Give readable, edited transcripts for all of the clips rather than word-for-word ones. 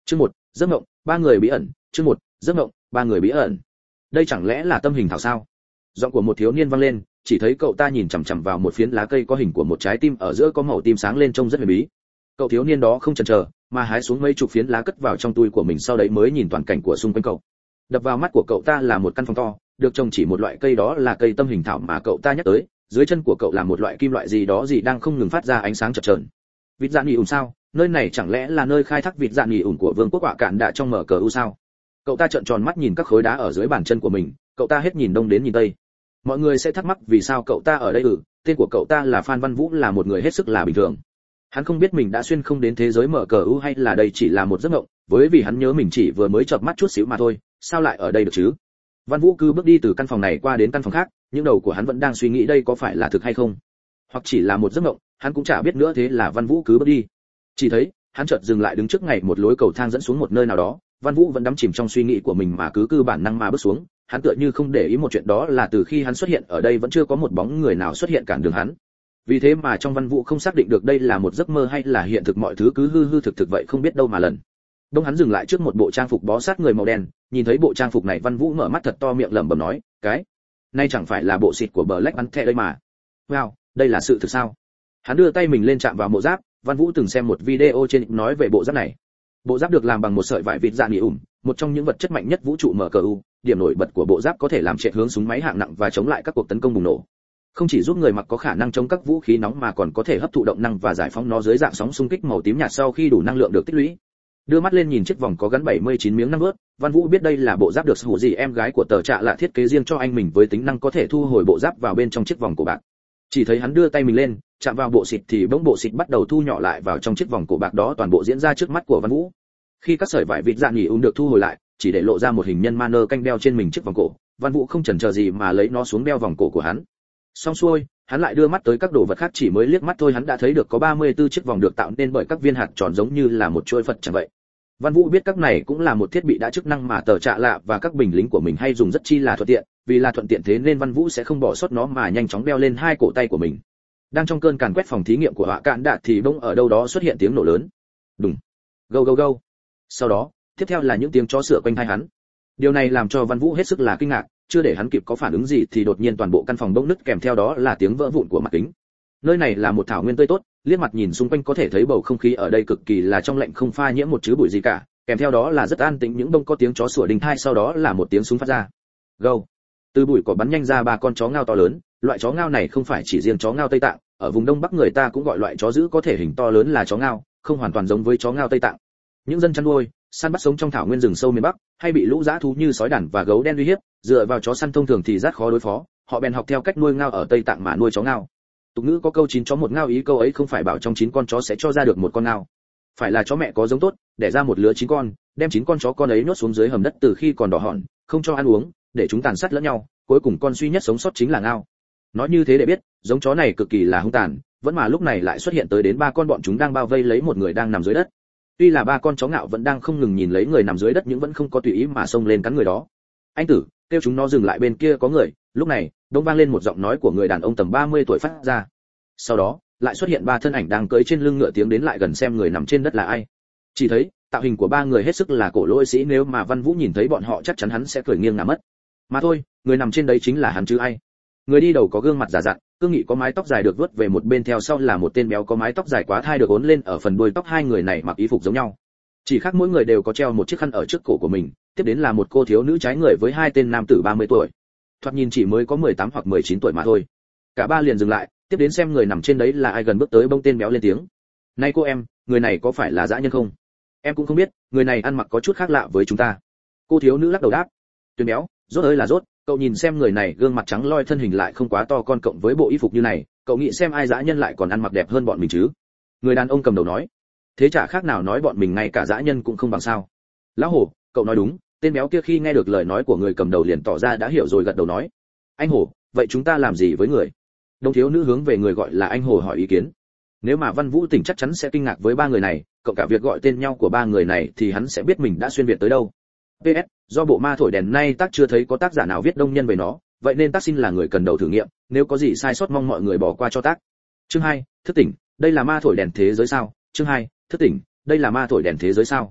Chương 1, giấc mộng, ba người bí ẩn. Chương 1, giấc mộng, ba người bí ẩn. Đây chẳng lẽ là tâm hình thảo sao? Giọng của một thiếu niên vang lên, chỉ thấy cậu ta nhìn chằm chằm vào một phiến lá cây có hình của một trái tim ở giữa có màu tím sáng lên trông rất huyền bí. Cậu thiếu niên đó không chần chờ, mà hái xuống mấy chục phiến lá cất vào trong túi của mình, sau đấy mới nhìn toàn cảnh của xung quanh cậu. Đập vào mắt của cậu ta là một căn phòng to, được trồng chỉ một loại cây, đó là cây tâm hình thảo mà cậu ta nhắc tới. Dưới chân của cậu là một loại kim loại gì đó đang không ngừng phát ra ánh sáng chập chờn. Vịt dạ nghỉ ủn sao? Nơi này chẳng lẽ là nơi khai thác vịt dạ nghỉ ủn của vương quốc Họa Cạn Đạ trong MCU sao? Cậu ta trợn tròn mắt nhìn các khối đá ở dưới bàn chân của mình, cậu ta hết nhìn đông đến nhìn tây. Mọi người sẽ thắc mắc vì sao cậu ta ở đây. Tên của cậu ta là Phan Văn Vũ, là một người hết sức là bình thường. Hắn không biết mình đã xuyên không đến thế giới MCU hay là đây chỉ là một giấc mộng, với vì hắn nhớ mình chỉ vừa mới chợp mắt chút xíu mà thôi, sao lại ở đây được chứ? Văn Vũ cứ bước đi từ căn phòng này qua đến căn phòng khác, nhưng đầu của hắn vẫn đang suy nghĩ đây có phải là thực hay không, hoặc chỉ là một giấc mộng, hắn cũng chả biết nữa. Thế là Văn Vũ cứ bước đi. Chỉ thấy hắn chợt dừng lại đứng trước ngay một lối cầu thang dẫn xuống một nơi nào đó. Văn Vũ vẫn đắm chìm trong suy nghĩ của mình mà cứ bản năng mà bước xuống. Hắn tựa như không để ý một chuyện, đó là từ khi hắn xuất hiện ở đây vẫn chưa có một bóng người nào xuất hiện cản đường hắn. Vì thế mà trong Văn Vũ không xác định được đây là một giấc mơ hay là hiện thực, mọi thứ cứ hư hư thực thực vậy, không biết đâu mà lần. Đông hắn dừng lại trước một bộ trang phục bó sát người màu đen, nhìn thấy bộ trang phục này Văn Vũ mở mắt thật to, miệng lẩm bẩm nói, cái này chẳng phải là bộ xịt của Black Panther đây mà. Wow, đây là sự thực sao? Hắn đưa tay mình lên chạm vào bộ giáp. Văn Vũ từng xem một video trên nói về bộ giáp này. Bộ giáp được làm bằng một sợi vải vịt dạ nghỉ ủn, một trong những vật chất mạnh nhất vũ trụ MCU. Điểm nổi bật của bộ giáp có thể làm trệ hướng súng máy hạng nặng và chống lại các cuộc tấn công bùng nổ. Không chỉ giúp người mặc có khả năng chống các vũ khí nóng mà còn có thể hấp thụ động năng và giải phóng nó dưới dạng sóng xung kích màu tím nhạt sau khi đủ năng lượng được tích lũy. Đưa mắt lên nhìn chiếc vòng có gắn 79 miếng năm ớt, Văn Vũ biết đây là bộ giáp được Hủ Gì em gái của Tờ Trạ Lạ thiết kế riêng cho anh mình, với tính năng có thể thu hồi bộ giáp vào bên trong chiếc vòng cổ bạc. Chỉ thấy hắn đưa tay mình lên, chạm vào bộ xịt thì bỗng bộ xịt bắt đầu thu nhỏ lại vào trong chiếc vòng cổ bạc đó, toàn bộ diễn ra trước mắt của Văn Vũ. Khi các sợi vải vịt dạ nghỉ ủn được thu hồi lại, chỉ để lộ ra một hình nhân ma nơ canh đeo trên mình chiếc vòng cổ. Văn Vũ không chần chờ gì mà lấy nó xuống đeo vòng cổ của hắn. Xong xuôi, hắn lại đưa mắt tới các đồ vật khác, chỉ mới liếc mắt thôi hắn đã thấy được có 34 chiếc vòng được tạo nên bởi các viên hạt tròn giống như là một chuôi Phật chẳng vậy. Văn Vũ biết các này cũng là một thiết bị đã chức năng mà Tờ Trạ Lạ và các binh lính của mình hay dùng rất chi là thuận tiện, vì là thuận tiện thế nên Văn Vũ sẽ không bỏ sót nó mà nhanh chóng đeo lên hai cổ tay của mình. Đang trong cơn càn quét phòng thí nghiệm của Họa Cạn Đạ thì bỗng ở đâu đó xuất hiện tiếng nổ lớn. Đùng, go go go. Sau đó, tiếp theo là những tiếng chó sủa quanh tai hắn. Điều này làm cho Văn Vũ hết sức là kinh ngạc, chưa để hắn kịp có phản ứng gì thì đột nhiên toàn bộ căn phòng bỗng nứt, kèm theo đó là tiếng vỡ vụn của mặt kính. Nơi này là một thảo nguyên tươi tốt, liếc mặt nhìn xung quanh có thể thấy bầu không khí ở đây cực kỳ là trong lạnh, không pha nhiễm một chút bụi gì cả, kèm theo đó là rất an tĩnh, những bông có tiếng chó sủa đinh tai, sau đó là một tiếng súng phát ra. Go. Từ bụi cỏ bắn nhanh ra ba con chó ngao to lớn. Loại chó ngao này không phải chỉ riêng chó ngao Tây Tạng, ở vùng Đông Bắc người ta cũng gọi loại chó dữ có thể hình to lớn là chó ngao, không hoàn toàn giống với chó ngao Tây Tạng. Những dân chăn nuôi, săn bắt sống trong thảo nguyên rừng sâu miền Bắc, hay bị lũ dã thú như sói đàn và gấu đen uy hiếp, dựa vào chó săn thông thường thì rất khó đối phó, họ bèn học theo cách nuôi ngao ở Tây Tạng mà nuôi chó ngao. Tục ngữ có câu 9 chó một ngao, ý câu ấy không phải bảo trong 9 con chó sẽ cho ra được một con ngao, phải là chó mẹ có giống tốt, đẻ ra một lứa 9 con, đem 9 con chó con ấy nhốt xuống dưới hầm đất từ khi còn đỏ hòn, không cho ăn uống, để chúng tàn sát lẫn nhau, cuối cùng con duy nhất sống sót chính là ngao. Nói như thế để biết, giống chó này cực kỳ là hung tàn, vẫn mà lúc này lại xuất hiện tới đến 3 con, bọn chúng đang bao vây lấy một người đang nằm dưới đất. Tuy là 3 con chó ngạo vẫn đang không ngừng nhìn lấy người nằm dưới đất nhưng vẫn không có tùy ý mà xông lên cắn người đó. Anh tử, kêu chúng nó dừng lại, bên kia có người. Lúc này, đông vang lên một giọng nói của người đàn ông tầm 30 tuổi phát ra. Sau đó, lại xuất hiện 3 thân ảnh đang cưỡi trên lưng ngựa, tiến đến lại gần xem người nằm trên đất là ai. Chỉ thấy, tạo hình của 3 người hết sức là cổ lỗi sĩ, nếu mà Văn Vũ nhìn thấy bọn họ chắc chắn hắn sẽ cười nghiêng ngả mất. Mà thôi, người nằm trên đấy chính là hắn chứ ai. Người đi đầu có gương mặt già dặn, cương nghị, có mái tóc dài được vuốt về một bên, theo sau là một tên béo có mái tóc dài quá thai được uốn lên ở phần đuôi tóc. Hai người này mặc y phục giống nhau, chỉ khác mỗi người đều có treo một chiếc khăn ở trước cổ của mình. Tiếp đến là một cô thiếu nữ trái người với 2 tên nam tử 30 tuổi, thoạt nhìn chỉ mới có 18 hoặc 19 tuổi mà thôi. Cả 3 liền dừng lại, tiếp đến xem người nằm trên đấy là ai. Gần bước tới, bông tên béo lên tiếng: "Này cô em, người này có phải là dã nhân không? Em cũng không biết, người này ăn mặc có chút khác lạ với chúng ta." Cô thiếu nữ lắc đầu đáp: "Tuyên béo, rốt ơi là rốt, cậu nhìn xem người này, gương mặt trắng loi, thân hình lại không quá to con, cộng với bộ y phục như này, cậu nghĩ xem ai dã nhân lại còn ăn mặc đẹp hơn bọn mình chứ?" Người đàn ông cầm đầu nói: "Thế chả khác nào nói bọn mình ngay cả dã nhân cũng không bằng sao?" "Lão hổ, cậu nói đúng." Tên béo kia khi nghe được lời nói của người cầm đầu liền tỏ ra đã hiểu rồi, gật đầu nói: "Anh hổ, vậy chúng ta làm gì với người?" Đông thiếu nữ hướng về người gọi là anh hổ hỏi ý kiến. Nếu mà Văn Vũ tỉnh chắc chắn sẽ kinh ngạc với 3 người này, cộng cả việc gọi tên nhau của 3 người này thì hắn sẽ biết mình đã xuyên việt tới đâu. PS, do bộ ma thổi đèn nay tác chưa thấy có tác giả nào viết đông nhân về nó, vậy nên tác xin là người cần đầu thử nghiệm, nếu có gì sai sót mong mọi người bỏ qua cho tác. Chương 2, thức tỉnh, đây là ma thổi đèn thế giới sao? Chương 2, thức tỉnh, đây là ma thổi đèn thế giới sao?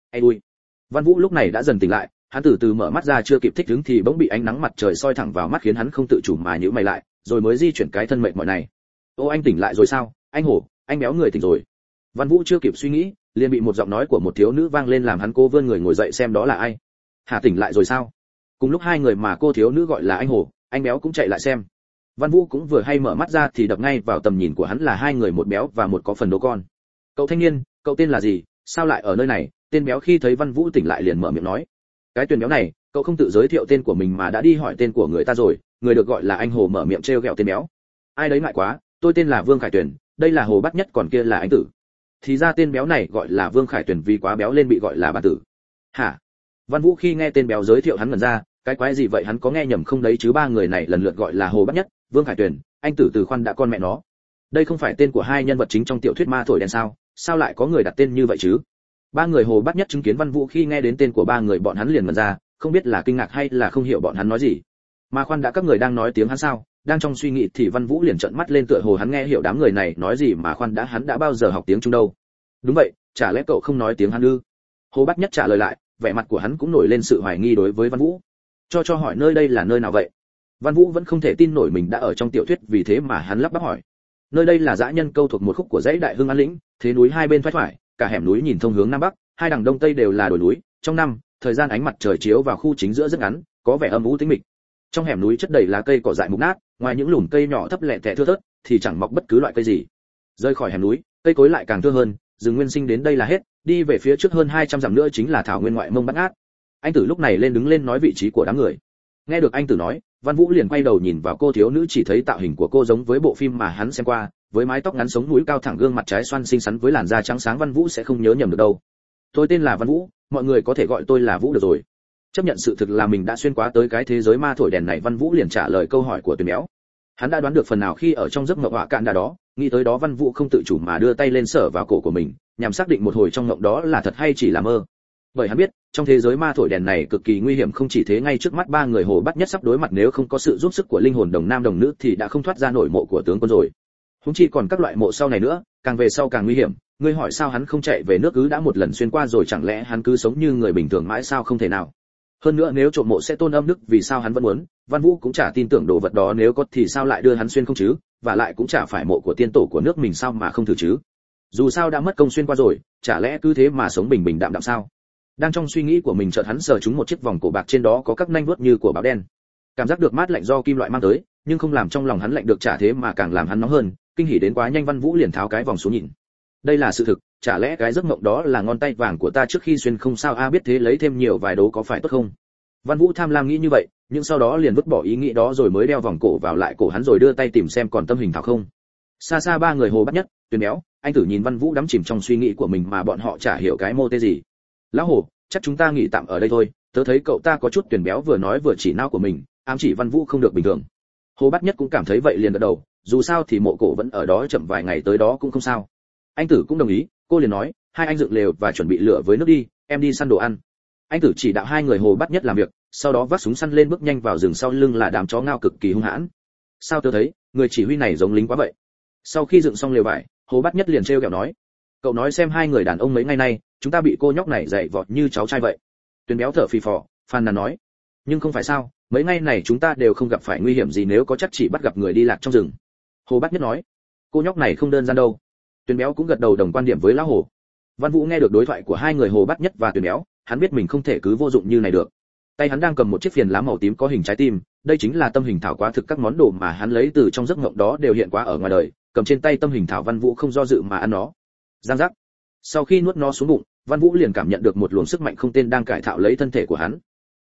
Ê ui. Văn Vũ lúc này đã dần tỉnh lại, hắn từ từ mở mắt ra chưa kịp thích ứng thì bỗng bị ánh nắng mặt trời soi thẳng vào mắt khiến hắn không tự chủ mà nhíu mày lại, rồi mới di chuyển cái thân mệt mỏi này. Ô anh tỉnh lại rồi sao? Anh Hổ, anh Béo người tỉnh rồi. Văn Vũ chưa kịp suy nghĩ, liền bị một giọng nói của một thiếu nữ vang lên làm hắn cô vươn người ngồi dậy xem đó là ai. Hà tỉnh lại rồi sao? Cùng lúc hai người mà cô thiếu nữ gọi là anh Hổ, anh Béo cũng chạy lại xem. Văn Vũ cũng vừa hay mở mắt ra thì đập ngay vào tầm nhìn của hắn là hai người, một béo và một có phần đố con. Cậu thanh niên, cậu tên là gì, sao lại ở nơi này? Tên béo khi thấy Văn Vũ tỉnh lại liền mở miệng nói. Cái Tuyền béo này, cậu không tự giới thiệu tên của mình mà đã đi hỏi tên của người ta rồi. Người được gọi là anh Hồ mở miệng trêu ghẹo tên béo. Ai đấy ngại quá, tôi tên là Vương Khải Tuyền, đây là Hồ Bát Nhất, còn kia là anh Tử. Thì ra tên béo này gọi là Vương Khải Tuyền vì quá béo lên bị gọi là Bản Tử. Hả? Văn Vũ khi nghe tên béo giới thiệu hắn ngẩn ra, cái quái gì vậy, hắn có nghe nhầm không đấy chứ? Ba người này lần lượt gọi là Hồ Bát Nhất, Vương Khải Tuyền, anh Tử từ khoan đã con mẹ nó. Đây không phải tên của hai nhân vật chính trong tiểu thuyết ma thổi đen sao? Sao lại có người đặt tên như vậy chứ? Ba người Hồ Bát Nhất chứng kiến Văn Vũ khi nghe đến tên của ba người bọn hắn liền ngẩn ra, không biết là kinh ngạc hay là không hiểu bọn hắn nói gì. Mà khoan đã, các người đang nói tiếng hắn sao? Đang trong suy nghĩ thì Văn Vũ liền trợn mắt lên, tựa hồ hắn nghe hiểu đám người này nói gì. Mà khoan đã, hắn đã bao giờ học tiếng Trung đâu? Đúng vậy, chả lẽ cậu không nói tiếng Hán ư? Hồ Bát Nhất trả lời lại, vẻ mặt của hắn cũng nổi lên sự hoài nghi đối với Văn Vũ. Cho hỏi nơi đây là nơi nào vậy? Văn Vũ vẫn không thể tin nổi mình đã ở trong tiểu thuyết, vì thế mà hắn lắp bắp hỏi. Nơi đây là Dã Nhân Câu, thuộc một khúc của dãy Đại Hưng An Lĩnh, thế núi hai bên thoái thoải, cả hẻm núi nhìn thông hướng nam bắc, hai đằng đông tây đều là đồi núi. Trong năm, thời gian ánh mặt trời chiếu vào khu chính giữa rất ngắn, có vẻ âm u tĩnh mịch. Trong hẻm núi chất đầy lá cây cỏ dại mục nát, ngoài những lùm cây nhỏ thấp lẹ tẹ thưa thớt thì chẳng mọc bất cứ loại cây gì. Rời khỏi hẻm núi, cây cối lại càng thưa hơn, rừng nguyên sinh đến đây là hết, đi về phía trước hơn 200 dặm nữa chính là thảo nguyên ngoại mông bát ngát. Anh Tử lúc này lên đứng lên nói vị trí của đám người. Nghe được anh Tử nói, Văn Vũ liền quay đầu nhìn vào cô thiếu nữ, chỉ thấy tạo hình của cô giống với bộ phim mà hắn xem qua, với mái tóc ngắn, sống mũi cao thẳng, gương mặt trái xoan xinh xắn với làn da trắng sáng. Văn Vũ sẽ không nhớ nhầm được đâu. Tôi tên là Văn Vũ, mọi người có thể gọi tôi là Vũ được rồi. Chấp nhận sự thực là mình đã xuyên qua tới cái thế giới ma thổi đèn này, Văn Vũ liền trả lời câu hỏi của Tuyền béo. Hắn đã đoán được phần nào khi ở trong giấc mộng họa cạn đà đó, nghĩ tới đó Văn Vũ không tự chủ mà đưa tay lên sờ vào cổ của mình, nhằm xác định một hồi trong mộng đó là thật hay chỉ là mơ. Bởi hắn biết, trong thế giới ma thổi đèn này cực kỳ nguy hiểm, không chỉ thế, ngay trước mắt ba người Hồ Bát Nhất sắp đối mặt, nếu không có sự giúp sức của linh hồn đồng nam đồng nữ thì đã không thoát ra nổi mộ của tướng quân rồi. Huống chi còn các loại mộ sau này nữa, càng về sau càng nguy hiểm. Ngươi hỏi sao hắn không chạy về nước, cứ đã một lần xuyên qua rồi, chẳng lẽ hắn cứ sống như người bình thường mãi sao? Không thể nào. Hơn nữa nếu trộm mộ sẽ tôn âm đức, vì sao hắn vẫn muốn? Văn Vũ cũng chả tin tưởng đồ vật đó, nếu có thì sao lại đưa hắn xuyên không chứ? Và lại cũng chả phải mộ của tiên tổ của nước mình, sao mà không thử chứ? Dù sao đã mất công xuyên qua rồi, chả lẽ cứ thế mà sống bình bình đạm đạm sao? Đang trong suy nghĩ của mình, chợt hắn sờ trúng một chiếc vòng cổ bạc, trên đó có các nanh vuốt như của báo đen. Cảm giác được mát lạnh do kim loại mang tới, nhưng không làm trong lòng hắn lạnh được, chả thế mà càng làm hắn nóng hơn. Kinh hỉ đến quá nhanh, Văn Vũ liền tháo cái vòng xuống nhìn. Đây là sự thực, chả lẽ cái giấc mộng đó là ngón tay vàng của ta trước khi xuyên không sao? Biết thế lấy thêm nhiều vài đố có phải tốt không? Văn Vũ tham lam nghĩ như vậy, nhưng sau đó liền vứt bỏ ý nghĩ đó, rồi mới đeo vòng cổ vào lại cổ hắn, rồi đưa tay tìm xem còn tâm hình thảo không. Xa xa ba người Hồ Bát Nhất, Tuyền béo, anh Tử nhìn Văn Vũ đắm chìm trong suy nghĩ của mình mà bọn họ chả hiểu cái mô tê gì. Lão Hồ, chắc chúng ta nghỉ tạm ở đây thôi, tớ thấy cậu ta có chút. Tuyền béo vừa nói vừa chỉ nao của mình, ám chỉ Văn Vũ không được bình thường. Hồ Bát Nhất cũng cảm thấy vậy liền gật đầu, dù sao thì mộ cổ vẫn ở đó, chậm vài ngày tới đó cũng không sao. Anh Tử cũng đồng ý, cô liền nói, hai anh dựng lều và chuẩn bị lửa với nước đi, em đi săn đồ ăn. Anh Tử chỉ đạo hai người Hồ Bát Nhất làm việc, sau đó vác súng săn lên, bước nhanh vào rừng, sau lưng là đám chó ngao cực kỳ hung hãn. Sao tớ thấy người chỉ huy này giống lính quá vậy? Sau khi dựng xong lều vải, Hồ Bát Nhất liền trêu ghẹo nói, cậu nói xem, hai người đàn ông mấy ngày nay chúng ta bị cô nhóc này dạy vọt như cháu trai vậy. Tuyền béo thở phì phò, phàn nàn nói, nhưng không phải sao, mấy ngày này chúng ta đều không gặp phải nguy hiểm gì, nếu có chắc chỉ bắt gặp người đi lạc trong rừng. Hồ Bát Nhất nói, cô nhóc này không đơn giản đâu. Tuyền béo cũng gật đầu đồng quan điểm với lão Hồ. Văn Vũ nghe được đối thoại của hai người Hồ Bát Nhất và Tuyền béo, hắn biết mình không thể cứ vô dụng như này được. Tay hắn đang cầm một chiếc phiền lá màu tím có hình trái tim, đây chính là tâm hình thảo, quá thực các món đồ mà hắn lấy từ trong giấc mộng đó đều hiện quá ở ngoài đời. Cầm trên tay tâm hình thảo, Văn Vũ không do dự mà ăn nó. Giang giác. Sau khi nuốt nó xuống bụng, Văn Vũ liền cảm nhận được một luồng sức mạnh không tên đang cải tạo lấy thân thể của hắn.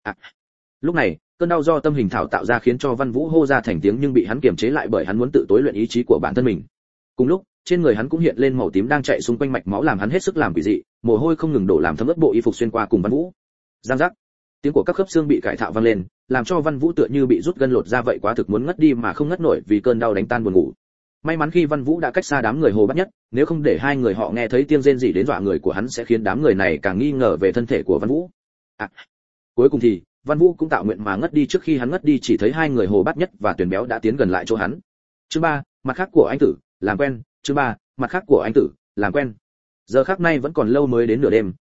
Lúc này, cơn đau do tâm hình thảo tạo ra khiến cho Văn Vũ hô ra thành tiếng, nhưng bị hắn kiềm chế lại bởi hắn muốn tự tối luyện ý chí của bản thân mình. Cùng lúc, trên người hắn cũng hiện lên màu tím đang chạy xung quanh mạch máu, làm hắn hết sức làm quỷ dị, mồ hôi không ngừng đổ làm thấm ướt bộ y phục xuyên qua cùng Văn Vũ. Giang giác. Tiếng của các khớp xương bị cải tạo vang lên, làm cho Văn Vũ tựa như bị rút gân lột ra vậy, quá thực muốn ngất đi mà không ngất nổi vì cơn đau đánh tan buồn ngủ. May mắn khi Văn Vũ đã cách xa đám người Hồ Bát Nhất, nếu không để hai người họ nghe thấy tiếng rên rỉ đến dọa người của hắn sẽ khiến đám người này càng nghi ngờ về thân thể của Văn Vũ. Cuối cùng thì Văn Vũ cũng tạo nguyện mà ngất đi. Trước khi hắn ngất đi, chỉ thấy hai người Hồ Bát Nhất và Tuyền béo đã tiến gần lại chỗ hắn. Chương 3, mặt khác của anh Tử, làm quen. Chương 3, mặt khác của anh Tử, làm quen. Giờ khắc nay vẫn còn lâu mới đến nửa đêm,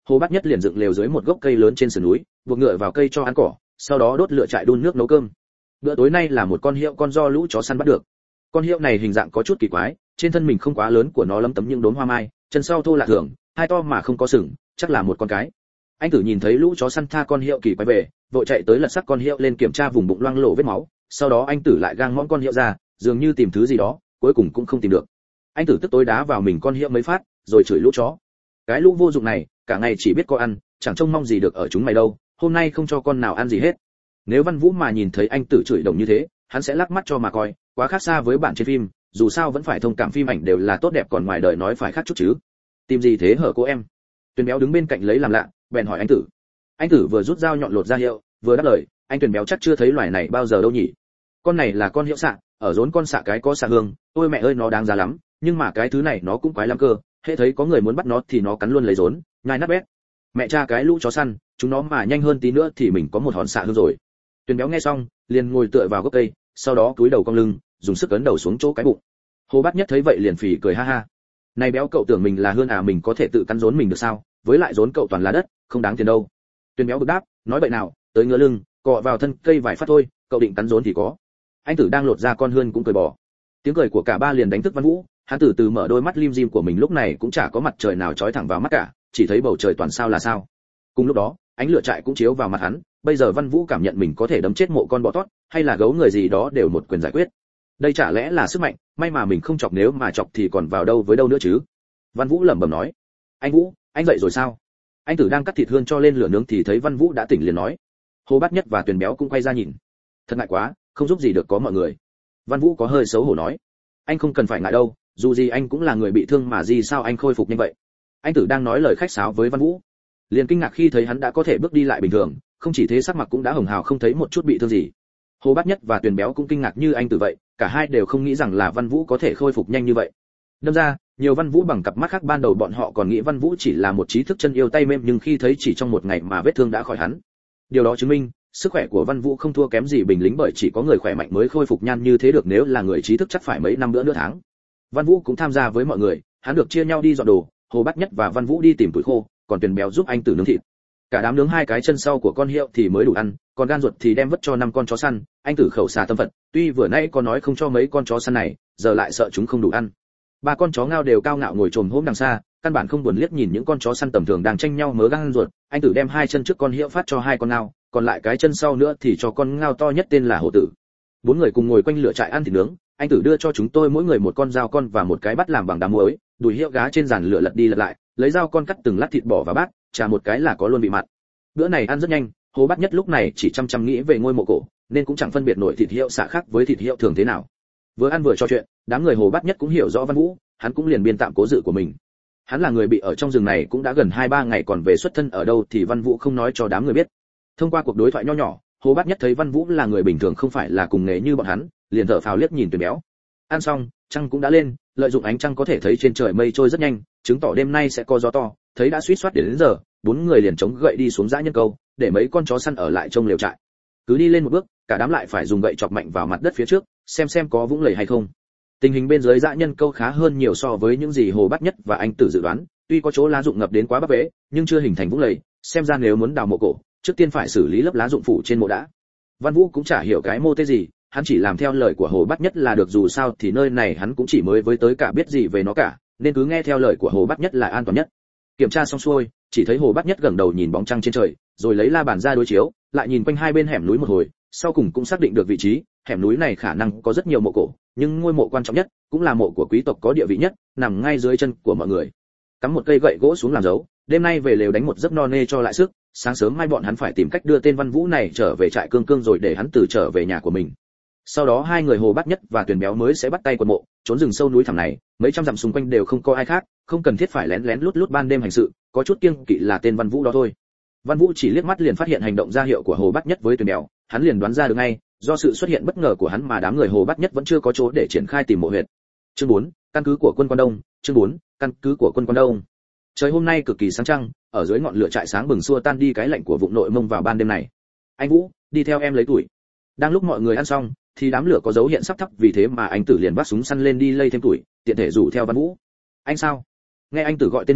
Hồ Bát Nhất liền dựng lều dưới một gốc cây lớn trên sườn núi, buộc ngựa vào cây cho ăn cỏ, sau đó đốt lửa trại đun nước nấu cơm. Bữa tối nay là một con hiệu con do lũ chó săn bắt được. Con hiệu này hình dạng có chút kỳ quái, trên thân mình không quá lớn của nó lấm tấm những đốm hoa mai, chân sau thô lạ thường, hai to mà không có sừng, chắc là một con cái. Anh Tử nhìn thấy lũ chó săn tha con hiệu kỳ quái về, vội chạy tới lật xác con hiệu lên kiểm tra vùng bụng loang lổ vết máu, sau đó anh Tử lại gang mõm con hiệu ra, dường như tìm thứ gì đó, cuối cùng cũng không tìm được. Anh Tử tức tối đá vào mình con hiệu mấy phát, rồi chửi lũ chó. Cái lũ vô dụng này, cả ngày chỉ biết có ăn, chẳng trông mong gì được ở chúng mày đâu, hôm nay không cho con nào ăn gì hết. Nếu Văn Vũ mà nhìn thấy anh Tử chửi đồng như thế, hắn sẽ lắc mắt cho mà coi, quá khác xa với bản trên phim, dù sao vẫn phải thông cảm, phim ảnh đều là tốt đẹp còn ngoài đời nói phải khác chút chứ. Tìm gì thế hở cô em? Tuyền Béo đứng bên cạnh lấy làm lạ, bèn hỏi anh Tử. Anh Tử vừa rút dao nhọn lột ra hiệu, vừa đáp lời, anh Tuyền Béo chắc chưa thấy loài này bao giờ đâu nhỉ? Con này là con hiệu xạ, ở rốn con xạ cái có xạ hương, ôi mẹ ơi nó đáng giá lắm, nhưng mà cái thứ này nó cũng quái lắm cơ, hễ thấy có người muốn bắt nó thì nó cắn luôn lấy rốn, nhai nát bét. Mẹ cha cái lũ chó săn, chúng nó mà nhanh hơn tí nữa thì mình có một hòn xạ hương rồi. Tuyền Béo nghe xong, liền ngồi tựa vào gốc cây, sau đó cúi đầu cong lưng, dùng sức ấn đầu xuống chỗ cái bụng. Hồ Bát Nhất thấy vậy liền phì cười ha ha. Này Béo cậu tưởng mình là hơn à, mình có thể tự cắn rốn mình được sao? Với lại rốn cậu toàn là đất, không đáng tiền đâu. Tuyền Béo bực đáp, nói bậy nào, tới ngửa lưng, cọ vào thân cây vài phát thôi, cậu định cắn rốn thì có. Anh Tử đang lột ra con hươn cũng cười bỏ. Tiếng cười của cả ba liền đánh thức Văn Vũ, hắn từ từ mở đôi mắt lim dim của mình, lúc này cũng chả có mặt trời nào chói thẳng vào mắt cả, chỉ thấy bầu trời toàn sao là sao. Cùng lúc đó, ánh lửa trại cũng chiếu vào mặt hắn, bây giờ Văn Vũ cảm nhận mình có thể đấm chết mộ con bọ tót, hay là gấu người gì đó đều một quyền giải quyết. Đây chả lẽ là sức mạnh, may mà mình không chọc, nếu mà chọc thì còn vào đâu với đâu nữa chứ. Văn Vũ lẩm bẩm nói. Anh Vũ, anh dậy rồi sao? Anh Tử đang cắt thịt hươn cho lên lửa nướng thì thấy Văn Vũ đã tỉnh liền nói. Hồ Bát Nhất và Tuyền Béo cũng quay ra nhìn. Thật ngại quá, không giúp gì được có mọi người. Văn Vũ có hơi xấu hổ nói. Anh không cần phải ngại đâu, dù gì anh cũng là người bị thương mà, gì sao anh khôi phục nhanh vậy? Anh Tử đang nói lời khách sáo với Văn Vũ, liền kinh ngạc khi thấy hắn đã có thể bước đi lại bình thường, không chỉ thế sắc mặt cũng đã hồng hào, không thấy một chút bị thương gì. Hồ Bát Nhất và Tuyền Béo cũng kinh ngạc như anh Tử vậy, cả hai đều không nghĩ rằng là Văn Vũ có thể khôi phục nhanh như vậy. Đâm ra, nhiều Văn Vũ bằng cặp mắt khác, ban đầu bọn họ còn nghĩ Văn Vũ chỉ là một trí thức chân yêu tay mềm, nhưng khi thấy chỉ trong một ngày mà vết thương đã khỏi hắn, điều đó chứng minh sức khỏe của Văn Vũ không thua kém gì binh lính, bởi chỉ có người khỏe mạnh mới khôi phục nhanh như thế được, nếu là người trí thức chắc phải mấy năm nữa nửa tháng. Văn Vũ cũng tham gia với mọi người, hắn được chia nhau đi dọn đồ, Hồ Bát Nhất và Văn Vũ đi tìm củi khô, còn Tuyền Béo giúp anh Tử nướng thịt. Cả đám nướng hai cái chân sau của con hiệu thì mới đủ ăn, còn gan ruột thì đem vất cho 5 con chó săn. Anh Tử khẩu xà tâm Phật, tuy vừa nãy có nói không cho mấy con chó săn này, giờ lại sợ chúng không đủ ăn. 3 con chó ngao đều cao ngạo ngồi chồm hổm đằng xa, căn bản không buồn liếc nhìn những con chó săn tầm thường đang tranh nhau mớ gan ruột. Anh Tử đem 2 chân trước con hiệu phát cho 2 con ngao, còn lại cái chân sau nữa thì cho con ngao to nhất tên là Hổ Tử. 4 người cùng ngồi quanh lửa trại ăn thịt nướng. Anh Tử đưa cho chúng tôi mỗi người một con dao con và một cái bát làm bằng đá muối, đùi hiệu gá trên giàn lửa lật đi lật lại, lấy dao con cắt từng lát thịt bỏ vào bát, chà một cái là có luôn vị mặn. Bữa này ăn rất nhanh, Hồ Bát Nhất lúc này chỉ chăm nghĩ về ngôi mộ cổ, nên cũng chẳng phân biệt nổi thịt hiệu xạ khác với thịt hiệu thường thế nào. Vừa ăn vừa trò chuyện, đám người Hồ Bát Nhất cũng hiểu rõ Văn Vũ, hắn cũng liền biên tạm cố sự của mình. Hắn là người bị ở trong rừng này cũng đã gần 2-3 ngày, còn về xuất thân ở đâu thì Văn Vũ không nói cho đám người biết. Thông qua cuộc đối thoại nho nhỏ, Hồ Bát Nhất thấy Văn Vũ là người bình thường, không phải là cùng nghề như bọn hắn, liền thở phào liếc nhìn Tuyền Béo. Ăn xong, trăng cũng đã lên, lợi dụng ánh trăng có thể thấy trên trời mây trôi rất nhanh, chứng tỏ đêm nay sẽ có gió to. Thấy đã suýt soát đến giờ, 4 người liền chống gậy đi xuống dã nhân câu, để mấy con chó săn ở lại trong lều trại. Cứ đi lên một bước, cả đám lại phải dùng gậy chọc mạnh vào mặt đất phía trước, xem có vũng lầy hay không. Tình hình bên dưới dã nhân câu khá hơn nhiều so với những gì Hồ Bát Nhất và anh Tử dự đoán, tuy có chỗ lá rụng ngập đến quá bắp bễ, nhưng chưa hình thành vũng lầy, xem ra nếu muốn đào mộ cổ, trước tiên phải xử lý lớp lá rụng phủ trên mộ đã. Văn Vũ cũng chả hiểu cái mô tê gì, hắn chỉ làm theo lời của Hồ Bát Nhất là được, dù sao thì nơi này hắn cũng chỉ mới với tới, cả biết gì về nó cả, nên cứ nghe theo lời của Hồ Bát Nhất là an toàn nhất. Kiểm tra xong xuôi, chỉ thấy Hồ Bát Nhất ngẩng đầu nhìn bóng trăng trên trời, rồi lấy la bàn ra đối chiếu, lại nhìn quanh hai bên hẻm núi một hồi, sau cùng cũng xác định được vị trí. Hẻm núi này khả năng có rất nhiều mộ cổ, nhưng ngôi mộ quan trọng nhất, cũng là mộ của quý tộc có địa vị nhất, nằm ngay dưới chân của mọi người. Cắm một cây gậy gỗ xuống làm dấu, đêm nay về lều đánh một giấc no nê cho lại sức, sáng sớm mai bọn hắn phải tìm cách đưa tên Văn Vũ này trở về trại Cương Cương, rồi để hắn từ trở về nhà của mình. Sau đó hai người Hồ Bát Nhất và Tuyền Béo mới sẽ bắt tay quần mộ, trốn rừng sâu núi thẳm này, mấy trăm dặm xung quanh đều không có ai khác, không cần thiết phải lén lén lút lút ban đêm hành sự, có chút kiêng kỵ là tên Văn Vũ đó thôi. Văn Vũ chỉ liếc mắt liền phát hiện hành động ra hiệu của Hồ Bát Nhất với Tuyền Béo, hắn liền đoán ra được ngay, do sự xuất hiện bất ngờ của hắn mà đám người Hồ Bát Nhất vẫn chưa có chỗ để triển khai tìm mộ huyệt. Chương 4, căn cứ của quân Quan Đông. Chương 4, căn cứ của quân Quan Đông. Trời hôm nay cực kỳ sáng trăng, ở dưới ngọn lửa trại sáng bừng xua tan đi cái lạnh của vùng nội mông vào ban đêm này. Anh Vũ, đi theo em lấy tuổi. Đang lúc mọi người ăn xong, thì đám lửa có dấu hiện sắp thắp, vì thế mà anh Tử liền vác súng săn lên đi lây thêm tuổi, tiện thể rủ theo Văn Vũ. Anh sao? Nghe anh Tử gọi tên mình,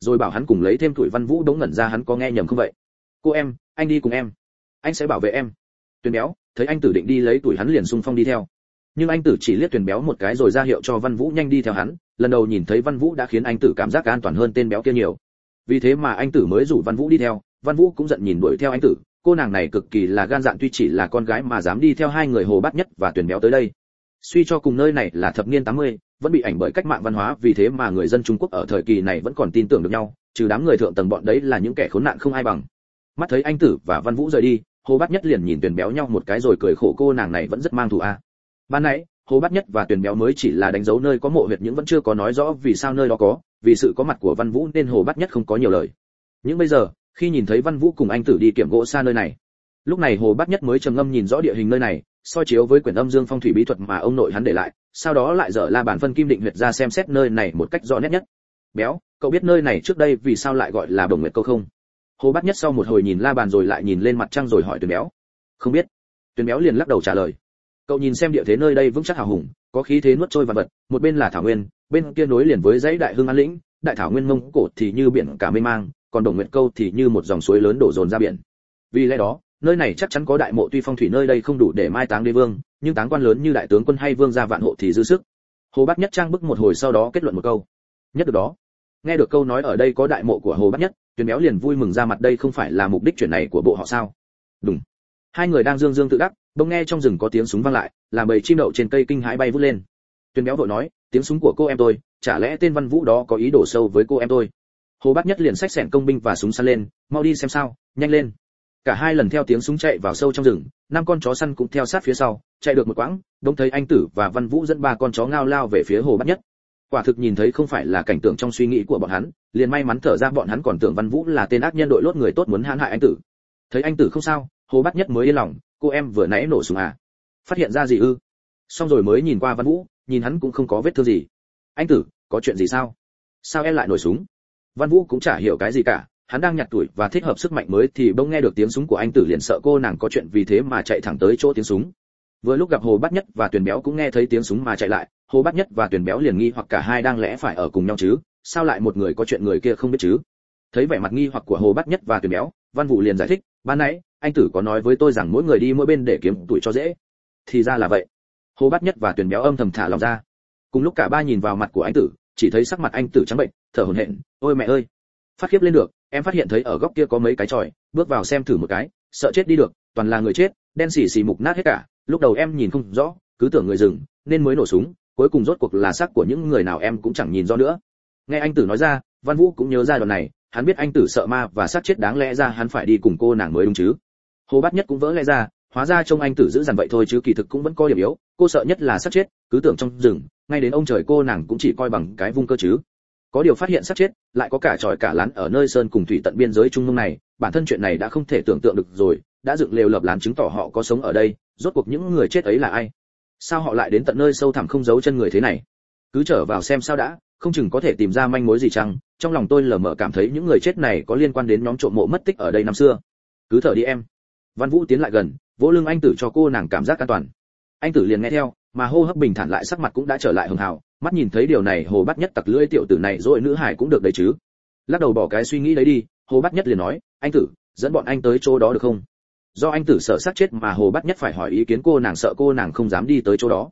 rồi bảo hắn cùng lấy thêm tuổi. Văn Vũ đống ngẩn ra, hắn có nghe nhầm không vậy? Cô em, anh đi cùng em, anh sẽ bảo vệ em. Tuyền Béo thấy anh Tử định đi lấy tuổi, hắn liền xung phong đi theo. Nhưng anh Tử chỉ liếc Tuyền Béo một cái rồi ra hiệu cho Văn Vũ nhanh đi theo hắn. Lần đầu nhìn thấy Văn Vũ đã khiến anh Tử cảm giác an toàn hơn tên béo kia nhiều. Vì thế mà anh Tử mới rủ Văn Vũ đi theo. Văn Vũ cũng giận nhìn đuổi theo anh Tử. Cô nàng này cực kỳ là gan dạn, tuy chỉ là con gái mà dám đi theo hai người Hồ Bát Nhất và Tuyền Béo tới đây. Suy cho cùng nơi này là thập niên 80, vẫn bị ảnh bởi cách mạng văn hóa, vì thế mà người dân Trung Quốc ở thời kỳ này vẫn còn tin tưởng được nhau, trừ đám người thượng tầng bọn đấy là những kẻ khốn nạn không ai bằng. Mắt thấy anh Tử và Văn Vũ rời đi, Hồ Bát Nhất liền nhìn Tuyền Béo nhau một cái rồi cười khổ, cô nàng này vẫn rất mang thù a. Ban nãy, Hồ Bát Nhất và Tuyền Béo mới chỉ là đánh dấu nơi có mộ huyệt, nhưng vẫn chưa có nói rõ vì sao nơi đó có, vì sự có mặt của Văn Vũ nên Hồ Bát Nhất không có nhiều lời. Nhưng bây giờ, khi nhìn thấy Văn Vũ cùng anh Tử đi kiểm gỗ xa nơi này, lúc này Hồ Bát Nhất mới trầm ngâm nhìn rõ địa hình nơi này, soi chiếu với quyển âm dương phong thủy bí thuật mà ông nội hắn để lại, sau đó lại dở la bàn phân kim định huyệt ra xem xét nơi này một cách rõ nét nhất. Béo, cậu biết nơi này trước đây vì sao lại gọi là Bồng Nguyệt Câu không? Hồ Bát Nhất sau một hồi nhìn la bàn rồi lại nhìn lên mặt trăng rồi hỏi Tuyền Béo. Không biết. Tuyền Béo liền lắc đầu trả lời. Cậu nhìn xem địa thế nơi đây vững chắc hào hùng, có khí thế nuốt trôi vạn vật, một bên là thảo nguyên, bên kia nối liền với dãy Đại Hưng An Lĩnh, đại thảo nguyên Mông Cổ thì như biển cả mênh mang, còn Bồng Nguyệt Câu thì như một dòng suối lớn đổ dồn ra biển. Vì lẽ đó, nơi này chắc chắn có đại mộ, tuy phong thủy nơi đây không đủ để mai táng đế vương, nhưng táng quan lớn như đại tướng quân hay vương gia vạn hộ thì dư sức. Hồ Bát Nhất trang bức một hồi sau đó kết luận một câu. Nhất được đó. Nghe được câu nói ở đây có đại mộ của Hồ Bát Nhất, Tuyền Béo liền vui mừng ra mặt, đây không phải là mục đích chuyển này của bộ họ sao? Đúng. Hai người đang dương dương tự đắc, bỗng nghe trong rừng có tiếng súng vang lại, làm bầy chim đậu trên cây kinh hãi bay vút lên. Tuyền Béo vội nói, tiếng súng của cô em tôi, chả lẽ tên Văn Vũ đó có ý đồ sâu với cô em tôi? Hồ Bát Nhất liền xách xẻng công binh và súng săn lên, mau đi xem sao, nhanh lên. Cả hai lần theo tiếng súng chạy vào sâu trong rừng, 5 con chó săn cũng theo sát phía sau, chạy được một quãng, đống thấy anh Tử và Văn Vũ dẫn 3 con chó ngao lao về phía Hồ Bát Nhất. Quả thực nhìn thấy không phải là cảnh tượng trong suy nghĩ của bọn hắn, liền may mắn thở ra, bọn hắn còn tưởng Văn Vũ là tên ác nhân đội lốt người tốt muốn hãm hại anh Tử. Thấy anh Tử không sao, Hồ Bát Nhất mới yên lòng, cô em vừa nãy nổ súng à? Phát hiện ra gì ư? Xong rồi mới nhìn qua Văn Vũ, nhìn hắn cũng không có vết thương gì. Anh Tử, có chuyện gì sao? Sao em lại nổ súng? Văn Vũ cũng chả hiểu cái gì cả, hắn đang nhặt tuổi và thích hợp sức mạnh mới thì bỗng nghe được tiếng súng của anh Tử, liền sợ cô nàng có chuyện, vì thế mà chạy thẳng tới chỗ tiếng súng. Vừa lúc gặp Hồ Bát Nhất và Tuyền Béo cũng nghe thấy tiếng súng mà chạy lại, Hồ Bát Nhất và Tuyền Béo liền nghi hoặc cả hai đang lẽ phải ở cùng nhau chứ, sao lại một người có chuyện người kia không biết chứ? Thấy vẻ mặt nghi hoặc của Hồ Bát Nhất và Tuyền Béo, Văn Vũ liền giải thích, ban nãy anh Tử có nói với tôi rằng mỗi người đi mỗi bên để kiếm tuổi cho dễ. Thì ra là vậy. Hồ Bát Nhất và Tuyền Béo âm thầm thả lòng ra. Cùng lúc cả ba nhìn vào mặt của anh Tử, chỉ thấy sắc mặt anh Tử trắng bệnh, thở hổn hển, ôi mẹ ơi, phát khiếp lên được, em phát hiện thấy ở góc kia có mấy cái chòi, bước vào xem thử một cái, sợ chết đi được, toàn là người chết, đen xì xì mục nát hết cả, lúc đầu em nhìn không rõ, cứ tưởng người rừng nên mới nổ súng, cuối cùng rốt cuộc là xác của những người nào em cũng chẳng nhìn rõ nữa. Nghe anh Tử nói ra, Văn Vũ cũng nhớ ra đoạn này, hắn biết anh Tử sợ ma và xác chết, đáng lẽ ra hắn phải đi cùng cô nàng mới đúng chứ. Hồ Bát Nhất cũng vỡ lẽ ra, hóa ra trông anh Tử giữ dằn vậy thôi chứ kỳ thực cũng vẫn có điểm yếu, cô sợ nhất là xác chết, cứ tưởng trong rừng, ngay đến ông trời cô nàng cũng chỉ coi bằng cái vung cơ chứ. Có điều phát hiện xác chết, lại có cả tròi cả lán ở nơi sơn cùng thủy tận biên giới Trung Mông này, bản thân chuyện này đã không thể tưởng tượng được rồi, đã dựng lều lợp lán chứng tỏ họ có sống ở đây, rốt cuộc những người chết ấy là ai? Sao họ lại đến tận nơi sâu thẳm không giấu chân người thế này? Cứ trở vào xem sao đã, không chừng có thể tìm ra manh mối gì chăng? Trong lòng tôi lờ mờ cảm thấy những người chết này có liên quan đến nhóm trộm mộ mất tích ở đây năm xưa. Cứ thở đi em. Văn Vũ tiến lại gần, vỗ lưng anh Tử cho cô nàng cảm giác an toàn. Anh Tử liền nghe theo, mà hô hấp bình thản lại, sắc mặt cũng đã trở lại hường hào, mắt nhìn thấy điều này Hồ Bát Nhất tặc lưỡi, tiểu tử này rồi nữ hải cũng được đấy chứ. Lắc đầu bỏ cái suy nghĩ đấy đi, Hồ Bát Nhất liền nói, anh Tử, dẫn bọn anh tới chỗ đó được không? Do anh Tử sợ xác chết mà Hồ Bát Nhất phải hỏi ý kiến cô nàng, sợ cô nàng không dám đi tới chỗ đó.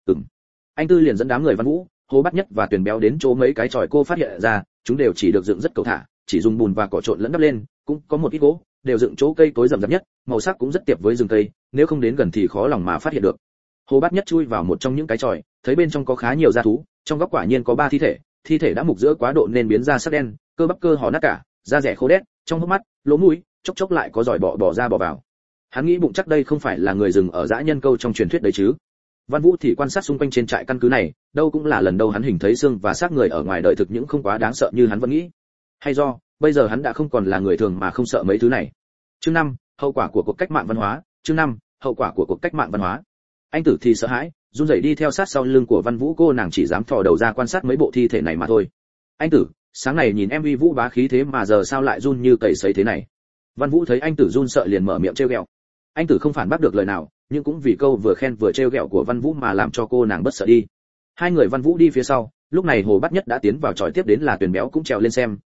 Anh Tư liền dẫn đám người Văn Vũ, Hồ Bát Nhất và Tuyền Béo đến chỗ mấy cái chòi cô phát hiện ra, chúng đều chỉ được dựng rất cầu thả, chỉ dùng bùn và cỏ trộn lẫn đắp lên, cũng có một ít gỗ, đều dựng chỗ cây cối rậm rạp nhất, màu sắc cũng rất tiệp với rừng cây, nếu không đến gần thì khó lòng mà phát hiện được. Hồ Bát Nhất chui vào một trong những cái chòi, thấy bên trong có khá nhiều gia thú, trong góc quả nhiên có 3 thi thể đã mục giữa quá độ nên biến ra sắc đen, cơ bắp cơ hò nát cả, da rẻ khô đét, trong hốc mắt, lỗ mũi, chốc chốc lại có giỏi bọ ra bò vào. Hắn nghĩ bụng chắc đây không phải là người rừng ở dã nhân câu trong truyền thuyết đấy chứ. Văn Vũ thì quan sát xung quanh trên trại căn cứ này, đâu cũng là lần đầu hắn hình thấy xương và xác người ở ngoài đời thực, những không quá đáng sợ như hắn vẫn nghĩ. Hay do bây giờ hắn đã không còn là người thường mà không sợ mấy thứ này. Chương 5, hậu quả của cuộc cách mạng văn hóa. Chương 5, hậu quả của cuộc cách mạng văn hóa. Anh Tử thì sợ hãi, run rẩy đi theo sát sau lưng của Văn Vũ, cô nàng chỉ dám thò đầu ra quan sát mấy bộ thi thể này mà thôi. Anh Tử, sáng này nhìn em uy vũ bá khí thế mà giờ sao lại run như cầy sấy thế này? Văn Vũ thấy anh Tử run sợ liền mở miệng trêu ghẹo. Anh Tử không phản bác được lời nào, nhưng cũng vì câu vừa khen vừa trêu ghẹo của Văn Vũ mà làm cho cô nàng bất sợ đi. Hai người Văn Vũ đi phía sau, lúc này Hồ Bát Nhất đã tiến vào chòi, tiếp đến là Tuyền Béo cũng trèo lên xem,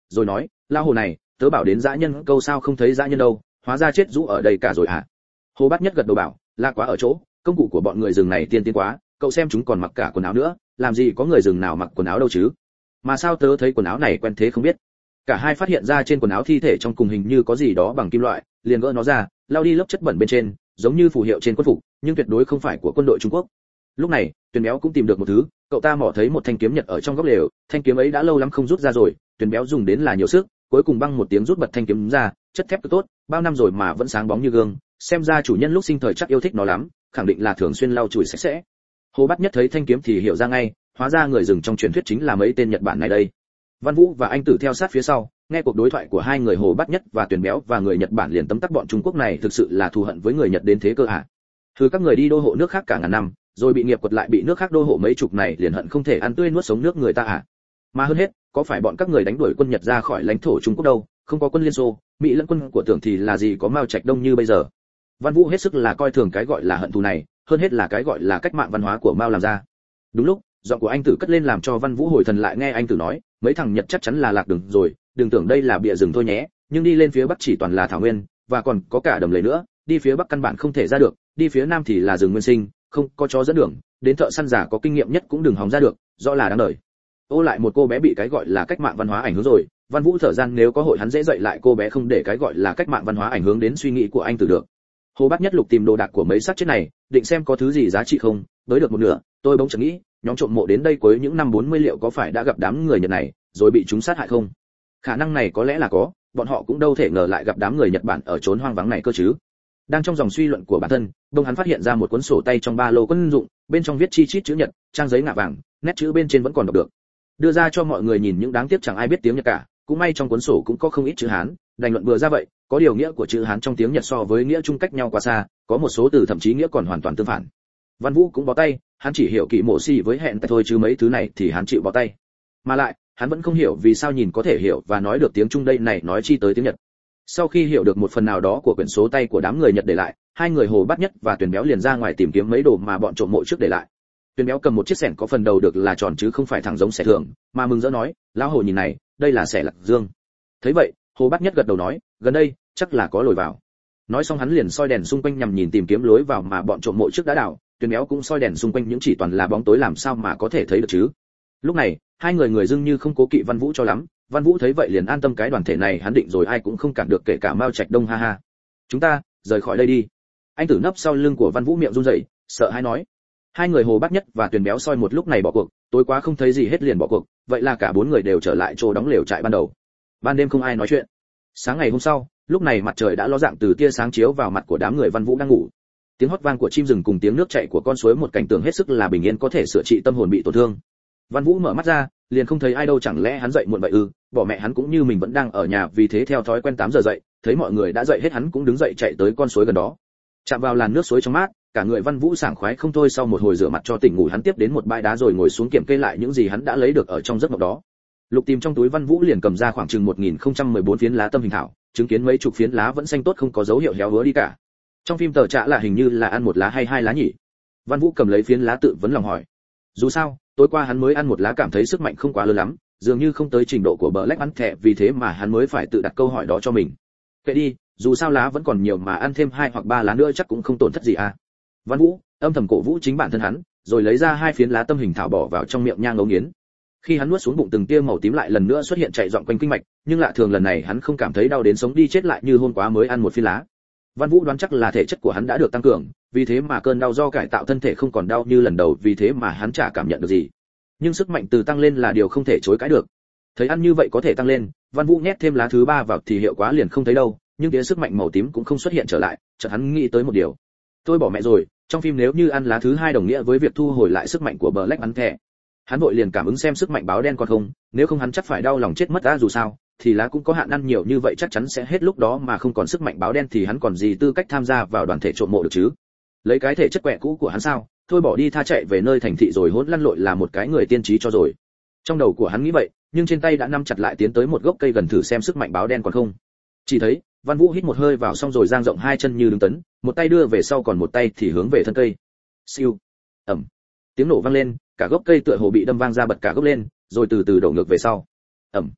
rồi nói, lao hồ này, tớ bảo đến dã nhân câu sao không thấy dã nhân đâu, hóa ra chết rũ ở đây cả rồi hả? Hồ Bát Nhất gật đầu bảo, là quá ở chỗ, công cụ của bọn người rừng này tiên tiến quá, cậu xem chúng còn mặc cả quần áo nữa, làm gì có người rừng nào mặc quần áo đâu chứ? Mà sao tớ thấy quần áo này quen thế không biết? Cả hai phát hiện ra trên quần áo thi thể trong cùng hình như có gì đó bằng kim loại, liền gỡ nó ra, lau đi lớp chất bẩn bên trên, giống như phù hiệu trên quân phục, nhưng tuyệt đối không phải của quân đội Trung Quốc. Lúc này, Tuyền Béo cũng tìm được một thứ, cậu ta mò thấy một thanh kiếm nhật ở trong góc lều, thanh kiếm ấy đã lâu lắm không rút ra rồi, Tuyền Béo dùng đến là nhiều sức, cuối cùng băng một tiếng rút bật thanh kiếm ra, chất thép cực tốt, bao năm rồi mà vẫn sáng bóng như gương, xem ra chủ nhân lúc sinh thời chắc yêu thích nó lắm, khẳng định là thường xuyên lau chùi sạch sẽ. Hồ Bát Nhất thấy thanh kiếm thì hiểu ra ngay, hóa ra người rừng trong truyền thuyết chính là mấy tên Nhật Bản này đây. Văn Vũ và anh Tử theo sát phía sau, nghe cuộc đối thoại của hai người Hồ Bát Nhất và Tuyền Béo và người Nhật Bản liền tấm tắc bọn Trung Quốc này thực sự là thù hận với người Nhật đến thế cơ à? Thứ các người đi đô hộ nước khác cả ngàn năm, rồi bị nghiệp quật lại bị nước khác đô hộ mấy chục này liền hận không thể ăn tươi nuốt sống nước người ta à? Mà hơn hết, có phải bọn các người đánh đuổi quân Nhật ra khỏi lãnh thổ Trung Quốc đâu, không có quân Liên Xô, Mỹ lẫn quân của Tưởng thì là gì có Mao Trạch Đông như bây giờ. Văn Vũ hết sức là coi thường cái gọi là hận thù này, hơn hết là cái gọi là cách mạng văn hóa của Mao làm ra. Đúng lúc, giọng của anh Tử cất lên làm cho Văn Vũ hồi thần lại, nghe anh Tử nói, mấy thằng Nhật chắc chắn là lạc đường rồi, đừng tưởng đây là bìa rừng thôi nhé, nhưng đi lên phía bắc chỉ toàn là thảo nguyên, và còn có cả đầm lầy nữa, đi phía bắc căn bản không thể ra được, đi phía nam thì là rừng nguyên sinh, không có chó dẫn đường, đến thợ săn giả có kinh nghiệm nhất cũng đừng hòng ra được, rõ là đáng đời. Ô lại một cô bé bị cái gọi là cách mạng văn hóa ảnh hưởng rồi, Văn Vũ thở gian nếu có hội hắn dễ dạy lại cô bé không để cái gọi là cách mạng văn hóa ảnh hưởng đến suy nghĩ của anh Tử được. Hồ Bát Nhất lục tìm đồ đạc của mấy xác chết này, định xem có thứ gì giá trị không, tới được một nửa, tôi bỗng chợt nghĩ, nhóm trộm mộ đến đây cuối những năm 40 liệu có phải đã gặp đám người Nhật này, rồi bị chúng sát hại không? Khả năng này có lẽ là có, bọn họ cũng đâu thể ngờ lại gặp đám người Nhật Bản ở chốn hoang vắng này cơ chứ. Đang trong dòng suy luận của bản thân, đông hắn phát hiện ra một cuốn sổ tay trong ba lô quân dụng, bên trong viết chi chít chữ Nhật, trang giấy ngả vàng, nét chữ bên trên vẫn còn đọc được. Đưa ra cho mọi người nhìn, những đáng tiếc chẳng ai biết tiếng Nhật cả, cũng may trong cuốn sổ cũng có không ít chữ Hán, đành luận bừa ra vậy, có điều nghĩa của chữ Hán trong tiếng Nhật so với nghĩa Trung cách nhau quá xa, có một số từ thậm chí nghĩa còn hoàn toàn tương phản. Văn Vũ cũng bó tay, hắn chỉ hiểu kỵ mộ xì với hẹn tại thôi chứ mấy thứ này thì hắn chịu bó tay. Mà lại, hắn vẫn không hiểu vì sao nhìn có thể hiểu và nói được tiếng Trung đây này nói chi tới tiếng Nhật. Sau khi hiểu được một phần nào đó của quyển số tay của đám người Nhật để lại, hai người Hồ Bát Nhất và Tuyền Béo liền ra ngoài tìm kiếm mấy đồ mà bọn trộm mộ trước để lại. Tuyền Béo cầm một chiếc xẻng có phần đầu được là tròn chứ không phải thẳng giống xẻ thường, mà mừng rỡ nói, lão Hồ nhìn này, đây là xẻ Lạc Dương. Thấy vậy, Hồ Bát Nhất gật đầu nói, gần đây chắc là có lối vào. Nói xong hắn liền soi đèn xung quanh nhằm nhìn tìm kiếm lối vào mà bọn trộm mộ trước đã đào. Tuyền Béo cũng soi đèn xung quanh, những chỉ toàn là bóng tối làm sao mà có thể thấy được chứ. Lúc này hai người dưng như không cố kỵ Văn Vũ cho lắm. Văn Vũ thấy vậy liền an tâm, cái đoàn thể này hắn định rồi ai cũng không cản được, kể cả Mao Trạch Đông, ha ha. Chúng ta rời khỏi đây đi. Anh Tử nấp sau lưng của Văn Vũ miệng run rẩy, sợ hãi nói. Hai người Hồ Bát Nhất và Tuyền Béo soi một lúc này bỏ cuộc, tối quá không thấy gì hết liền bỏ cuộc, vậy là cả bốn người đều trở lại chỗ đóng lều trại ban đầu. Ban đêm không ai nói chuyện. Sáng ngày hôm sau, lúc này mặt trời đã ló dạng từ tia sáng chiếu vào mặt của đám người Văn Vũ đang ngủ. Tiếng hót vang của chim rừng cùng tiếng nước chảy của con suối, một cảnh tượng hết sức là bình yên, có thể sửa trị tâm hồn bị tổn thương. Văn Vũ mở mắt ra, liền không thấy ai đâu, chẳng lẽ hắn dậy muộn vậy ư? Bỏ mẹ hắn cũng như mình vẫn đang ở nhà, vì thế theo thói quen 8 giờ dậy, thấy mọi người đã dậy hết hắn cũng đứng dậy chạy tới con suối gần đó. Chạm vào làn nước suối trong mát, cả người Văn Vũ sảng khoái không thôi. Sau một hồi rửa mặt cho tỉnh ngủ, hắn tiếp đến một bãi đá rồi ngồi xuống kiểm kê lại những gì hắn đã lấy được ở trong giấc mộng đó. Lục tìm trong túi, Văn Vũ liền cầm ra khoảng chừng 1014 phiến lá tâm hình thảo, chứng kiến mấy chục phiến lá vẫn xanh tốt, không có dấu hiệu héo úa đi cả. Trong phim tờ trạ là hình như là ăn một lá hay hai lá nhỉ? Văn Vũ cầm lấy phiến lá tự vấn lòng hỏi. Dù sao, tối qua hắn mới ăn một lá, cảm thấy sức mạnh không quá lớn lắm, dường như không tới trình độ của Black Panther, vì thế mà hắn mới phải tự đặt câu hỏi đó cho mình. Kệ đi, dù sao lá vẫn còn nhiều mà ăn thêm 2 hoặc 3 lá nữa chắc cũng không tổn thất gì à. Văn Vũ âm thầm cổ vũ chính bản thân hắn, rồi lấy ra 2 phiến lá tâm hình thảo bỏ vào trong miệng nhang ngấu nghiến. Khi hắn nuốt xuống, bụng từng tia màu tím lại lần nữa xuất hiện chạy dọn quanh kinh mạch, nhưng lạ thường lần này hắn không cảm thấy đau đến sống đi chết lại như hôm qua mới ăn một phiến lá. Văn Vũ đoán chắc là thể chất của hắn đã được tăng cường, vì thế mà cơn đau do cải tạo thân thể không còn đau như lần đầu, vì thế mà hắn chả cảm nhận được gì. Nhưng sức mạnh từ tăng lên là điều không thể chối cãi được. Thấy ăn như vậy có thể tăng lên, Văn Vũ nhét thêm lá thứ 3 vào thì hiệu quả liền không thấy đâu, nhưng tia sức mạnh màu tím cũng không xuất hiện trở lại. Chợt hắn nghĩ tới một điều. Tôi bỏ mẹ rồi, trong phim nếu như ăn lá thứ 2 đồng nghĩa với việc thu hồi lại sức mạnh của Black Panther. Hắn vội liền cảm ứng xem sức mạnh báo đen còn không, nếu không hắn chắc phải đau lòng chết mất đã. Dù sao thì lá cũng có hạn, ăn nhiều như vậy chắc chắn sẽ hết lúc đó, mà không còn sức mạnh báo đen thì hắn còn gì tư cách tham gia vào đoàn thể trộm mộ được chứ. Lấy cái thể chất quẹ cũ của hắn sao, thôi bỏ đi tha chạy về nơi thành thị rồi hỗn lăn lội là một cái người tiên trí cho rồi. Trong đầu của hắn nghĩ vậy, nhưng trên tay đã nắm chặt lại, tiến tới một gốc cây gần thử xem sức mạnh báo đen còn không. Chỉ thấy Văn Vũ hít một hơi vào, xong rồi dang rộng 2 chân như đứng tấn, một tay đưa về sau còn một tay thì hướng về thân cây. Siêu, ầm, tiếng nổ vang lên, cả gốc cây tựa hồ bị đâm vang ra bật cả gốc lên, rồi từ từ đổ ngược về sau. Ầm.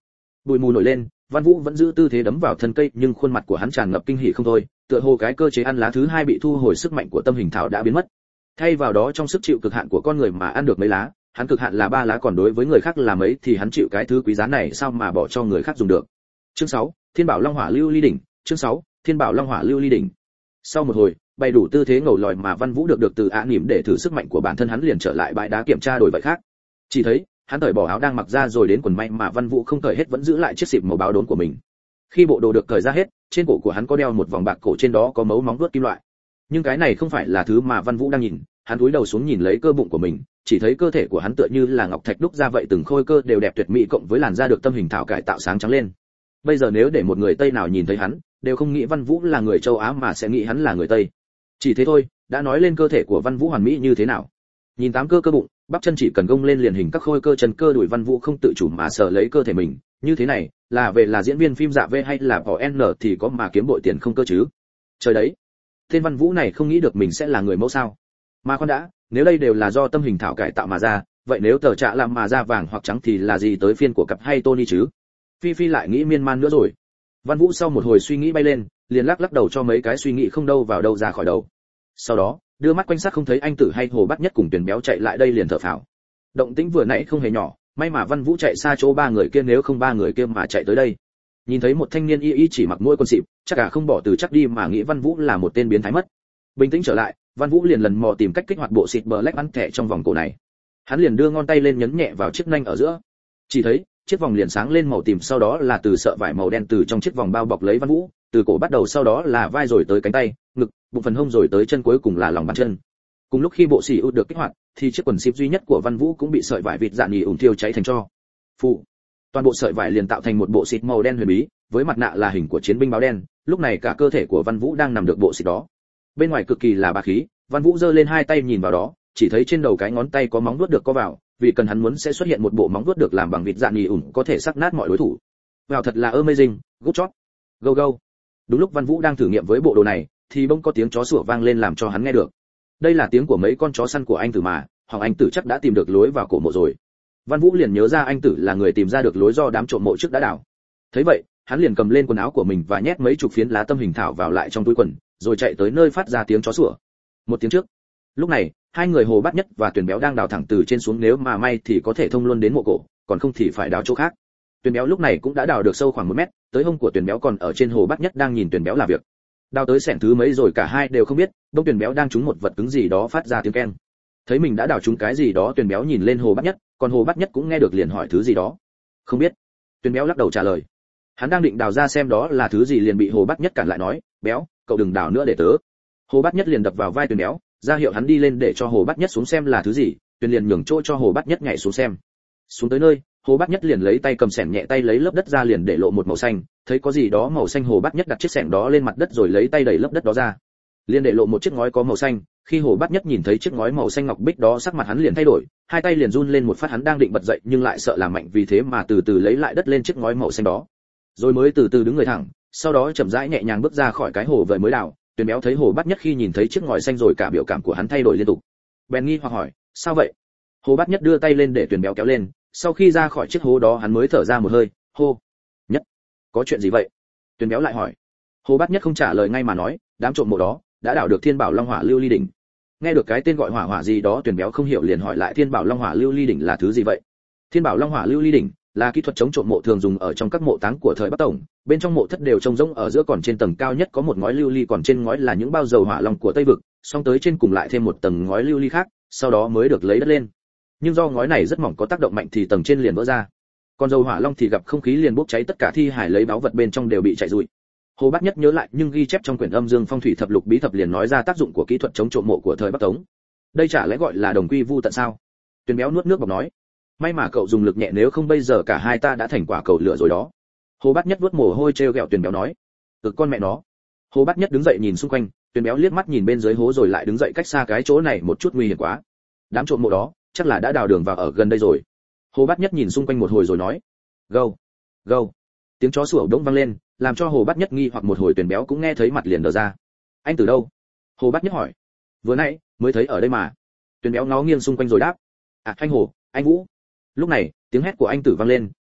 Bụi mù nổi lên, Văn Vũ vẫn giữ tư thế đấm vào thân cây, nhưng khuôn mặt của hắn tràn ngập kinh hỉ không thôi, tựa hồ cái cơ chế ăn lá thứ hai bị thu hồi, sức mạnh của tâm hình thảo đã biến mất. Thay vào đó trong sức chịu cực hạn của con người mà ăn được mấy lá, hắn cực hạn là 3 lá, còn đối với người khác là mấy thì hắn chịu cái thứ quý giá này sao mà bỏ cho người khác dùng được. Chương 6, Thiên Bảo Long Hỏa Lưu Ly đỉnh. Chương 6, Thiên Bảo Long Hỏa Lưu Ly đỉnh. Sau một hồi, bày đủ tư thế ngầu lòi mà Văn Vũ được từ Á Nỉm để thử sức mạnh của bản thân, hắn liền trở lại bãi đá kiểm tra đổi vậy khác. Chỉ thấy, hắn cởi bỏ áo đang mặc ra rồi đến quần may mà Văn Vũ không cởi hết vẫn giữ lại chiếc xịp màu báo đốn của mình. Khi bộ đồ được cởi ra hết, trên cổ của hắn có đeo một vòng bạc cổ, trên đó có mấu móng vuốt kim loại. Nhưng cái này không phải là thứ mà Văn Vũ đang nhìn, hắn cúi đầu xuống nhìn lấy cơ bụng của mình, chỉ thấy cơ thể của hắn tựa như là ngọc thạch đúc ra vậy, từng khôi cơ đều đẹp tuyệt mỹ, cộng với làn da được tâm hình thảo cải tạo sáng trắng lên. Bây giờ nếu để một người Tây nào nhìn thấy hắn, đều không nghĩ Văn Vũ là người châu Á mà sẽ nghĩ hắn là người Tây. Chỉ thế thôi, đã nói lên cơ thể của Văn Vũ hoàn mỹ như thế nào. Nhìn 8 cơ bụng, bắp chân chỉ cần gông lên liền hình các khôi cơ chân cơ đùi, Văn Vũ không tự chủ mà sờ lấy cơ thể mình, như thế này, là diễn viên phim dạ V hay là bỏ N thì có mà kiếm bội tiền không cơ chứ. Trời đấy, tên Văn Vũ này không nghĩ được mình sẽ là người mẫu sao? Mà khoan đã, nếu đây đều là do tâm hình thảo cải tạo mà ra, vậy nếu tờ trạ làm mà ra vàng hoặc trắng thì là gì tới phiên của cặp hay Tony chứ? Phi Phi lại nghĩ miên man nữa rồi. Văn Vũ sau một hồi suy nghĩ bay lên, liền lắc đầu cho mấy cái suy nghĩ không đâu vào đâu ra khỏi đầu. Sau đó, đưa mắt quanh sát không thấy anh Tử hay Hồ Bát Nhất cùng Tuyển Béo chạy lại đây, liền thở phào. Động tĩnh vừa nãy không hề nhỏ, may mà Văn Vũ chạy xa chỗ 3 người kia, nếu không 3 người kia mà chạy tới đây. Nhìn thấy một thanh niên y chỉ mặc mỗi quần xịp, chắc cả không bỏ từ chắc đi mà nghĩ Văn Vũ là một tên biến thái mất. Bình tĩnh trở lại, Văn Vũ liền lần mò tìm cách kích hoạt bộ xịt Black bắn thẻ trong vòng cổ này. Hắn liền đưa ngón tay lên nhấn nhẹ vào chiếc nanh ở giữa. Chỉ thấy, chiếc vòng liền sáng lên màu tím, sau đó là từ sợi vải màu đen từ trong chiếc vòng bao bọc lấy Văn Vũ, từ cổ bắt đầu, sau đó là vai rồi tới cánh tay, ngực, bụng phần hông rồi tới chân, cuối cùng là lòng bàn chân. Cùng lúc khi bộ xỉ út được kích hoạt, thì chiếc quần xịp duy nhất của Văn Vũ cũng bị sợi vải vịt dạn nhì ủn thiêu cháy thành tro. Phụ. Toàn bộ sợi vải liền tạo thành một bộ xịt màu đen huyền bí, với mặt nạ là hình của chiến binh báo đen. Lúc này cả cơ thể của Văn Vũ đang nằm được bộ xịt đó. Bên ngoài cực kỳ là bá khí, Văn Vũ giơ lên 2 tay nhìn vào đó, chỉ thấy trên đầu cái ngón tay có móng vuốt được co vào, vì cần hắn muốn sẽ xuất hiện một bộ móng vuốt được làm bằng vịt dạn nhì ủn, có thể sắc nát mọi đối thủ. Wow, thật là amazing, good job. Go go. Đúng lúc Văn Vũ đang thử nghiệm với bộ đồ này, thì bỗng có tiếng chó sủa vang lên làm cho hắn nghe được. Đây là tiếng của mấy con chó săn của anh Tử mà, hoặc anh Tử chắc đã tìm được lối vào cổ mộ rồi. Văn Vũ liền nhớ ra anh Tử là người tìm ra được lối do đám trộm mộ trước đã đào. Thấy vậy, hắn liền cầm lên quần áo của mình và nhét mấy chục phiến lá tâm hình thảo vào lại trong túi quần, rồi chạy tới nơi phát ra tiếng chó sủa. Một tiếng trước. Lúc này, 2 người Hồ Bát Nhất và Tuyển Béo đang đào thẳng từ trên xuống, nếu mà may thì có thể thông luôn đến mộ cổ, còn không thì phải đào chỗ khác. Tuyển Béo lúc này cũng đã đào được sâu khoảng 1 mét, tới hông của Tuyển Béo, còn ở trên Hồ Bát Nhất đang nhìn Tuyển Béo làm việc. Đào tới xẻng thứ mấy rồi cả hai đều không biết, bỗng Tuyển Béo đang trúng một vật cứng gì đó phát ra tiếng keng. Thấy mình đã đào trúng cái gì đó, Tuyển Béo nhìn lên Hồ Bát Nhất, còn Hồ Bát Nhất cũng nghe được liền hỏi thứ gì đó. Không biết. Tuyển Béo lắc đầu trả lời. Hắn đang định đào ra xem đó là thứ gì liền bị Hồ Bát Nhất cản lại nói, Béo, cậu đừng đào nữa để tớ. Hồ Bát Nhất liền đập vào vai Tuyển Béo, ra hiệu hắn đi lên để cho Hồ Bát Nhất xuống xem là thứ gì. Tuyển liền nhường chỗ cho Hồ Bát Nhất nhảy xuống xem. Xuống tới nơi, Hồ Bát Nhất liền lấy tay cầm xẻng nhẹ tay lấy lớp đất ra, liền để lộ một màu xanh, thấy có gì đó màu xanh, Hồ Bát Nhất đặt chiếc xẻng đó lên mặt đất rồi lấy tay đẩy lớp đất đó ra, liền để lộ một chiếc ngói có màu xanh. Khi Hồ Bát Nhất nhìn thấy chiếc ngói màu xanh ngọc bích đó, sắc mặt hắn liền thay đổi, 2 tay liền run lên một phát, hắn đang định bật dậy nhưng lại sợ làm mạnh, vì thế mà từ từ lấy lại đất lên chiếc ngói màu xanh đó, rồi mới từ từ đứng người thẳng, sau đó chậm rãi nhẹ nhàng bước ra khỏi cái hồ vời mới đào. Tuyển Béo thấy Hồ Bát Nhất khi nhìn thấy chiếc ngói xanh rồi cả biểu cảm của hắn thay đổi liên tục, bèn nghi hoặc hỏi, sao vậy? Hồ Bát Nhất đưa tay lên để Tuyển Béo kéo lên, sau khi ra khỏi chiếc hố đó hắn mới thở ra một hơi, hô. Nhất, có chuyện gì vậy? Tuyển Béo lại hỏi. Hồ Bát Nhất không trả lời ngay mà nói, đám trộm mộ đó đã đào được Thiên Bảo Long Hỏa Lưu Ly đỉnh. Nghe được cái tên gọi hỏa hỏa gì đó, Tuyển Béo không hiểu liền hỏi lại, Thiên Bảo Long Hỏa Lưu Ly đỉnh là thứ gì vậy? Thiên Bảo Long Hỏa Lưu Ly đỉnh là kỹ thuật chống trộm mộ thường dùng ở trong các mộ táng của thời Bắc Tổng, bên trong mộ thất đều trông rỗng, ở giữa còn trên tầng cao nhất có một ngói lưu ly, còn trên ngói là những bao dầu hỏa long của Tây vực, xong tới trên cùng lại thêm một tầng ngói lưu ly khác, sau đó mới được lấy đất lên. Nhưng do ngói này rất mỏng, có tác động mạnh thì tầng trên liền vỡ ra, còn dầu hỏa long thì gặp không khí liền bốc cháy, tất cả thi hải lấy báu vật bên trong đều bị cháy rụi. Hồ Bát Nhất nhớ lại nhưng ghi chép trong quyển Âm Dương Phong Thủy Thập Lục Bí Thập, liền nói ra tác dụng của kỹ thuật chống trộm mộ của thời Bắc Tống. Đây chả lẽ gọi là đồng quy vu tận sao? Tuyển Béo nuốt nước bọt nói, may mà cậu dùng lực nhẹ, nếu không bây giờ cả hai ta đã thành quả cầu lửa rồi đó. Hồ Bát Nhất vuốt mồ hôi trêu ghẹo Tuyển Béo nói, con mẹ nó. Hồ Bát Nhất đứng dậy nhìn xung quanh, Tuyển Béo liếc mắt nhìn bên dưới hố rồi lại đứng dậy cách xa cái chỗ này một chút, nguy hiểm quá. Đám trộm mộ đó chắc là đã đào đường vào ở gần đây rồi. Hồ Bát Nhất nhìn xung quanh một hồi rồi nói, gâu gâu. Tiếng chó sủa đống vang lên, làm cho Hồ Bát Nhất nghi hoặc một hồi. Tuyển Béo cũng nghe thấy, mặt liền đờ ra. Anh từ đâu? Hồ Bát Nhất hỏi. Vừa nãy mới thấy ở đây mà. Tuyển Béo ngó nghiêng xung quanh rồi đáp, à, anh Hồ, anh Vũ. Lúc này tiếng hét của anh Tử vang lên,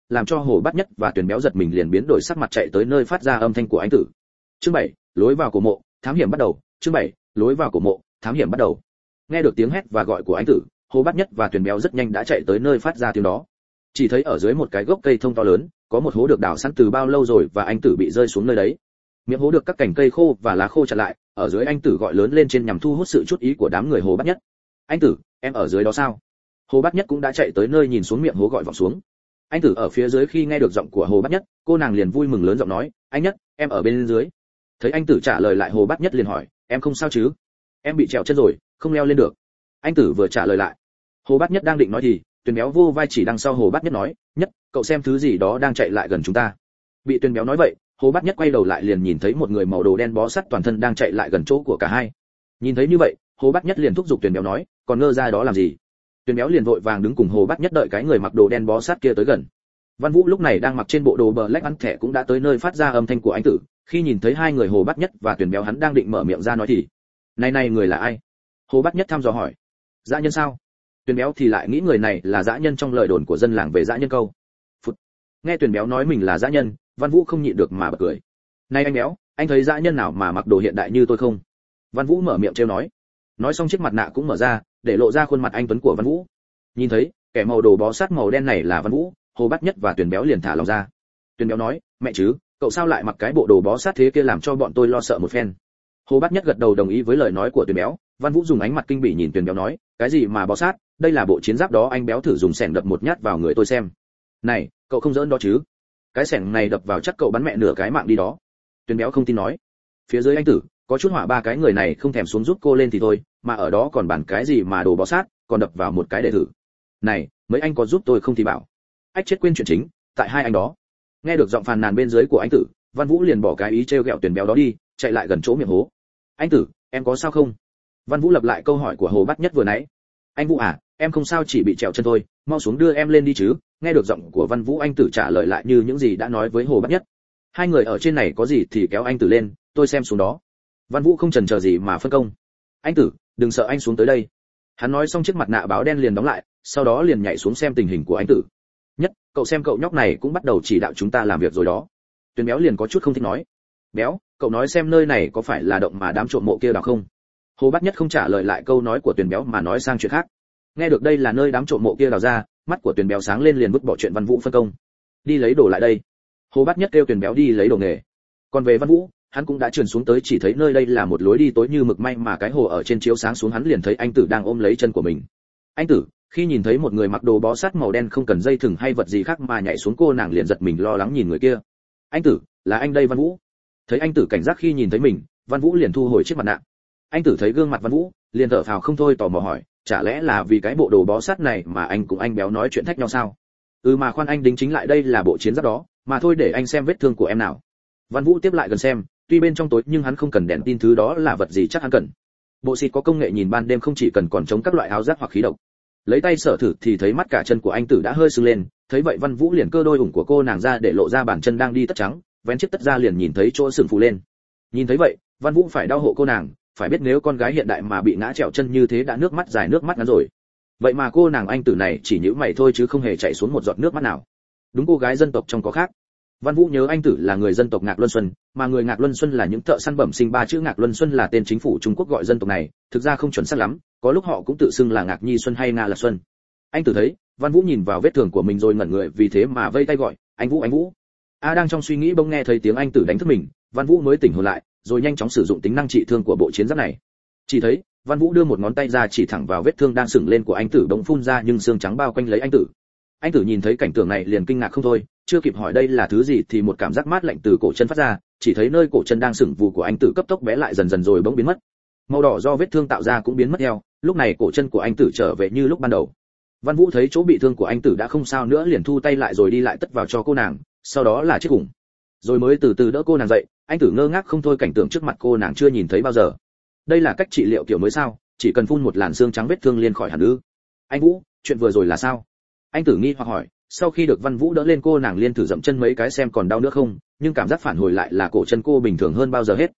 làm cho Hồ Bát Nhất và Tuyền Béo giật mình liền biến đổi sắc mặt chạy tới nơi phát ra âm thanh của anh tử. Chương 7, lối vào cổ mộ, thám hiểm bắt đầu. Chương 7, lối vào cổ mộ, thám hiểm bắt đầu. Nghe được tiếng hét và gọi của anh tử, Hồ Bát Nhất và Tuyền Béo rất nhanh đã chạy tới nơi phát ra tiếng đó. Chỉ thấy ở dưới một cái gốc cây thông to lớn, có một hố được đào sẵn từ bao lâu rồi và anh tử bị rơi xuống nơi đấy. Miệng hố được các cành cây khô và lá khô chặn lại, ở dưới anh tử gọi lớn lên trên nhằm thu hút sự chú ý của đám người Hồ Bát Nhất. Anh tử, em ở dưới đó sao? Hồ Bát Nhất cũng đã chạy tới nơi nhìn xuống miệng hố gọi vọng xuống. Anh tử ở phía dưới khi nghe được giọng của Hồ Bát Nhất, cô nàng liền vui mừng lớn giọng nói, anh Nhất, em ở bên dưới. Thấy anh tử trả lời lại, Hồ Bát Nhất liền hỏi, em không sao chứ? Em bị trèo chân rồi, không leo lên được. Anh tử vừa trả lời lại, Hồ Bát Nhất đang định nói thì Tuyền Béo vô vai chỉ đằng sau Hồ Bát Nhất nói, Nhất, cậu xem thứ gì đó đang chạy lại gần chúng ta. Bị Tuyền Béo nói vậy, Hồ Bát Nhất quay đầu lại liền nhìn thấy một người màu đồ đen bó sát toàn thân đang chạy lại gần chỗ của cả hai. Nhìn thấy như vậy, Hồ Bát Nhất liền thúc giục Tuyền Béo nói, còn ngơ ra đó làm gì? Tuyền Béo liền vội vàng đứng cùng Hồ Bát Nhất đợi cái người mặc đồ đen bó sát kia tới gần. Văn Vũ lúc này đang mặc trên bộ đồ black ăn thẻ cũng đã tới nơi phát ra âm thanh của anh tử, khi nhìn thấy hai người Hồ Bát Nhất và Tuyền Béo hắn đang định mở miệng ra nói thì, này người là ai? Hồ Bát Nhất thăm dò hỏi. Dã nhân sao? Tuyền Béo thì lại nghĩ người này là dã nhân trong lời đồn của dân làng về dã nhân câu. Phụt. Nghe Tuyền Béo nói mình là dã nhân, Văn Vũ không nhịn được mà bật cười. Này anh Béo, anh thấy dã nhân nào mà mặc đồ hiện đại như tôi không? Văn Vũ mở miệng trêu nói. Nói xong chiếc mặt nạ cũng mở ra, để lộ ra khuôn mặt anh tuấn của Văn Vũ. Nhìn thấy kẻ màu đồ bó sát màu đen này là Văn Vũ, Hồ Bát Nhất và Tuyền Béo liền thả lòng ra. Tuyền Béo nói, mẹ chứ, cậu sao lại mặc cái bộ đồ bó sát thế kia làm cho bọn tôi lo sợ một phen. Hồ Bát Nhất gật đầu đồng ý với lời nói của Tuyền Béo. Văn Vũ dùng ánh mặt kinh bỉ nhìn Tuyền Béo nói, cái gì mà bó sát, đây là bộ chiến giáp đó anh Béo thử dùng xẻng đập một nhát vào người tôi xem. Này, cậu không giỡn đó chứ? Cái xẻng này đập vào chắc cậu bắn mẹ nửa cái mạng đi đó. Tuyền Béo không tin nói. Phía dưới anh tử, có chút hỏa ba cái người này không thèm xuống giúp cô lên thì thôi, mà ở đó còn bàn cái gì mà đồ bó sát, còn đập vào một cái để thử. Này, mấy anh có giúp tôi không thì bảo. Ách chết quên chuyện chính, tại hai anh đó. Nghe được giọng phàn nàn bên dưới của anh tử, Văn Vũ liền bỏ cái ý trêu ghẹo Tuyền Béo đó đi, chạy lại gần chỗ miệng hố. Anh tử, em có sao không? Văn Vũ lặp lại câu hỏi của Hồ Bát Nhất vừa nãy. Anh Vũ à, em không sao, chỉ bị trèo chân thôi, mau xuống đưa em lên đi chứ. Nghe được giọng của Văn Vũ, anh tử trả lời lại như những gì đã nói với Hồ Bát Nhất. Hai người ở trên này có gì thì kéo anh tử lên, tôi xem xuống đó. Văn Vũ không chần chờ gì mà phân công. Anh tử, đừng sợ, anh xuống tới đây. Hắn nói xong chiếc mặt nạ báo đen liền đóng lại, sau đó liền nhảy xuống xem tình hình của anh tử. Nhất, cậu xem cậu nhóc này cũng bắt đầu chỉ đạo chúng ta làm việc rồi đó. Tuyền Béo liền có chút không thích nói. Béo, cậu nói xem nơi này có phải là động mà đám trộm mộ kia đào không? Hồ Bát Nhất không trả lời lại câu nói của Tuyền Béo mà nói sang chuyện khác. Nghe được đây là nơi đám trộm mộ kia đào ra, mắt của Tuyền Béo sáng lên liền vứt bỏ chuyện Văn Vũ phân công. Đi lấy đồ lại đây. Hồ Bát Nhất kêu Tuyền Béo đi lấy đồ nghề. Còn về Văn Vũ, hắn cũng đã trườn xuống tới, chỉ thấy nơi đây là một lối đi tối như mực, may mà cái hồ ở trên chiếu sáng xuống, hắn liền thấy anh tử đang ôm lấy chân của mình. Anh tử, khi nhìn thấy một người mặc đồ bó sát màu đen không cần dây thừng hay vật gì khác mà nhảy xuống, cô nàng liền giật mình lo lắng nhìn người kia. Anh tử, là anh đây Văn Vũ. Thấy anh tử cảnh giác khi nhìn thấy mình, Văn Vũ liền thu hồi chiếc mặt nạ. Anh tử thấy gương mặt Văn Vũ, liền thở phào không thôi, tò mò hỏi, chả lẽ là vì cái bộ đồ bó sát này mà anh cùng anh Béo nói chuyện thách nhau sao? Mà khoan, anh đính chính lại đây là bộ chiến giáp đó, mà thôi để anh xem vết thương của em nào. Văn Vũ tiếp lại gần xem, tuy bên trong tối nhưng hắn không cần đèn tin, thứ đó là vật gì chắc hắn cần. Bộ xịt có công nghệ nhìn ban đêm, không chỉ cần còn chống các loại áo giáp hoặc khí độc. Lấy tay sở thử thì thấy mắt cả chân của anh tử đã hơi sưng lên, thấy vậy Văn Vũ liền cơ đôi ủng của cô nàng ra để lộ ra bàn chân đang đi tất trắng, vén chiếc tất ra liền nhìn thấy chỗ sừng phù lên. Nhìn thấy vậy, Văn Vũ phải đau hộ cô nàng, phải biết nếu con gái hiện đại mà bị ngã trèo chân như thế đã nước mắt dài nước mắt ngắn rồi. Vậy mà cô nàng anh tử này chỉ nhíu mày thôi chứ không hề chảy xuống một giọt nước mắt nào. Đúng, cô gái dân tộc trong có khác. Văn Vũ nhớ anh tử là người dân tộc Ngạc Luân Xuân, mà người Ngạc Luân Xuân là những thợ săn bẩm sinh, ba chữ Ngạc Luân Xuân là tên chính phủ Trung Quốc gọi dân tộc này, thực ra không chuẩn xác lắm, có lúc họ cũng tự xưng là Ngạc Nhi Xuân hay Nga Lạc Xuân. Anh tử thấy Văn Vũ nhìn vào vết thương của mình rồi ngẩn người, vì thế mà vây tay gọi, anh Vũ, anh Vũ. Đang trong suy nghĩ bỗng nghe thấy tiếng anh tử đánh thức mình, Văn Vũ mới tỉnh hồn lại, rồi nhanh chóng sử dụng tính năng trị thương của bộ chiến giáp này. Chỉ thấy Văn Vũ đưa một ngón tay ra chỉ thẳng vào vết thương đang sưng lên của anh tử, bỗng phun ra nhưng xương trắng bao quanh lấy anh tử. Anh tử nhìn thấy cảnh tượng này liền kinh ngạc không thôi, chưa kịp hỏi đây là thứ gì thì một cảm giác mát lạnh từ cổ chân phát ra, chỉ thấy nơi cổ chân đang sưng vù của anh tử cấp tốc bé lại dần dần rồi bỗng biến mất. Màu đỏ do vết thương tạo ra cũng biến mất theo, lúc này cổ chân của anh tử trở về như lúc ban đầu. Văn Vũ thấy chỗ bị thương của anh tử đã không sao nữa liền thu tay lại rồi đi lại tất vào cho cô nàng, sau đó là chiếc ủng, rồi mới từ từ đỡ cô nàng dậy. Anh tử ngơ ngác không thôi, cảnh tượng trước mặt cô nàng chưa nhìn thấy bao giờ. Đây là cách trị liệu kiểu mới sao, chỉ cần phun một làn xương trắng vết thương liền khỏi hẳn ư? Anh Vũ, chuyện vừa rồi là sao? Anh tử nghi hoặc hỏi. Sau khi được Văn Vũ đỡ lên, cô nàng liên thử dậm chân mấy cái xem còn đau nữa không, nhưng cảm giác phản hồi lại là cổ chân cô bình thường hơn bao giờ hết.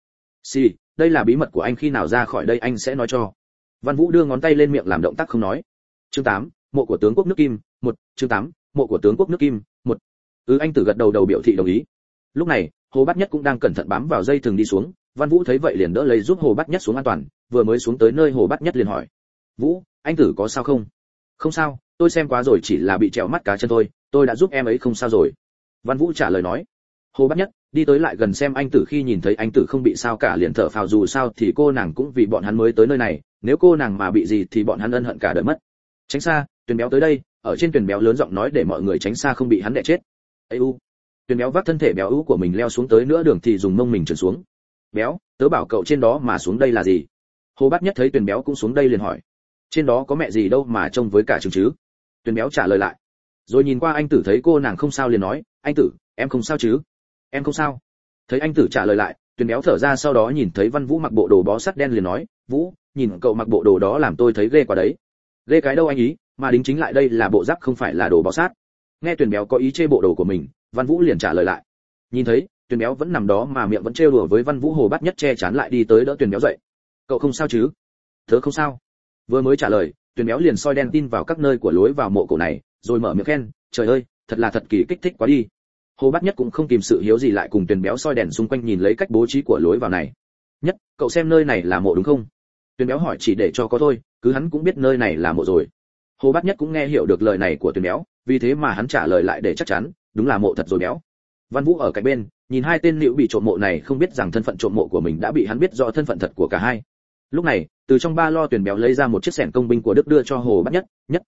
Đây là bí mật của anh, khi nào ra khỏi đây anh sẽ nói cho. Văn Vũ đưa ngón tay lên miệng làm động tác không nói. Chương 8, mộ của tướng quốc nước Kim, 1. Chương 8, mộ của tướng quốc nước Kim, 1. Anh Tử gật đầu đầu biểu thị đồng ý. Lúc này Hồ Bát Nhất cũng đang cẩn thận bám vào dây thừng đi xuống, Văn Vũ thấy vậy liền đỡ lấy giúp Hồ Bát Nhất xuống an toàn, vừa mới xuống tới nơi Hồ Bát Nhất liền hỏi: Vũ, anh Tử có sao không? Không sao, tôi xem quá rồi, chỉ là bị trẹo mắt cá chân thôi, tôi đã giúp em ấy không sao rồi. Văn Vũ trả lời nói. Hồ Bát Nhất đi tới lại gần xem anh Tử, khi nhìn thấy anh Tử không bị sao cả liền thở phào, dù sao thì cô nàng cũng vì bọn hắn mới tới nơi này, nếu cô nàng mà bị gì thì bọn hắn ân hận cả đời mất. Tránh xa, Tuyền Béo tới đây. Ở trên Tuyền Béo lớn giọng nói để mọi người tránh xa không bị hắn đè chết. Ây u. Tuyền Béo vác thân thể béo ú của mình leo xuống tới nửa đường thì dùng mông mình trườn xuống. Béo, tớ bảo cậu trên đó mà xuống đây là gì? Hồ Bát Nhất thấy Tuyền Béo cũng xuống đây liền hỏi. Trên đó có mẹ gì đâu mà trông với cả trứng chứ? Tuyền Béo trả lời lại. Rồi nhìn qua anh Tử thấy cô nàng không sao liền nói, anh Tử, em không sao chứ? Em không sao. Thấy anh Tử trả lời lại, Tuyền Béo thở ra, sau đó nhìn thấy Văn Vũ mặc bộ đồ bó sắt đen liền nói, Vũ, nhìn cậu mặc bộ đồ đó làm tôi thấy ghê quá đấy. Ghê cái đâu anh ý, mà đính chính lại đây là bộ giáp không phải là đồ bó sát. Nghe Tuyền Béo có ý chê bộ đồ của mình, Văn Vũ liền trả lời lại. Nhìn thấy Tuyền Béo vẫn nằm đó mà miệng vẫn trêu đùa với Văn Vũ, Hồ Bát Nhất che chắn lại đi tới đỡ Tuyền Béo dậy. Cậu không sao chứ? Tớ không sao. Vừa mới trả lời, Tuyền Béo liền soi đèn tin vào các nơi của lối vào mộ cổ này, rồi mở miệng khen, trời ơi, thật là thật kỳ kích thích quá đi. Hồ Bát Nhất cũng không kìm sự hiếu gì lại cùng Tuyền Béo soi đèn xung quanh nhìn lấy cách bố trí của lối vào này. Nhất, cậu xem nơi này là mộ đúng không? Tuyền Béo hỏi chỉ để cho có thôi, cứ hắn cũng biết nơi này là mộ rồi. Hồ Bát Nhất cũng nghe hiểu được lời này của Tuyền Béo, vì thế mà hắn trả lời lại để chắc chắn, đúng là mộ thật rồi Béo. Văn Vũ ở cạnh bên, nhìn hai tên liễu bị trộm mộ này không biết rằng thân phận trộm mộ của mình đã bị hắn biết rõ thân phận thật của cả hai. Lúc này, từ trong ba lo Tuyền Béo lấy ra một chiếc xẻng công binh của Đức đưa cho Hồ Bát Nhất.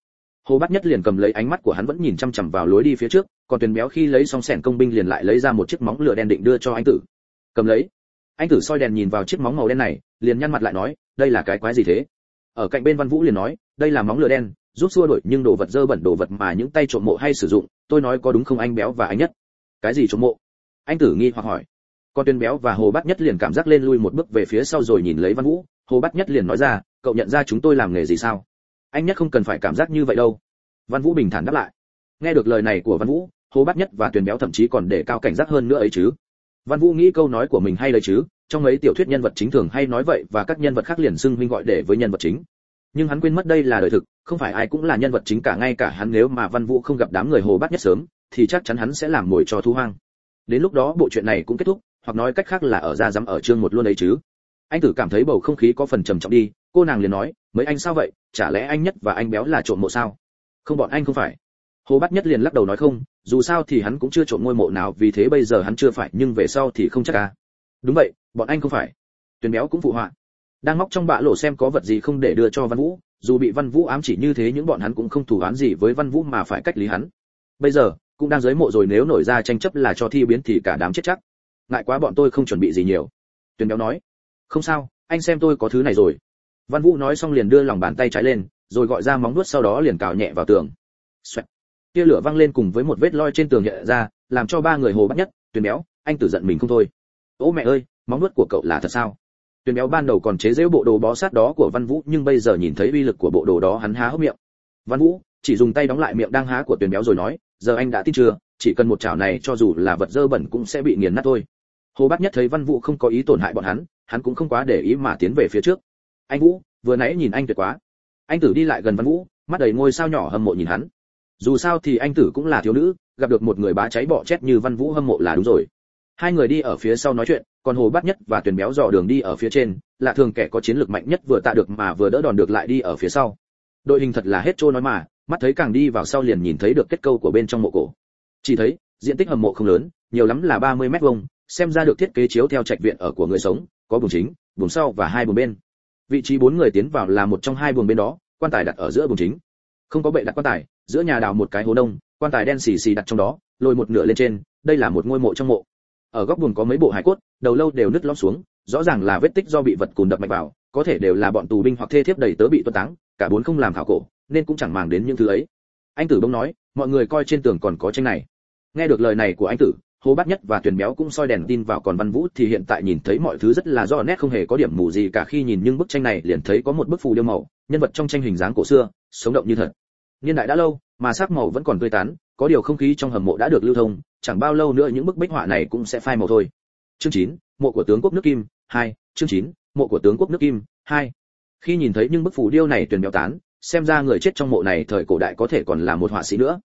Hồ Bát Nhất liền cầm lấy, ánh mắt của hắn vẫn nhìn chăm chăm vào lối đi phía trước, còn Tuyền Béo khi lấy xong xẻng công binh liền lại lấy ra một chiếc móng lửa đen định đưa cho anh Tử. Cầm lấy. Anh Tử soi đèn nhìn vào chiếc móng màu đen này, liền nhăn mặt lại nói, đây là cái quái gì thế? Ở cạnh bên Văn Vũ liền nói, đây là móng lửa đen, giúp xua đuổi nhưng đồ vật dơ bẩn, đồ vật mà những tay trộm mộ hay sử dụng, tôi nói có đúng không anh Béo và anh Nhất? Cái gì trộm mộ? Anh Tử nghi hoặc hỏi. Còn Tuyền Béo và Hồ Bát Nhất liền cảm giác lên lui một bước về phía sau rồi nhìn lấy Văn Vũ. Hồ Bát Nhất liền nói ra, cậu nhận ra chúng tôi làm nghề gì sao? Anh Nhất không cần phải cảm giác như vậy đâu. Văn Vũ bình thản đáp lại. Nghe được lời này của Văn Vũ, Hồ Bát Nhất và Tuyền Béo thậm chí còn để cao cảnh giác hơn nữa ấy chứ. Văn Vũ nghĩ câu nói của mình hay đấy chứ, trong mấy tiểu thuyết nhân vật chính thường hay nói vậy và các nhân vật khác liền xưng huynh gọi đệ với nhân vật chính. Nhưng hắn quên mất đây là đời thực, không phải ai cũng là nhân vật chính cả, ngay cả hắn. Nếu mà Văn Vũ không gặp đám người Hồ Bát Nhất sớm, thì chắc chắn hắn sẽ làm mồi cho thú hoang. Đến lúc đó bộ truyện này cũng kết thúc, hoặc nói cách khác là ở ra dám ở chương 1 luôn đấy chứ. Anh Tử cảm thấy bầu không khí có phần trầm trọng đi, cô nàng liền nói, mấy anh sao vậy, chả lẽ anh Nhất và anh Béo là trộm mộ sao? Không, bọn anh không phải. Hồ Bát Nhất liền lắc đầu nói không, dù sao thì hắn cũng chưa trộm ngôi mộ nào, vì thế bây giờ hắn chưa phải, nhưng về sau thì không chắc à. Đúng vậy, bọn anh không phải. Tuyền Béo cũng phụ họa. Đang móc trong bạ lộ xem có vật gì không để đưa cho Văn Vũ, dù bị Văn Vũ ám chỉ như thế nhưng bọn hắn cũng không thù oán gì với Văn Vũ mà phải cách lý hắn. Bây giờ cũng đang dưới mộ rồi, nếu nổi ra tranh chấp là cho thi biến thì cả đám chết chắc. Ngại quá, bọn tôi không chuẩn bị gì nhiều. Tuyền Béo nói. Không sao, anh xem tôi có thứ này rồi. Văn Vũ nói xong liền đưa lòng bàn tay trái lên, rồi gọi ra móng vuốt, sau đó liền cào nhẹ vào tường. Xoẹt. Tia lửa văng lên cùng với một vết loi trên tường hiện ra, làm cho ba người Hồ Bát Nhất, Tuyền Béo, anh Tử giận mình không thôi. Ô mẹ ơi, móng vuốt của cậu là thật sao? Tuyền Béo ban đầu còn chế giễu bộ đồ bó sát đó của Văn Vũ, nhưng bây giờ nhìn thấy uy lực của bộ đồ đó hắn há hốc miệng. Văn Vũ chỉ dùng tay đóng lại miệng đang há của Tuyền Béo rồi nói, giờ anh đã tin chưa, chỉ cần một chảo này cho dù là vật dơ bẩn cũng sẽ bị nghiền nát thôi. Hồ Bát Nhất thấy Văn Vũ không có ý tổn hại bọn hắn cũng không quá để ý mà tiến về phía trước. Anh Vũ, vừa nãy nhìn anh tuyệt quá. Anh Tử đi lại gần Văn Vũ, mắt đầy ngôi sao nhỏ hâm mộ nhìn hắn. Dù sao thì anh Tử cũng là thiếu nữ, gặp được một người bá cháy bọ chết như Văn Vũ hâm mộ là đúng rồi. Hai người đi ở phía sau nói chuyện, còn Hồ Bát Nhất và Tuyền Béo dò đường đi ở phía trên. Lạ thường kẻ có chiến lược mạnh nhất vừa tạ được mà vừa đỡ đòn được lại đi ở phía sau. Đội hình thật là hết trôi nói mà, mắt thấy càng đi vào sau liền nhìn thấy được kết cấu của bên trong mộ cổ. Chỉ thấy diện tích hầm mộ không lớn, nhiều lắm là 30 mét vuông, xem ra được thiết kế chiếu theo trạch viện ở của người sống, có buồng chính, buồng sau và hai buồng bên. Vị trí 4 người tiến vào là một trong hai buồng bên đó, quan tài đặt ở giữa buồng chính. Không có bệ đặt quan tài, giữa nhà đào một cái hố nông, quan tài đen xì xì đặt trong đó, lôi một nửa lên trên, đây là một ngôi mộ trong mộ. Ở góc buồng có mấy bộ hài cốt, đầu lâu đều nứt lõm xuống, rõ ràng là vết tích do bị vật cùn đập mạnh vào, có thể đều là bọn tù binh hoặc thê thiếp đầy tớ bị tuân táng, cả bốn không làm khảo cổ, nên cũng chẳng màng đến những thứ ấy. Anh Tử bỗng nói, mọi người coi trên tường còn có tranh này. Nghe được lời này của anh Tử, Hồ Bát Nhất và Tuyền Béo cũng soi đèn tin vào, còn Văn Vũ thì hiện tại nhìn thấy mọi thứ rất là rõ nét, không hề có điểm mù gì cả. Khi nhìn nhưng bức tranh này liền thấy có một bức phù điêu màu, nhân vật trong tranh hình dáng cổ xưa, sống động như thật. Niên đại đã lâu mà sắc màu vẫn còn tươi tắn, có điều không khí trong hầm mộ đã được lưu thông, chẳng bao lâu nữa những bức bích họa này cũng sẽ phai màu thôi. Chương 9, mộ của tướng quốc nước Kim 2. Chương 9, mộ của tướng quốc nước Kim 2. Khi nhìn thấy những bức phù điêu này, Tuyền Béo tán, xem ra người chết trong mộ này thời cổ đại có thể còn là một họa sĩ nữa.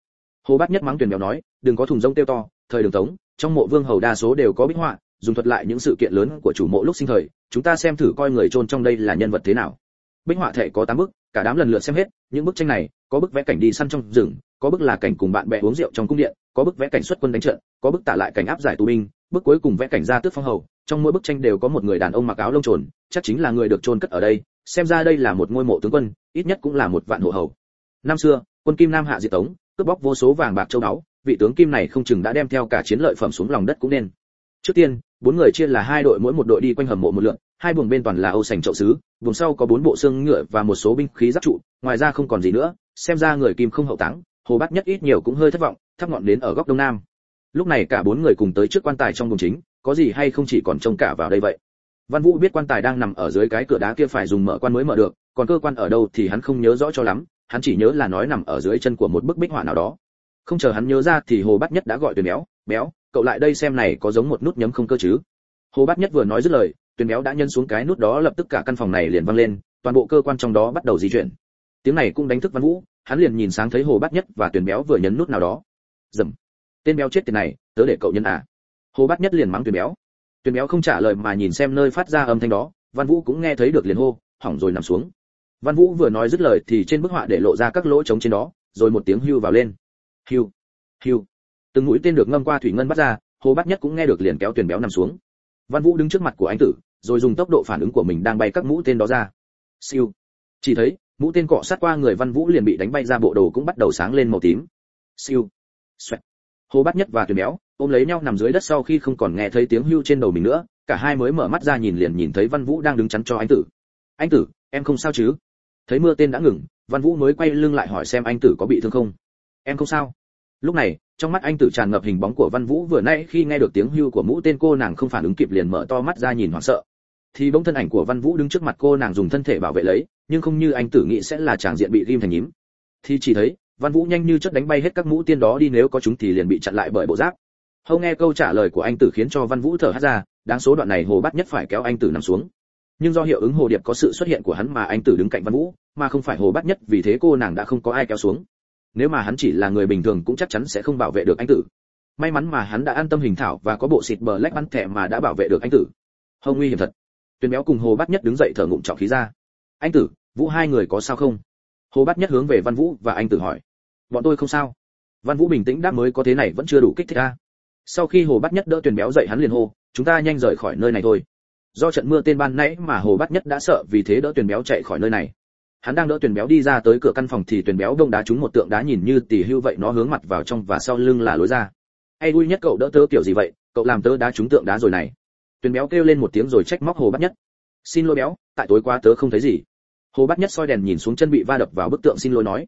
Hồ Bát Nhất mắng Tuyền Béo nói, đừng có thùng rông tiêu to, thời Đường Tống, trong mộ vương hầu đa số đều có bích họa, dùng thuật lại những sự kiện lớn của chủ mộ lúc sinh thời, chúng ta xem thử coi người chôn trong đây là nhân vật thế nào. Bích họa thể có 8 bức, cả đám lần lượt xem hết, những bức tranh này, có bức vẽ cảnh đi săn trong rừng, có bức là cảnh cùng bạn bè uống rượu trong cung điện, có bức vẽ cảnh xuất quân đánh trận, có bức tả lại cảnh áp giải tù binh, bức cuối cùng vẽ cảnh ra tước phong hầu, trong mỗi bức tranh đều có một người đàn ông mặc áo lông trồn, chắc chính là người được chôn cất ở đây, xem ra đây là một ngôi mộ tướng quân, ít nhất cũng là một vạn hộ hầu. Năm xưa, quân Kim Nam hạ diệt Tống, cướp bóc vô số vàng bạc châu báu, vị tướng Kim này không chừng đã đem theo cả chiến lợi phẩm xuống lòng đất cũng nên. Trước tiên, 4 người chia là 2 đội, mỗi một đội đi quanh hầm mộ một lượt, 2 buồng bên toàn là âu sành chậu sứ, buồng sau có 4 bộ xương ngựa và một số binh khí giáp trụ, ngoài ra không còn gì nữa, xem ra người Kim không hậu táng. Hồ Bát Nhất ít nhiều cũng hơi thất vọng, thắp ngọn đến ở góc đông nam. Lúc này cả 4 người cùng tới trước quan tài trong buồng chính, có gì hay không chỉ còn trông cả vào đây vậy. Văn Vũ biết quan tài đang nằm ở dưới cái cửa đá kia phải dùng mở quan mới mở được, còn cơ quan ở đâu thì hắn không nhớ rõ cho lắm, hắn chỉ nhớ là nói nằm ở dưới chân của một bức bích họa nào đó. Không chờ hắn nhớ ra thì Hồ Bát Nhất đã gọi Tuyền Béo, "Béo, cậu lại đây xem này có giống một nút nhấm không cơ chứ?" Hồ Bát Nhất vừa nói dứt lời, Tuyền Béo đã nhấn xuống cái nút đó, lập tức cả căn phòng này liền vang lên, toàn bộ cơ quan trong đó bắt đầu di chuyển. Tiếng này cũng đánh thức Văn Vũ, hắn liền nhìn sáng thấy Hồ Bát Nhất và Tuyền Béo vừa nhấn nút nào đó. Dầm. Tên béo chết tiệt này, tớ để cậu nhân à? Hồ Bát Nhất liền mắng Tuyền Béo. Tuyền Béo không trả lời mà nhìn xem nơi phát ra âm thanh đó, Văn Vũ cũng nghe thấy được liền hô, hỏng rồi, nằm xuống. Văn Vũ vừa nói dứt lời thì trên bức họa để lộ ra các lỗ trống trên đó, rồi một tiếng hưu vào lên. Hưu, hưu. Từng mũi tên được ngâm qua thủy ngân bắt ra, Hồ Bát Nhất cũng nghe được liền kéo Tuyền Béo nằm xuống. Văn Vũ đứng trước mặt của anh tử, rồi dùng tốc độ phản ứng của mình đang bay các mũi tên đó ra. Siêu. Chỉ thấy, mũi tên cọ sát qua người Văn Vũ liền bị đánh bay ra, bộ đồ cũng bắt đầu sáng lên màu tím. Siêu. Xoẹt. Hồ Bát Nhất và Tuyền Béo ôm lấy nhau nằm dưới đất, sau khi không còn nghe thấy tiếng hưu trên đầu mình nữa, cả hai mới mở mắt ra nhìn thấy Văn Vũ đang đứng chắn cho anh tử. "Anh tử, em không sao chứ?" Thấy mưa tên đã ngừng, Văn Vũ mới quay lưng lại hỏi xem anh tử có bị thương không. "Em không sao." Lúc này, trong mắt anh tử tràn ngập hình bóng của Văn Vũ vừa nãy khi nghe được tiếng hưu của mũi tên, cô nàng không phản ứng kịp liền mở to mắt ra nhìn hoảng sợ. Thì bỗng thân ảnh của Văn Vũ đứng trước mặt cô nàng dùng thân thể bảo vệ lấy, nhưng không như anh tử nghĩ sẽ là tràng diện bị ghim thành nhím. Thì chỉ thấy, Văn Vũ nhanh như chớp đánh bay hết các mũi tên đó đi, nếu có chúng thì liền bị chặn lại bởi bộ giáp. Hâu nghe câu trả lời của anh tử khiến cho Văn Vũ thở hắt ra, đáng số đoạn này Hồ Bát Nhất phải kéo anh tử nằm xuống. Nhưng do hiệu ứng hồ điệp có sự xuất hiện của hắn mà anh tử đứng cạnh Văn Vũ, mà không phải Hồ Bát Nhất, vì thế cô nàng đã không có ai kéo xuống. Nếu mà hắn chỉ là người bình thường cũng chắc chắn sẽ không bảo vệ được anh tử. May mắn mà hắn đã an tâm hình thảo và có bộ xịt bờ lách bắn thẻ mà đã bảo vệ được anh tử. Hông, nguy hiểm thật. Tuyền Béo cùng Hồ Bát Nhất đứng dậy thở ngụm trọc khí ra. "Anh tử, Vũ, hai người có sao không?" Hồ Bát Nhất hướng về Văn Vũ và anh tử hỏi. "Bọn tôi không sao." Văn Vũ bình tĩnh đáp, "Mới có thế này vẫn chưa đủ kích thích a." Sau khi Hồ Bát Nhất đỡ Tuyền Béo dậy, hắn liền hô, "Chúng ta nhanh rời khỏi nơi này thôi." Do trận mưa tên ban nãy mà Hồ Bát Nhất đã sợ, vì thế đỡ Tuyền Béo chạy khỏi nơi này. Hắn đang đỡ Tuyền Béo đi ra tới cửa căn phòng thì Tuyền Béo đông đá trúng một tượng đá nhìn như tỉ hưu vậy, nó hướng mặt vào trong và sau lưng là lối ra. "Hay đuôi Nhất, cậu đỡ tớ kiểu gì vậy, cậu làm tớ đá trúng tượng đá rồi này." Tuyền Béo kêu lên một tiếng rồi trách móc Hồ Bát Nhất. "Xin lỗi Béo, tại tối qua tớ không thấy gì." Hồ Bát Nhất soi đèn nhìn xuống chân bị va đập vào bức tượng, xin lỗi nói.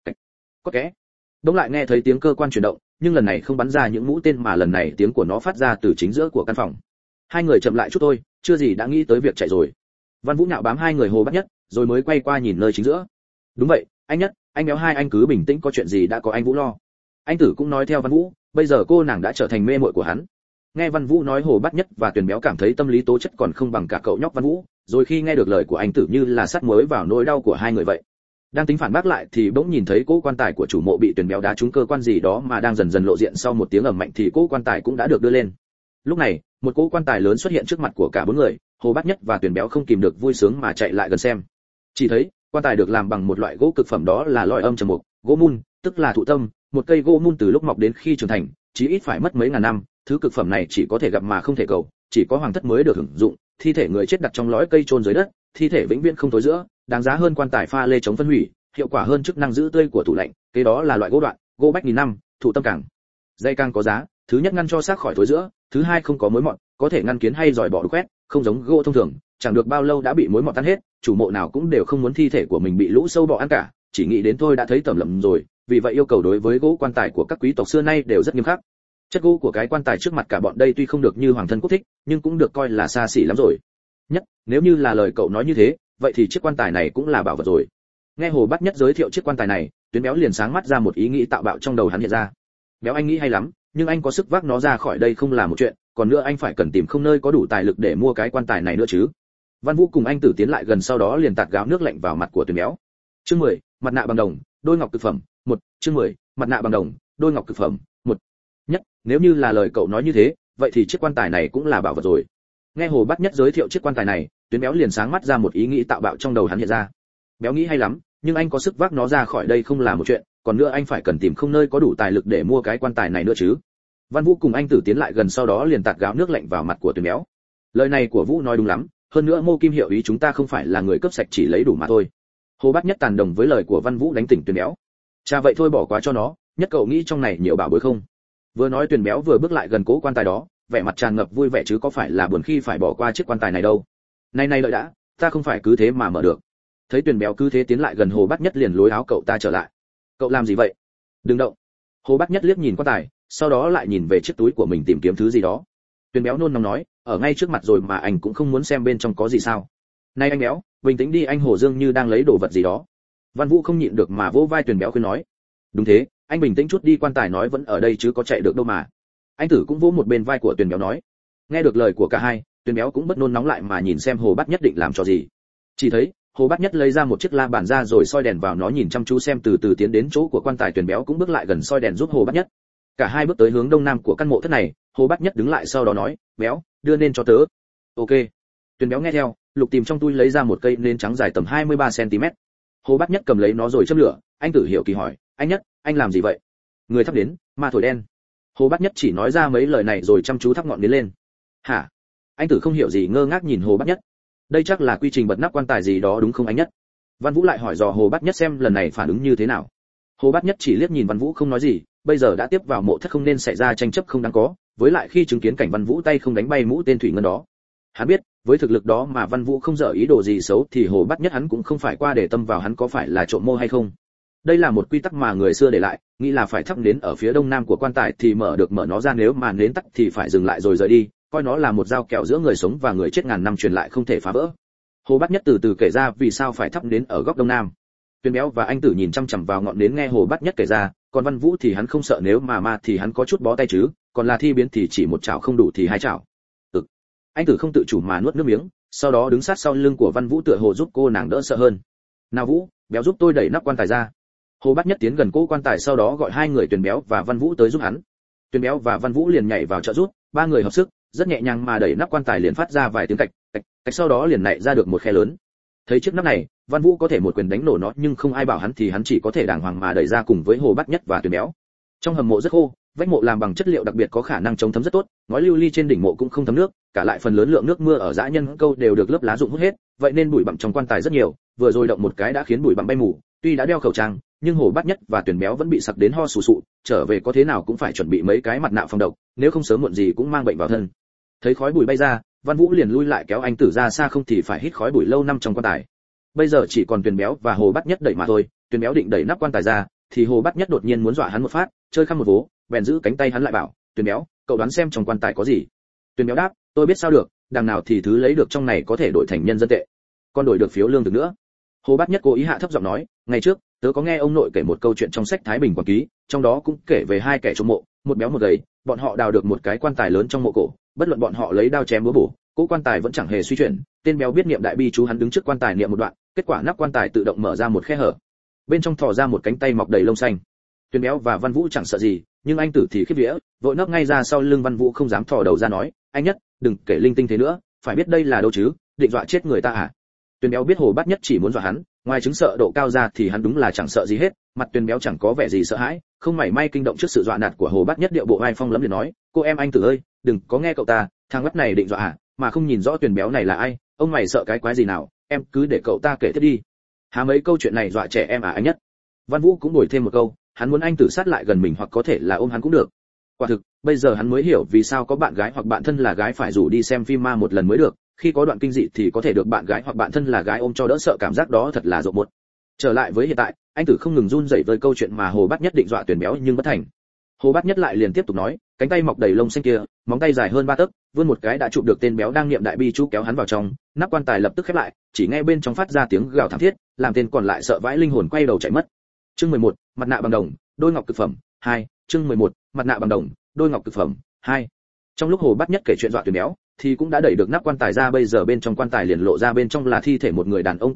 Có kẽ. Đông lại nghe thấy tiếng cơ quan chuyển động, nhưng lần này không bắn ra những mũi tên mà lần này tiếng của nó phát ra từ chính giữa của căn phòng. Hai người chậm lại chút thôi, chưa gì đã nghĩ tới việc chạy rồi. Văn Vũ nhạo bám hai người Hồ Bát Nhất, rồi mới quay qua nhìn nơi chính giữa. "Đúng vậy, anh Nhất, anh Béo, hai anh cứ bình tĩnh, có chuyện gì đã có anh Vũ lo." Anh tử cũng nói theo Văn Vũ, bây giờ cô nàng đã trở thành mê muội của hắn. Nghe Văn Vũ nói, Hồ Bát Nhất và Tuyền Béo cảm thấy tâm lý tố chất còn không bằng cả cậu nhóc Văn Vũ, rồi khi nghe được lời của anh tử như là sắt muối vào nỗi đau của hai người vậy. Đang tính phản bác lại thì bỗng nhìn thấy cỗ quan tài của chủ mộ bị Tuyền Béo đá trúng cơ quan gì đó mà đang dần dần lộ diện, sau một tiếng ầm mạnh thì cỗ quan tài cũng đã được đưa lên. Lúc này, một cỗ quan tài lớn xuất hiện trước mặt của cả bốn người, Hồ Bát Nhất và Tuyền Béo không kìm được vui sướng mà chạy lại gần xem. Chỉ thấy, quan tài được làm bằng một loại gỗ cực phẩm, đó là loại âm trầm mục, gỗ mun, tức là thụ tâm, một cây gỗ mun từ lúc mọc đến khi trưởng thành, chí ít phải mất mấy ngàn năm, thứ cực phẩm này chỉ có thể gặp mà không thể cầu, chỉ có hoàng thất mới được hưởng dụng, thi thể người chết đặt trong lõi cây chôn dưới đất, thi thể vĩnh viễn không thối rữa, đáng giá hơn quan tài pha lê chống phân hủy, hiệu quả hơn chức năng giữ tươi của tủ lạnh, cái đó là loại gỗ đoạn, gỗ bách nghìn năm, thụ tâm càng dây càng có giá, thứ nhất ngăn cho xác khỏi thối rữa, thứ hai không có mối mọt, có thể ngăn kiến hay giỏi bọ đục quét, không giống gỗ thông thường, chẳng được bao lâu đã bị mối mọt tan hết, chủ mộ nào cũng đều không muốn thi thể của mình bị lũ sâu bọ ăn cả, chỉ nghĩ đến thôi đã thấy tởm lợm rồi, vì vậy yêu cầu đối với gỗ quan tài của các quý tộc xưa nay đều rất nghiêm khắc. Chất gỗ của cái quan tài trước mặt cả bọn đây tuy không được như hoàng thân quốc thích, nhưng cũng được coi là xa xỉ lắm rồi. Nhất, nếu như là lời cậu nói như thế, vậy thì chiếc quan tài này cũng là bảo vật rồi. Nghe Hồ Bát Nhất giới thiệu chiếc quan tài này, Tuyến Béo liền sáng mắt ra, một ý nghĩ tạo bạo trong đầu hắn hiện ra. Béo, anh nghĩ hay lắm, nhưng anh có sức vác nó ra khỏi đây không là một chuyện, còn nữa anh phải cần tìm không nơi có đủ tài lực để mua cái quan tài này nữa chứ. Văn Vũ cùng anh tử tiến lại gần, sau đó liền tạt gáo nước lạnh vào mặt của Tuyến Béo. Chương 10, mặt nạ bằng đồng, đôi ngọc cực phẩm. Chương 10, mặt nạ bằng đồng, đôi ngọc cực phẩm, một nhất. Nếu như là lời cậu nói như thế, vậy thì chiếc quan tài này cũng là bảo vật rồi. Nghe Hồ Bát Nhất giới thiệu chiếc quan tài này, Tuyến Béo liền sáng mắt ra một ý nghĩ tạo bạo trong đầu hắn hiện ra. Béo nghĩ hay lắm, nhưng anh có sức vác nó ra khỏi đây không là một chuyện, còn nữa anh phải cần tìm không nơi có đủ tài lực để mua cái quan tài này nữa chứ. Văn Vũ cùng anh Tử tiến lại gần, sau đó liền tạt gáo nước lạnh vào mặt của Tuyến Béo. Lời này của Vũ nói đúng lắm, hơn nữa Mô Kim Hiệu ý chúng ta không phải là người cướp sạch chỉ lấy đủ mà thôi. Hồ Bát Nhất tàn đồng với lời của Văn Vũ đánh tỉnh Tuyến Béo. Cha vậy thôi bỏ qua cho nó, nhất cậu nghĩ trong này nhiều bảo bối không? Vừa nói Tuyến Béo vừa bước lại gần cố quan tài đó, vẻ mặt tràn ngập vui vẻ chứ có phải là buồn khi phải bỏ qua chiếc quan tài này đâu. Này đợi đã, ta không phải cứ thế mà mở được. Thấy Tuyến Béo cứ thế tiến lại gần, Hồ Bát Nhất liền lối áo cậu ta trở lại. Cậu làm gì vậy? Đừng động. Hồ Bát Nhất liếc nhìn quan tài, sau đó lại nhìn về chiếc túi của mình tìm kiếm thứ gì đó. Tuyến Béo nôn nóng nói, ở ngay trước mặt rồi mà anh cũng không muốn xem bên trong có gì sao? Này anh Béo, bình tĩnh đi, anh Hồ Dương như đang lấy đồ vật gì đó. Văn Vũ không nhịn được mà vỗ vai Tuyến Béo khuyên nói. Đúng thế, anh bình tĩnh chút đi, quan tài nói vẫn ở đây chứ có chạy được đâu mà. Anh Tử cũng vỗ một bên vai của Tuyến Béo nói. Nghe được lời của cả hai, Tuyến Béo cũng bất nôn nóng lại mà nhìn xem Hồ Bát Nhất định làm trò gì. Chỉ thấy Hồ Bát Nhất lấy ra một chiếc la bàn ra rồi soi đèn vào nó, nhìn chăm chú xem, từ từ tiến đến chỗ của quan tài. Tuyến Béo cũng bước lại gần soi đèn giúp Hồ Bát Nhất. Cả hai bước tới hướng đông nam của căn mộ thất này. Hồ Bát Nhất đứng lại sau đó nói, Béo, đưa lên cho tớ. Ok. Tuyến Béo nghe theo, lục tìm trong túi lấy ra một cây nến trắng dài tầm 23 cm. Hồ Bát Nhất cầm lấy nó rồi châm lửa. Anh Tử hiểu kỳ hỏi, anh Nhất, anh làm gì vậy? Người thắp đến, ma thổi đen. Hồ Bát Nhất chỉ nói ra mấy lời này rồi chăm chú thắp ngọn nến lên. Hả? Anh Tử không hiểu gì, ngơ ngác nhìn Hồ Bát Nhất. Đây chắc là quy trình bật nắp quan tài gì đó đúng không anh Nhất? Văn Vũ lại hỏi dò Hồ Bát Nhất xem lần này phản ứng như thế nào. Hồ Bát Nhất chỉ liếc nhìn Văn Vũ không nói gì, bây giờ đã tiếp vào mộ thất không nên xảy ra tranh chấp không đáng có, với lại khi chứng kiến cảnh Văn Vũ tay không đánh bay mũ tên thủy ngân đó, hắn biết với thực lực đó mà Văn Vũ không dở ý đồ gì xấu thì Hồ Bát Nhất hắn cũng không phải qua để tâm vào hắn có phải là trộm mô hay không. Đây là một quy tắc mà người xưa để lại, nghĩ là phải thắp nến ở phía đông nam của quan tài thì mở nó ra, nếu mà nến tắt thì phải dừng lại rồi rời đi, coi nó là một dao kẹo giữa người sống và người chết ngàn năm truyền lại không thể phá vỡ. Hồ Bát Nhất từ từ kể ra vì sao phải thắp nến ở góc đông nam. Tuyến Béo và anh Tử nhìn chăm chăm vào ngọn nến nghe Hồ Bát Nhất kể ra, còn Văn Vũ thì hắn không sợ, nếu mà ma thì hắn có chút bó tay chứ, còn là thi biến thì chỉ một chảo không đủ thì hai chảo. Anh Tử không tự chủ mà nuốt nước miếng, sau đó đứng sát sau lưng của Văn Vũ tựa hồ giúp cô nàng đỡ sợ hơn. Nào Vũ, Béo giúp tôi đẩy nắp quan tài ra. Hồ Bát Nhất tiến gần cố quan tài, sau đó gọi hai người Tuyến Béo và Văn Vũ tới giúp hắn. Tuyến Béo và Văn Vũ liền nhảy vào trợ giúp, ba người hợp sức, rất nhẹ nhàng mà đẩy nắp quan tài liền phát ra vài tiếng cạch, cạch, cạch, sau đó liền nảy ra được một khe lớn. Thấy chiếc nắp này, Văn Vũ có thể một quyền đánh nổ nó, nhưng không ai bảo hắn thì hắn chỉ có thể đàng hoàng mà đẩy ra cùng với Hồ Bát Nhất và Tuyến Béo. Trong hầm mộ rất khô, vách mộ làm bằng chất liệu đặc biệt có khả năng chống thấm rất tốt, ngói lưu ly trên đỉnh mộ cũng không thấm nước, cả lại phần lớn lượng nước mưa ở dã nhân câu đều được lớp lá rụng hút hết, vậy nên bụi bặm trong quan tài rất nhiều, vừa rồi động một cái đã khiến bụi bặm bay mù. Tuy đã đeo khẩu trang, nhưng Hồ Bát Nhất và Tuyến Béo vẫn bị sặc đến ho sù sụ, trở về có thế nào cũng phải chuẩn bị mấy cái mặt nạ phòng độc, nếu không sớm muộn gì cũng mang bệnh vào thân. Thấy khói bụi bay ra, Văn Vũ liền lui lại kéo anh Tử ra xa, không thì phải hít khói bụi lâu năm trong quan tài. Bây giờ chỉ còn Tuyến Béo và Hồ Bát Nhất đẩy mà thôi. Tuyến Béo định đẩy nắp quan tài ra, thì Hồ Bát Nhất đột nhiên muốn dọa hắn một phát, chơi khăm một vố, bèn giữ cánh tay hắn lại bảo, Tuyến Béo, cậu đoán xem trong quan tài có gì. Tuyến Béo đáp, tôi biết sao được, đằng nào thì thứ lấy được trong này có thể đổi thành nhân dân tệ, còn đổi được phiếu lương thực nữa. Hồ Bát Nhất cố ý hạ thấp giọng nói, ngày trước tớ có nghe ông nội kể một câu chuyện trong sách Thái Bình Quản Ký, trong đó cũng kể về hai kẻ trộm mộ, một béo một gầy, bọn họ đào được một cái quan tài lớn trong mộ cổ, bất luận bọn họ lấy đao chém búa bổ, cỗ quan tài vẫn chẳng hề suy chuyển. Tên béo biết niệm đại bi chú, hắn đứng trước quan tài niệm một đoạn, kết quả nắp quan tài tự động mở ra một khe hở, bên trong thò ra một cánh tay mọc đầy lông xanh. Tuyến Béo và Văn Vũ chẳng sợ gì, nhưng anh Tử thì khiếp vía, vội nấp ngay ra sau lưng Văn Vũ, không dám thò đầu ra nói, anh Nhất, đừng kể linh tinh thế nữa, phải biết đây là đâu chứ, định dọa chết người ta à? Tuyến Béo biết Hồ Bát Nhất chỉ muốn dọa hắn, ngoài chứng sợ độ cao ra thì hắn đúng là chẳng sợ gì hết. Mặt Tuyến Béo chẳng có vẻ gì sợ hãi, không mảy may kinh động trước sự dọa nạt của Hồ Bát Nhất, điệu bộ vai phong lẫm liền nói, cô em anh Tử ơi, đừng có nghe cậu ta, thằng ngất này định dọa à, mà không nhìn rõ Tuyến Béo này là ai, ông mày sợ cái quái gì nào, em cứ để cậu ta kể tiếp đi. Há mấy câu chuyện này dọa trẻ em à anh Nhất? Văn Vũ cũng bồi thêm một câu, hắn muốn anh Tử sát lại gần mình hoặc có thể là ôm hắn cũng được. Quả thực, bây giờ hắn mới hiểu vì sao có bạn gái hoặc bạn thân là gái phải rủ đi xem phim ma một lần mới được, khi có đoạn kinh dị thì có thể được bạn gái hoặc bạn thân là gái ôm cho đỡ sợ, cảm giác đó thật là rộn một. Trở lại với hiện tại, anh Tử không ngừng run rẩy với câu chuyện mà Hồ Bát Nhất định dọa Tuyến Béo nhưng bất thành. Hồ Bát Nhất lại liền tiếp tục nói, cánh tay mọc đầy lông xanh kia, móng tay dài hơn 3 tấc, vươn một cái đã chụp được tên béo đang niệm đại bi chú, kéo hắn vào trong, nắp quan tài lập tức khép lại, chỉ nghe bên trong phát ra tiếng gào thảm thiết, làm tên còn lại sợ vãi linh hồn quay đầu chạy mất. Chương 11, mặt nạ bằng đồng, đôi ngọc cực phẩm 2. Chương 11, mặt nạ bằng đồng, đôi ngọc cực phẩm 2. Trong lúc Hồ Bát Nhất kể chuyện dọa Tuyến Béo, thì cũng đã đẩy được nắp quan tài ra, bây giờ bên trong quan tài liền lộ ra, bên trong là thi thể một người đàn ông cao lớn,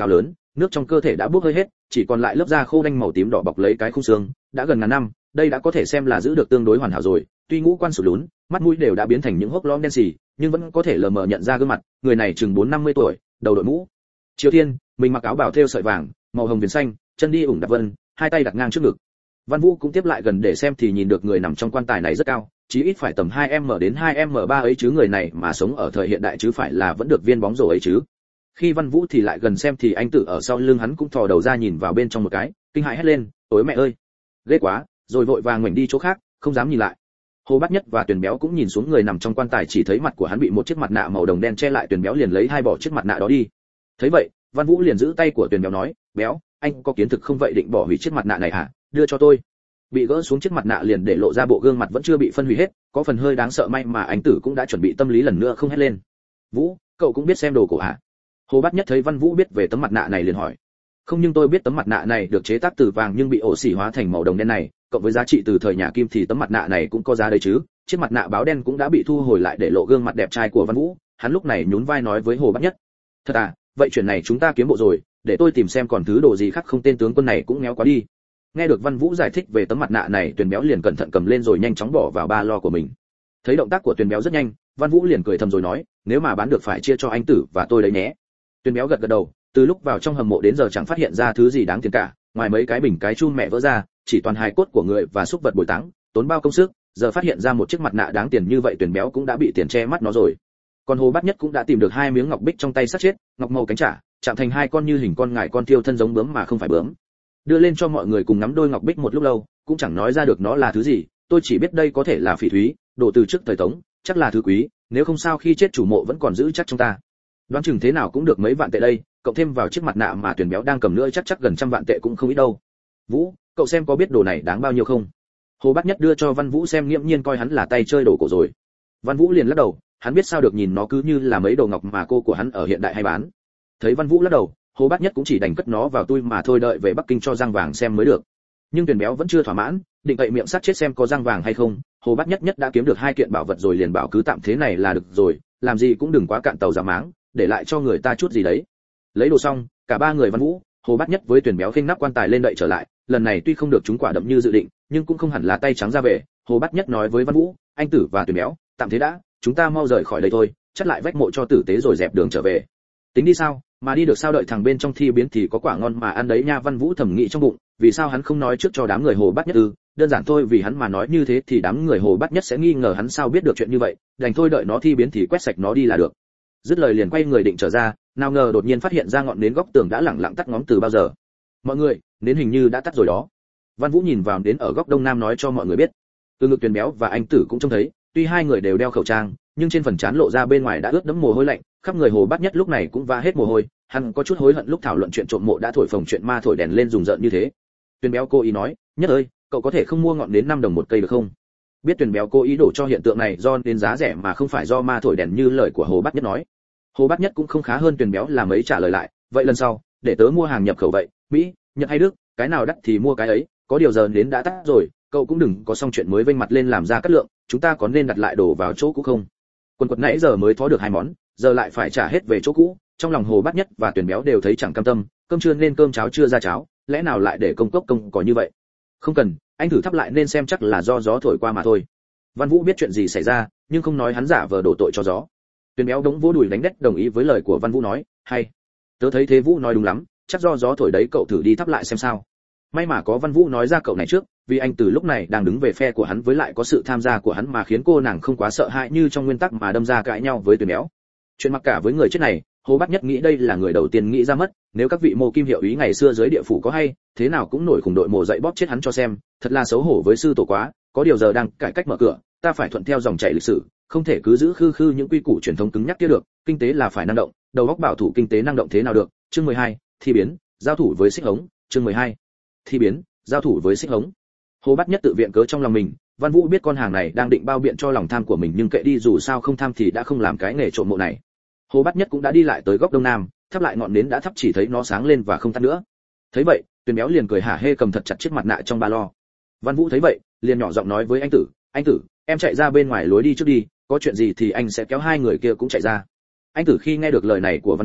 nước trong cơ thể đã bốc hơi hết, chỉ còn lại lớp da khô đanh màu tím đỏ bọc lấy cái khung xương, đã gần ngàn năm, đây đã có thể xem là giữ được tương đối hoàn hảo rồi, tuy ngũ quan sụt lún, mắt mũi đều đã biến thành những hốc lõm đen sì, nhưng vẫn có thể lờ mờ nhận ra gương mặt, người này chừng 4-50 tuổi, đầu đội mũ Triều Thiên, mình mặc áo bào thêu sợi vàng, màu hồng viền xanh, chân đi ủng đạp vân, hai tay đặt ngang trước ngực. Văn Vũ cũng tiếp lại gần để xem thì nhìn được người nằm trong quan tài này rất cao, chí ít phải tầm 2m đến 2m3 ấy chứ, người này mà sống ở thời hiện đại chứ phải là vẫn được viên bóng rổ ấy chứ. Khi Văn Vũ thì lại gần xem thì anh Tử ở sau lưng hắn cũng thò đầu ra nhìn vào bên trong một cái, kinh hãi hét lên, "Ôi mẹ ơi, ghê quá!" Rồi vội vàng ngoảnh đi chỗ khác, không dám nhìn lại. Hồ Bát Nhất và Tuyền Béo cũng nhìn xuống người nằm trong quan tài, chỉ thấy mặt của hắn bị một chiếc mặt nạ màu đồng đen che lại. Tuyền Béo liền lấy hai bỏ chiếc mặt nạ đó đi. Thấy vậy, Văn Vũ liền giữ tay của Tuyền Béo nói, "Béo, anh có kiến thực không vậy, định bỏ hủy chiếc mặt nạ này hả? Đưa cho tôi." Bị gỡ xuống chiếc mặt nạ liền để lộ ra bộ gương mặt vẫn chưa bị phân hủy hết, có phần hơi đáng sợ, may mà anh Tử cũng đã chuẩn bị tâm lý lần nữa không hét lên. "Vũ, cậu cũng biết xem đồ cổ hả?" Hồ Bát Nhất thấy Văn Vũ biết về tấm mặt nạ này liền hỏi. "Không, nhưng tôi biết tấm mặt nạ này được chế tác từ vàng nhưng bị ổ xỉ hóa thành màu đồng đen này, cộng với giá trị từ thời nhà Kim thì tấm mặt nạ này cũng có giá đấy chứ." Chiếc mặt nạ báo đen cũng đã bị thu hồi lại để lộ gương mặt đẹp trai của Văn Vũ, hắn lúc này nhún vai nói với Hồ Bát Nhất, "Thật à, vậy chuyện này chúng ta kiếm bộ rồi, để tôi tìm xem còn thứ đồ gì khác không, tên tướng quân này cũng méo quá đi." Nghe được Văn Vũ giải thích về tấm mặt nạ này, Tuyền Béo liền cẩn thận cầm lên rồi nhanh chóng bỏ vào ba lô của mình. Thấy động tác của Tuyền Béo rất nhanh, Văn Vũ liền cười thầm rồi nói, "Nếu mà bán được phải chia cho anh Tử và tôi đấy nhé." Tuyền Béo gật gật đầu, từ lúc vào trong hầm mộ đến giờ chẳng phát hiện ra thứ gì đáng tiền cả, ngoài mấy cái bình cái chum mẹ vỡ ra, chỉ toàn hài cốt của người và súc vật bồi táng, tốn bao công sức, giờ phát hiện ra một chiếc mặt nạ đáng tiền như vậy, Tuyền Béo cũng đã bị tiền che mắt nó rồi. Còn Hồ Bát Nhất cũng đã tìm được hai miếng ngọc bích trong tay xác chết, ngọc màu cánh chả, chạm thành hai con như hình con ngải con thiêu thân giống bướm mà không phải bướm. Đưa lên cho mọi người cùng ngắm đôi ngọc bích một lúc lâu, cũng chẳng nói ra được nó là thứ gì, tôi chỉ biết đây có thể là phỉ thúy, đồ từ trước thời Tống, chắc là thứ quý, nếu không sao khi chết chủ mộ vẫn còn giữ chắc trong ta. Đoán chừng thế nào cũng được mấy vạn tệ đây, cộng thêm vào chiếc mặt nạ mà Tuyền Béo đang cầm nữa chắc gần 100 vạn tệ cũng không ít đâu. Vũ, cậu xem có biết đồ này đáng bao nhiêu không? Hồ Bát Nhất đưa cho Văn Vũ xem, nghiễm nhiên coi hắn là tay chơi đồ cổ rồi. Văn Vũ liền lắc đầu, hắn biết sao được, nhìn nó cứ như là mấy đồ ngọc mà cô của hắn ở hiện đại hay bán. Thấy Văn Vũ lắc đầu, Hồ Bát Nhất cũng chỉ đành cất nó vào túi mà thôi, đợi về Bắc Kinh cho răng vàng xem mới được. Nhưng Tuyền Béo vẫn chưa thỏa mãn, định cậy miệng sát chết xem có răng vàng hay không. Hồ Bát Nhất đã kiếm được 2 kiện bảo vật rồi, liền bảo cứ tạm thế này là được rồi, làm gì cũng đừng quá cạn tàu giả máng, để lại cho người ta chút gì đấy. Lấy đồ xong, cả ba người Văn Vũ, Hồ Bát Nhất với Tuyền Béo khênh nắp quan tài lên đậy trở lại. Lần này tuy không được chúng quả đậm như dự định, nhưng cũng không hẳn là tay trắng ra về. Hồ Bát Nhất nói với Văn Vũ, "Anh Tử và Tuyền Béo, tạm thế đã, chúng ta mau rời khỏi đây thôi, chắt lại vách mộ cho tử tế rồi dẹp đường trở về." "Tính đi sao, mà đi được sao, đợi thằng bên trong thi biến thì có quả ngon mà ăn đấy nha." Văn Vũ thầm nghĩ trong bụng, vì sao hắn không nói trước cho đám người Hồ Bát Nhất ư? Đơn giản thôi, vì hắn mà nói như thế thì đám người Hồ Bát Nhất sẽ nghi ngờ hắn sao biết được chuyện như vậy, đành thôi đợi nó thi biến thì quét sạch nó đi là được. Dứt lời liền quay người định trở ra, nào ngờ đột nhiên phát hiện ra ngọn nến góc tường đã lẳng lặng tắt ngóm từ bao giờ. "Mọi người, nến hình như đã tắt rồi đó." Văn Vũ nhìn vào đến ở góc đông nam nói cho mọi người biết. Từ ngực Tuyền Béo và anh Tử cũng trông thấy, tuy hai người đều đeo khẩu trang, nhưng trên phần trán lộ ra bên ngoài đã ướt đẫm mồ hôi lạnh, khắp người Hồ Bát Nhất lúc này cũng va hết mồ hôi, hắn có chút hối hận lúc thảo luận chuyện trộm mộ đã thổi phồng chuyện ma thổi đèn lên rùng rợn như thế. Tuyền Béo cố ý nói, "Nhất ơi, cậu có thể không mua ngọn nến 5 đồng một cây được không?" Biết Tuyền Béo cố ý đổ cho hiện tượng này do nến giá rẻ mà không phải do ma thổi đèn như lời của Hồ Bát Nhất nói. Hồ Bát Nhất cũng không khá hơn Tuyền Béo là mấy, trả lời lại, "Vậy lần sau, để tớ mua hàng nhập khẩu vậy, Mỹ, Nhật hay Đức, cái nào đắt thì mua cái ấy, có điều giờ nến đã tắt rồi, cậu cũng đừng có xong chuyện mới vênh mặt lên làm ra cắt lượng, chúng ta có nên đặt lại đồ vào chỗ cũ không?" Quần quật nãy giờ mới thó được 2 món, giờ lại phải trả hết về chỗ cũ, trong lòng Hồ Bát Nhất và Tuyền Béo đều thấy chẳng cam tâm, cơm trưa nên cơm, cháo chưa ra cháo, lẽ nào lại để công cốc công có như vậy? "Không cần, anh thử thắp lại nên xem, chắc là do gió thổi qua mà thôi." Văn Vũ biết chuyện gì xảy ra, nhưng không nói hắn giả vờ đổ tội cho gió. Tuyền Béo đống vỗ đùi đánh đét đồng ý với lời của Văn Vũ, nói, "Hay, tớ thấy thế Vũ nói đúng lắm, chắc do gió thổi đấy, cậu thử đi thắp lại xem sao." May mà có Văn Vũ nói ra cậu này trước, vì anh từ lúc này đang đứng về phe của hắn, với lại có sự tham gia của hắn mà khiến cô nàng không quá sợ hãi như trong nguyên tắc mà đâm ra cãi nhau với Tuyền Béo. Chuyện mặc cả với người chết này, Hồ Bát Nhất nghĩ đây là người đầu tiên nghĩ ra mất, nếu các vị mộ kim hiệu ý ngày xưa dưới địa phủ có hay, thế nào cũng nổi khủng đội mộ dậy bóp chết hắn cho xem, thật là xấu hổ với sư tổ quá, có điều giờ đang cải cách mở cửa, ta phải thuận theo dòng chảy lịch sử, không thể cứ giữ khư khư những quy củ truyền thống cứng nhắc kia được, kinh tế là phải năng động, đầu óc bảo thủ, kinh tế năng động thế nào được. Chương 12, thi biến, giao thủ với xích hống. Chương 12, thi biến, giao thủ với xích hống. Hồ Bát Nhất tự viện cớ trong lòng mình, Văn Vũ biết con hàng này đang định bao biện cho lòng tham của mình, nhưng kệ đi, dù sao không tham thì đã không làm cái nghề trộm mộ này. Hồ Bát Nhất cũng đã đi lại tới góc đông nam, thắp lại ngọn nến đã thắp, chỉ thấy nó sáng lên và không tắt nữa. Thấy vậy, Tuyền Béo liền cười hả hê cầm thật chặt chiếc mặt nạ trong ba lô. Văn Vũ thấy vậy, liền nhỏ giọng nói với anh Tử, "Anh Tử, em chạy ra bên ngoài lối đi trước đi, có chuyện gì thì anh sẽ kéo hai người kia cũng chạy ra." Anh Tử khi nghe được lời này của Văn Vũ,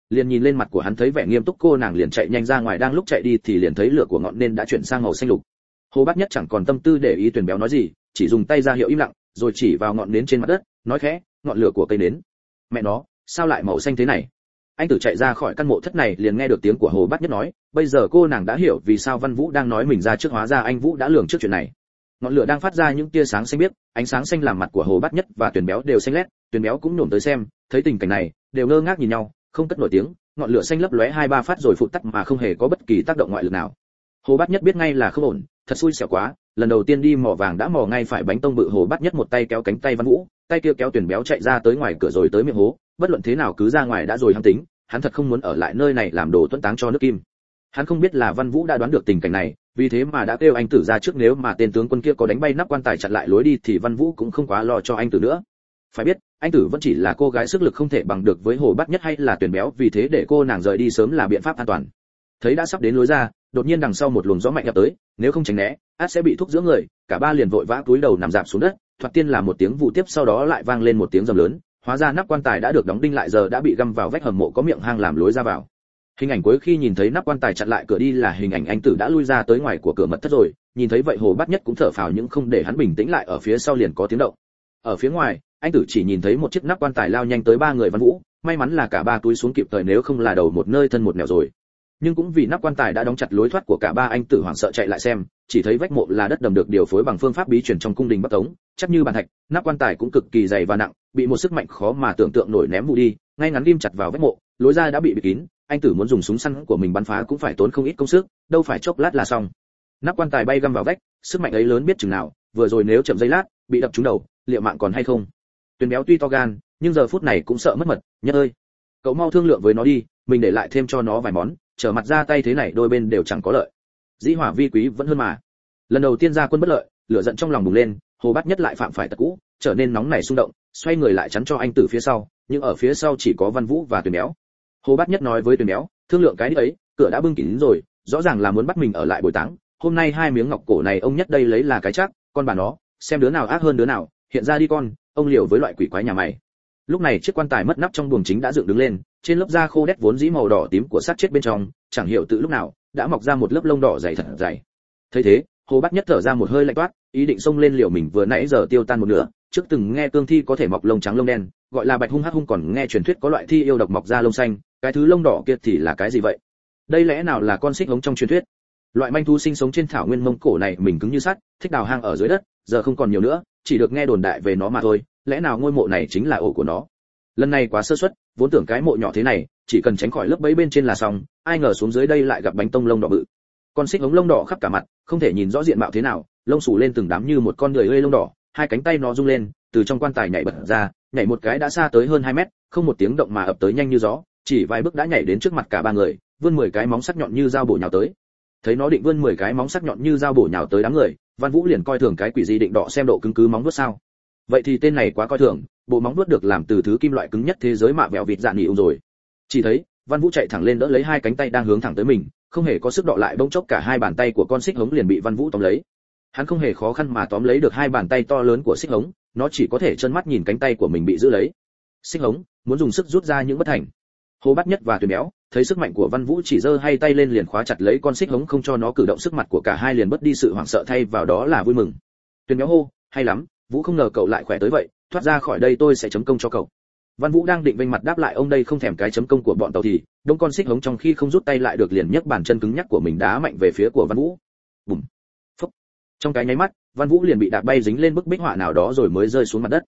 liền nhìn lên mặt của hắn thấy vẻ nghiêm túc, cô nàng liền chạy nhanh ra ngoài, đang lúc chạy đi thì liền thấy lửa của ngọn nến đã chuyển sang màu xanh lục. Hồ Bát Nhất chẳng còn tâm tư để ý Tuyền Béo nói gì, chỉ dùng tay ra hiệu im lặng, rồi chỉ vào ngọn nến trên mặt đất, nói khẽ, ngọn lửa của cây nến. Mẹ nó, sao lại màu xanh thế này? Anh Tử chạy ra khỏi căn mộ thất này liền nghe được tiếng của Hồ Bát Nhất nói, bây giờ cô nàng đã hiểu vì sao Văn Vũ đang nói mình ra trước, hóa ra anh Vũ đã lường trước chuyện này. Ngọn lửa đang phát ra những tia sáng xanh biếc, ánh sáng xanh làm mặt của Hồ Bát Nhất và Tuyền Béo đều xanh lét, Tuyền Béo cũng nhổm tới xem, thấy tình cảnh này, đều ngơ ngác nhìn nhau, không cất nổi tiếng, ngọn lửa xanh lấp lóe 2-3 phát rồi phụt tắt mà không hề có bất kỳ tác động ngoại lực nào. Hồ Bát Nhất biết ngay là không ổn, thật xui xẻo quá, lần đầu tiên đi mỏ vàng đã mò ngay phải bánh tông bự. Hồ Bát Nhất một tay kéo cánh tay Văn Vũ, tay kia kéo Tuyền Béo chạy ra tới ngoài cửa rồi tới miệng hố, bất luận thế nào cứ ra ngoài đã rồi hắn tính, hắn thật không muốn ở lại nơi này làm đồ tuấn táng cho nước Kim. Hắn không biết là Văn Vũ đã đoán được tình cảnh này, vì thế mà đã kêu anh Tử ra trước, nếu mà tên tướng quân kia có đánh bay nắp quan tài chặn lại lối đi thì Văn Vũ cũng không quá lo cho anh Tử nữa. Phải biết, anh Tử vẫn chỉ là cô gái sức lực không thể bằng được với Hồ Bát Nhất hay là Tuyền Béo, vì thế để cô nàng rời đi sớm là biện pháp an toàn. Thấy đã sắp đến lối ra, đột nhiên đằng sau một luồng gió mạnh ập tới, nếu không tránh né, ắt sẽ bị thúc giữa người. Cả ba liền vội vã cúi đầu nằm rạp xuống đất, thoạt tiên là một tiếng vụ, tiếp sau đó lại vang lên một tiếng rầm lớn, hóa ra nắp quan tài đã được đóng đinh lại, giờ đã bị găm vào vách hầm mộ có miệng hang làm lối ra vào. Hình ảnh cuối khi nhìn thấy nắp quan tài chặn lại cửa đi là hình ảnh anh Tử đã lui ra tới ngoài của cửa mật thất rồi. Nhìn thấy vậy Hồ Bát Nhất cũng thở phào, nhưng không để hắn bình tĩnh lại, ở phía sau liền có tiếng động. Ở phía ngoài, anh Tử chỉ nhìn thấy một chiếc nắp quan tài lao nhanh tới ba người Văn Vũ, may mắn là cả ba túi xuống kịp thời, nếu không là đầu một nơi thân một nẻo rồi. Nhưng cũng vì nắp quan tài đã đóng chặt lối thoát của cả ba, anh Tử hoảng sợ chạy lại xem, chỉ thấy vách mộ là đất đầm được điều phối bằng phương pháp bí truyền trong cung đình Bắc Tống, chắc như bàn thạch, nắp quan tài cũng cực kỳ dày và nặng, bị một sức mạnh khó mà tưởng tượng nổi ném vụ đi, ngay ngắn ghim chặt vào vách mộ, lối ra đã bị bịt kín, anh Tử muốn dùng súng săn của mình bắn phá cũng phải tốn không ít công sức, đâu phải chốc lát là xong. Nắp quan tài bay găm vào vách, sức mạnh ấy lớn biết chừng nào, vừa rồi nếu chậm giây lát, bị đập trúng đầu, liệu mạng còn hay không? Tuyền Béo tuy to gan, nhưng giờ phút này cũng sợ mất mật, Nhất ơi, cậu mau thương lượng với nó đi, mình để lại thêm cho nó vài món, trở mặt ra tay thế này đôi bên đều chẳng có lợi. Dĩ hỏa vi quý vẫn hơn mà. Lần đầu tiên ra quân bất lợi, lửa giận trong lòng bùng lên, Hồ Bát Nhất lại phạm phải tật cũ, trở nên nóng nảy xung động, xoay người lại chắn cho anh Tử phía sau, nhưng ở phía sau chỉ có Văn Vũ và Tuyền Béo. Hồ Bát Nhất nói với Tuyền Béo, thương lượng cái ấy, cửa đã bưng kín rồi, rõ ràng là muốn bắt mình ở lại bồi táng, hôm nay hai miếng ngọc cổ này ông Nhất đây lấy là cái chắc, con bà nó, xem đứa nào ác hơn đứa nào, hiện ra đi con, ông liều với loại quỷ quái nhà mày. Lúc này chiếc quan tài mất nắp trong buồng chính đã dựng đứng lên, trên lớp da khô đét vốn dĩ màu đỏ tím của xác chết bên trong, chẳng hiểu tự lúc nào đã mọc ra một lớp lông đỏ dày thật dày. Thấy thế, Hồ Bát Nhất thở ra một hơi lạnh toát, ý định xông lên liều mình vừa nãy giờ tiêu tan một nửa. Trước từng nghe cương thi có thể mọc lông trắng lông đen, gọi là bạch hung hắc hung, còn nghe truyền thuyết có loại thi yêu độc mọc ra lông xanh, cái thứ lông đỏ kia thì là cái gì vậy? Đây lẽ nào là con xích hống trong truyền thuyết? Loại manh thú sinh sống trên thảo nguyên Mông Cổ này mình cứng như sắt, thích đào hang ở dưới đất, giờ không còn nhiều nữa, chỉ được nghe đồn đại về nó mà thôi. Lẽ nào ngôi mộ này chính là ổ của nó? Lần này quá sơ suất, vốn tưởng cái mộ nhỏ thế này chỉ cần tránh khỏi lớp bẫy bên trên là xong, ai ngờ xuống dưới đây lại gặp bánh tông lông đỏ bự. Con xích hống lông đỏ khắp cả mặt, không thể nhìn rõ diện mạo thế nào, lông xù lên từng đám như một con người ơi lông đỏ, hai cánh tay nó rung lên, từ trong quan tài nhảy bật ra, nhảy một cái đã xa tới hơn 2 mét, không một tiếng động mà ập tới nhanh như gió, chỉ vài bước đã nhảy đến trước mặt cả ba người, vươn 10 cái móng sắc nhọn như dao bổ nhào tới. Thấy nó định vươn 10 cái móng sắc nhọn như dao bổ nhào tới đám người, Văn Vũ liền coi thường cái quỷ gì định đọ xem độ cứng cứ móng vuốt sao. Vậy thì tên này quá coi thường, bộ móng vuốt được làm từ thứ kim loại cứng nhất thế giới mạ vẹo vịt dạn nhị rồi. Chỉ thấy Văn Vũ chạy thẳng lên đỡ lấy hai cánh tay đang hướng thẳng tới mình, không hề có sức đọ lại, bỗng chốc cả hai bàn tay của con xích hống liền bị Văn Vũ tóm lấy. Hắn không hề khó khăn mà tóm lấy được hai bàn tay to lớn của xích hống, nó chỉ có thể trơ mắt nhìn cánh tay của mình bị giữ lấy. Xích hống muốn dùng sức rút ra những bất thành. Hồ Bát Nhất và Tuyền Béo thấy sức mạnh của Văn Vũ chỉ giơ hai tay lên liền khóa chặt lấy con xích hống không cho nó cử động, sức mặt của cả hai liền mất đi sự hoảng sợ, thay vào đó là vui mừng. Tuyền Béo hô, hay lắm, Vũ không ngờ cậu lại khỏe tới vậy, thoát ra khỏi đây tôi sẽ chấm công cho cậu. Văn Vũ đang định vênh mặt đáp lại ông đây không thèm cái chấm công của bọn tàu thì đông con xích hống trong khi không rút tay lại được liền nhấc bàn chân cứng nhắc của mình đá mạnh về phía của Văn Vũ. Bùm, phốc. Trong cái nháy mắt, Văn Vũ liền bị đạp bay dính lên bức bích họa nào đó rồi mới rơi xuống mặt đất.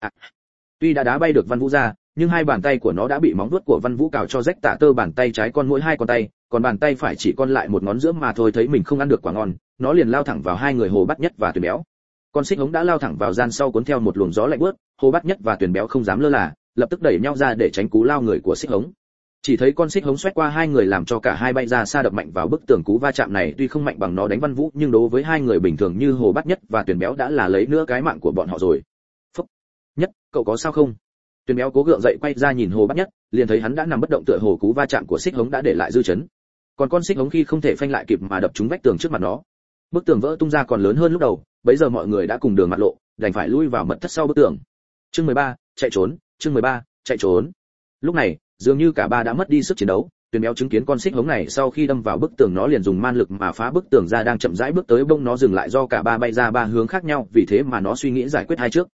Tuy đã đá bay được Văn Vũ ra, nhưng hai bàn tay của nó đã bị móng vuốt của Văn Vũ cào cho rách tả tơ bàn tay trái con mỗi hai con tay, còn bàn tay phải chỉ còn lại một ngón giữa mà thôi. Thấy mình không ăn được quả ngon, nó liền lao thẳng vào hai người Hồ Bát Nhất và Tuyền Béo. Con xích hống đã lao thẳng vào gian sau cuốn theo một luồng gió lạnh buốt, Hồ Bát Nhất và Tuyền Béo không dám lơ là, lập tức đẩy nhau ra để tránh cú lao người của xích hống. Chỉ thấy con xích hống xoét qua hai người làm cho cả hai bay ra xa, đập mạnh vào bức tường. Cú va chạm này tuy không mạnh bằng nó đánh Văn Vũ, nhưng đối với hai người bình thường như Hồ Bát Nhất và Tuyền Béo đã là lấy nữa cái mạng của bọn họ rồi. Phúc, Nhất, cậu có sao không? Tuyền Béo cố gượng dậy quay ra nhìn Hồ Bát Nhất, liền thấy hắn đã nằm bất động, tựa hồ cú va chạm của xích hống đã để lại dư chấn. Còn con xích hống khi không thể phanh lại kịp mà đập trúng vách tường trước mặt nó. Bức tường vỡ tung ra còn lớn hơn lúc đầu, bấy giờ mọi người đã cùng đường mặt lộ, đành phải lui vào mật thất sau bức tường. Chương 13, chạy trốn, chương 13, chạy trốn. Lúc này, dường như cả ba đã mất đi sức chiến đấu. Tuyền béo chứng kiến con xích hống này sau khi đâm vào bức tường nó liền dùng man lực mà phá bức tường ra, đang chậm rãi bước tới bông nó dừng lại do cả ba bay ra ba hướng khác nhau, vì thế mà nó suy nghĩ giải quyết hai trước.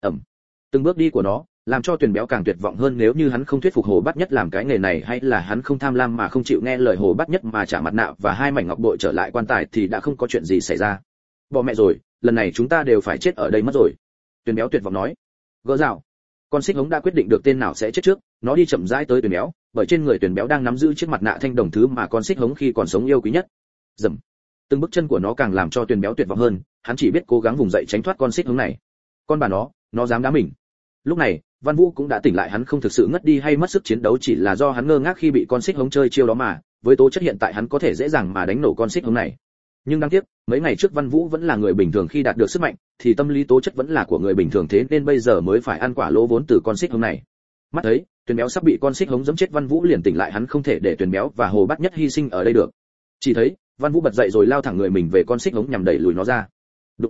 Từng bước đi của nó làm cho Tuyền béo càng tuyệt vọng hơn. Nếu như hắn không thuyết phục Hồ Bát Nhất làm cái nghề này, hay là hắn không tham lam mà không chịu nghe lời Hồ Bát Nhất mà trả mặt nạ và hai mảnh ngọc bội trở lại quan tài, thì đã không có chuyện gì xảy ra. Bỏ mẹ rồi, lần này chúng ta đều phải chết ở đây mất rồi. Tuyền béo tuyệt vọng nói. Gỡ rào. Con xích hống đã quyết định được tên nào sẽ chết trước, nó đi chậm rãi tới Tuyền béo, bởi trên người Tuyền béo đang nắm giữ chiếc mặt nạ thanh đồng, thứ mà con xích hống khi còn sống yêu quý nhất. Dầm. Từng bước chân của nó càng làm cho Tuyền béo tuyệt vọng hơn, hắn chỉ biết cố gắng vùng dậy tránh thoát con xích hống này. Con bà nó dám đá mình. Lúc này, Văn Vũ cũng đã tỉnh lại, hắn không thực sự ngất đi hay mất sức chiến đấu, chỉ là do hắn ngơ ngác khi bị con xích hống chơi chiêu đó mà, với tố chất hiện tại hắn có thể dễ dàng mà đánh nổ con xích hống này. Nhưng đáng tiếc, mấy ngày trước Văn Vũ vẫn là người bình thường, khi đạt được sức mạnh thì tâm lý tố chất vẫn là của người bình thường, thế nên bây giờ mới phải ăn quả lỗ vốn từ con xích hống này. Mắt thấy Tuyền béo sắp bị con xích hống giẫm chết, Văn Vũ liền tỉnh lại, hắn không thể để Tuyền béo và Hồ Bát Nhất hy sinh ở đây được. Chỉ thấy Văn Vũ bật dậy rồi lao thẳng người mình về con xích hống nhằm đẩy lùi nó ra. Đụng.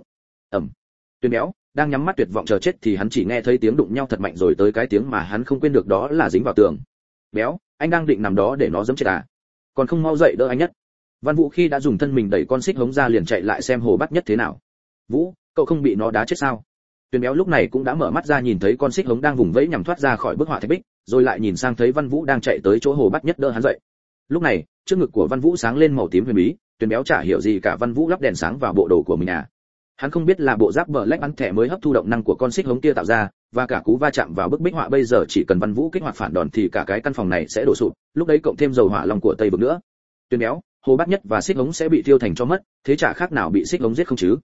Tuyền béo đang nhắm mắt tuyệt vọng chờ chết thì hắn chỉ nghe thấy tiếng đụng nhau thật mạnh, rồi tới cái tiếng mà hắn không quên được, đó là dính vào tường. Béo, anh đang định nằm đó để nó giẫm chết à? Còn không mau dậy đỡ anh Nhất. Văn Vũ khi đã dùng thân mình đẩy con xích hống ra liền chạy lại xem Hồ Bát Nhất thế nào. Vũ, cậu không bị nó đá chết sao? Tuyền béo lúc này cũng đã mở mắt ra, nhìn thấy con xích hống đang vùng vẫy nhằm thoát ra khỏi bức họa thạch bích, rồi lại nhìn sang thấy Văn Vũ đang chạy tới chỗ Hồ Bát Nhất đỡ hắn dậy. Lúc này, trước ngực của Văn Vũ sáng lên màu tím huyền bí, Tuyền béo chả hiểu gì cả, Văn Vũ lắp đèn sáng vào bộ đồ của mình à? Hắn không biết là bộ giáp bờ lách bắn thẻ mới hấp thu động năng của con xích hống kia tạo ra, và cả cú va chạm vào bức bích họa bây giờ chỉ cần Văn Vũ kích hoạt phản đòn thì cả cái căn phòng này sẽ đổ sụp, lúc đấy cộng thêm dầu hỏa long của Tây Vực nữa. Tuyền béo, Hồ Bát Nhất và xích hống sẽ bị tiêu thành cho mất, thế chả khác nào bị xích hống giết không chứ?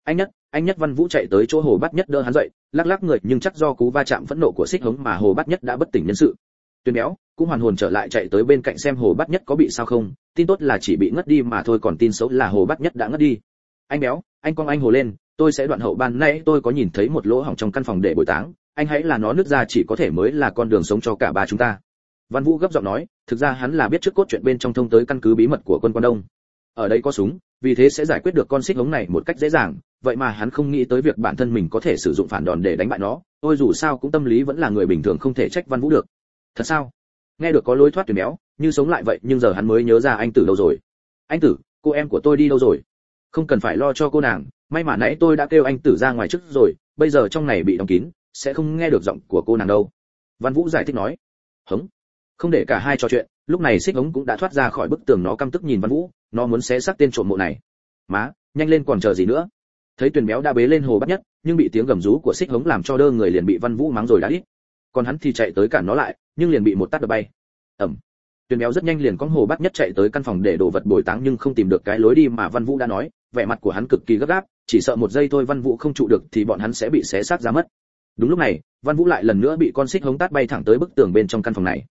Anh Nhất. Văn Vũ chạy tới chỗ Hồ Bát Nhất đỡ hắn dậy, lắc lắc người, nhưng chắc do cú va chạm phẫn nộ của xích hống mà Hồ Bát Nhất đã bất tỉnh nhân sự. Tuyền béo cũng hoàn hồn trở lại, chạy tới bên cạnh xem Hồ Bát Nhất có bị sao không. Tin tốt là chỉ bị ngất đi mà thôi, còn tin xấu là Hồ Bát Nhất đã ngất đi. Anh béo, anh cong anh hồ lên, tôi sẽ đoạn hậu. Ban nãy tôi có nhìn thấy một lỗ hổng trong căn phòng để bồi táng, anh hãy là nó nứt ra, chỉ có thể mới là con đường sống cho cả ba chúng ta. Văn Vũ gấp giọng nói, thực ra hắn là biết trước cốt truyện bên trong thông tới căn cứ bí mật của quân Quan Đông. Ở đây có súng, vì thế sẽ giải quyết được con xích hống này một cách dễ dàng, vậy mà hắn không nghĩ tới việc bản thân mình có thể sử dụng phản đòn để đánh bại nó. Tôi dù sao cũng tâm lý vẫn là người bình thường, không thể trách Văn Vũ được. Thật sao? Nghe được có lối thoát. Tuyền béo như sống lại vậy, nhưng giờ hắn mới nhớ ra anh Tử đâu rồi. Anh Tử, cô em của tôi đi đâu rồi? Không cần phải lo cho cô nàng, may mà nãy tôi đã kêu anh Tử ra ngoài trước rồi, bây giờ trong này bị đóng kín, sẽ không nghe được giọng của cô nàng đâu. Văn Vũ giải thích nói. Hống. Không để cả hai trò chuyện, lúc này xích hống cũng đã thoát ra khỏi bức tường, nó căm tức nhìn Văn Vũ, nó muốn xé xác tên trộm mộ này. Má, nhanh lên còn chờ gì nữa? Thấy Tuyền béo đã bế lên Hồ Bát Nhất, nhưng bị tiếng gầm rú của xích hống làm cho đơ người, liền bị Văn Vũ mắng rồi đã ít. Còn hắn thì chạy tới cản nó lại, nhưng liền bị một tát đập bay. Tuyền béo rất nhanh liền cõng Hồ Bát Nhất chạy tới căn phòng để đổ vật bồi táng, nhưng không tìm được cái lối đi mà Văn Vũ đã nói, vẻ mặt của hắn cực kỳ gấp gáp, chỉ sợ một giây thôi Văn Vũ không trụ được thì bọn hắn sẽ bị xé xác ra mất. Đúng lúc này, Văn Vũ lại lần nữa bị con xích hống tát bay thẳng tới bức tường bên trong căn phòng này.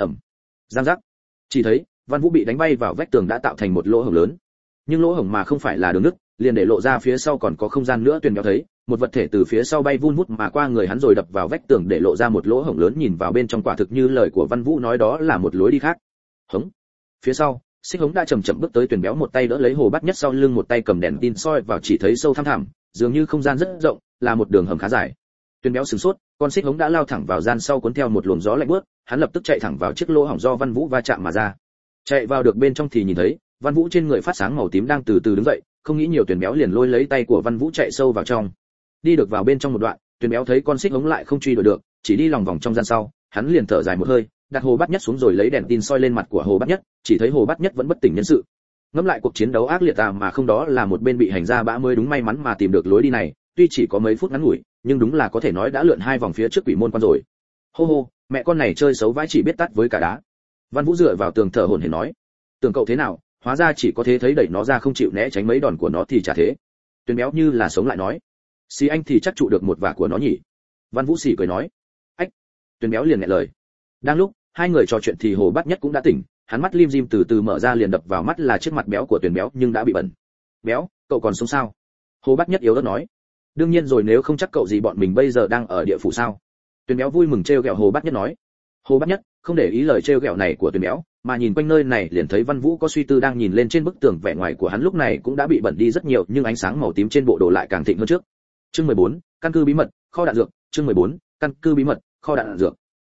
Giang giác. Chỉ thấy Văn Vũ bị đánh bay vào vách tường đã tạo thành một lỗ hổng lớn, nhưng lỗ hổng mà không phải là đường nứt, liền để lộ ra phía sau còn có không gian nữa. Tuyền béo thấy một vật thể từ phía sau bay vun vút mà qua người hắn rồi đập vào vách tường để lộ ra một lỗ hổng lớn, nhìn vào bên trong quả thực như lời của Văn Vũ nói, đó là một lối đi khác. Hống. Phía sau, xích hống đã chậm chậm bước tới. Tuyền béo một tay đỡ lấy Hồ Bát Nhất sau lưng, một tay cầm đèn tin soi vào, chỉ thấy sâu thăm thẳm, dường như không gian rất rộng, là một đường hầm khá dài. Tuyền béo sửng sốt, con xích hống đã lao thẳng vào gian sau, cuốn theo một luồng gió lạnh buốt, hắn lập tức chạy thẳng vào chiếc lỗ hổng do Văn Vũ va chạm mà ra. Chạy vào được bên trong thì nhìn thấy Văn Vũ trên người phát sáng màu tím đang từ từ đứng dậy, không nghĩ nhiều Tuyền béo liền lôi lấy tay của Văn Vũ chạy sâu vào trong. Đi được vào bên trong một đoạn, Tuyền béo thấy con xích hống lại không truy đuổi được, chỉ đi lòng vòng trong gian sau, hắn liền thở dài một hơi, đặt Hồ Bát Nhất xuống rồi lấy đèn tin soi lên mặt của Hồ Bát Nhất, chỉ thấy Hồ Bát Nhất vẫn bất tỉnh nhân sự. Ngẫm lại cuộc chiến đấu ác liệt mà không đó là một bên bị hành ra bã mới đúng may mắn mà tìm được lối đi này, tuy chỉ có mấy phút ngắn ngủi, nhưng đúng là có thể nói đã lượn 2 vòng phía trước quỷ môn quan rồi. Hô hô, mẹ con này chơi xấu vãi, chỉ biết tát với cả đá. Văn Vũ dựa vào tường thở hổn hển nói, tưởng cậu thế nào, hóa ra chỉ có thế, thấy đẩy nó ra không chịu né tránh mấy đòn của nó thì chả thế. Tuyền béo như là sống lại nói, xì anh thì chắc trụ được một vả của nó nhỉ. Văn Vũ xì cười nói, ách. Tuyền béo liền nghẹn lời. Đang lúc hai người trò chuyện thì Hồ Bát Nhất cũng đã tỉnh, hắn mắt lim dim từ từ mở ra, liền đập vào mắt là chiếc mặt béo của Tuyền béo nhưng đã bị bẩn. Béo, cậu còn sống sao? Hồ Bát Nhất yếu ớt nói. Đương nhiên rồi, nếu không chắc cậu gì bọn mình bây giờ đang ở địa phủ sao? Tuyền béo vui mừng trêu ghẹo Hồ Bát Nhất nói. Hồ Bát Nhất không để ý lời trêu ghẹo này của Tuyền béo, mà nhìn quanh nơi này liền thấy Văn Vũ có suy tư đang nhìn lên trên bức tường, vẻ ngoài của hắn lúc này cũng đã bị bẩn đi rất nhiều, nhưng ánh sáng màu tím trên bộ đồ lại càng thịnh hơn trước. Chương 14, căn cứ bí mật, kho đạn dược. Chương 14, căn cứ bí mật, kho đạn dược.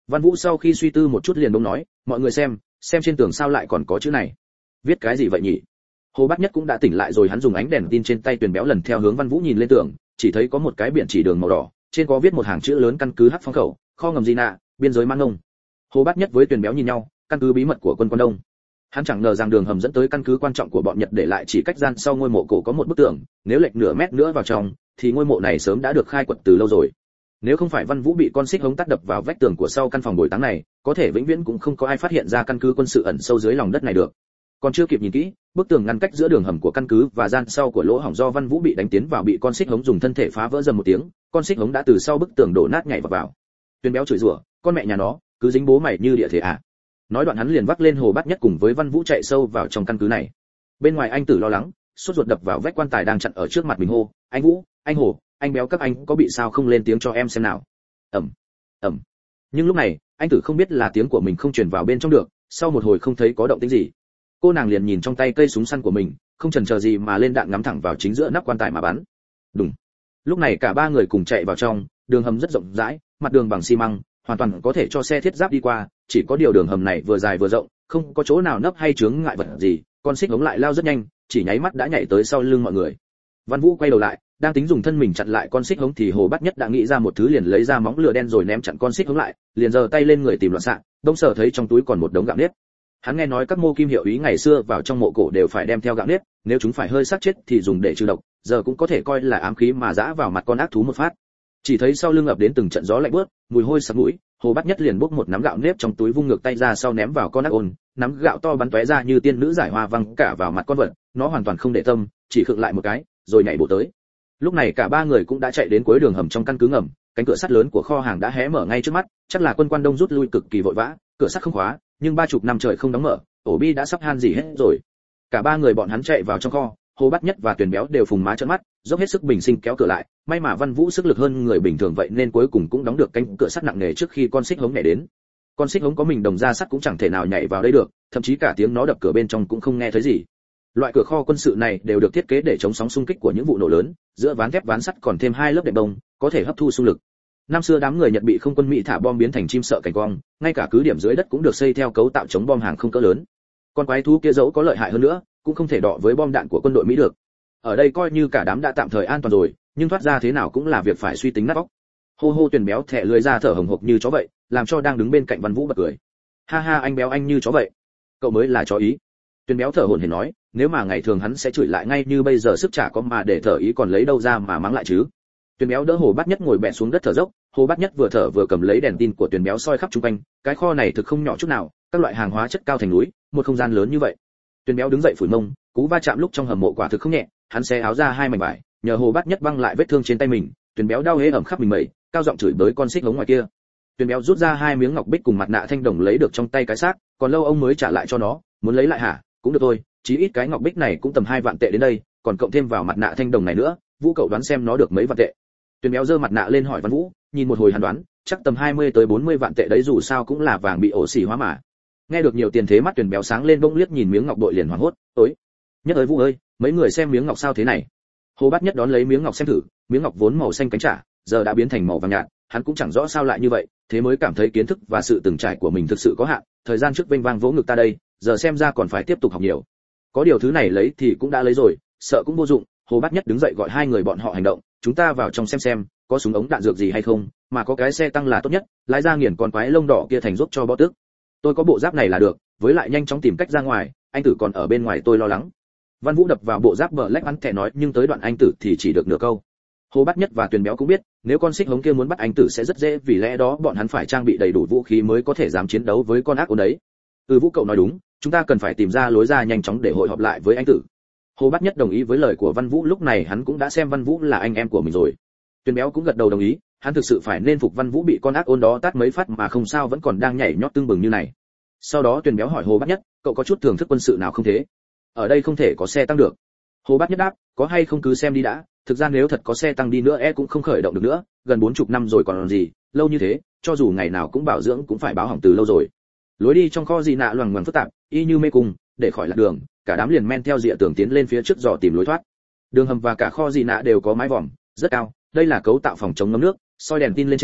Văn Vũ sau khi suy tư một chút liền bỗng nói, mọi người xem trên tường sao lại còn có chữ này, viết cái gì vậy nhỉ? Hồ Bát Nhất cũng đã tỉnh lại rồi, hắn dùng ánh đèn tin trên tay Tuyền Béo lần theo hướng Văn Vũ nhìn lên tường, chỉ thấy có một cái biển chỉ đường màu đỏ, trên có viết một hàng chữ lớn căn cứ Hắc Phong khẩu, kho ngầm Di Nạ, biên giới Man Ngông. Hồ Bát Nhất với Tuyền Béo nhìn nhau, căn cứ bí mật của quân Quan Đông. Hắn chẳng ngờ rằng đường hầm dẫn tới căn cứ quan trọng của bọn Nhật để lại chỉ cách gian sau ngôi mộ cổ có một bức tường, nếu lệch nửa mét nữa vào trong, thì ngôi mộ này sớm đã được khai quật từ lâu rồi. Nếu không phải Văn Vũ bị con xích hống tát đập vào vách tường của sau căn phòng bồi táng này, có thể vĩnh viễn cũng không có ai phát hiện ra căn cứ quân sự ẩn sâu dưới lòng đất này được. Còn chưa kịp nhìn kỹ, bức tường ngăn cách giữa đường hầm của căn cứ và gian sau của lỗ hổng do Văn Vũ bị đánh tiến vào bị con xích hống dùng thân thể phá vỡ dầm một tiếng, con xích hống đã từ sau bức tường đổ nát nhảy vào. Tuyền Béo chửi rủa, con mẹ nhà nó, cứ dính bố mày như địa thể à? Nói đoạn hắn liền vác lên Hồ Bát Nhất cùng với Văn Vũ chạy sâu vào trong căn cứ này. Bên ngoài anh Tử lo lắng, sốt ruột đập vào vách quan tài đang chặn ở trước mặt mình hô, anh Vũ, anh Hồ, anh Béo các anh có bị sao không lên tiếng cho em xem nào? Ầm, ầm. Nhưng lúc này anh Tử không biết là tiếng của mình không truyền vào bên trong được, sau một hồi không thấy có động tĩnh gì, cô nàng liền nhìn trong tay cây súng săn của mình, không chần chờ gì mà lên đạn ngắm thẳng vào chính giữa nắp quan tài mà bắn. Đùng. Lúc này cả ba người cùng chạy vào trong, đường hầm rất rộng rãi, mặt đường bằng xi măng, hoàn toàn có thể cho xe thiết giáp đi qua, chỉ có điều đường hầm này vừa dài vừa rộng, không có chỗ nào nấp hay chướng ngại vật gì, con xích hống lại lao rất nhanh, chỉ nháy mắt đã nhảy tới sau lưng mọi người. Văn Vũ quay đầu lại, đang tính dùng thân mình chặn lại con xích hống thì Hồ Bát Nhất đã nghĩ ra một thứ, liền lấy ra móng lửa đen rồi ném chặn con xích hống lại, liền giơ tay lên người tìm loạn xạ, đông sở thấy trong túi còn một đống gạo nếp. Hắn nghe nói các mô kim hiệu úy ngày xưa vào trong mộ cổ đều phải đem theo gạo nếp, nếu chúng phải hơi xác chết thì dùng để trừ độc, giờ cũng có thể coi là ám khí mà dã vào mặt con ác thú một phát. Chỉ thấy sau lưng ập đến từng trận gió lạnh buốt, mùi hôi sặc mũi, Hồ Bát Nhất liền bốc một nắm gạo nếp trong túi vung ngược tay ra sau ném vào con ác ôn, nắm gạo to bắn tóe ra như tiên nữ giải hoa văng cả vào mặt con vật, nó hoàn toàn không để tâm, chỉ khựng lại một cái, rồi nhảy bộ tới. Lúc này cả ba người cũng đã chạy đến cuối đường hầm trong căn cứ ngầm, cánh cửa sắt lớn của kho hàng đã hé mở ngay trước mắt, chắc là quân Quan Đông rút lui cực kỳ vội vã, cửa sắt không khóa, nhưng 30 năm trời không đóng mở, ổ bi đã sắp han gì hết rồi. Cả ba người bọn hắn chạy vào trong kho, Hồ Bát Nhất và Tuyền Béo đều phùng má trợn mắt, dốc hết sức bình sinh kéo cửa lại, may mà Văn Vũ sức lực hơn người bình thường vậy nên cuối cùng cũng đóng được cánh cửa sắt nặng nề trước khi con xích hống nhảy đến. Con xích hống có mình đồng ra sắt cũng chẳng thể nào nhảy vào đây được, thậm chí cả tiếng nó đập cửa bên trong cũng không nghe thấy gì. Loại cửa kho quân sự này đều được thiết kế để chống sóng xung kích của những vụ nổ lớn, giữa ván thép ván sắt còn thêm 2 lớp đệm bông, có thể hấp thu xung lực. Năm xưa đám người Nhật bị không quân Mỹ thả bom biến thành chim sợ cảnh quang, ngay cả cứ điểm dưới đất cũng được xây theo cấu tạo chống bom hàng không cỡ lớn. Con quái thú kia dẫu có lợi hại hơn nữa, cũng không thể đọ với bom đạn của quân đội Mỹ được. Ở đây coi như cả đám đã tạm thời an toàn rồi, nhưng thoát ra thế nào cũng là việc phải suy tính nát óc. Hô hô, Tuyền Béo thẻ lưỡi ra thở hồng hộc như chó vậy, làm cho đang đứng bên cạnh Văn Vũ bật cười. Ha ha, anh Béo anh như chó vậy, cậu mới là chó ý. Tuyền Béo thở hổn hển nói, nếu mà ngày thường hắn sẽ chửi lại ngay như bây giờ, sức chả có mà để thở ý còn lấy đâu ra mà mắng lại chứ. Tuyền Béo đỡ Hồ Bát Nhất ngồi bẹ xuống đất thở dốc, Hồ Bát Nhất vừa thở vừa cầm lấy đèn tin của Tuyền Béo soi khắp xung quanh, cái kho này thực không nhỏ chút nào, các loại hàng hóa chất cao thành núi, một không gian lớn như vậy. Tuyền Béo đứng dậy phủi mông, cú va chạm lúc trong hầm mộ quả thực không nhẹ, hắn xé áo ra 2 mảnh vải, nhờ Hồ Bát Nhất băng lại vết thương trên tay mình. Tuyền Béo đau hế ẩm khắp mình mẩy, cao giọng chửi bới con xích hống ngoài kia. Tuyền Béo rút ra 2 miếng ngọc bích cùng mặt nạ thanh đồng lấy được trong tay cái xác, còn lâu ông mới trả lại cho nó, muốn lấy lại hả? Cũng được thôi, chí ít cái ngọc bích này cũng tầm 2 vạn tệ đến đây, còn cộng thêm vào mặt nạ thanh đồng này nữa, Vũ cậu đoán xem nó được mấy vạn tệ. Tuyền Béo giơ mặt nạ lên hỏi Văn Vũ, nhìn một hồi hắn đoán, chắc tầm 20 tới 40 vạn tệ đấy, dù sao cũng là vàng bị ổ xỉ hóa mà. Nghe được nhiều tiền thế mắt Tuyền Béo sáng lên, bỗng liếc nhìn miếng ngọc bội liền hoảng hốt, "Ôi, Nhất ơi Vũ ơi, mấy người xem miếng ngọc sao thế này?" Hồ Bát Nhất đón lấy miếng ngọc xem thử, miếng ngọc vốn màu xanh cánh trả, giờ đã biến thành màu vàng nhạt, hắn cũng chẳng rõ sao lại như vậy, thế mới cảm thấy kiến thức và sự từng trải của mình thực sự có hạn, thời gian trước vênh vang vỗ ngực ta đây, giờ xem ra còn phải tiếp tục học nhiều. Có điều thứ này lấy thì cũng đã lấy rồi, sợ cũng vô dụng. Hồ Bát Nhất đứng dậy gọi 2 người bọn họ hành động, chúng ta vào trong xem, có súng ống đạn dược gì hay không, mà có cái xe tăng là tốt nhất, lái ra nghiền con quái lông đỏ kia thành giúp cho bó tước. Tôi có bộ giáp này là được, với lại nhanh chóng tìm cách ra ngoài, anh Tử còn ở bên ngoài tôi lo lắng. Văn Vũ đập vào bộ giáp bờ lách ăn thẻ nói, nhưng tới đoạn anh Tử thì chỉ được nửa câu. Hồ Bát Nhất và Tuyền Béo cũng biết, nếu con xích hống kia muốn bắt anh Tử sẽ rất dễ, vì lẽ đó bọn hắn phải trang bị đầy đủ vũ khí mới có thể dám chiến đấu với con ác ôn đấy. Vũ cậu nói đúng, chúng ta cần phải tìm ra lối ra nhanh chóng để hội họp lại với anh Tử. Hồ Bát Nhất đồng ý với lời của Văn Vũ, lúc này hắn cũng đã xem Văn Vũ là anh em của mình rồi. Tuyền Béo cũng gật đầu đồng ý, hắn thực sự phải nên phục Văn Vũ bị con ác ôn đó tát mấy phát mà không sao vẫn còn đang nhảy nhót tưng bừng như này. Sau đó Tuyền Béo hỏi Hồ Bát Nhất, cậu có chút thưởng thức quân sự nào không thế? Ở đây không thể có xe tăng được. Hồ Bát Nhất đáp, có hay không cứ xem đi đã, thực ra nếu thật có xe tăng đi nữa cũng không khởi động được nữa, gần 40 năm rồi còn gì, lâu như thế, cho dù ngày nào cũng bảo dưỡng cũng phải báo hỏng từ lâu rồi. Lối đi trong kho Di Nạ loằng ngoằng phức tạp, y như mê cung, để khỏi lạc đường, cả đám liền men theo rìa tường tiến lên phía trước dò tìm lối thoát. Đường hầm và cả kho Di Nạ đều có mái vòm rất cao, đây là cấu tạo phòng chống ngấm nước, soi đèn tin lên trên,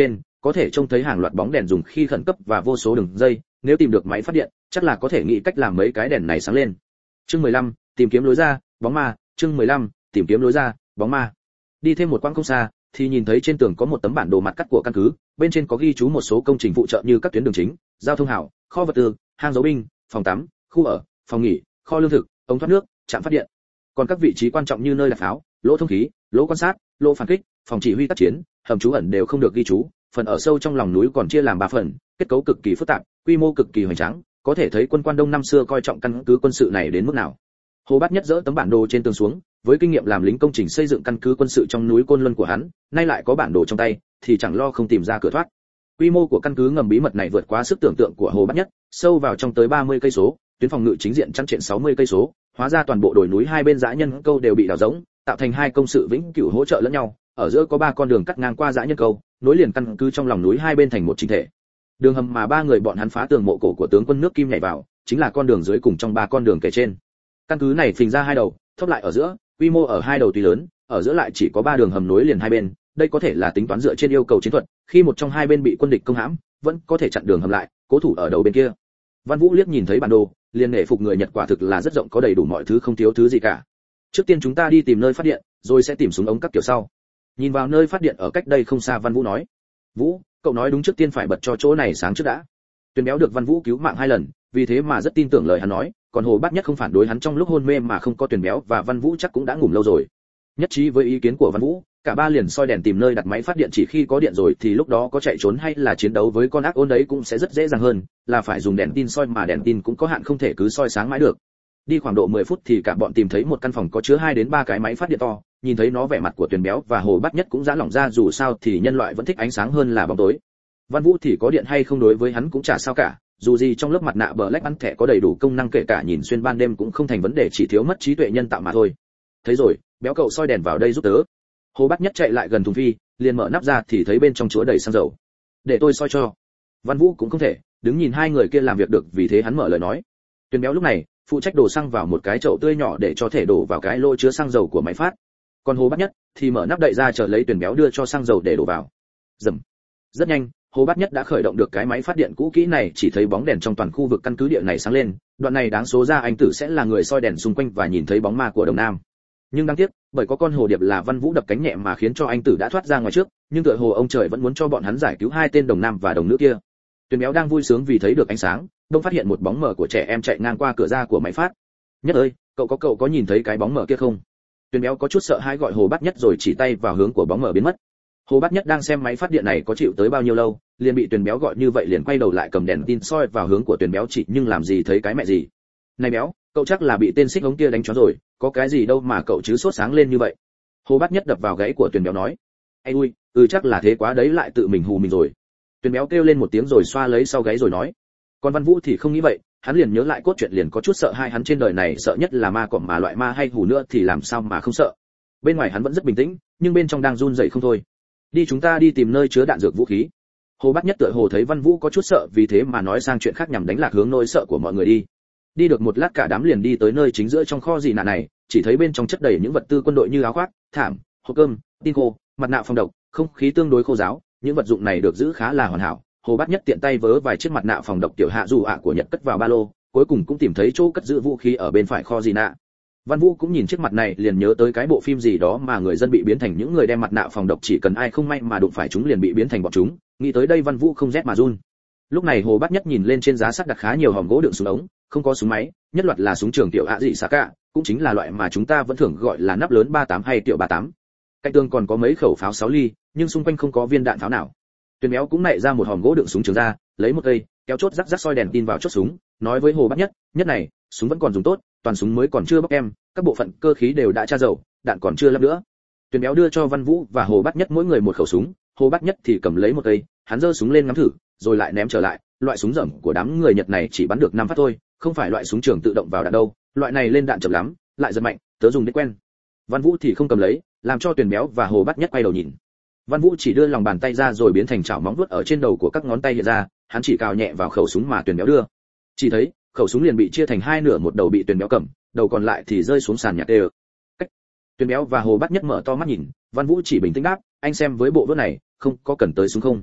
có thể trông thấy hàng loạt bóng đèn dùng khi khẩn cấp và vô số đường dây, nếu tìm được máy phát điện, chắc là có thể nghĩ cách làm mấy cái đèn này sáng lên. Chương 15, tìm kiếm lối ra, bóng ma. Chương 15, tìm kiếm lối ra, bóng ma. Đi thêm một quãng không xa, thì nhìn thấy trên tường có một tấm bản đồ mặt cắt của căn cứ, bên trên có ghi chú một số công trình phụ trợ như các tuyến đường chính, giao thông hảo, kho vật tư, hang dấu binh, phòng tắm, khu ở, phòng nghỉ, kho lương thực, ống thoát nước, trạm phát điện. Còn các vị trí quan trọng như nơi đặt pháo, lỗ thông khí, lỗ quan sát, lỗ phản kích, phòng chỉ huy tác chiến, hầm trú ẩn đều không được ghi chú. Phần ở sâu trong lòng núi còn chia làm 3 phần, kết cấu cực kỳ phức tạp, quy mô cực kỳ hoành tráng, có thể thấy quân quan Đông năm xưa coi trọng căn cứ quân sự này đến mức nào. Hồ Bát Nhất dỡ tấm bản đồ trên tường xuống, với kinh nghiệm làm lính công trình xây dựng căn cứ quân sự trong núi Côn Luân của hắn, nay lại có bản đồ trong tay, thì chẳng lo không tìm ra cửa thoát. Quy mô của căn cứ ngầm bí mật này vượt quá sức tưởng tượng của Hồ Bát Nhất, sâu vào trong tới 30 cây số, tuyến phòng ngự chính diện chắn trịn 60 cây số, hóa ra toàn bộ đồi núi hai bên dã nhân câu đều bị đào rỗng, tạo thành hai công sự vĩnh cửu hỗ trợ lẫn nhau, ở giữa có 3 con đường cắt ngang qua dã nhân câu, nối liền căn cứ trong lòng núi hai bên thành một chỉnh thể. Đường hầm mà 3 người bọn hắn phá tường mộ cổ của tướng quân nước Kim nhảy vào, chính là con đường dưới cùng trong 3 con đường kể trên. Căn cứ này phình ra 2 đầu, thấp lại ở giữa, quy mô ở 2 đầu tuy lớn, ở giữa lại chỉ có 3 đường hầm nối liền hai bên, đây có thể là tính toán dựa trên yêu cầu chiến thuật, khi một trong hai bên bị quân địch công hãm, vẫn có thể chặn đường hầm lại, cố thủ ở đầu bên kia. Văn Vũ liếc nhìn thấy bản đồ, liền nể phục người Nhật quả thực là rất rộng, có đầy đủ mọi thứ không thiếu thứ gì cả. Trước tiên chúng ta đi tìm nơi phát điện, rồi sẽ tìm súng ống các kiểu sau. Nhìn vào nơi phát điện ở cách đây không xa, Văn Vũ nói. Vũ, cậu nói đúng, trước tiên phải bật cho chỗ này sáng trước đã. Tuyền Béo được Văn Vũ cứu mạng 2 lần, vì thế mà rất tin tưởng lời hắn nói, còn Hồ Bát Nhất không phản đối hắn trong lúc hôn mê mà không có Tuyền Béo và Văn Vũ chắc cũng đã ngủ lâu rồi. Nhất trí với ý kiến của Văn Vũ, cả 3 liền soi đèn tìm nơi đặt máy phát điện, chỉ khi có điện rồi thì lúc đó có chạy trốn hay là chiến đấu với con ác ôn đấy cũng sẽ rất dễ dàng hơn, là phải dùng đèn tin soi mà đèn tin cũng có hạn, không thể cứ soi sáng mãi được. Đi khoảng độ 10 phút thì cả bọn tìm thấy một căn phòng có chứa 2 đến 3 cái máy phát điện to, nhìn thấy nó vẻ mặt của Tuyền Béo và Hồ Bát Nhất cũng giãn lỏng ra, dù sao thì nhân loại vẫn thích ánh sáng hơn là bóng tối. Văn Vũ thì có điện hay không đối với hắn cũng chả sao cả, dù gì trong lớp mặt nạ Black ăn thẻ có đầy đủ công năng, kể cả nhìn xuyên ban đêm cũng không thành vấn đề, chỉ thiếu mất trí tuệ nhân tạo mà thôi. Thấy rồi, Béo cậu soi đèn vào đây giúp tớ. Hồ Bát Nhất chạy lại gần thùng phi, liền mở nắp ra thì thấy bên trong chứa đầy xăng dầu. Để tôi soi cho. Văn Vũ cũng không thể đứng nhìn 2 người kia làm việc được, vì thế hắn mở lời nói. Tuyền Béo lúc này phụ trách đổ xăng vào một cái chậu tươi nhỏ để cho thể đổ vào cái lỗ chứa xăng dầu của máy phát. Còn Hồ Bát Nhất thì mở nắp đậy ra chờ lấy Tuyền Béo đưa cho xăng dầu để đổ vào. Dầm. Rất nhanh, Hồ Bát Nhất đã khởi động được cái máy phát điện cũ kỹ này, chỉ thấy bóng đèn trong toàn khu vực căn cứ điện này sáng lên, đoạn này đáng số ra anh Tử sẽ là người soi đèn xung quanh và nhìn thấy bóng ma của Đồng Nam. Nhưng đáng tiếc, bởi có con hồ điệp là Văn Vũ đập cánh nhẹ mà khiến cho anh Tử đã thoát ra ngoài trước, nhưng tựa hồ ông trời vẫn muốn cho bọn hắn giải cứu 2 tên Đồng Nam và Đồng Nữ kia. Tuyền Béo đang vui sướng vì thấy được ánh sáng, đông phát hiện một bóng mờ của trẻ em chạy ngang qua cửa ra của máy phát. Nhất ơi, cậu có nhìn thấy cái bóng mờ kia không? Tuyền Béo có chút sợ hãi gọi Hồ Bát Nhất rồi chỉ tay vào hướng của bóng mờ biến mất. Hồ Bát Nhất đang xem máy phát điện này có chịu tới bao nhiêu lâu, liền bị Tuyền Béo gọi như vậy liền quay đầu lại cầm đèn tin soi vào hướng của Tuyền Béo, chỉ nhưng làm gì thấy cái mẹ gì. Này Béo, cậu chắc là bị tên xích ống kia đánh choáng rồi, có cái gì đâu mà cậu chứ sốt sáng lên như vậy. Hồ Bát Nhất đập vào gáy của Tuyền Béo nói. Ây ui, chắc là thế quá đấy, lại tự mình hù mình rồi. Tuyền Béo kêu lên một tiếng rồi xoa lấy sau gáy rồi nói. Còn Văn Vũ thì không nghĩ vậy, hắn liền nhớ lại cốt truyện liền có chút sợ hai, hắn trên đời này sợ nhất là ma cọp, mà loại ma hay hù nữa thì làm sao mà không sợ. Bên ngoài hắn vẫn rất bình tĩnh, nhưng bên trong đang run rẩy không thôi. Đi, chúng ta đi tìm nơi chứa đạn dược vũ khí. Hồ Bát Nhất tựa hồ thấy Văn Vũ có chút sợ, vì thế mà nói sang chuyện khác nhằm đánh lạc hướng nỗi sợ của mọi người đi. Đi được một lát cả đám liền đi tới nơi chính giữa trong kho dị nạn này, chỉ thấy bên trong chất đầy những vật tư quân đội như áo khoác, thảm, hộp cơm, tin khô, mặt nạ phòng độc, không khí tương đối khô ráo, những vật dụng này được giữ khá là hoàn hảo. Hồ Bát Nhất tiện tay vớ vài chiếc mặt nạ phòng độc tiểu hạ dù ạ của Nhật cất vào ba lô, cuối cùng cũng tìm thấy chỗ cất giữ vũ khí ở bên phải kho dị nạ. Văn Vũ cũng nhìn chiếc mặt này liền nhớ tới cái bộ phim gì đó mà người dân bị biến thành những người đem mặt nạ phòng độc, chỉ cần ai không may mà đụng phải chúng liền bị biến thành bọn chúng, nghĩ tới đây Văn Vũ không rét mà run. Lúc này Hồ Bát Nhất nhìn lên trên giá sắt đặt khá nhiều hòm gỗ đựng súng ống, không có súng máy, nhất loạt là súng trường tiểu ạ dị xạ cả, cũng chính là loại mà chúng ta vẫn thường gọi là nắp lớn 38 hay tiểu 38. Cạnh tường còn có mấy khẩu pháo 6 ly, nhưng xung quanh không có viên đạn pháo nào. Tuyền Béo cũng nảy ra một hòm gỗ đựng súng trường ra, lấy một cây, kéo chốt rắc soi đèn tin vào chốt súng, nói với Hồ Bát Nhất, nhất này, súng vẫn còn dùng tốt, toàn súng mới còn chưa bóc em, các bộ phận cơ khí đều đã tra dầu, đạn còn chưa lắp nữa. Tuyền Béo đưa cho Văn Vũ và Hồ Bát Nhất mỗi người một khẩu súng, Hồ Bát Nhất thì cầm lấy một cây, hắn giơ súng lên ngắm thử, rồi lại ném trở lại. Loại súng rẩm của đám người Nhật này chỉ bắn được 5 phát thôi, không phải loại súng trường tự động vào đạn đâu, loại này lên đạn chậm lắm, lại rất mạnh, tớ dùng đến quen. Văn Vũ thì không cầm lấy, làm cho Tuyền Béo và Hồ Bát Nhất quay đầu nhìn. Văn Vũ chỉ đưa lòng bàn tay ra rồi biến thành chảo móng vuốt ở trên đầu của các ngón tay hiện ra, hắn chỉ cào nhẹ vào khẩu súng mà Tuyền Béo đưa. Chỉ thấy, khẩu súng liền bị chia thành 2 nửa, một đầu bị Tuyền Béo cầm, đầu còn lại thì rơi xuống sàn nhạt đều. Cách. Tuyền Béo và Hồ Bát Nhất mở to mắt nhìn, Văn Vũ chỉ bình tĩnh đáp, anh xem với bộ vuốt này, không có cần tới súng không?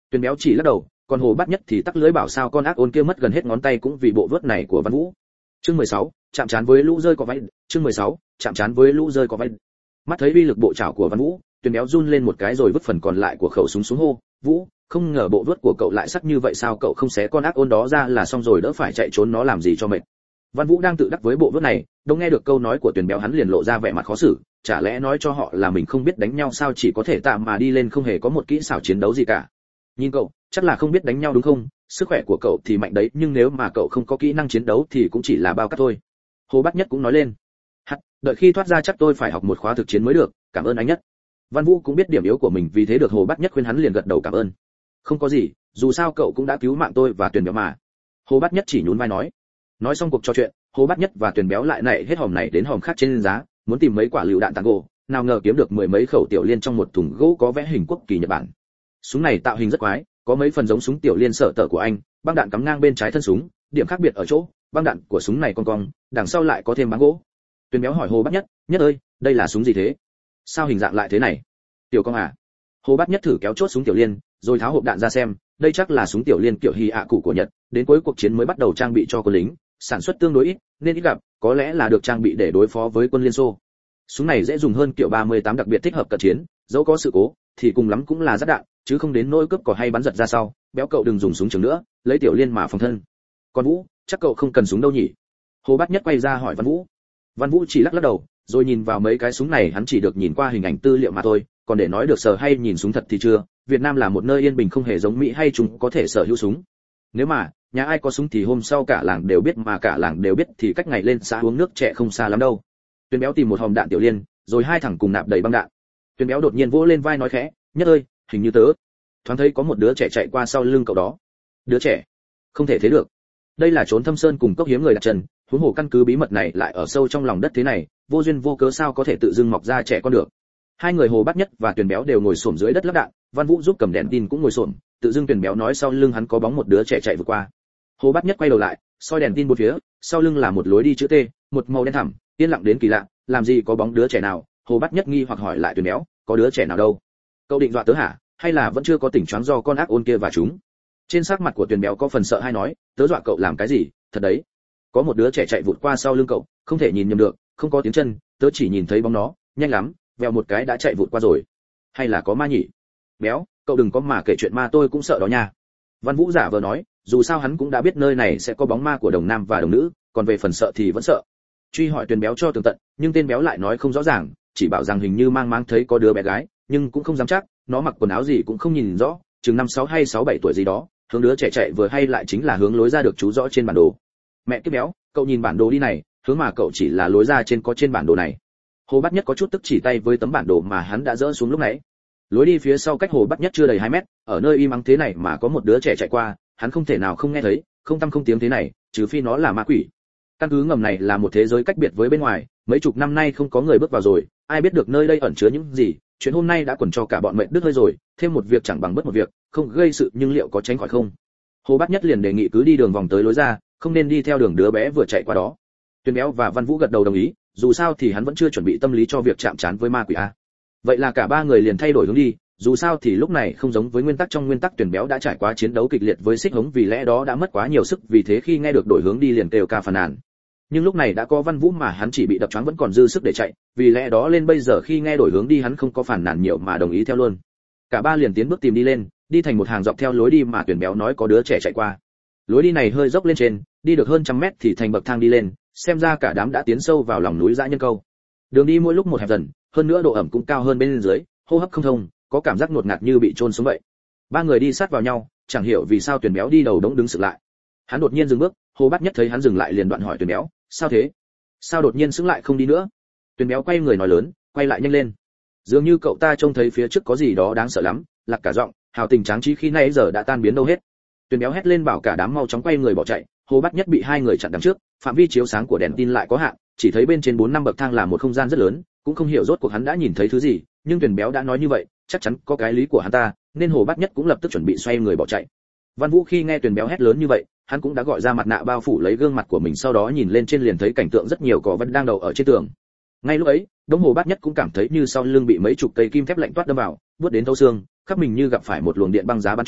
Tuyền béo chỉ lắc đầu, còn Hồ Bát Nhất thì tắc lưỡi bảo sao con ác ôn kia mất gần hết ngón tay cũng vì bộ vớt này của Văn Vũ. Chương 16, chạm trán với lũ rơi có váy. Chương 16, chạm trán với lũ rơi có váy. Mắt thấy uy lực bộ chảo của Văn Vũ, Tuyền béo run lên một cái rồi vứt phần còn lại của khẩu súng xuống hô, "Vũ, không ngờ bộ vớt của cậu lại sắc như vậy sao, cậu không xé con ác ôn đó ra là xong rồi, đỡ phải chạy trốn nó làm gì cho mệt." Văn Vũ đang tự đắc với bộ vớt này, đông nghe được câu nói của Tuyền béo hắn liền lộ ra vẻ mặt khó xử, chả lẽ nói cho họ là mình không biết đánh nhau sao, chỉ có thể tạm mà đi lên không hề có một kỹ xảo chiến đấu gì cả. Nhìn cậu, chắc là không biết đánh nhau đúng không? Sức khỏe của cậu thì mạnh đấy, nhưng nếu mà cậu không có kỹ năng chiến đấu thì cũng chỉ là bao cát thôi. Hồ Bát Nhất cũng nói lên. Đợi khi thoát ra chắc tôi phải học một khóa thực chiến mới được, cảm ơn anh Nhất. Văn Vũ cũng biết điểm yếu của mình, vì thế được Hồ Bát Nhất khuyên hắn liền gật đầu cảm ơn. Không có gì, dù sao cậu cũng đã cứu mạng tôi và Tuyền béo mà. Hồ Bát Nhất chỉ nhún vai nói. Nói xong cuộc trò chuyện, Hồ Bát Nhất và Tuyền béo lại nảy hết hòm này đến hòm khác trên giá, muốn tìm mấy quả lựu đạn tango, nào ngờ kiếm được mười mấy khẩu tiểu liên trong một thùng gỗ có vẽ hình quốc kỳ Nhật Bản. Súng này tạo hình rất quái, có mấy phần giống súng tiểu liên sở tở của anh, băng đạn cắm ngang bên trái thân súng, điểm khác biệt ở chỗ băng đạn của súng này cong, đằng sau lại có thêm báng gỗ. Tuyền béo hỏi Hồ Bát Nhất, "Nhất ơi, đây là súng gì thế? Sao hình dạng lại thế này?" "Tiểu cong à?" Hồ Bát Nhất thử kéo chốt súng tiểu liên, rồi tháo hộp đạn ra xem, đây chắc là súng tiểu liên kiểu hy ạ cụ của Nhật, đến cuối cuộc chiến mới bắt đầu trang bị cho quân lính, sản xuất tương đối ít, nên ít gặp, có lẽ là được trang bị để đối phó với quân Liên Xô. Súng này dễ dùng hơn kiểu 38 đặc biệt thích hợp cận chiến, dẫu có sự cố thì cùng lắm cũng là giáp đạn, chứ không đến nỗi cướp cò hay bắn giật ra sau. Béo cậu đừng dùng súng trường nữa, lấy tiểu liên mà phòng thân. Còn Vũ, chắc cậu không cần súng đâu nhỉ? Hồ Bát Nhất quay ra hỏi Văn Vũ. Văn Vũ chỉ lắc lắc đầu, rồi nhìn vào mấy cái súng này hắn chỉ được nhìn qua hình ảnh tư liệu mà thôi, còn để nói được sờ hay nhìn súng thật thì chưa. Việt Nam là một nơi yên bình không hề giống Mỹ hay chúng có thể sở hữu súng. Nếu mà nhà ai có súng thì hôm sau cả làng đều biết, mà cả làng đều biết thì cách ngày lên xã uống nước trẻ không xa lắm đâu. Tuyền béo tìm một hòm đạn tiểu liên, rồi hai thằng cùng nạp đầy băng đạn. Tuyền béo đột nhiên vỗ lên vai nói khẽ, "Nhất ơi, hình như tớ thoáng thấy có một đứa trẻ chạy qua sau lưng cậu đó." "Đứa trẻ? Không thể thế được. Đây là trốn thâm sơn cùng cốc hiếm người đặt chân, huống hồ căn cứ bí mật này lại ở sâu trong lòng đất thế này, vô duyên vô cớ sao có thể tự dưng mọc ra trẻ con được." Hai người Hồ Bát Nhất và Tuyền béo đều ngồi xổm dưới đất lắp đạn, Văn Vũ giúp cầm đèn tin cũng ngồi xổm, tự dưng Tuyền béo nói sau lưng hắn có bóng một đứa trẻ chạy vượt qua. Hồ Bát Nhất quay đầu lại, soi đèn tin bốn phía, sau lưng là một lối đi chữ T, một màu đen thẳm, yên lặng đến kỳ lạ, làm gì có bóng đứa trẻ nào. Hồ Bát Nhất nghi hoặc hỏi lại Tuyền béo, "Có đứa trẻ nào đâu? Cậu định dọa tớ hả, hay là vẫn chưa có tỉnh choáng do con ác ôn kia và chúng?" Trên sắc mặt của Tuyền béo có phần sợ hãi nói, "Tớ dọa cậu làm cái gì? Thật đấy, có một đứa trẻ chạy vụt qua sau lưng cậu, không thể nhìn nhầm được, không có tiếng chân, tớ chỉ nhìn thấy bóng nó, nhanh lắm, vèo một cái đã chạy vụt qua rồi. Hay là có ma nhỉ?" "Béo, cậu đừng có mà kể chuyện ma, tôi cũng sợ đó nha." Văn Vũ giả vờ nói, dù sao hắn cũng đã biết nơi này sẽ có bóng ma của đồng nam và đồng nữ, còn về phần sợ thì vẫn sợ. Truy hỏi Tuyền béo cho tường tận, nhưng tên béo lại nói không rõ ràng, chỉ bảo rằng hình như mang máng thấy có đứa bé gái, nhưng cũng không dám chắc, nó mặc quần áo gì cũng không nhìn rõ, chừng 5-6 hay 6-7 tuổi gì đó, hướng đứa trẻ chạy vừa hay lại chính là hướng lối ra được chú rõ trên bản đồ. "Mẹ kiếp béo, cậu nhìn bản đồ đi này, hướng mà cậu chỉ là lối ra trên có trên bản đồ này." Hồ Bát Nhất có chút tức chỉ tay với tấm bản đồ mà hắn đã dỡ xuống lúc nãy. Lối đi phía sau cách Hồ Bát Nhất chưa đầy 2 mét, ở nơi im ắng thế này mà có một đứa trẻ chạy qua, hắn không thể nào không nghe thấy, không tăm không tiếng thế này, trừ phi nó là ma quỷ. Căn cứ ngầm này là một thế giới cách biệt với bên ngoài, mấy chục năm nay không có người bước vào rồi, ai biết được nơi đây ẩn chứa những gì. Chuyện hôm nay đã quẩn cho cả bọn mệt đứt hơi rồi, thêm một việc chẳng bằng bất một việc, không gây sự nhưng liệu có tránh khỏi không? Hồ Bát Nhất liền đề nghị cứ đi đường vòng tới lối ra, không nên đi theo đường đứa bé vừa chạy qua đó. Tuyền béo và Văn Vũ gật đầu đồng ý, dù sao thì hắn vẫn chưa chuẩn bị tâm lý cho việc chạm trán với ma quỷ a. Vậy là cả ba người liền thay đổi hướng đi, dù sao thì lúc này không giống với nguyên tắc, trong nguyên tắc Tuyền béo đã trải qua chiến đấu kịch liệt với Xích Hống, vì lẽ đó đã mất quá nhiều sức, vì thế khi nghe được đổi hướng đi liền kêu ca phàn nàn. Nhưng lúc này đã có Văn Vũ mà hắn chỉ bị đập choáng vẫn còn dư sức để chạy, vì lẽ đó lên bây giờ khi nghe đổi hướng đi hắn không có phản nàn nhiều mà đồng ý theo luôn. Cả ba liền tiến bước tìm đi lên, đi thành một hàng dọc theo lối đi mà Tuyền béo nói có đứa trẻ chạy qua. Lối đi này hơi dốc lên trên, đi được hơn 100 mét thì thành bậc thang đi lên, xem ra cả đám đã tiến sâu vào lòng núi dã nhân câu. Đường đi mỗi lúc một hẹp dần, hơn nữa độ ẩm cũng cao hơn bên dưới, hô hấp không thông, có cảm giác ngột ngạt như bị chôn xuống vậy. Ba người đi sát vào nhau, chẳng hiểu vì sao Tuyền béo đi đầu đống đứng sững lại. Hắn đột nhiên dừng bước, Hồ Bát Nhất thấy hắn dừng lại liền đoạn hỏi Tuyền béo, "Sao thế? Sao đột nhiên sững lại không đi nữa?" Tuyền béo quay người nói lớn, "Quay lại nhanh lên. Dường như cậu ta trông thấy phía trước có gì đó đáng sợ lắm." Lạc cả giọng, hào tình tráng trí khi nãy giờ đã tan biến đâu hết. Tuyền béo hét lên bảo cả đám mau chóng quay người bỏ chạy. Hồ Bát Nhất bị hai người chặn đằng trước, phạm vi chiếu sáng của đèn tin lại có hạn, chỉ thấy bên trên 4-5 bậc thang là một không gian rất lớn, cũng không hiểu rốt cuộc hắn đã nhìn thấy thứ gì, nhưng Tuyền béo đã nói như vậy, chắc chắn có cái lý của hắn ta, nên Hồ Bát Nhất cũng lập tức chuẩn bị xoay người bỏ chạy. Văn Vũ khi nghe Tuyền béo hét lớn như vậy, hắn cũng đã gọi ra mặt nạ bao phủ lấy gương mặt của mình, sau đó nhìn lên trên liền thấy cảnh tượng rất nhiều cỏ vân đang đậu ở trên tường. Ngay lúc ấy, đống Hồ Bát Nhất cũng cảm thấy như sau lưng bị mấy chục cây kim thép lạnh toát đâm vào, buốt đến thấu xương, khắp mình như gặp phải một luồng điện băng giá bắn trúng,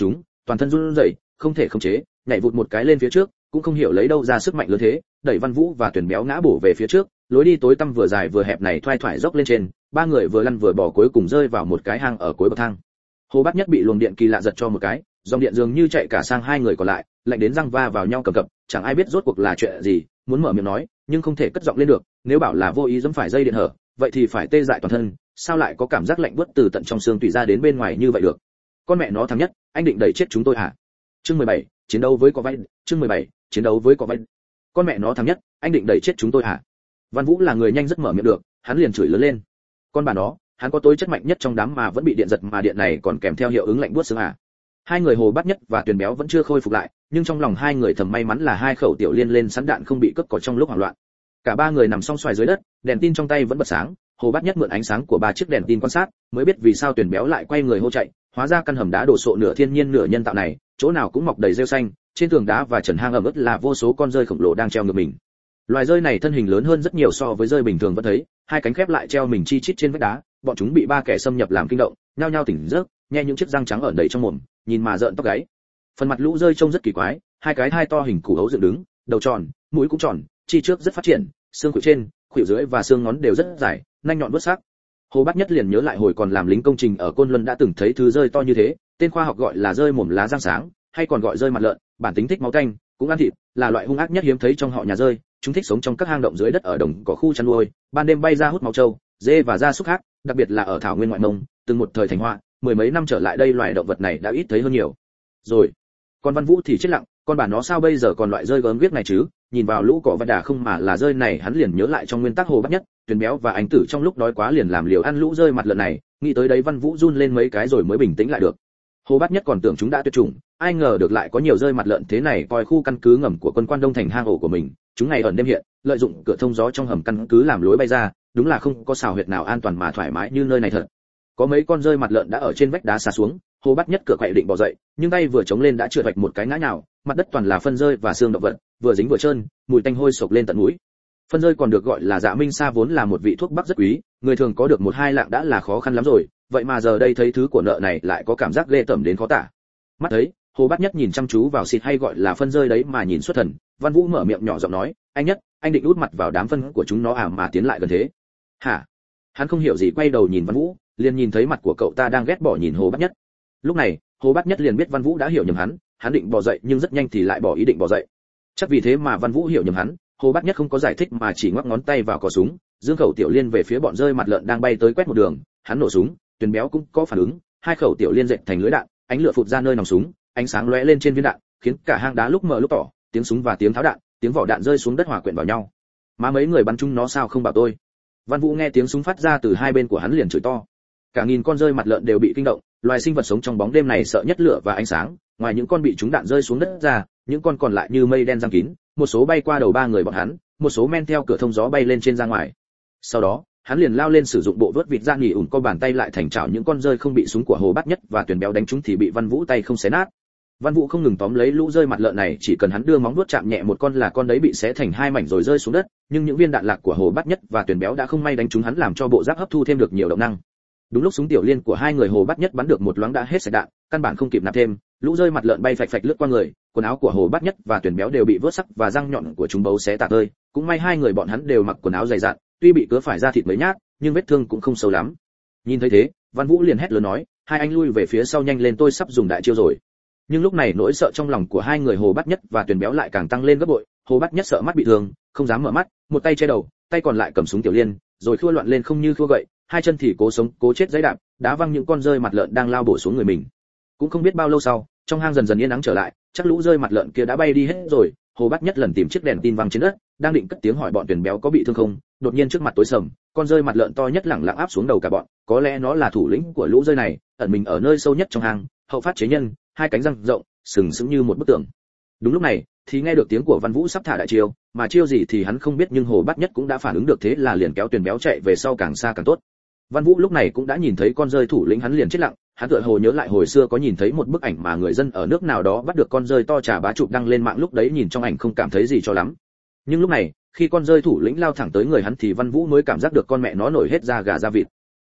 toàn thân run rẩy, không thể khống chế, nhảy vụt một cái lên phía trước, cũng không hiểu lấy đâu ra sức mạnh lớn thế, đẩy Văn Vũ và Tuyển Béo ngã bổ về phía trước, lối đi tối tăm vừa dài vừa hẹp này thoai thoải dốc lên trên, ba người vừa lăn vừa bò cuối cùng rơi vào một cái hang ở cuối bậc thang. Hồ Bát Nhất bị luồng điện kỳ lạ giật cho một cái, dòng điện dường như chạy cả sang hai người còn lại, lạnh đến răng va vào nhau cầm cập, chẳng ai biết rốt cuộc là chuyện gì, muốn mở miệng nói, nhưng không thể cất giọng lên được, nếu bảo là vô ý giẫm phải dây điện hở, vậy thì phải tê dại toàn thân, sao lại có cảm giác lạnh buốt từ tận trong xương tủy ra đến bên ngoài như vậy được? Con mẹ nó thằng Nhất, anh định đẩy chết chúng tôi hả? Chương 17, chiến đấu với cỏ vay. Chương 17, chiến đấu với cỏ vay. Con mẹ nó thằng Nhất, anh định đẩy chết chúng tôi hả? Văn Vũ là người nhanh rất mở miệng được, hắn liền chửi lớn lên. Con bà nó, hắn có tối chất mạnh nhất trong đám mà vẫn bị điện giật, mà điện này còn kèm theo hiệu ứng lạnh buốt xương à? Hai người Hồ Bát Nhất và Tuyền Béo vẫn chưa khôi phục lại, nhưng trong lòng hai người thầm may mắn là hai khẩu tiểu liên lên sẵn đạn không bị cướp cỏ trong lúc hoảng loạn. Cả ba người nằm song xoài dưới đất, đèn tin trong tay vẫn bật sáng. Hồ Bát Nhất mượn ánh sáng của ba chiếc đèn tin quan sát, mới biết vì sao Tuyền Béo lại quay người hô chạy. Hóa ra căn hầm đá đổ sộ nửa thiên nhiên nửa nhân tạo này, chỗ nào cũng mọc đầy rêu xanh, trên tường đá và trần hang ẩm ướt là vô số con rơi khổng lồ đang treo ngược mình. Loài rơi này thân hình lớn hơn rất nhiều so với rơi bình thường vẫn thấy, hai cánh khép lại treo mình chi chít trên vách đá, bọn chúng bị ba kẻ xâm nhập làm kinh động, nhao nhao tỉnh giấc, nghe những chiếc răng trắng ẩn đầy trong mồm, nhìn mà rợn tóc gáy. Phần mặt lũ rơi trông rất kỳ quái, hai cái thai to hình củ hấu dựng đứng, đầu tròn, mũi cũng tròn, chi trước rất phát triển, xương khuỷu trên, khuỷu dưới và xương ngón đều rất dài, nanh nhọn vuốt sắc. Hồ Bát Nhất liền nhớ lại hồi còn làm lính công trình ở Côn Luân đã từng thấy thứ rơi to như thế, tên khoa học gọi là rơi mồm lá răng sáng, hay còn gọi rơi mặt lợn, bản tính thích máu tanh, cũng ăn thịt, là loại hung ác nhất hiếm thấy trong họ nhà rơi, chúng thích sống trong các hang động dưới đất ở đồng cỏ khu chăn nuôi, ban đêm bay ra hút máu trâu, dê và gia súc khác, đặc biệt là ở thảo nguyên ngoại mông, từng một thời thành hoa, mười mấy năm trở lại đây loài động vật này đã ít thấy hơn nhiều. Rồi, con Văn Vũ thì chết lặng, con bà nó sao bây giờ còn loại rơi gớm ghiếc này chứ? Nhìn vào lũ cỏ vật đà không mà là rơi này, hắn liền nhớ lại trong nguyên tắc Hồ Bát Nhất, Tuyền Béo và Ánh Tử trong lúc đói quá liền làm liều ăn lũ rơi mặt lợn này, nghĩ tới đấy Văn Vũ run lên mấy cái rồi mới bình tĩnh lại được. Hồ Bát Nhất còn tưởng chúng đã tuyệt chủng, ai ngờ được lại có nhiều rơi mặt lợn thế này, coi khu căn cứ ngầm của quân Quan Đông thành hang ổ của mình, chúng ngày ẩn đêm hiện, lợi dụng cửa thông gió trong hầm căn cứ làm lối bay ra, đúng là không có xào huyệt nào an toàn mà thoải mái như nơi này thật. Có mấy con rơi mặt lợn đã ở trên vách đá xà xuống, Hồ Bát Nhất cửa quậy định bò dậy, nhưng tay vừa chống lên đã trượt vạch một cái ngã nhào, mặt đất toàn là phân rơi và xương động vật, vừa dính vừa trơn, mùi tanh hôi sộc lên tận mũi. Phân rơi còn được gọi là Dạ Minh Sa, vốn là một vị thuốc bắc rất quý, người thường có được một hai lạng đã là khó khăn lắm rồi, vậy mà giờ đây thấy thứ của nợ này lại có cảm giác ghê tởm đến khó tả. Mắt thấy, Hồ Bát Nhất nhìn chăm chú vào xịt hay gọi là phân rơi đấy mà nhìn xuất thần, Văn Vũ mở miệng nhỏ giọng nói, anh Nhất, anh định út mặt vào đám phân của chúng nó à mà tiến lại gần thế? Hả? Hắn không hiểu gì, quay đầu nhìn Văn Vũ, liền nhìn thấy mặt của cậu ta đang ghét bỏ nhìn Hồ Bát Nhất. Lúc này, Hồ Bát Nhất liền biết Văn Vũ đã hiểu nhầm hắn định bò dậy nhưng rất nhanh thì lại bỏ ý định bò dậy. Chắc vì thế mà Văn Vũ hiểu nhầm hắn, Hồ Bát Nhất không có giải thích mà chỉ ngoắc ngón tay vào cò súng, dương khẩu tiểu liên về phía bọn rơi mặt lợn đang bay tới quét một đường, hắn nổ súng, Tuyền Béo cũng có phản ứng, hai khẩu tiểu liên dệt thành lưới đạn, ánh lửa phụt ra nơi nòng súng, ánh sáng lóe lên trên viên đạn, khiến cả hang đá lúc mờ lúc tỏ, tiếng súng và tiếng tháo đạn, tiếng vỏ đạn rơi xuống đất hòa quyện vào nhau. Mà mấy người bắn chúng nó sao không bảo tôi? Văn Vũ nghe tiếng súng phát ra từ hai bên của hắn liền chửi to. Cả nghìn con rơi mặt lợn đều bị kinh động, loài sinh vật sống trong bóng đêm này sợ nhất lửa và ánh sáng, ngoài những con bị trúng đạn rơi xuống đất ra, những con còn lại như mây đen giăng kín, một số bay qua đầu ba người bọn hắn, một số men theo cửa thông gió bay lên trên ra ngoài. Sau đó, hắn liền lao lên sử dụng bộ vớt vịt ra nghỉ ủn co bàn tay lại thành chảo, những con rơi không bị súng của Hồ Bát Nhất và Tuyền Béo đánh trúng thì bị Văn Vũ tay không xé nát. Văn Vũ không ngừng tóm lấy lũ rơi mặt lợn này, chỉ cần hắn đưa móng vuốt chạm nhẹ một con là con đấy bị xé thành hai mảnh rồi rơi xuống đất, nhưng những viên đạn lạc của Hồ Bát Nhất và Tuyền Béo đã không may đánh trúng hắn, làm cho bộ giáp hấp thu thêm được nhiều động năng. Đúng lúc súng tiểu liên của hai người Hồ Bát Nhất bắn được một loáng đã hết sạch đạn, căn bản không kịp nạp thêm, lũ rơi mặt lợn bay phạch phạch lướt qua người, quần áo của Hồ Bát Nhất và Tuyền Béo đều bị vớt sắc và răng nhọn của chúng bấu xé tạc tơi, cũng may hai người bọn hắn đều mặc quần áo dày dặn, tuy bị cứa phải ra thịt mấy nhát, nhưng vết thương cũng không sâu lắm. Nhìn thấy thế, Văn Vũ liền hét lớn nói, hai anh lui về phía sau nhanh lên, tôi sắp dùng đại chiêu rồi. Nhưng lúc này nỗi sợ trong lòng của hai người Hồ Bát Nhất và Tuyền Béo lại càng tăng lên gấp bội. Hồ Bát Nhất sợ mắt bị thương, không dám mở mắt, một tay che đầu, tay còn lại cầm súng tiểu liên, rồi khua loạn lên không như khua gậy, hai chân thì cố sống cố chết giãy đạp, đá văng những con rơi mặt lợn đang lao bổ xuống người mình. Cũng không biết bao lâu sau, trong hang dần dần yên ắng trở lại, chắc lũ rơi mặt lợn kia đã bay đi hết rồi. Hồ Bát Nhất lần tìm chiếc đèn tin văng trên đất, đang định cất tiếng hỏi bọn Tuyền Béo có bị thương không, đột nhiên trước mặt tối sầm, con rơi mặt lợn to nhất lẳng lặng áp xuống đầu cả bọn, có lẽ nó là thủ lĩnh của lũ rơi này, ẩn mình ở nơi sâu nhất trong hang, hậu phát chế nhân, hai cánh răng rộng, sừng sững như một bức tường. Đúng lúc này, thì nghe được tiếng của Văn Vũ sắp thả đại chiêu, mà chiêu gì thì hắn không biết, nhưng Hồ Bát Nhất cũng đã phản ứng được, thế là liền kéo Tuyền Béo chạy về sau càng xa càng tốt. Văn Vũ lúc này cũng đã nhìn thấy con rơi thủ lĩnh, hắn liền chết lặng, hắn tựa hồ nhớ lại hồi xưa có nhìn thấy một bức ảnh mà người dân ở nước nào đó bắt được con rơi to trà bá chụp đăng lên mạng, lúc đấy nhìn trong ảnh không cảm thấy gì cho lắm. Nhưng lúc này, khi con rơi thủ lĩnh lao thẳng tới người hắn thì Văn Vũ mới cảm giác được con mẹ nó nổi hết da gà da vịt.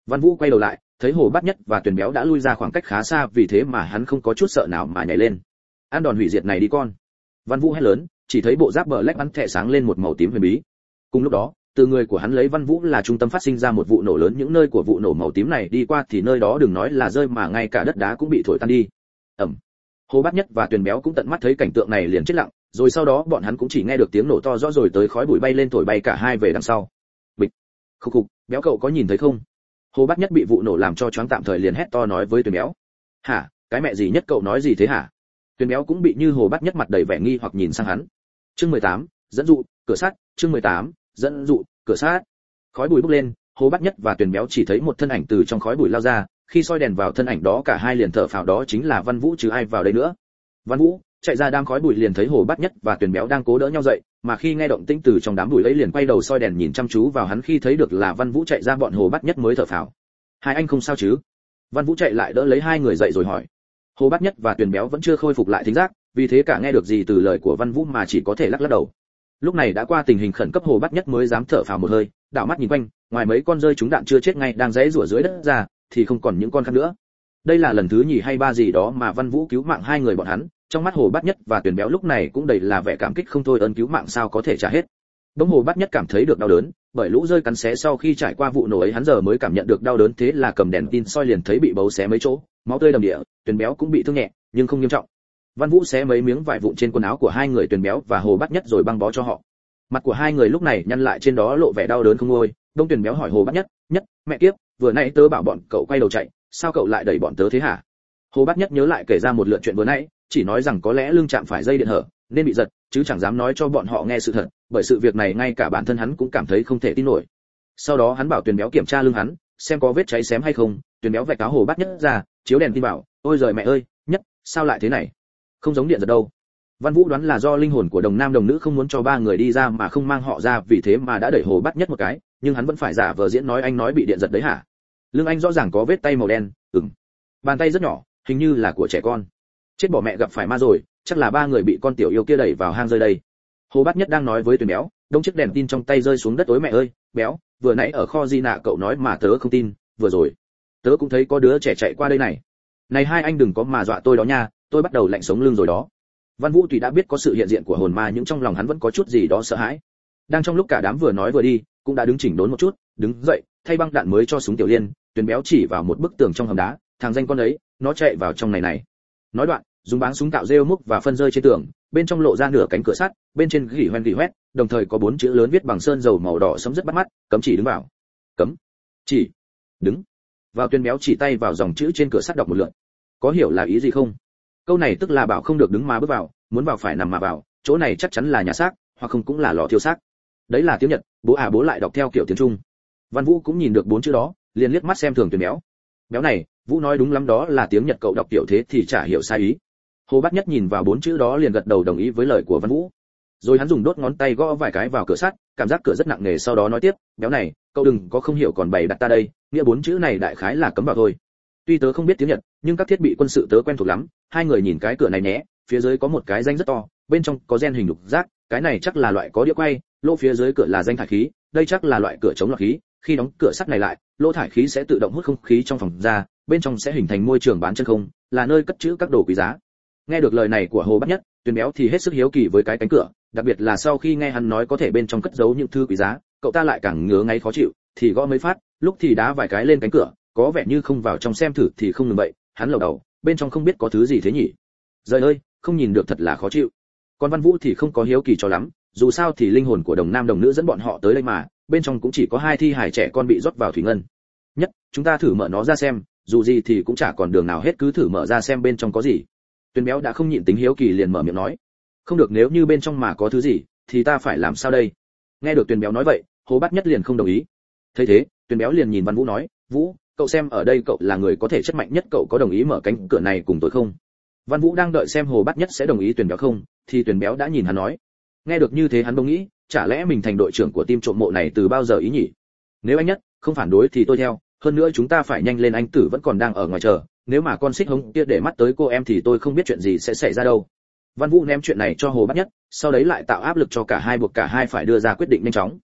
Văn Vũ quay đầu lại, thấy Hồ Bát Nhất và Tuyền Béo đã lui ra khoảng cách khá xa, vì thế mà hắn không có chút sợ nào mà nhảy lên. Ăn đòn hủy diệt này đi con. Văn Vũ hét lớn, chỉ thấy bộ giáp bờ lách bắn thẻ sáng lên một màu tím huyền bí. Cùng lúc đó, từ người của hắn lấy Văn Vũ là trung tâm phát sinh ra một vụ nổ lớn, những nơi của vụ nổ màu tím này đi qua thì nơi đó đừng nói là rơi mà ngay cả đất đá cũng bị thổi tan đi. Ầm. Hồ Bát Nhất và Tuyền Béo cũng tận mắt thấy cảnh tượng này liền chết lặng, rồi sau đó bọn hắn cũng chỉ nghe được tiếng nổ to rõ rồi tới khói bụi bay lên thổi bay cả hai về đằng sau. Bịch. Khục khục, Béo cậu có nhìn thấy không? Hồ Bát Nhất bị vụ nổ làm cho choáng tạm thời liền hét to nói với Tuyền Béo. Hả? Cái mẹ gì Nhất cậu nói gì thế hả? Tuyền Béo cũng bị như Hồ Bát Nhất mặt đầy vẻ nghi hoặc nhìn sang hắn. Chương 18, dẫn dụ, cửa sắt. Chương 18, dẫn dụ, cửa sắt. Khói bụi bốc lên, Hồ Bát Nhất và Tuyền Béo chỉ thấy một thân ảnh từ trong khói bụi lao ra, khi soi đèn vào thân ảnh đó cả hai liền thở phào, đó chính là Văn Vũ chứ ai vào đây nữa. Văn Vũ chạy ra đám khói bụi liền thấy Hồ Bát Nhất và Tuyền Béo đang cố đỡ nhau dậy, mà khi nghe động tĩnh từ trong đám bụi ấy liền quay đầu soi đèn nhìn chăm chú vào hắn, khi thấy được là Văn Vũ chạy ra bọn Hồ Bát Nhất mới thở phào. Hai anh không sao chứ? Văn Vũ chạy lại đỡ lấy hai người dậy rồi hỏi. Hồ Bát Nhất và Tuyền Béo vẫn chưa khôi phục lại thính giác, vì thế cả nghe được gì từ lời của Văn Vũ mà chỉ có thể lắc lắc đầu. Lúc này đã qua tình hình khẩn cấp, Hồ Bát Nhất mới dám thở phào một hơi, đảo mắt nhìn quanh, ngoài mấy con rơi trúng đạn chưa chết ngay đang giãy giụa dưới đất ra, thì không còn những con khác nữa. Đây là lần thứ nhì hay ba gì đó mà Văn Vũ cứu mạng hai người bọn hắn, trong mắt Hồ Bát Nhất và Tuyền Béo lúc này cũng đầy là vẻ cảm kích không thôi, ơn cứu mạng sao có thể trả hết. Bỗng Hồ Bát Nhất cảm thấy được đau đớn, bởi lũ rơi cắn xé sau khi trải qua vụ nổ ấy hắn giờ mới cảm nhận được đau đớn, thế là cầm đèn tin soi liền thấy bị bấu xé mấy chỗ, máu tươi đầm địa. Tuyền Béo cũng bị thương nhẹ, nhưng không nghiêm trọng. Văn Vũ xé mấy miếng vải vụn trên quần áo của hai người Tuyền Béo và Hồ Bát Nhất rồi băng bó cho họ. Mặt của hai người lúc này nhăn lại, trên đó lộ vẻ đau đớn không nguôi. Đông Tuyền Béo hỏi Hồ Bát Nhất, Nhất, mẹ kiếp, vừa nãy tớ bảo bọn cậu quay đầu chạy, sao cậu lại đẩy bọn tớ thế hả? Hồ Bát Nhất nhớ lại kể ra một lượt chuyện vừa nãy, chỉ nói rằng có lẽ lưng chạm phải dây điện hở nên bị giật, chứ chẳng dám nói cho bọn họ nghe sự thật, bởi sự việc này ngay cả bản thân hắn cũng cảm thấy không thể tin nổi. Sau đó hắn bảo Tuyền Béo kiểm tra lưng hắn, xem có vết cháy xém hay không. Tuyền Béo vạch áo Hồ Bát Nhất ra, chiếu đèn tin bảo, ôi giời mẹ ơi, Nhất, sao lại thế này? Không giống điện giật đâu. Văn Vũ đoán là do linh hồn của đồng nam đồng nữ không muốn cho ba người đi ra mà không mang họ ra, vì thế mà đã đẩy Hồ Bát Nhất một cái, nhưng hắn vẫn phải giả vờ diễn nói anh nói bị điện giật đấy hả? Lưng anh rõ ràng có vết tay màu đen, bàn tay rất nhỏ, hình như là của trẻ con. Chết bỏ mẹ, gặp phải ma rồi, chắc là ba người bị con tiểu yêu kia đẩy vào hang rơi đây. Hồ Bát Nhất đang nói với Tuyền Béo, đông chiếc đèn tin trong tay rơi xuống đất. Ối mẹ ơi, Béo, vừa nãy ở kho di nạ cậu nói mà tớ không tin, vừa rồi tớ cũng thấy có đứa trẻ chạy qua đây này. Này hai anh đừng có mà dọa tôi đó nha, tôi bắt đầu lạnh sống lưng rồi đó. Văn Vũ tuy đã biết có sự hiện diện của hồn ma nhưng trong lòng hắn vẫn có chút gì đó sợ hãi. Đang trong lúc cả đám vừa nói vừa đi, cũng đã đứng chỉnh đốn một chút, đứng dậy, thay băng đạn mới cho súng tiểu liên. Tuyền Béo chỉ vào một bức tường trong hầm đá, thằng danh con ấy, nó chạy vào trong này này. Nói đoạn, dùng báng súng tạo rêu múc và phân rơi trên tường, bên trong lộ ra nửa cánh cửa sắt, bên trên gỉ hoen, đồng thời có 4 chữ lớn viết bằng sơn dầu màu đỏ sẫm rất bắt mắt, cấm chỉ đứng vào. Cấm chỉ đứng vào. Tuyền Béo chỉ tay vào dòng chữ trên cửa sắt đọc một lượt. Có hiểu là ý gì không? Câu này tức là bảo không được đứng mà bước vào, muốn vào phải nằm mà vào, chỗ này chắc chắn là nhà xác, hoặc không cũng là lò thiêu xác. Đấy là tiếng Nhật, bố lại đọc theo kiểu tiếng Trung. Văn Vũ cũng nhìn được 4 chữ đó, liền liếc mắt xem thường Tuyền Béo. Béo này, Vũ nói đúng lắm, đó là tiếng Nhật, cậu đọc kiểu thế thì chả hiểu sai ý. Hồ Bát Nhất nhìn vào 4 chữ đó liền gật đầu đồng ý với lời của Văn Vũ. Rồi hắn dùng đốt ngón tay gõ vài cái vào cửa sắt, cảm giác cửa rất nặng nề, sau đó nói tiếp, Béo này, cậu đừng có không hiểu còn bày đặt ta đây, nghĩa 4 chữ này đại khái là cấm vào thôi. Tuy tớ không biết tiếng Nhật, nhưng các thiết bị quân sự tớ quen thuộc lắm. Hai người nhìn cái cửa này nhé, phía dưới có một cái danh rất to, bên trong có gen hình lục giác, cái này chắc là loại có đĩa quay, lỗ phía dưới cửa là danh thải khí, đây chắc là loại cửa chống lọc khí. Khi đóng cửa sắt này lại, lỗ thải khí sẽ tự động hút không khí trong phòng ra, bên trong sẽ hình thành môi trường bán chân không, là nơi cất trữ các đồ quý giá. Nghe được lời này của Hồ Bát Nhất, Tuyền Béo thì hết sức hiếu kỳ với cái cánh cửa, đặc biệt là sau khi nghe hắn nói có thể bên trong cất giấu những thứ quý giá, cậu ta lại càng ngứa ngáy khó chịu, thì gõ mấy phát, lúc thì đá vài cái lên cánh cửa, có vẻ như không vào trong xem thử thì không ngừng vậy. Hắn lầu đầu, bên trong không biết có thứ gì thế nhỉ? Giời ơi, không nhìn được thật là khó chịu. Còn Văn Vũ thì không có hiếu kỳ cho lắm, dù sao thì linh hồn của đồng nam đồng nữ dẫn bọn họ tới đây mà, bên trong cũng chỉ có 2 thi hài trẻ con bị rót vào thủy ngân. Nhất, chúng ta thử mở nó ra xem, dù gì thì cũng chả còn đường nào hết, cứ thử mở ra xem bên trong có gì. Tuyền Béo đã không nhịn tính hiếu kỳ liền mở miệng nói. Không được, nếu như bên trong mà có thứ gì thì ta phải làm sao đây? Nghe được Tuyền Béo nói vậy, Hồ Bát Nhất liền không đồng ý. Thấy thế, Tuyền Béo liền nhìn Văn Vũ nói, Vũ, cậu xem ở đây cậu là người có thể chất mạnh nhất, cậu có đồng ý mở cánh cửa này cùng tôi không? Văn Vũ đang đợi xem Hồ Bát Nhất sẽ đồng ý Tuyền Béo không, thì Tuyền Béo đã nhìn hắn nói. Nghe được như thế hắn bỗng nghĩ, chả lẽ mình thành đội trưởng của team trộm mộ này từ bao giờ ý nhỉ? Nếu anh Nhất không phản đối thì tôi theo, hơn nữa chúng ta phải nhanh lên, anh Tử vẫn còn đang ở ngoài chờ, nếu mà con xích hống kia để mắt tới cô em thì tôi không biết chuyện gì sẽ xảy ra đâu. Văn Vũ ném chuyện này cho Hồ Bát Nhất, sau đấy lại tạo áp lực cho cả hai, buộc cả hai phải đưa ra quyết định nhanh chóng.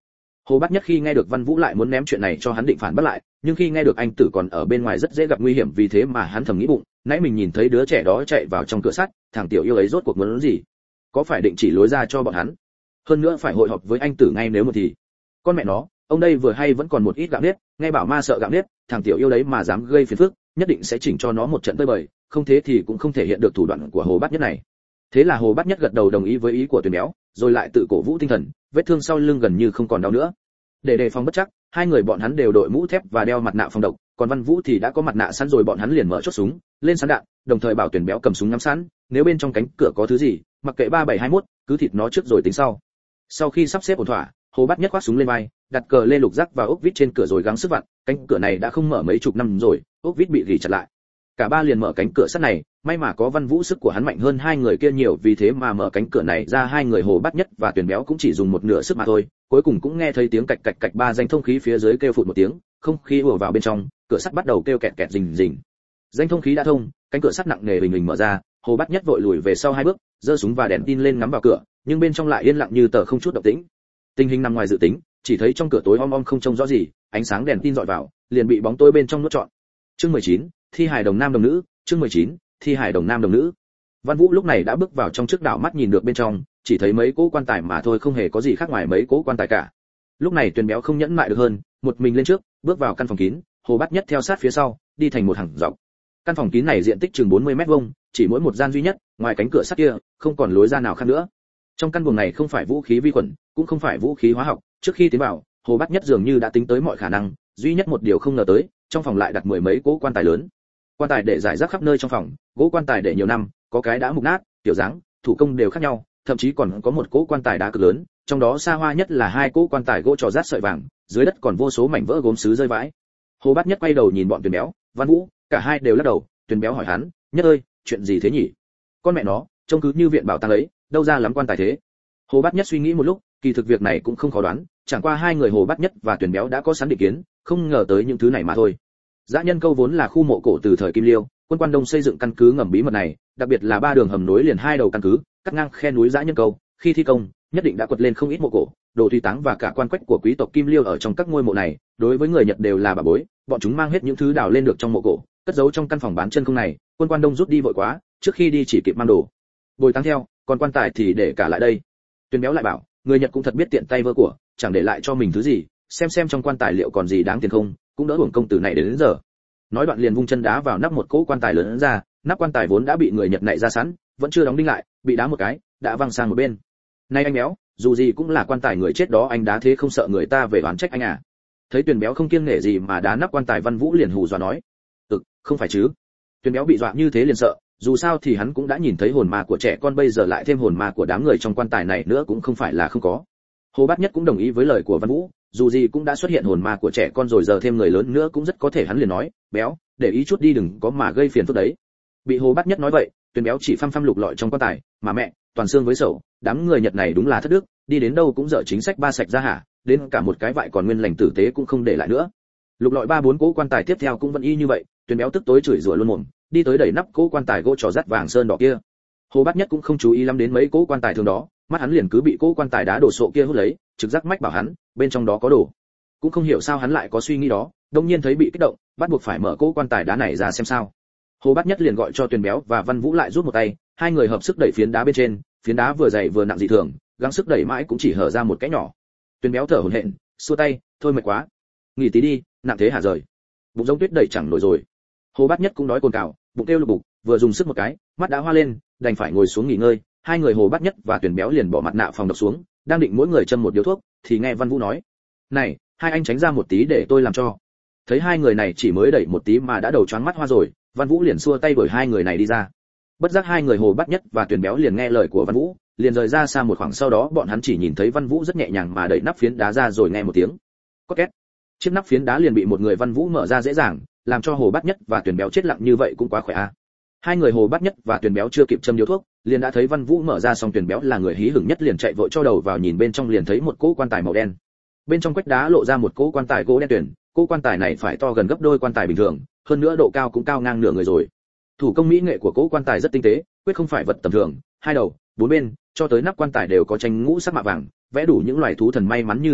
Hồ Bát Nhất khi nghe được Văn Vũ lại muốn ném chuyện này cho hắn định phản bắt lại, nhưng khi nghe được anh tử còn ở bên ngoài rất dễ gặp nguy hiểm, vì thế mà hắn thầm nghĩ bụng, nãy mình nhìn thấy đứa trẻ đó chạy vào trong cửa sắt, thằng tiểu yêu ấy rốt cuộc muốn gì? Có phải định chỉ lối ra cho bọn hắn? Hơn nữa phải hội họp với anh tử ngay nếu mà thì. Con mẹ nó, ông đây vừa hay vẫn còn một ít gạo nếp, nghe bảo ma sợ gạo nếp, thằng tiểu yêu đấy mà dám gây phiền phức, nhất định sẽ chỉnh cho nó một trận tơi bời, không thế thì cũng không thể hiện được thủ đoạn của Hồ Bát Nhất này. Thế là Hồ Bát Nhất gật đầu đồng ý với ý của Tuyền Béo, rồi lại tự cổ vũ tinh thần, vết thương sau lưng gần như không còn đau nữa. Để đề phòng bất chắc, hai người bọn hắn đều đội mũ thép và đeo mặt nạ phòng độc, còn Văn Vũ thì đã có mặt nạ sẵn rồi, bọn hắn liền mở chốt súng lên sẵn đạn, đồng thời bảo Tuyền Béo cầm súng nhắm sẵn, nếu bên trong cánh cửa có thứ gì, mặc kệ 3721, cứ thịt nó trước rồi tính sau. Sau khi sắp xếp ổn thỏa, Hồ Bát Nhất khoác súng lên vai, đặt cờ lê lục rắc vào ốc vít trên cửa rồi gắng sức vặn, cánh cửa này đã không mở mấy chục năm rồi, ốc vít bị rỉ chặt lại. Cả ba liền mở cánh cửa sắt này, may mà có Văn Vũ sức của hắn mạnh hơn hai người kia nhiều, vì thế mà mở cánh cửa này ra hai người Hồ Bát Nhất và Tuyền Béo cũng chỉ dùng một nửa sức mà thôi, cuối cùng cũng nghe thấy tiếng cạch cạch cạch, ba danh thông khí phía dưới kêu phụt một tiếng, không khí ùa vào bên trong, cửa sắt bắt đầu kêu kẹt kẹt rình rình. Danh thông khí đã thông, cánh cửa sắt nặng nề bình bình mở ra, Hồ Bát Nhất vội lùi về sau hai bước, giơ súng và đèn tin lên ngắm vào cửa, nhưng bên trong lại yên lặng như tờ, không chút động tĩnh. Tình hình nằm ngoài dự tính, chỉ thấy trong cửa tối om om không trông rõ gì, ánh sáng đèn tin dọi vào, liền bị bóng tối bên trong nuốt trọn. Chương 19, thi hài đồng nam đồng nữ, chương 19, thi hài đồng nam đồng nữ. Văn Vũ lúc này đã bước vào trong, trước đảo mắt nhìn được bên trong, chỉ thấy mấy cỗ quan tài mà thôi, không hề có gì khác ngoài mấy cỗ quan tài cả. Lúc này Tuyền Béo không nhẫn mại được hơn, một mình lên trước, bước vào căn phòng kín, Hồ Bát Nhất theo sát phía sau, đi thành một hàng dọc. Căn phòng kín này diện tích chừng 40 mét vuông, chỉ mỗi một gian duy nhất, ngoài cánh cửa sắt kia, không còn lối ra nào khác nữa. Trong căn buồng này không phải vũ khí vi khuẩn, cũng không phải vũ khí hóa học, trước khi tiến vào, Hồ Bát Nhất dường như đã tính tới mọi khả năng, duy nhất một điều không ngờ tới, trong phòng lại đặt mười mấy cỗ quan tài lớn. Quan tài để rải rác khắp nơi trong phòng, gỗ quan tài để nhiều năm, có cái đã mục nát, kiểu dáng, thủ công đều khác nhau, thậm chí còn có một cỗ quan tài đá cực lớn, trong đó xa hoa nhất là hai cỗ quan tài gỗ trò rát sợi vàng, dưới đất còn vô số mảnh vỡ gốm sứ rơi vãi. Hồ Bát Nhất quay đầu nhìn bọn Tuyền Béo, Văn Vũ, cả hai đều lắc đầu. Tuyền Béo hỏi hắn, Nhất ơi, chuyện gì thế nhỉ? Con mẹ nó, trông cứ như viện bảo tàng ấy, đâu ra lắm quan tài thế? Hồ Bát Nhất suy nghĩ một lúc, kỳ thực việc này cũng không khó đoán, chẳng qua hai người Hồ Bát Nhất và Tuyền Béo đã có sẵn định kiến, không ngờ tới những thứ này mà thôi. Dã Nhân Câu vốn là khu mộ cổ từ thời Kim Liêu, quân Quan Đông xây dựng căn cứ ngầm bí mật này, đặc biệt là ba đường hầm nối liền hai đầu căn cứ, cắt ngang khe núi Dã Nhân Câu, khi thi công, nhất định đã quật lên không ít mộ cổ, đồ tùy táng và cả quan quách của quý tộc Kim Liêu ở trong các ngôi mộ này, đối với người Nhật đều là bà bối, bọn chúng mang hết những thứ đào lên được trong mộ cổ, cất giấu trong căn phòng bán chân không này, quân Quan Đông rút đi vội quá, trước khi đi chỉ kịp mang đồ bồi táng theo, còn quan tài thì để cả lại đây. Tuyền Béo lại bảo, người Nhật cũng thật biết tiện tay vơ của, chẳng để lại cho mình thứ gì, xem trong quan tài liệu còn gì đáng tiền không, cũng đỡ uổng công từ này đến giờ. Nói đoạn liền vung chân đá vào nắp một cỗ quan tài lớn ra, nắp quan tài vốn đã bị người Nhật nạy ra sẵn, vẫn chưa đóng đinh lại, bị đá một cái, đã văng sang một bên. Này anh Béo, dù gì cũng là quan tài người chết đó, anh đá thế không sợ người ta về oán trách anh à? Thấy Tuyền Béo không kiêng nể gì mà đá nắp quan tài, Văn Vũ liền hù dọa nói, không phải chứ. Tuyền Béo bị dọa như thế liền sợ, dù sao thì hắn cũng đã nhìn thấy hồn ma của trẻ con, bây giờ lại thêm hồn ma của đám người trong quan tài này nữa cũng không phải là không có. Hồ Bát Nhất cũng đồng ý với lời của Văn Vũ, dù gì cũng đã xuất hiện hồn ma của trẻ con rồi, giờ thêm người lớn nữa cũng rất có thể. Hắn liền nói, Béo, để ý chút đi, đừng có mà gây phiền phức đấy. Bị Hồ Bát Nhất nói vậy, Tuyền Béo chỉ phăm phăm lục lọi trong quan tài, mà mẹ, toàn xương với sầu, đám người Nhật này đúng là thất đức, đi đến đâu cũng dở chính sách ba sạch ra hả, đến cả một cái vại còn nguyên lành tử tế cũng không để lại nữa. Lục lọi ba bốn cỗ quan tài tiếp theo cũng vẫn y như vậy, Tuyền Béo tức tối chửi rủa luôn mồm, đi tới đẩy nắp cỗ quan tài gỗ trò rát vàng sơn đỏ kia. Hồ Bát Nhất cũng không chú ý lắm đến mấy cỗ quan tài thường đó, mắt hắn liền cứ bị cỗ quan tài đá đổ sộ kia hút lấy, trực giác mách bảo hắn, bên trong đó có đồ. Cũng không hiểu sao hắn lại có suy nghĩ đó, đột nhiên thấy bị kích động, bắt buộc phải mở cỗ quan tài đá này ra xem sao. Hồ Bát Nhất liền gọi cho Tuyền Béo và Văn Vũ lại rút một tay, hai người hợp sức đẩy phiến đá bên trên, phiến đá vừa dày vừa nặng dị thường, gắng sức đẩy mãi cũng chỉ hở ra một cái nhỏ. Tuyền Béo thở hổn hển, xua tay, thôi mệt quá, nghỉ tí đi, nặng thế hả rời. Bụng giống tuyết đẩy chẳng nổi rồi. Hồ Bát Nhất cũng đói cồn cào, bụng kêu lục bục, vừa dùng sức một cái, mắt đã hoa lên, đành phải ngồi xuống nghỉ ngơi. Hai người Hồ Bát Nhất và Tuyền Béo liền bỏ mặt nạ phòng độc xuống, đang định mỗi người châm một điếu thuốc, thì nghe Văn Vũ nói, này, hai anh tránh ra một tí để tôi làm cho. Thấy hai người này chỉ mới đẩy một tí mà đã đầu choáng mắt hoa rồi, Văn Vũ liền xua tay đuổi hai người này đi ra. Bất giác hai người Hồ Bát Nhất và Tuyền Béo liền nghe lời của Văn Vũ, liền rời ra xa một khoảng, sau đó bọn hắn chỉ nhìn thấy Văn Vũ rất nhẹ nhàng mà đẩy nắp phiến đá ra, rồi nghe một tiếng có két, chiếc nắp phiến đá liền bị một người Văn Vũ mở ra dễ dàng, làm cho Hồ Bát Nhất và Tuyền Béo chết lặng như vậy cũng quá khỏe a. Hai người Hồ Bát Nhất và Tuyền Béo chưa kịp châm điếu thuốc, liền đã thấy Văn Vũ mở ra, xong Tuyền Béo là người hí hửng nhất liền chạy vội cho đầu vào nhìn bên trong, liền thấy một cỗ quan tài màu đen. Bên trong quách đá lộ ra một cỗ quan tài gỗ đen tuyền, cỗ quan tài này phải to gần gấp đôi quan tài bình thường, hơn nữa độ cao cũng cao ngang nửa người rồi. Thủ công mỹ nghệ của cỗ quan tài rất tinh tế, quyết không phải vật tầm thường, hai đầu, bốn bên, cho tới nắp quan tài đều có tranh ngũ sắc mạ vàng, vẽ đủ những loài thú thần may mắn như thiên hạc,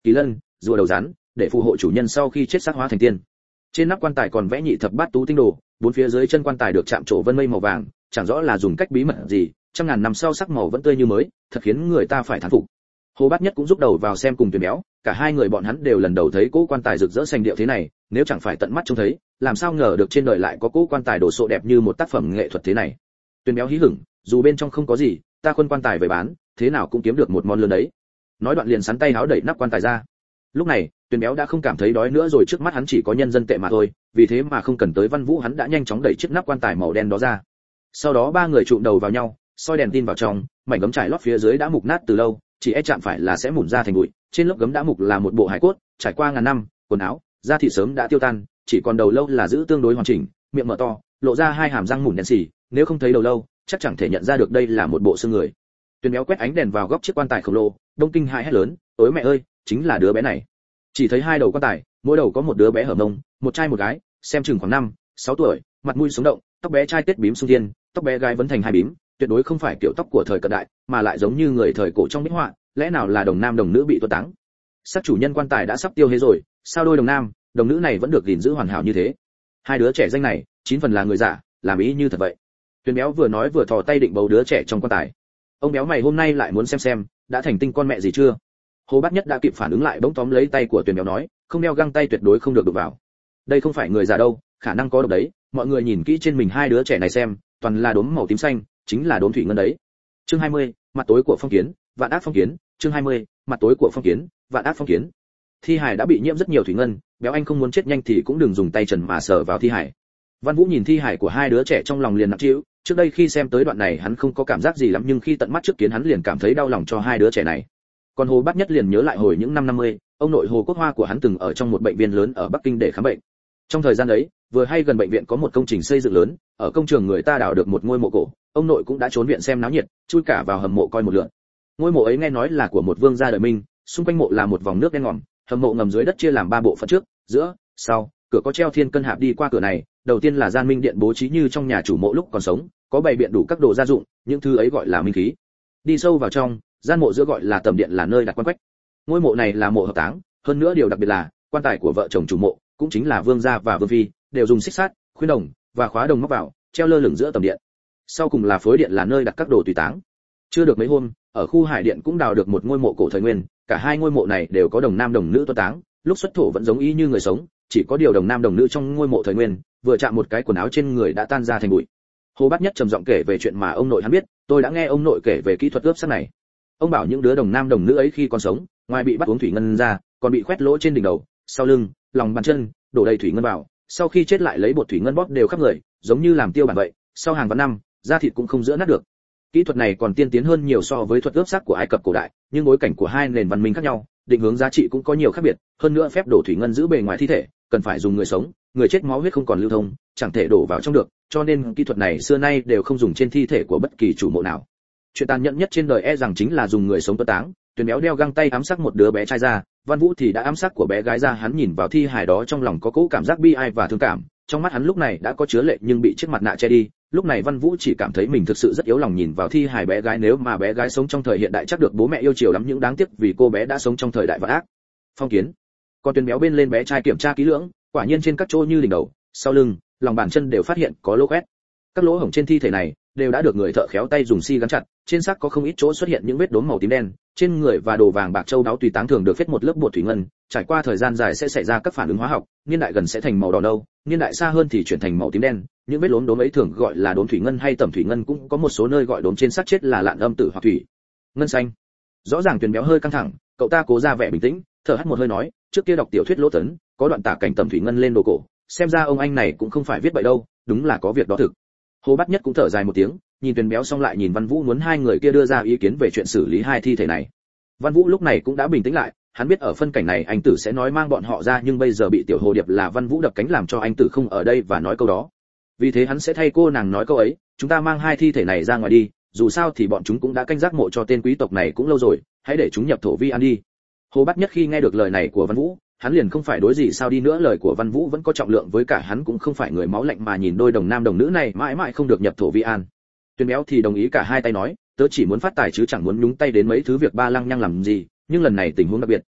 kỳ lân, rùa đầu rắn, để phù hộ chủ nhân sau khi chết xác hóa thành tiên. Trên nắp quan tài còn vẽ nhị thập bát tú tinh đồ, bốn phía dưới chân quan tài được chạm trổ vân mây màu vàng, chẳng rõ là dùng cách bí mật gì, trăm ngàn năm sau sắc màu vẫn tươi như mới, thật khiến người ta phải thán phục. Hồ Bát Nhất cũng giúp đầu vào xem cùng Tuyền Béo, cả hai người bọn hắn đều lần đầu thấy cỗ quan tài rực rỡ xanh điệu thế này, nếu chẳng phải tận mắt trông thấy, làm sao ngờ được trên đời lại có cỗ quan tài đồ sộ đẹp như một tác phẩm nghệ thuật thế này. Tuyền Béo hí hửng, dù bên trong không có gì, ta khuân quan tài về bán, thế nào cũng kiếm được một món lớn đấy. Nói đoạn liền sắn tay háo đẩy nắp quan tài ra. Lúc này, Tuyền Béo đã không cảm thấy đói nữa rồi, trước mắt hắn chỉ có nhân dân tệ mà thôi, vì thế mà không cần tới Văn Vũ, hắn đã nhanh chóng đẩy chiếc nắp quan tài màu đen đó ra. Sau đó ba người trụm đầu vào nhau, soi đèn tin vào trong, mảnh gấm trải lót phía dưới đã mục nát từ lâu, chỉ e chạm phải là sẽ mủn ra thành bụi. Trên lớp gấm đã mục là một bộ hài cốt, trải qua ngàn năm, quần áo, da thịt sớm đã tiêu tan, chỉ còn đầu lâu là giữ tương đối hoàn chỉnh, miệng mở to, lộ ra hai hàm răng mủn đen xì, nếu không thấy đầu lâu, chắc chẳng thể nhận ra được đây là một bộ xương người. Tuyền Béo quét ánh đèn vào góc chiếc quan tài khổng lồ, đông kinh hãi hét lớn, "Ôi mẹ ơi, chính là đứa bé này!" Chỉ thấy hai đầu quan tài, mỗi đầu có một đứa bé hở mông, một trai một gái, xem chừng khoảng 5, 6 tuổi, mặt mũi sống động, tóc bé trai tết bím sung thiên, tóc bé gái vấn thành hai bím, tuyệt đối không phải kiểu tóc của thời cận đại, mà lại giống như người thời cổ trong bích họa, lẽ nào là đồng nam đồng nữ bị tuột táng. Sắc chủ nhân quan tài đã sắp tiêu hết rồi, sao đôi đồng nam, đồng nữ này vẫn được gìn giữ hoàn hảo như thế? Hai đứa trẻ danh này, 9 phần là người giả, làm ý như thật vậy. Tuyền Béo vừa nói vừa thò tay định bầu đứa trẻ trong quan tài. Ông béo mày hôm nay lại muốn xem đã thành tinh con mẹ gì chưa? Hồ Bát Nhất đã kịp phản ứng lại, bỗng tóm lấy tay của Tuyền Béo nói, không đeo găng tay tuyệt đối không được đụng vào. Đây không phải người già đâu, khả năng có độc đấy, mọi người nhìn kỹ trên mình hai đứa trẻ này xem, toàn là đốm màu tím xanh, chính là đốm thủy ngân đấy. Chương 20, mặt tối của phong kiến, vạn ác phong kiến. Chương 20, mặt tối của phong kiến, vạn ác phong kiến. Thi hải đã bị nhiễm rất nhiều thủy ngân, Béo anh không muốn chết nhanh thì cũng đừng dùng tay trần mà sờ vào thi hải. Văn Vũ nhìn thi hải của hai đứa trẻ trong lòng liền nặng trĩu, trước đây khi xem tới đoạn này hắn không có cảm giác gì lắm, nhưng khi tận mắt trước kiến hắn liền cảm thấy đau lòng cho hai đứa trẻ này. Còn Hồ Bát Nhất liền nhớ lại hồi những năm 50, ông nội Hồ Quốc Hoa của hắn từng ở trong một bệnh viện lớn ở Bắc Kinh để khám bệnh. Trong thời gian đấy, vừa hay gần bệnh viện có một công trình xây dựng lớn, ở công trường người ta đào được một ngôi mộ cổ, ông nội cũng đã trốn viện xem náo nhiệt, chui cả vào hầm mộ coi một lượt. Ngôi mộ ấy nghe nói là của một vương gia đời Minh, xung quanh mộ là một vòng nước đen ngòm, hầm mộ ngầm dưới đất chia làm 3 bộ phận, trước, giữa, sau, cửa có treo thiên cân hạp. Đi qua cửa này, đầu tiên là gian minh điện bố trí như trong nhà chủ mộ lúc còn sống, có bày biện đủ các đồ gia dụng, những thứ ấy gọi là minh khí. Đi sâu vào trong, gian mộ giữa gọi là tầm điện, là nơi đặt quan quách. Ngôi mộ này là mộ hợp táng, hơn nữa điều đặc biệt là quan tài của vợ chồng chủ mộ, cũng chính là vương gia và vương phi, đều dùng xích sắt, khuyên đồng và khóa đồng móc vào, treo lơ lửng giữa tầm điện. Sau cùng là phối điện, là nơi đặt các đồ tùy táng. Chưa được mấy hôm, ở khu Hải Điện cũng đào được một ngôi mộ cổ thời Nguyên, cả hai ngôi mộ này đều có đồng nam đồng nữ tuất táng, lúc xuất thổ vẫn giống y như người sống, chỉ có điều đồng nam đồng nữ trong ngôi mộ thời Nguyên, vừa chạm một cái quần áo trên người đã tan ra thành bụi. Hồ Bát Nhất trầm giọng kể về chuyện mà ông nội hắn biết, tôi đã nghe ông nội kể về kỹ thuật ướp sắt này. Ông bảo những đứa đồng nam đồng nữ ấy khi còn sống, ngoài bị bắt uống thủy ngân ra, còn bị khoét lỗ trên đỉnh đầu, sau lưng, lòng bàn chân, đổ đầy thủy ngân vào, sau khi chết lại lấy bột thủy ngân bóp đều khắp người, giống như làm tiêu bản vậy, sau hàng vạn năm, da thịt cũng không giữa nát được. Kỹ thuật này còn tiên tiến hơn nhiều so với thuật ướp sắt của Ai Cập cổ đại, nhưng bối cảnh của hai nền văn minh khác nhau, định hướng giá trị cũng có nhiều khác biệt, hơn nữa phép đổ thủy ngân giữ bề ngoài thi thể, cần phải dùng người sống, người chết máu huyết không còn lưu thông, chẳng thể đổ vào trong được, cho nên kỹ thuật này xưa nay đều không dùng trên thi thể của bất kỳ chủ mộ nào. Chuyện tàn nhẫn nhất trên đời e rằng chính là dùng người sống tuất táng. Tuyền Béo đeo găng tay ám sát một đứa bé trai ra, Văn Vũ thì đã ám sát của bé gái ra. Hắn nhìn vào thi hài đó trong lòng có cỗ cảm giác bi ai và thương cảm, trong mắt hắn lúc này đã có chứa lệ nhưng bị chiếc mặt nạ che đi. Lúc này Văn Vũ chỉ cảm thấy mình thực sự rất yếu lòng nhìn vào thi hài bé gái, nếu mà bé gái sống trong thời hiện đại chắc được bố mẹ yêu chiều lắm, nhưng đáng tiếc vì cô bé đã sống trong thời đại vạn ác phong kiến. Còn Tuyền Béo bên lên bé trai kiểm tra kỹ lưỡng, quả nhiên trên các chỗ như đỉnh đầu, sau lưng, lòng bàn chân đều phát hiện có lỗ khoét. Các lỗ hổng trên thi thể này đều đã được người thợ khéo tay dùng xi gắn chặt, trên xác có không ít chỗ xuất hiện những vết đốm màu tím đen, trên người và đồ vàng bạc châu báu tùy táng thường được phết một lớp bột thủy ngân, trải qua thời gian dài sẽ xảy ra các phản ứng hóa học, niên đại gần sẽ thành màu đỏ nâu, niên đại xa hơn thì chuyển thành màu tím đen. Những vết đốm ấy thường gọi là đốm thủy ngân hay tẩm thủy ngân, cũng có một số nơi gọi đốm trên xác chết là lạn âm tử hoặc thủy ngân xanh. Rõ ràng Tuyền Béo hơi căng thẳng, cậu ta cố ra vẻ bình tĩnh, thở hắt một hơi nói, trước kia đọc tiểu thuyết Lỗ Tấn, có đoạn tả cảnh tẩm thủy ngân lên đồ cổ, xem ra ông anh này cũng không phải viết bậy đâu, đúng là có việc đó thực. Hồ Bát Nhất cũng thở dài một tiếng, nhìn Tuyền Béo xong lại nhìn Văn Vũ, muốn hai người kia đưa ra ý kiến về chuyện xử lý hai thi thể này. Văn Vũ lúc này cũng đã bình tĩnh lại, hắn biết ở phân cảnh này anh Tử sẽ nói mang bọn họ ra, nhưng bây giờ bị Tiểu Hồ Điệp là Văn Vũ đập cánh làm cho anh Tử không ở đây và nói câu đó. Vì thế hắn sẽ thay cô nàng nói câu ấy, chúng ta mang hai thi thể này ra ngoài đi, dù sao thì bọn chúng cũng đã canh gác mộ cho tên quý tộc này cũng lâu rồi, hãy để chúng nhập thổ vi ăn đi. Hồ Bát Nhất khi nghe được lời này của Văn Vũ, hắn liền không phải đối gì sao đi nữa, lời của Văn Vũ vẫn có trọng lượng với cả hắn, cũng không phải người máu lạnh mà nhìn đôi đồng nam đồng nữ này mãi mãi không được nhập thổ vi an. Tuyền Béo thì đồng ý cả hai tay nói, tớ chỉ muốn phát tài chứ chẳng muốn nhúng tay đến mấy thứ việc ba lăng nhăng làm gì, nhưng lần này tình huống đặc biệt,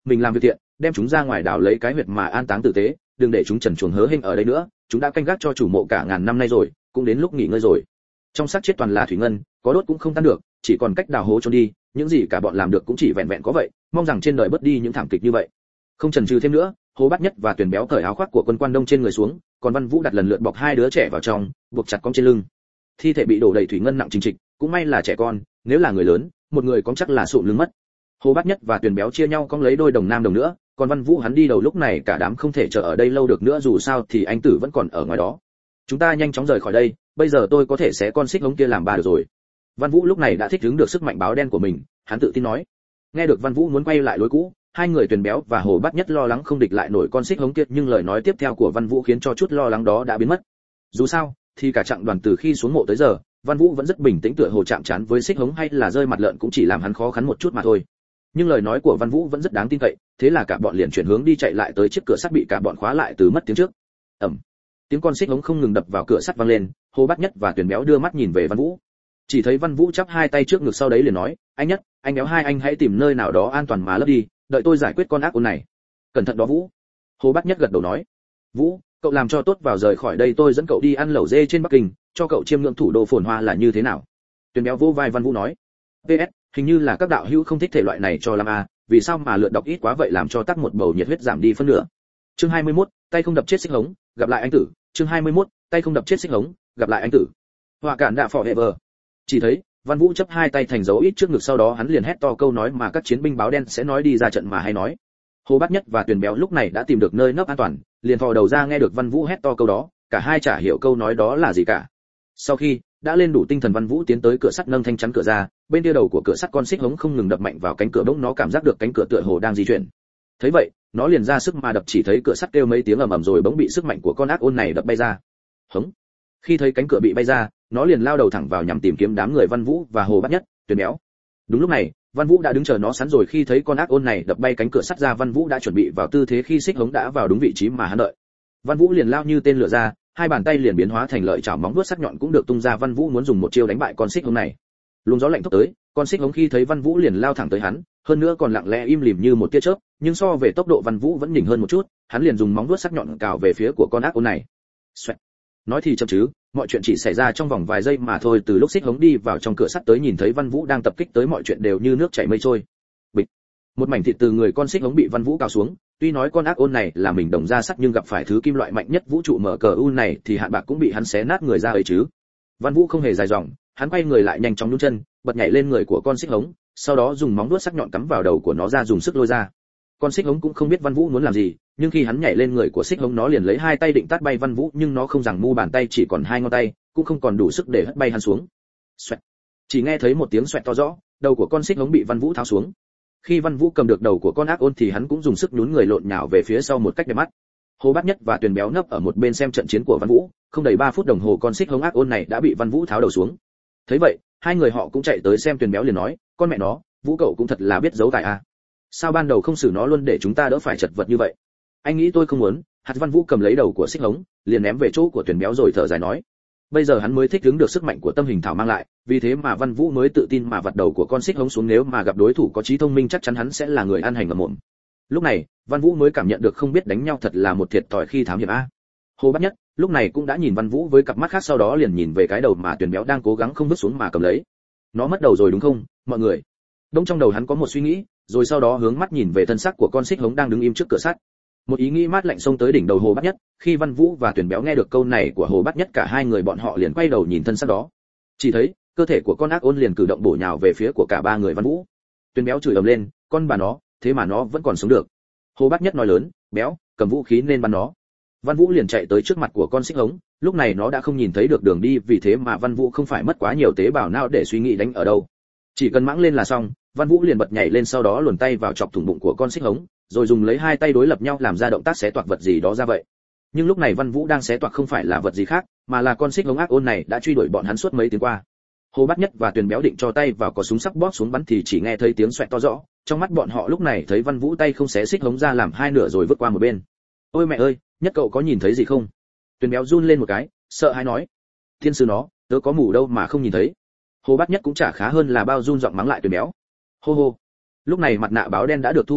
mình làm việc thiện, đem chúng ra ngoài đào lấy cái huyệt mà an táng tử tế, đừng để chúng trần truồng hớ hênh ở đây nữa, chúng đã canh gác cho chủ mộ cả ngàn năm nay rồi, cũng đến lúc nghỉ ngơi rồi. Trong xác chết toàn là thủy ngân, có đốt cũng không tan được, chỉ còn cách đào hố trốn đi, những gì cả bọn làm được cũng chỉ vẹn vẹn có vậy, mong rằng trên đời bớt đi những thảm kịch như vậy. Không chần chừ thêm nữa, Hồ Bát Nhất và Tuyền Béo cởi áo khoác của Quân Quan Đông trên người xuống, còn Văn Vũ đặt lần lượt bọc hai đứa trẻ vào trong, buộc chặt cong trên lưng. Thi thể bị đổ đầy thủy ngân nặng trình trịch, cũng may là trẻ con, nếu là người lớn, một người có chắc là sụn lưng mất. Hồ Bát Nhất và Tuyền Béo chia nhau cong lấy đôi đồng nam đồng nữa, còn Văn Vũ hắn đi đầu lúc này cả đám không thể chờ ở đây lâu được nữa, dù sao thì anh Tử vẫn còn ở ngoài đó. Chúng ta nhanh chóng rời khỏi đây, bây giờ tôi có thể xé con xích hống kia làm ba được rồi. Văn Vũ lúc này đã thích ứng được sức mạnh báo đen của mình, hắn tự tin nói. Nghe được Văn Vũ muốn quay lại lối cũ, hai người Tuyền Béo và Hồ Bát Nhất lo lắng không địch lại nổi con xích hống kia, nhưng lời nói tiếp theo của Văn Vũ khiến cho chút lo lắng đó đã biến mất. Dù sao thì cả chặng đoàn từ khi xuống mộ tới giờ, Văn Vũ vẫn rất bình tĩnh, tựa hồ chạm trán với xích hống hay là rơi mặt lợn cũng chỉ làm hắn khó khăn một chút mà thôi. Nhưng lời nói của Văn Vũ vẫn rất đáng tin cậy, thế là cả bọn liền chuyển hướng đi chạy lại tới chiếc cửa sắt bị cả bọn khóa lại từ mất tiếng trước. Ầm. Tiếng con xích hống không ngừng đập vào cửa sắt vang lên, Hồ Bát Nhất và Tuyền Béo đưa mắt nhìn về Văn Vũ. Chỉ thấy Văn Vũ chắp hai tay trước ngực, sau đấy liền nói, anh Nhất, anh Béo hai anh hãy tìm nơi nào đó an toàn mà lấp đi, đợi tôi giải quyết con ác ôn này. Cẩn thận đó Vũ. Hồ Bát Nhất gật đầu nói. Vũ, cậu làm cho tốt vào rời khỏi đây tôi dẫn cậu đi ăn lẩu dê trên Bắc Kinh, cho cậu chiêm ngưỡng thủ đô phồn hoa là như thế nào. Tuyền Béo vỗ vai Văn Vũ nói. PS, hình như là các đạo hữu không thích thể loại này cho lắm à, vì sao mà lượt đọc ít quá vậy, làm cho tắc một bầu nhiệt huyết giảm đi phân nửa. Chương 21, tay không đập chết xích hống, gặp lại anh Tử. Chương 21, tay không đập chết xích hống, gặp lại anh Tử. Họa cản đạ forever. Chỉ thấy Văn Vũ chấp hai tay thành dấu ít trước ngực, sau đó hắn liền hét to câu nói mà các chiến binh báo đen sẽ nói đi ra trận mà hay nói. Hồ Bát Nhất và Tuyền Béo lúc này đã tìm được nơi nấp an toàn, liền thò đầu ra nghe được Văn Vũ hét to câu đó, cả hai chả hiểu câu nói đó là gì cả. Sau khi đã lên đủ tinh thần, Văn Vũ tiến tới cửa sắt nâng thanh chắn cửa ra, bên kia đầu của cửa sắt con xích hống không ngừng đập mạnh vào cánh cửa, bỗng nó cảm giác được cánh cửa tựa hồ đang di chuyển. Thấy vậy, nó liền ra sức mà đập, chỉ thấy cửa sắt kêu mấy tiếng ầm ầm rồi bỗng bị sức mạnh của con ác ôn này đập bay ra. Hống. Khi thấy cánh cửa bị bay ra, nó liền lao đầu thẳng vào nhằm tìm kiếm đám người Văn Vũ và Hồ Bát Nhất, Tuyền Béo. Đúng lúc này, Văn Vũ đã đứng chờ nó sẵn rồi, khi thấy con ác ôn này đập bay cánh cửa sắt ra, Văn Vũ đã chuẩn bị vào tư thế khi xích hống đã vào đúng vị trí mà hắn đợi. Văn Vũ liền lao như tên lửa ra, hai bàn tay liền biến hóa thành lợi chảo, móng vuốt sắc nhọn cũng được tung ra. Văn Vũ muốn dùng một chiêu đánh bại con xích hống này. Luồng gió lạnh thốc tới, con xích hống khi thấy Văn Vũ liền lao thẳng tới hắn, hơn nữa còn lặng lẽ im lìm như một tia chớp, nhưng so về tốc độ Văn Vũ vẫn nhỉnh hơn một chút, hắn liền dùng móng vuốt sắc nhọn cào về phía của con ác ôn này. Xoẹt. Nói thì chậm chứ, mọi chuyện chỉ xảy ra trong vòng vài giây mà thôi. Từ lúc xích hống đi vào trong cửa sắt tới nhìn thấy Văn Vũ đang tập kích tới, mọi chuyện đều như nước chảy mây trôi. Bịch. Một mảnh thịt từ người con xích hống bị Văn Vũ cào xuống. Tuy nói con ác ôn này là mình đồng ra sắt, nhưng gặp phải thứ kim loại mạnh nhất vũ trụ MCU này thì hạn bạc cũng bị hắn xé nát người ra ấy chứ. Văn Vũ không hề dài dòng, hắn quay người lại nhanh chóng nhún chân, bật nhảy lên người của con xích hống, sau đó dùng móng vuốt sắc nhọn cắm vào đầu của nó ra, dùng sức lôi ra. Con xích hống cũng không biết Văn Vũ muốn làm gì, nhưng khi hắn nhảy lên người của xích hống, nó liền lấy hai tay định tát bay Văn Vũ, nhưng nó không rằng mu bàn tay chỉ còn hai ngón tay, cũng không còn đủ sức để hất bay hắn xuống. Xoẹt. Chỉ nghe thấy một tiếng xoẹt to rõ, đầu của con xích hống bị Văn Vũ tháo xuống. Khi Văn Vũ cầm được đầu của con ác ôn thì hắn cũng dùng sức nhún người lộn nhào về phía sau một cách đẹp mắt. Hồ Bát Nhất và Tuyền Béo nấp ở một bên xem trận chiến của Văn Vũ, không đầy 3 phút đồng hồ con xích hống ác ôn này đã bị Văn Vũ tháo đầu xuống. Thấy vậy, hai người họ cũng chạy tới xem. Tuyền Béo liền nói, con mẹ nó, Vũ cậu cũng thật là biết giấu tài à. Sao ban đầu không xử nó luôn để chúng ta đỡ phải chật vật như vậy? Anh nghĩ tôi không muốn. Hạt Văn Vũ cầm lấy đầu của xích hống, liền ném về chỗ của Tuyền Béo rồi thở dài nói, bây giờ hắn mới thích ứng được sức mạnh của tâm hình thảo mang lại, vì thế mà Văn Vũ mới tự tin mà vặt đầu của con xích hống xuống, nếu mà gặp đối thủ có trí thông minh chắc chắn hắn sẽ là người ăn hành ngậm mồm. Lúc này, Văn Vũ mới cảm nhận được không biết đánh nhau thật là một thiệt thòi khi thám hiểm a. Hồ Bát Nhất lúc này cũng đã nhìn Văn Vũ với cặp mắt khác, sau đó liền nhìn về cái đầu mà Tuyền Béo đang cố gắng không vứt xuống mà cầm lấy. Nó mất đầu rồi đúng không, mọi người? Đông trong đầu hắn có một suy nghĩ, rồi sau đó hướng mắt nhìn về thân xác của con xích hống đang đứng im trước cửa sắt. Một ý nghĩ mát lạnh xông tới đỉnh đầu Hồ Bát Nhất. Khi Văn Vũ và Tuyền Béo nghe được câu này của Hồ Bát Nhất, cả hai người bọn họ liền quay đầu nhìn thân xác đó. Chỉ thấy cơ thể của con ác ôn liền cử động bổ nhào về phía của cả ba người Văn Vũ. Tuyền Béo chửi ầm lên, con bà nó, thế mà nó vẫn còn sống được. Hồ Bát Nhất nói lớn, Béo, cầm vũ khí nên bắn nó. Văn Vũ liền chạy tới trước mặt của con xích hống, lúc này nó đã không nhìn thấy được đường đi, vì thế mà Văn Vũ không phải mất quá nhiều tế bào não để suy nghĩ đánh ở đâu, chỉ cần mãng lên là xong. Văn Vũ liền bật nhảy lên, sau đó luồn tay vào chọc thủng bụng của con xích hống, rồi dùng lấy hai tay đối lập nhau làm ra động tác xé toạc vật gì đó ra vậy. Nhưng lúc này Văn Vũ đang xé toạc không phải là vật gì khác, mà là con xích hống ác ôn này đã truy đuổi bọn hắn suốt mấy tiếng qua. Hồ Bát Nhất và Tuyền Béo định cho tay vào có súng sắc bóp xuống bắn thì chỉ nghe thấy tiếng xoẹt to rõ, trong mắt bọn họ lúc này thấy Văn Vũ tay không xé xích hống ra làm hai nửa rồi vứt qua một bên. Ôi mẹ ơi, Nhất cậu có nhìn thấy gì không? Tuyền Béo run lên một cái, sợ hãi nói, thiên sư nó, tớ có mù đâu mà không nhìn thấy. Hồ Bát Nhất cũng chả khá hơn là bao, run giọng mắng lại Tuyền Béo. Hô hô. Lúc này mặt nạ báo đen đã được thu hồi lại,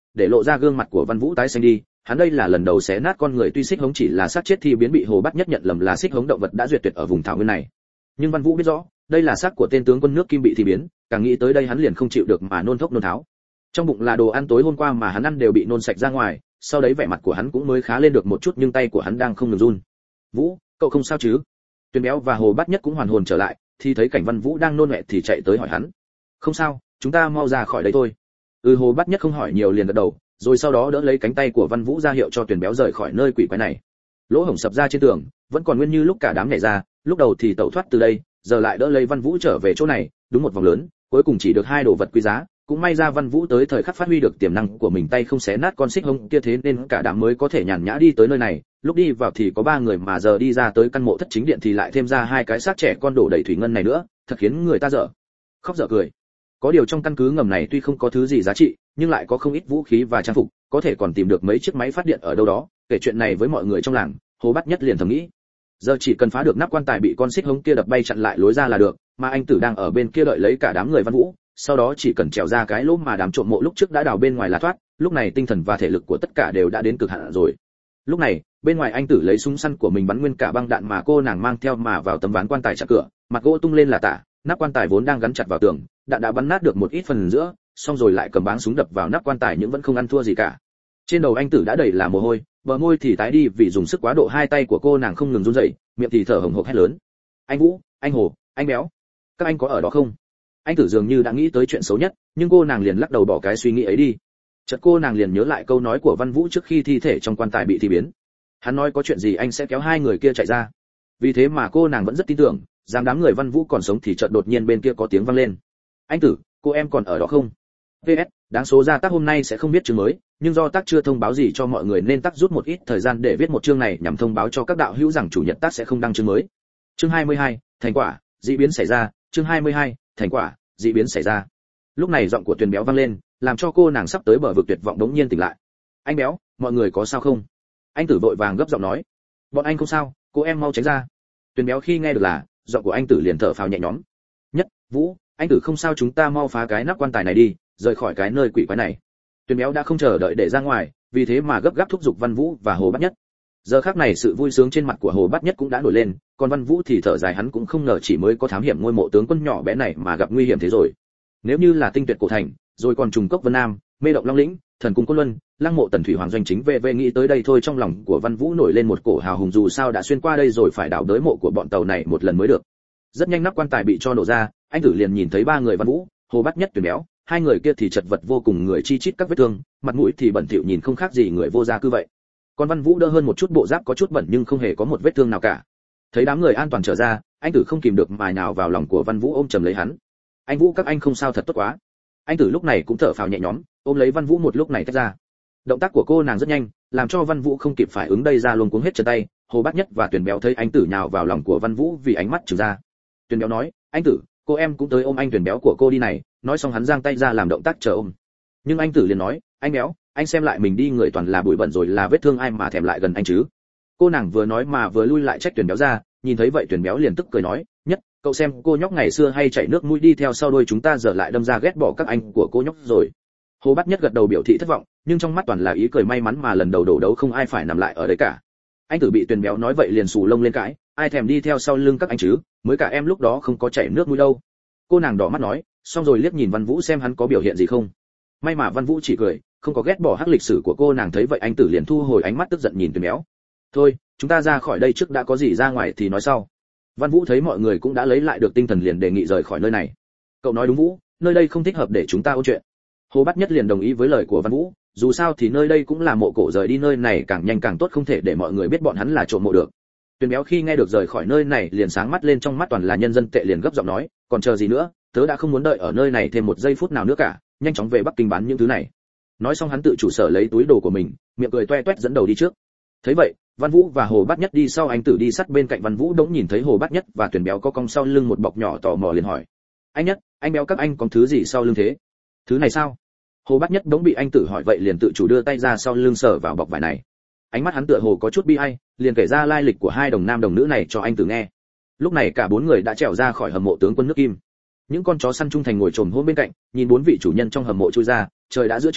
để lộ ra gương mặt của Văn Vũ tái xanh đi. Hắn đây là lần đầu xé nát con người, tuy xích hống chỉ là xác chết thì biến bị Hồ Bát Nhất nhận lầm là xích hống động vật đã duyệt tuyệt ở vùng thảo nguyên này. Nhưng Văn Vũ biết rõ, đây là xác của tên tướng quân nước Kim bị thì biến, càng nghĩ tới đây hắn liền không chịu được mà nôn thốc nôn tháo. Trong bụng là đồ ăn tối hôm qua mà hắn ăn đều bị nôn sạch ra ngoài, sau đấy vẻ mặt của hắn cũng mới khá lên được một chút, nhưng tay của hắn đang không ngừng run. "Vũ, cậu không sao chứ?" Tuyền Béo và Hồ Bát Nhất cũng hoàn hồn trở lại, thì thấy cảnh Văn Vũ đang nôn mẹ thì chạy tới hỏi hắn. "Không sao, chúng ta mau ra khỏi đây thôi." Hồ Bát Nhất không hỏi nhiều liền gật đầu, rồi sau đó đỡ lấy cánh tay của Văn Vũ ra hiệu cho Tuyền Béo rời khỏi nơi quỷ quái này. Lỗ hổng sập ra trên tường, vẫn còn nguyên như lúc cả đám nhảy ra, lúc đầu thì tẩu thoát từ đây, giờ lại đỡ lấy Văn Vũ trở về chỗ này, đúng một vòng lớn, cuối cùng chỉ được 2 đồ vật quý giá, cũng may ra Văn Vũ tới thời khắc phát huy được tiềm năng của mình, tay không xé nát con xích hống kia, thế nên cả đám mới có thể nhàn nhã đi tới nơi này. Lúc đi vào thì có 3 người, mà giờ đi ra tới căn mộ thất chính điện thì lại thêm ra 2 cái xác trẻ con đổ đầy thủy ngân này nữa, thật khiến người ta dở khóc dở cười. Có điều trong căn cứ ngầm này tuy không có thứ gì giá trị, nhưng lại có không ít vũ khí và trang phục, có thể còn tìm được mấy chiếc máy phát điện ở đâu đó. Kể chuyện này với mọi người trong làng, Hồ Bát Nhất liền thầm nghĩ, giờ chỉ cần phá được nắp quan tài bị con xích hống kia đập bay chặn lại lối ra là được, mà anh Tử đang ở bên kia đợi lấy cả đám người Văn Vũ, sau đó chỉ cần trèo ra cái lỗ mà đám trộm mộ lúc trước đã đào bên ngoài là thoát. Lúc này tinh thần và thể lực của tất cả đều đã đến cực hạn rồi. Lúc này bên ngoài anh Tử lấy súng săn của mình bắn nguyên cả băng đạn mà cô nàng mang theo mà vào tấm ván quan tài chặn cửa, mặt gỗ tung lên là tả, nắp quan tài vốn đang gắn chặt vào tường, đạn đã bắn nát được một ít phần giữa, xong rồi lại cầm báng súng đập vào nắp quan tài nhưng vẫn không ăn thua gì cả. Trên đầu anh Tử đã đầy là mồ hôi, bờ môi thì tái đi vì dùng sức quá độ, 2 tay của cô nàng không ngừng run rẩy, miệng thì thở hổn hộc hét lớn: "Anh Vũ, anh Hồ, anh Béo, các anh có ở đó không?" Anh Tử dường như đã nghĩ tới chuyện xấu nhất, nhưng cô nàng liền lắc đầu bỏ cái suy nghĩ ấy đi. Chợt cô nàng liền nhớ lại câu nói của Văn Vũ trước khi thi thể trong quan tài bị thì biến. Hắn nói có chuyện gì anh sẽ kéo 2 người kia chạy ra. Vì thế mà cô nàng vẫn rất tin tưởng rằng đám người Văn Vũ còn sống. Thì chợt đột nhiên bên kia có tiếng vang lên: "Anh Tử, cô em còn ở đó không?" PS, đáng số ra tác hôm nay sẽ không viết chương mới, nhưng do tác chưa thông báo gì cho mọi người nên tác rút một ít thời gian để viết một chương này nhằm thông báo cho các đạo hữu rằng chủ nhật tác sẽ không đăng chương mới. Chương 22, thành quả, dị biến xảy ra. Chương 22, thành quả, dị biến xảy ra. Lúc này giọng của Tuyền Béo vang lên, làm cho cô nàng sắp tới bờ vực tuyệt vọng đống nhiên tỉnh lại. "Anh Béo, mọi người có sao không?" Anh Tử vội vàng gấp giọng nói. "Bọn anh không sao, cô em mau tránh ra." Tuyền Béo khi nghe được là giọng của anh Tử liền thở phào nhẹ nhõm. "Nhất, Vũ, anh Tử không sao, chúng ta mau phá cái nắp quan tài này đi, rời khỏi cái nơi quỷ quái này." Tuyền Béo đã không chờ đợi để ra ngoài, vì thế mà gấp gáp thúc giục Văn Vũ và Hồ Bát Nhất. Giờ khắc này sự vui sướng trên mặt của Hồ Bát Nhất cũng đã nổi lên, còn Văn Vũ thì thở dài, hắn cũng không ngờ chỉ mới có thám hiểm ngôi mộ tướng quân nhỏ bé này mà gặp nguy hiểm thế rồi. Nếu như là Tinh Tuyệt cổ thành, rồi còn trùng cốc Vân Nam, mê động Long lĩnh, thần cung Côn Luân, lăng mộ Tần Thủy Hoàng doanh chính về nghĩ tới đây thôi, trong lòng của Văn Vũ nổi lên một cổ hào hùng, dù sao đã xuyên qua đây rồi phải đào đới mộ của bọn tàu này một lần mới được. Rất nhanh nắp quan tài bị cho nổ ra, anh Tử liền nhìn thấy 3 người Văn Vũ, Hồ Bát Nhất, Tuyền Béo. 2 người kia thì chật vật vô cùng, người chi chít các vết thương, mặt mũi thì bẩn thỉu, nhìn không khác gì người vô gia cư vậy. Còn Văn Vũ đỡ hơn một chút, bộ giáp có chút bẩn nhưng không hề có một vết thương nào cả. Thấy đám người an toàn trở ra, anh Tử không kìm được mà nhào vào lòng của Văn Vũ ôm chầm lấy hắn. "Anh Vũ, các anh không sao, thật tốt quá." Anh Tử lúc này cũng thở phào nhẹ nhõm, ôm lấy Văn Vũ một lúc này tách ra. Động tác của cô nàng rất nhanh, làm cho Văn Vũ không kịp phản ứng đây ra luôn cuống hết chân tay. Hồ Bát Nhất và Tuyền Béo thấy anh Tử nhào vào lòng của Văn Vũ vì ánh mắt trừng ra. Tuyền Béo nói: "Anh Tử, cô em cũng tới ôm anh Tuyền Béo của cô đi này." Nói xong hắn giang tay ra làm động tác chờ ôm. Nhưng anh Tử liền nói: "Anh Béo, anh xem lại mình đi, người toàn là bụi bẩn rồi là vết thương, ai mà thèm lại gần anh chứ." Cô nàng vừa nói mà vừa lui lại trách Tuyền Béo ra, nhìn thấy vậy Tuyền Béo liền tức cười nói: "Nhất, cậu xem cô nhóc ngày xưa hay chảy nước mũi đi theo sau đôi chúng ta, giờ lại đâm ra ghét bỏ các anh của cô nhóc rồi." Hồ Bát Nhất gật đầu biểu thị thất vọng, nhưng trong mắt toàn là ý cười may mắn mà lần đầu đổ đấu không ai phải nằm lại ở đấy cả. Anh Tử bị Tuyền Béo nói vậy liền xù lông lên cãi: "Ai thèm đi theo sau lưng các anh chứ, mới cả em lúc đó không có chảy nước mũi đâu." Cô nàng đỏ mắt nói, xong rồi liếc nhìn Văn Vũ xem hắn có biểu hiện gì không. May mà Văn Vũ chỉ cười, không có ghét bỏ hắc lịch sử của cô nàng. Thấy vậy anh Tử liền thu hồi ánh mắt tức giận nhìn Tuyền Béo. "Thôi, chúng ta ra khỏi đây trước đã, có gì ra ngoài thì nói sau." Văn Vũ thấy mọi người cũng đã lấy lại được tinh thần liền đề nghị rời khỏi nơi này. "Cậu nói đúng Vũ, nơi đây không thích hợp để chúng ta ôn chuyện." Hồ Bát Nhất liền đồng ý với lời của Văn Vũ, dù sao thì nơi đây cũng là mộ cổ, rời đi nơi này càng nhanh càng tốt, không thể để mọi người biết bọn hắn là trộm mộ được. Tuyền Béo khi nghe được rời khỏi nơi này liền sáng mắt lên, trong mắt toàn là nhân dân tệ, liền gấp giọng nói: "Còn chờ gì nữa, tớ đã không muốn đợi ở nơi này thêm một giây phút nào nữa cả, nhanh chóng về Bắc Kinh bán những thứ này." Nói xong hắn tự chủ sở lấy túi đồ của mình, miệng cười toe toét dẫn đầu đi trước. Thấy vậy, Văn Vũ và Hồ Bát Nhất đi sau, anh Tử đi sát bên cạnh Văn Vũ. Đống nhìn thấy Hồ Bát Nhất và Tuyền Béo có cong sau lưng một bọc nhỏ, tò mò liền hỏi: "Anh Nhất, anh Béo, các anh có thứ gì sau lưng thế?" "Thứ này sao?" Hồ Bát Nhất đống bị anh Tử hỏi vậy liền tự chủ đưa tay ra sau lưng sờ vào bọc vải này. Ánh mắt hắn tựa hồ có chút bi ai, liền kể ra lai lịch của 2 đồng nam đồng nữ này cho anh Tử nghe. Lúc này cả 4 người đã trèo ra khỏi hầm mộ tướng quân nước Kim. Những con chó săn trung thành ngồi chồm hôm bên cạnh, nhìn 4 vị chủ nhân trong hầm mộ chui ra. Trời đã giữa trưa,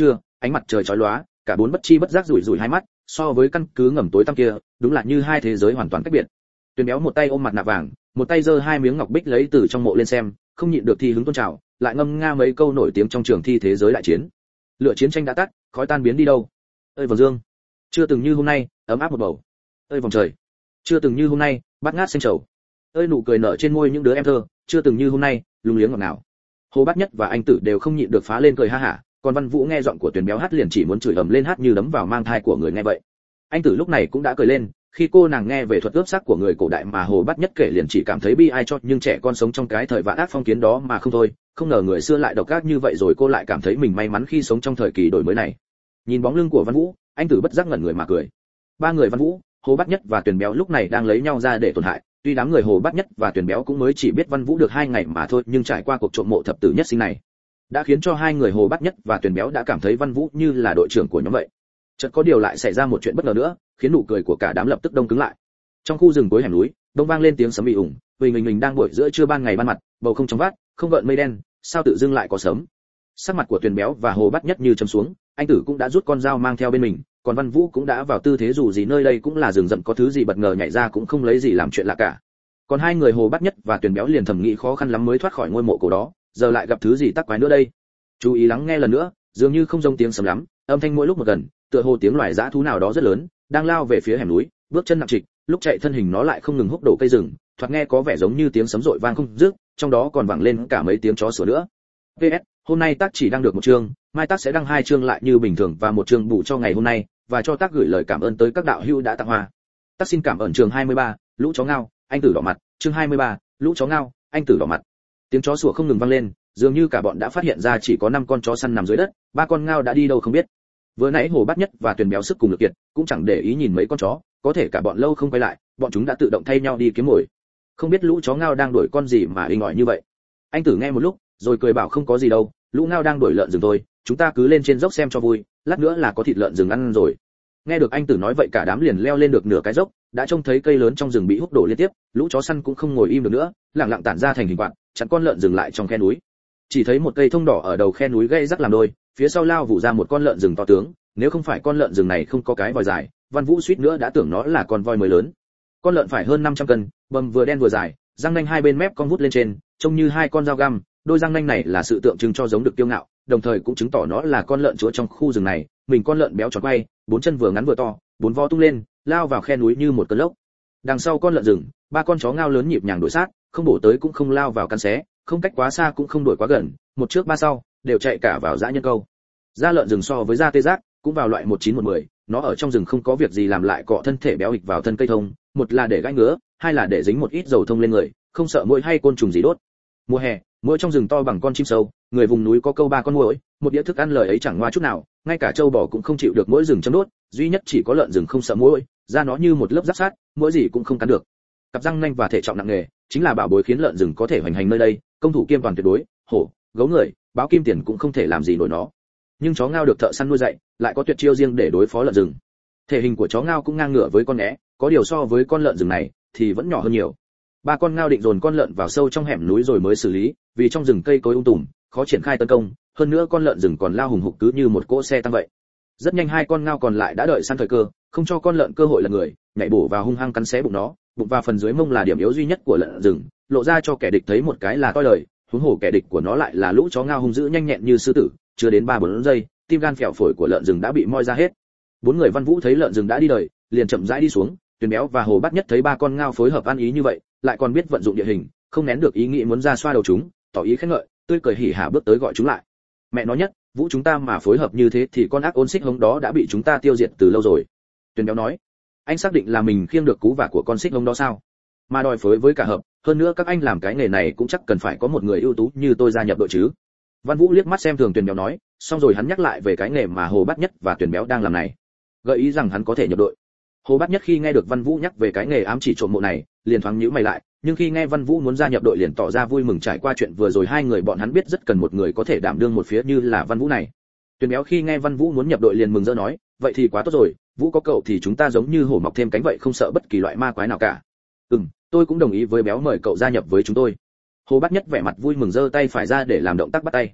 ánh mặt trời chói lóa, cả bốn bất chi bất giác rủi rủi hai mắt, so với căn cứ ngầm tối tăm kia, đúng là như hai thế giới hoàn toàn cách biệt. Tuyền Béo một tay ôm mặt nạ vàng, một tay giơ hai miếng ngọc bích lấy từ trong mộ lên xem, không nhịn được thi hứng tôn trào, lại ngâm nga mấy câu nổi tiếng trong trường thi thế giới đại chiến. Lửa chiến tranh đã tắt, khói tan biến đi đâu? Ơi vầng dương, chưa từng như hôm nay, ấm áp một bầu. Ơi vòng trời, chưa từng như hôm nay, bát ngát xanh trầu. Ơi nụ cười nở trên môi những đứa em thơ, chưa từng như hôm nay, lung liếng ngọt ngào. Hồ Bát Nhất và anh Tử đều không nhịn được phá lên cười ha hả, còn Văn Vũ nghe giọng của Tuyền Béo hát liền chỉ muốn chửi ầm lên, hát như đấm vào mang thai của người nghe vậy. Anh Tử lúc này cũng đã cười lên, khi cô nàng nghe về thuật ướp xác của người cổ đại mà Hồ Bát Nhất kể liền chỉ cảm thấy bi ai cho nhưng trẻ con sống trong cái thời vạn ác phong kiến đó mà không thôi, không ngờ người xưa lại độc ác như vậy, rồi cô lại cảm thấy mình may mắn khi sống trong thời kỳ đổi mới này. Nhìn bóng lưng của Văn Vũ, anh Tử bất giác ngẩn người mà cười. Ba người Văn Vũ, Hồ Bát Nhất và Tuyền Béo lúc này đang lấy nhau ra để tổn hại. Tuy đám người Hồ Bát Nhất và Tuyền Béo cũng mới chỉ biết Văn Vũ được 2 ngày mà thôi, nhưng trải qua cuộc trộm mộ thập tử nhất sinh này, đã khiến cho hai người Hồ Bát Nhất và Tuyền Béo đã cảm thấy Văn Vũ như là đội trưởng của nhóm vậy. Chợt có điều lại xảy ra một chuyện bất ngờ nữa, khiến nụ cười của cả đám lập tức đông cứng lại. Trong khu rừng cuối hẻm núi, đông vang lên tiếng sấm ì ủng, mình đang buổi giữa trưa ban ngày ban mặt, bầu không trong vắt, không gợn mây đen, sao tự dưng lại có sấm. Sắc mặt của Tuyền Béo và Hồ Bát Nhất như châm xuống, anh Tử cũng đã rút con dao mang theo bên mình, còn Văn Vũ cũng đã vào tư thế dù gì nơi đây cũng là rừng rậm, có thứ gì bất ngờ nhảy ra cũng không lấy gì làm chuyện lạ cả. Còn hai người Hồ Bát Nhất và Tuyền Béo liền thầm nghĩ khó khăn lắm mới thoát khỏi ngôi mộ cổ đó, giờ lại gặp thứ gì tắc quái nữa đây. Chú ý lắng nghe lần nữa, dường như không giống tiếng sấm lắm, âm thanh mỗi lúc một gần, tựa hồ tiếng loài dã thú nào đó rất lớn, đang lao về phía hẻm núi, bước chân nặng trịch, lúc chạy thân hình nó lại không ngừng húc đổ cây rừng, thoạt nghe có vẻ giống như tiếng sấm rội vang không dứt, trong đó còn vang lên cả mấy tiếng chó sủa nữa. PS, hôm nay tác chỉ đăng được một chương, mai tác sẽ đăng 2 chương lại như bình thường và một chương bù cho ngày hôm nay, và cho tác gửi lời cảm ơn tới các đạo hữu đã tặng hoa. Tác xin cảm ơn chương 23, lũ chó ngao, anh Tử đỏ mặt, chương 23, lũ chó ngao, anh Tử đỏ mặt. Tiếng chó sủa không ngừng vang lên, dường như cả bọn đã phát hiện ra chỉ có 5 con chó săn nằm dưới đất, 3 con ngao đã đi đâu không biết. Vừa nãy Hồ Bát Nhất và Tuyền Béo sức cùng lực kiệt, cũng chẳng để ý nhìn mấy con chó, có thể cả bọn lâu không quay lại, bọn chúng đã tự động thay nhau đi kiếm mồi. Không biết lũ chó ngao đang đuổi con gì mà inh ỏi như vậy. Anh Tử nghe một lúc, rồi cười bảo không có gì đâu, lũ ngao đang đuổi lợn rừng thôi, chúng ta cứ lên trên dốc xem cho vui, lát nữa là có thịt lợn rừng ăn rồi. Nghe được anh Tử nói vậy, cả đám liền leo lên được nửa cái dốc, đã trông thấy cây lớn trong rừng bị húc đổ liên tiếp, lũ chó săn cũng không ngồi im được nữa, lẳng lặng tản ra thành hình quạt, chặn con lợn rừng lại trong khe núi. Chỉ thấy một cây thông đỏ ở đầu khe núi gãy rắc làm đôi, phía sau lao vụ ra một con lợn rừng to tướng, nếu không phải con lợn rừng này không có cái vòi dài, Văn Vũ suýt nữa đã tưởng nó là con voi mới lớn. Con lợn phải hơn 500 cân, bầm vừa đen vừa dài, răng nanh hai bên mép cong vút lên trên, trông như 2 con dao găm, đôi răng nanh này là sự tượng trưng cho giống được kiêu ngạo, đồng thời cũng chứng tỏ nó là con lợn chúa trong khu rừng này. Mình con lợn béo tròn quay, 4 chân vừa ngắn vừa to, 4 vó tung lên, lao vào khe núi như một cơn lốc. Đằng sau con lợn rừng, 3 con chó ngao lớn nhịp nhàng đuổi sát, không bổ tới cũng không lao vào cắn xé, không cách quá xa cũng không đuổi quá gần, một trước ba sau, đều chạy cả vào dã nhân câu. Da lợn rừng so với da tê giác, cũng vào loại 19-10, nó ở trong rừng không có việc gì làm lại cọ thân thể béo ịch vào thân cây thông, một là để gãi ngứa, hai là để dính một ít dầu thông lên người, không sợ muỗi hay côn trùng gì đốt. Mùa hè, muỗi trong rừng to bằng con chim sâu, người vùng núi có câu 3 con muỗi, một đĩa thức ăn lời ấy chẳng ngoa chút nào, ngay cả trâu bò cũng không chịu được muỗi rừng châm đốt, duy nhất chỉ có lợn rừng không sợ muỗi, da nó như một lớp giáp sát, muỗi gì cũng không cắn được. Cặp răng nanh và thể trọng nặng nề, chính là bảo bối khiến lợn rừng có thể hoành hành nơi đây, công thủ kiêm toàn tuyệt đối, hổ, gấu người, báo kim tiền cũng không thể làm gì nổi nó. Nhưng chó ngao được thợ săn nuôi dạy, lại có tuyệt chiêu riêng để đối phó lợn rừng. Thể hình của chó ngao cũng ngang ngửa với con né, có điều so với con lợn rừng này thì vẫn nhỏ hơn nhiều. 3 con ngao định dồn con lợn vào sâu trong hẻm núi rồi mới xử lý, vì trong rừng cây cối tùm, khó triển khai tấn công, hơn nữa con lợn rừng còn lao hùng hục cứ như một cỗ xe tăng vậy. Rất nhanh 2 con ngao còn lại đã đợi săn thời cơ, không cho con lợn cơ hội lật người, nhảy bổ vào hung hăng cắn xé bụng nó, bụng và phần dưới mông là điểm yếu duy nhất của lợn rừng, lộ ra cho kẻ địch thấy một cái là toi lời, huống hồ kẻ địch của nó lại là lũ chó ngao hung dữ nhanh nhẹn như sư tử, chưa đến 3-4 giây, tim gan phèo phổi của lợn rừng đã bị moi ra hết. 4 người Văn Vũ thấy lợn rừng đã đi đời, liền chậm rãi đi xuống. Tuyền Béo và Hồ Bát Nhất thấy 3 con ngao phối hợp ăn ý như vậy, lại còn biết vận dụng địa hình, không nén được ý nghĩ muốn ra xoa đầu chúng, tỏ ý khen ngợi, tươi cười hỉ hả bước tới gọi chúng lại. Mẹ nó Nhất, Vũ chúng ta mà phối hợp như thế thì con ác ôn xích hống đó đã bị chúng ta tiêu diệt từ lâu rồi. Tuyền Béo nói, anh xác định là mình khiêng được cú vả của con xích hống đó sao? Mà đòi phối với cả hợp, hơn nữa các anh làm cái nghề này cũng chắc cần phải có một người ưu tú như tôi gia nhập đội chứ. Văn Vũ liếc mắt xem thường Tuyền Béo nói, xong rồi hắn nhắc lại về cái nghề mà Hồ Bát Nhất và Tuyền Béo đang làm này, gợi ý rằng hắn có thể nhập đội. Hồ Bát Nhất khi nghe được Văn Vũ nhắc về cái nghề ám chỉ trộm mộ này, liền thoáng nhíu mày lại, nhưng khi nghe Văn Vũ muốn gia nhập đội liền tỏ ra vui mừng. Trải qua chuyện vừa rồi, hai người bọn hắn biết rất cần một người có thể đảm đương một phía như là Văn Vũ này. Tuyền Béo khi nghe Văn Vũ muốn nhập đội liền mừng rỡ nói, vậy thì quá tốt rồi, Vũ có cậu thì chúng ta giống như hổ mọc thêm cánh vậy, không sợ bất kỳ loại ma quái nào cả. Tôi cũng đồng ý với Béo, mời cậu gia nhập với chúng tôi. Hồ Bát Nhất vẻ mặt vui mừng giơ tay phải ra để làm động tác bắt tay.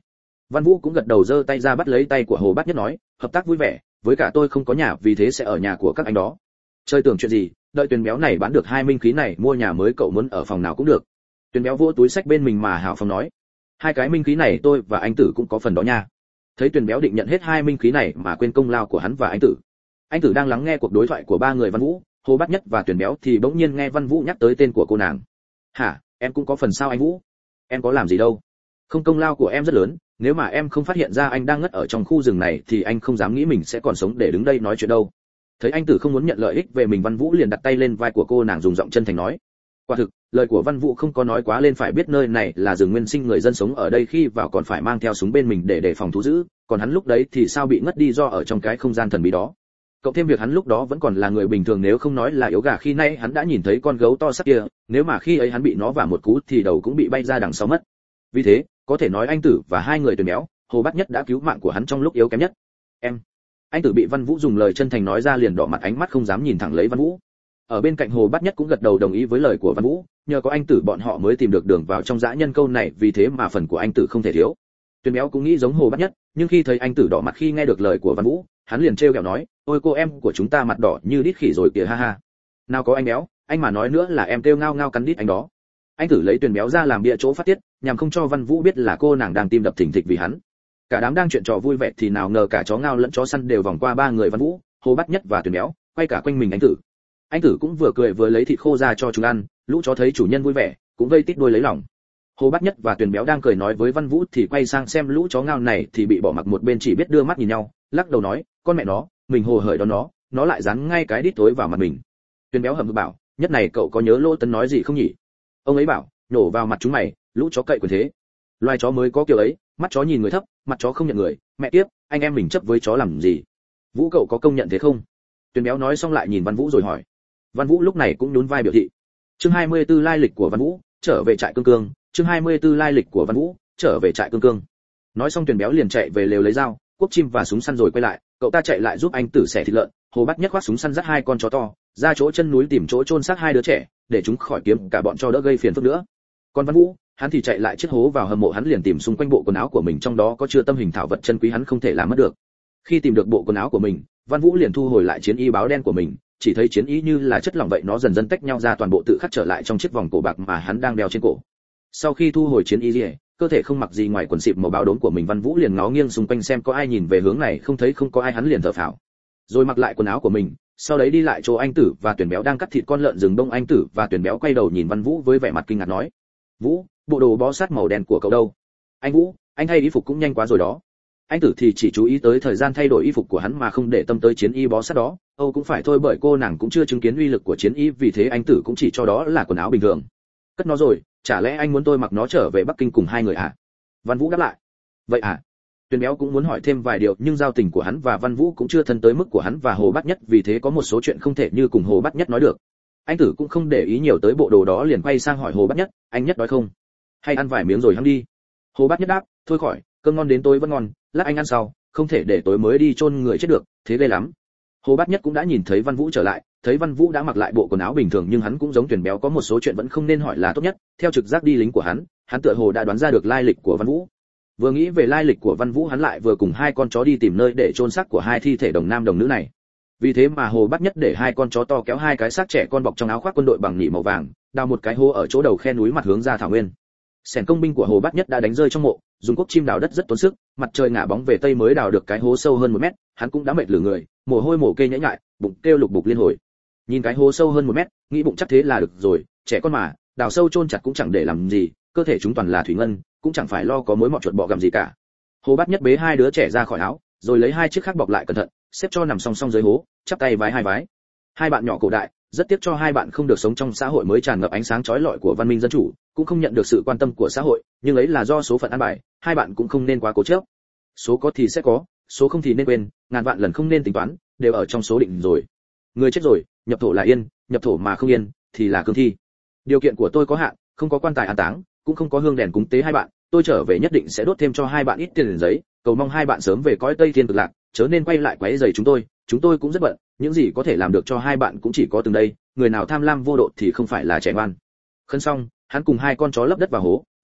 Văn Vũ cũng gật đầu giơ tay ra bắt lấy tay của Hồ Bát Nhất nói, hợp tác vui vẻ, với cả tôi không có nhà vì thế sẽ ở nhà của các anh đó. Chơi tưởng chuyện gì, đợi Tuyền Béo này bán được 2 minh khí này mua nhà mới cậu muốn ở phòng nào cũng được. Tuyền Béo vỗ túi sách bên mình mà hào phóng nói, 2 cái minh khí này tôi và anh Tử cũng có phần đó nha. Thấy Tuyền Béo định nhận hết 2 minh khí này mà quên công lao của hắn và anh Tử. Anh Tử đang lắng nghe cuộc đối thoại của 3 người Văn Vũ, Hồ Bát Nhất và Tuyền Béo thì bỗng nhiên nghe Văn Vũ nhắc tới tên của cô nàng. Hả, em cũng có phần sao anh Vũ? Em có làm gì đâu. Không, công lao của em rất lớn, nếu mà em không phát hiện ra anh đang ngất ở trong khu rừng này thì anh không dám nghĩ mình sẽ còn sống để đứng đây nói chuyện đâu. Thấy anh Tử không muốn nhận lợi ích về mình, Văn Vũ liền đặt tay lên vai của cô nàng dùng giọng chân thành nói. Quả thực, lời của Văn Vũ không có nói quá lên, phải biết nơi này là rừng nguyên sinh, người dân sống ở đây khi vào còn phải mang theo súng bên mình để đề phòng thú dữ, còn hắn lúc đấy thì sao bị ngất đi do ở trong cái không gian thần bí đó. Cộng thêm việc hắn lúc đó vẫn còn là người bình thường, nếu không nói là yếu gà, khi nay hắn đã nhìn thấy con gấu to sắc kia, nếu mà khi ấy hắn bị nó vả một cú thì đầu cũng bị bay ra đằng sau mất. Vì thế, có thể nói anh Tử và 2 người Tuyền Béo, Hồ Bát Nhất đã cứu mạng của hắn trong lúc yếu kém nhất. Em. Anh Tử bị Văn Vũ dùng lời chân thành nói ra liền đỏ mặt, ánh mắt không dám nhìn thẳng lấy Văn Vũ. Ở bên cạnh Hồ Bát Nhất cũng gật đầu đồng ý với lời của Văn Vũ, nhờ có anh Tử bọn họ mới tìm được đường vào trong dã nhân câu này, vì thế mà phần của anh Tử không thể thiếu. Tuyền Béo cũng nghĩ giống Hồ Bát Nhất, nhưng khi thấy anh Tử đỏ mặt khi nghe được lời của Văn Vũ, hắn liền trêu ghẹo nói, ôi cô em của chúng ta mặt đỏ như đít khỉ rồi kìa, ha ha. Nào có anh Béo, anh mà nói nữa là em kêu ngao ngao cắn đít anh đó. Anh Tử lấy Tuyền Béo ra làm bia chỗ phát tiết, nhằm không cho Văn Vũ biết là cô nàng đang tim đập thình thịch vì hắn. Cả đám đang chuyện trò vui vẻ thì nào ngờ cả chó ngao lẫn chó săn đều vòng qua 3 người Văn Vũ, Hồ Bát Nhất và Tuyền Béo, quay cả quanh mình anh Tử. Anh Tử cũng vừa cười vừa lấy thịt khô ra cho chúng ăn, lũ chó thấy chủ nhân vui vẻ, cũng vây tít đuôi lấy lòng. Hồ Bát Nhất và Tuyền Béo đang cười nói với Văn Vũ thì quay sang xem lũ chó ngao này thì bị bỏ mặc một bên, chỉ biết đưa mắt nhìn nhau, lắc đầu nói, con mẹ nó, mình hồ hởi đó nó lại dán ngay cái đít tối vào mặt mình. Tuyền Béo hậm hực bảo, nhất này cậu có nhớ Lỗ Tấn nói gì không nhỉ? Ông ấy bảo, nổ vào mặt chúng mày, lũ chó cậy quyền thế. Loài chó mới có kiểu ấy, mắt chó nhìn người thấp, mặt chó không nhận người, mẹ tiếp, anh em mình chấp với chó làm gì? Vũ cậu có công nhận thế không? Tuyền Béo nói xong lại nhìn Văn Vũ rồi hỏi. Văn Vũ lúc này cũng nhún vai biểu thị. Chương 24 lai lịch của Văn Vũ, trở về trại Cương Cương. Chương 24 lai lịch của Văn Vũ, trở về trại Cương Cương. Nói xong Tuyền Béo liền chạy về lều lấy dao, cuốc chim và súng săn rồi quay lại, cậu ta chạy lại giúp anh Tử xẻ thịt lợn. Hồ Bát Nhất khoác súng săn dắt 2 con chó to, ra chỗ chân núi tìm chỗ chôn xác 2 đứa trẻ, để chúng khỏi kiếm cả bọn cho đỡ gây phiền phức nữa. Còn Văn Vũ, hắn thì chạy lại chiếc hố vào hầm mộ, hắn liền tìm xung quanh bộ quần áo của mình, trong đó có chứa tâm hình thảo vật chân quý hắn không thể làm mất được. Khi tìm được bộ quần áo của mình, Văn Vũ liền thu hồi lại chiến y báo đen của mình, chỉ thấy chiến y như là chất lỏng vậy, nó dần dần tách nhau ra, toàn bộ tự khắc trở lại trong chiếc vòng cổ bạc mà hắn đang đeo trên cổ. Sau khi thu hồi chiến y, cơ thể không mặc gì ngoài quần xịp màu báo đốm của mình, Văn Vũ liền ngó nghiêng xung quanh xem có ai nhìn về hướng này, không thấy không có ai, hắn liền thở phào. Rồi mặc lại quần áo của mình, sau đấy đi lại chỗ anh Tử và Tuyền Béo đang cắt thịt con lợn rừng đông. Anh Tử và Tuyền Béo quay đầu nhìn Văn Vũ với vẻ mặt kinh ngạc nói, Vũ, bộ đồ bó sát màu đen của cậu đâu? Anh Vũ, anh thay y phục cũng nhanh quá rồi đó. Anh Tử thì chỉ chú ý tới thời gian thay đổi y phục của hắn mà không để tâm tới chiến y bó sát đó. Âu cũng phải thôi, bởi cô nàng cũng chưa chứng kiến uy lực của chiến y, vì thế anh Tử cũng chỉ cho đó là quần áo bình thường. Cất nó rồi, chả lẽ anh muốn tôi mặc nó trở về Bắc Kinh cùng 2 người à? Văn Vũ đáp lại. Vậy à? Tuyền Béo cũng muốn hỏi thêm vài điều, nhưng giao tình của hắn và Văn Vũ cũng chưa thân tới mức của hắn và Hồ Bát Nhất, vì thế có một số chuyện không thể như cùng Hồ Bát Nhất nói được. Anh Tử cũng không để ý nhiều tới bộ đồ đó, liền quay sang hỏi Hồ Bát Nhất, anh Nhất đói không? Hay ăn vài miếng rồi hăng đi? Hồ Bát Nhất đáp, thôi khỏi, cơm ngon đến tối vẫn ngon, lát anh ăn sau, không thể để tối mới đi chôn người chết được, thế ghê lắm. Hồ Bát Nhất cũng đã nhìn thấy Văn Vũ trở lại, thấy Văn Vũ đã mặc lại bộ quần áo bình thường, nhưng hắn cũng giống Tuyền Béo, có một số chuyện vẫn không nên hỏi là tốt nhất. Theo trực giác đi lính của hắn tựa hồ đã đoán ra được lai lịch của Văn Vũ. Vừa nghĩ về lai lịch của Văn Vũ, hắn lại vừa cùng 2 con chó đi tìm nơi để chôn xác của 2 thi thể đồng nam đồng nữ này. Vì thế mà Hồ Bát Nhất để 2 con chó to kéo 2 cái xác trẻ con bọc trong áo khoác quân đội bằng nỉ màu vàng, đào một cái hố ở chỗ đầu khe núi mặt hướng ra thảo nguyên. Sẻn công binh của Hồ Bát Nhất đã đánh rơi trong mộ, dùng cuốc chim đào đất rất tốn sức, mặt trời ngả bóng về tây mới đào được cái hố sâu hơn 1 mét, hắn cũng đã mệt lử người, mồ hôi mồ kê nhễ nhại, bụng kêu lục bục liên hồi. Nhìn cái hố sâu hơn 1 mét, nghĩ bụng chắc thế là được rồi, trẻ con mà, đào sâu chôn chặt cũng chẳng để làm gì, cơ thể chúng toàn là thủy ngân, cũng chẳng phải lo có mối mọt chuột bọ gặm gì cả. Hồ Bát Nhất bế 2 đứa trẻ ra khỏi áo, rồi lấy 2 chiếc khác bọc lại cẩn thận, xếp cho nằm song song dưới hố, chắp tay vái 2 vái. 2 bạn nhỏ cổ đại, rất tiếc cho 2 bạn không được sống trong xã hội mới tràn ngập ánh sáng chói lọi của văn minh dân chủ, cũng không nhận được sự quan tâm của xã hội, nhưng ấy là do số phận an bài, 2 bạn cũng không nên quá cố chấp. Số có thì sẽ có, số không thì nên quên, ngàn vạn lần không nên tính toán, đều ở trong số định rồi. Người chết rồi, nhập thổ là yên, nhập thổ mà không yên thì là cương thi. Điều kiện của tôi có hạn, không có quan tài an táng, cũng không có hương đèn cúng tế 2 bạn, tôi trở về nhất định sẽ đốt thêm cho 2 bạn ít tiền giấy, cầu mong 2 bạn sớm về cõi Tây Thiên cực lạc, chớ nên quay lại quấy rầy chúng tôi cũng rất bận, những gì có thể làm được cho 2 bạn cũng chỉ có từng đây, người nào tham lam vô độ thì không phải là trẻ ngoan. Khấn xong, hắn cùng 2 con chó lấp đất vào hố,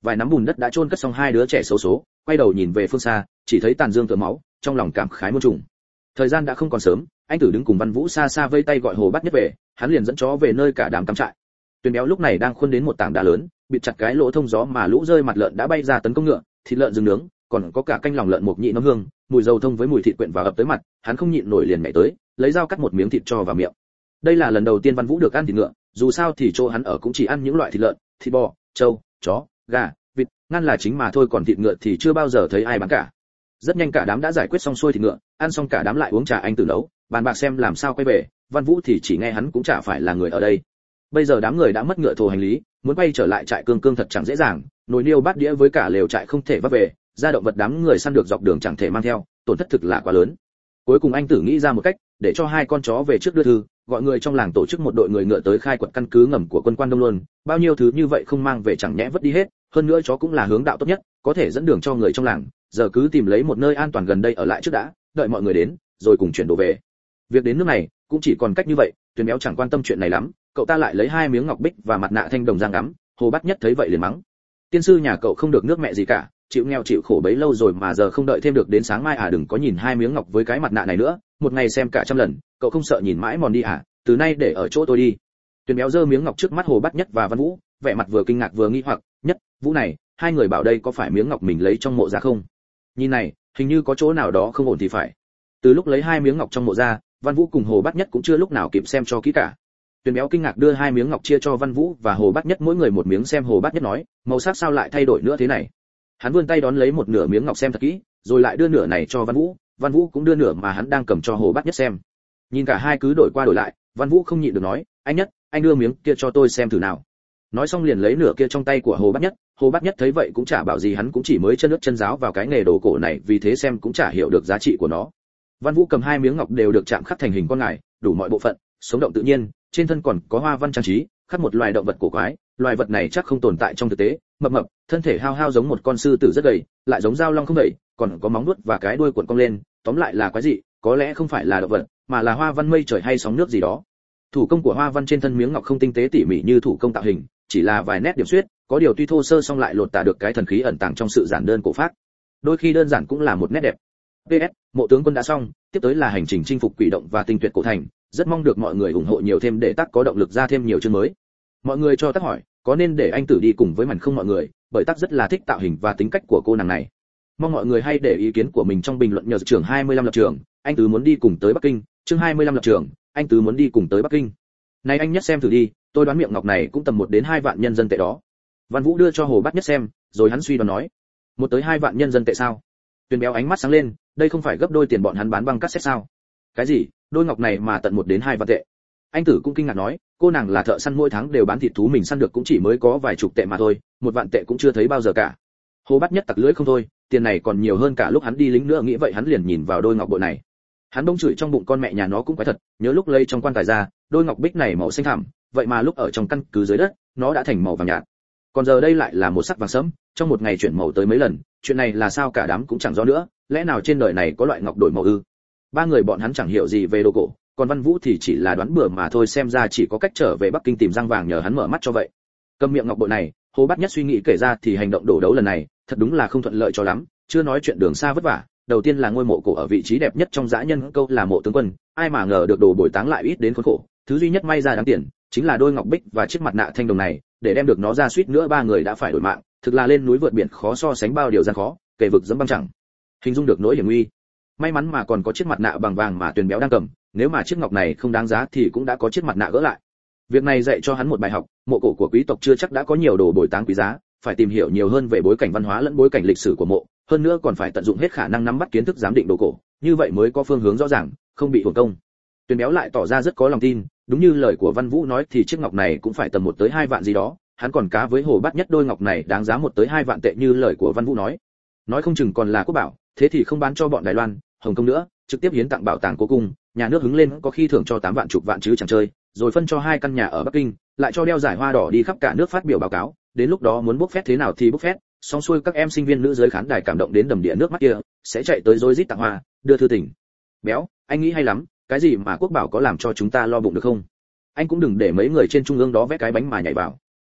vài nắm bùn đất đã chôn cất xong hai đứa trẻ xấu số, quay đầu nhìn về phương xa, chỉ thấy tàn dương tựa máu, trong lòng cảm khái muôn trùng. Thời gian đã không còn sớm, anh Tử đứng cùng Văn Vũ xa xa vây tay gọi Hồ Bát Nhất về, hắn liền dẫn chó về nơi cả đám cắm trại. Tuyền Béo lúc này đang khuôn đến một tảng đá lớn, bịt chặt cái lỗ thông gió mà lũ rơi mặt lợn đã bay ra tấn công ngựa, thịt lợn rừng nướng, còn có cả canh lòng lợn mộc nhị nấm hương, mùi dầu thông với mùi thịt quyện vào ập tới mặt, hắn không nhịn nổi liền nhảy tới, lấy dao cắt một miếng thịt cho vào miệng. Đây là lần đầu tiên Văn Vũ được ăn thịt ngựa, dù sao thì chỗ hắn ở cũng chỉ ăn những loại thịt lợn, thịt bò, trâu, chó, gà, vịt, ngăn là chính mà thôi, còn thịt ngựa thì chưa bao giờ thấy ai bán cả. Rất nhanh cả đám đã giải quyết xong xuôi thịt ngựa, ăn xong cả đám lại uống trà anh Tử nấu, bàn bạc xem làm sao quay về. Văn Vũ thì chỉ nghe hắn cũng chả phải là người ở đây. Bây giờ đám người đã mất ngựa thồ hành lý, muốn quay trở lại trại cương cương thật chẳng dễ dàng, nồi niêu bát đĩa với cả lều trại không thể vác về, gia động vật đám người săn được dọc đường chẳng thể mang theo, tổn thất thực là quá lớn. Cuối cùng anh Tử nghĩ ra một cách, để cho hai con chó về trước đưa thư, gọi người trong làng tổ chức một đội người ngựa tới khai quật căn cứ ngầm của quân Quan Đông luôn, bao nhiêu thứ như vậy không mang về chẳng nhẽ vứt đi hết, hơn nữa chó cũng là hướng đạo tốt nhất, có thể dẫn đường cho người trong làng, giờ cứ tìm lấy một nơi an toàn gần đây ở lại trước đã, đợi mọi người đến, rồi cùng chuyển đồ về. Việc đến nước này cũng chỉ còn cách như vậy. Tuyền Béo chẳng quan tâm chuyện này lắm, cậu ta lại lấy hai miếng ngọc bích và mặt nạ thanh đồng giang ngắm. Hồ Bát Nhất thấy vậy liền mắng: tiên sư nhà cậu không được nước mẹ gì cả, chịu nghèo chịu khổ bấy lâu rồi mà giờ không đợi thêm được đến sáng mai à? Đừng có nhìn hai miếng ngọc với cái mặt nạ này nữa, một ngày xem cả trăm lần, cậu không sợ nhìn mãi mòn đi à? Từ nay để ở chỗ tôi đi. Tuyền Béo giơ miếng ngọc trước mắt Hồ Bát Nhất và Văn Vũ, vẻ mặt vừa kinh ngạc vừa nghi hoặc. Nhất, Vũ này, hai người bảo đây có phải miếng ngọc mình lấy trong mộ ra không? Nhìn này, hình như có chỗ nào đó không ổn thì phải. Từ lúc lấy hai miếng ngọc trong mộ ra, Văn Vũ cùng Hồ Bát Nhất cũng chưa lúc nào kịp xem cho kỹ cả. Tuyền Béo kinh ngạc đưa hai miếng ngọc chia cho Văn Vũ và Hồ Bát Nhất mỗi người một miếng xem. Hồ Bát Nhất nói: màu sắc sao lại thay đổi nữa thế này? Hắn vươn tay đón lấy một nửa miếng ngọc xem thật kỹ, rồi lại đưa nửa này cho Văn Vũ. Văn Vũ cũng đưa nửa mà hắn đang cầm cho Hồ Bát Nhất xem. Nhìn cả hai cứ đổi qua đổi lại, Văn Vũ không nhịn được nói: anh Nhất, anh đưa miếng kia cho tôi xem thử nào. Nói xong liền lấy nửa kia trong tay của Hồ Bát Nhất. Hồ Bát Nhất thấy vậy cũng chả bảo gì, hắn cũng chỉ mới chân nước chân giáo vào cái nghề đồ cổ này, vì thế xem cũng chả hiểu được giá trị của nó. Văn Vũ cầm hai miếng ngọc đều được chạm khắc thành hình con ngài, đủ mọi bộ phận, sống động tự nhiên, trên thân còn có hoa văn trang trí, khắc một loài động vật cổ quái. Loài vật này chắc không tồn tại trong thực tế, mập mập, thân thể hao hao giống một con sư tử rất gầy, lại giống dao long không đẩy, còn có móng vuốt và cái đuôi cuộn cong lên, tóm lại là quái dị, có lẽ không phải là động vật, mà là hoa văn mây trời hay sóng nước gì đó. Thủ công của hoa văn trên thân miếng ngọc không tinh tế tỉ mỉ như thủ công tạo hình, chỉ là vài nét điểm xuyết, có điều tuy thô sơ song lại lột tả được cái thần khí ẩn tàng trong sự giản đơn cổ phác. Đôi khi đơn giản cũng là một nét đẹp. PS, mộ tướng quân đã xong, tiếp tới là hành trình chinh phục quỷ động và tinh tuyệt cổ thành, rất mong được mọi người ủng hộ nhiều thêm để tác có động lực ra thêm nhiều chương mới. Mọi người cho tác hỏi, có nên để anh Tử đi cùng với màn không mọi người, bởi tác rất là thích tạo hình và tính cách của cô nàng này. Mong mọi người hay để ý kiến của mình trong bình luận. Nhờ trưởng 25 lập trường, anh Tứ muốn đi cùng tới Bắc Kinh. Chương 25 lập trường, anh Tứ muốn đi cùng tới Bắc Kinh. Này anh Nhất xem thử đi, tôi đoán miệng ngọc này cũng tầm 1 đến 2 vạn nhân dân tệ đó. Văn Vũ đưa cho Hồ Bát Nhất xem, rồi hắn suy đoán nói: 1 tới 2 vạn nhân dân tệ sao? Tuyền Béo ánh mắt sáng lên, đây không phải gấp đôi tiền bọn hắn bán băng cassette sao? Cái gì? Đôi ngọc này mà tận 1 đến 2 vạn tệ? Anh Tử cũng kinh ngạc nói, cô nàng là thợ săn mỗi tháng đều bán thịt thú mình săn được cũng chỉ mới có vài chục tệ mà thôi, 1 vạn tệ cũng chưa thấy bao giờ cả. Hồ Bát Nhất tặc lưỡi không thôi, tiền này còn nhiều hơn cả lúc hắn đi lính nữa. Nghĩ vậy hắn liền nhìn vào đôi ngọc bội này. Hắn bỗng chửi trong bụng con mẹ nhà nó cũng quái thật, nhớ lúc lấy trong quan tài ra, đôi ngọc bích này màu xanh thẳm, vậy mà lúc ở trong căn cứ dưới đất, nó đã thành màu vàng nhạt. Còn giờ đây lại là một sắc vàng sẫm, trong một ngày chuyển màu tới mấy lần, chuyện này là sao cả đám cũng chẳng rõ nữa, lẽ nào trên đời này có loại ngọc đổi màu ư? Ba người bọn hắn chẳng hiểu gì về đồ cổ, còn Văn Vũ thì chỉ là đoán bừa mà thôi, xem ra chỉ có cách trở về Bắc Kinh tìm răng vàng nhờ hắn mở mắt cho vậy. Cầm miệng ngọc bội này, Hồ Bát Nhất suy nghĩ kể ra thì hành động đổ đấu lần này, thật đúng là không thuận lợi cho lắm, chưa nói chuyện đường xa vất vả, đầu tiên là ngôi mộ cổ ở vị trí đẹp nhất trong dã nhân câu là mộ tướng quân, ai mà ngờ được đồ bồi táng lại ít đến khốn khổ, thứ duy nhất may ra đáng tiền chính là đôi ngọc bích và chiếc mặt nạ thanh đồng này, để đem được nó ra suýt nữa ba người đã phải đổi mạng, thực là lên núi vượt biển khó so sánh bao điều gian khó, kể vực dẫm băng chẳng hình dung được nỗi hiểm nguy. May mắn mà còn có chiếc mặt nạ bằng vàng mà Tuyền Béo đang cầm, nếu mà chiếc ngọc này không đáng giá thì cũng đã có chiếc mặt nạ gỡ lại. Việc này dạy cho hắn một bài học, mộ cổ của quý tộc chưa chắc đã có nhiều đồ bồi táng quý giá, phải tìm hiểu nhiều hơn về bối cảnh văn hóa lẫn bối cảnh lịch sử của mộ, hơn nữa còn phải tận dụng hết khả năng nắm bắt kiến thức giám định đồ cổ, như vậy mới có phương hướng rõ ràng, không bị uổng công. Tuyền Béo lại tỏ ra rất có lòng tin, đúng như lời của Văn Vũ nói thì chiếc ngọc này cũng phải tầm 1 tới 2 vạn gì đó, hắn còn cá với Hồ Bát Nhất đôi ngọc này đáng giá 1 tới 2 vạn tệ như lời của Văn Vũ nói không chừng còn là quốc bảo, thế thì không bán cho bọn Đài Loan, Hồng Kông nữa, trực tiếp hiến tặng bảo tàng cố cung, nhà nước hứng lên có khi thưởng cho 8 vạn chục vạn chứ chẳng chơi, rồi phân cho 2 căn nhà ở Bắc Kinh, lại cho đeo giải hoa đỏ đi khắp cả nước phát biểu báo cáo, đến lúc đó muốn bốc phét thế nào thì bốc phét, xong xuôi các em sinh viên nữ dưới khán đài cảm động đến đầm đìa nước mắt kia, sẽ chạy tới rối rít tặng hoa, đưa thư tình. Béo, anh nghĩ hay lắm, cái gì mà quốc bảo có làm cho chúng ta lo bụng được không? Anh cũng đừng để mấy người trên trung ương đó vẽ cái bánh mà nhảy vào.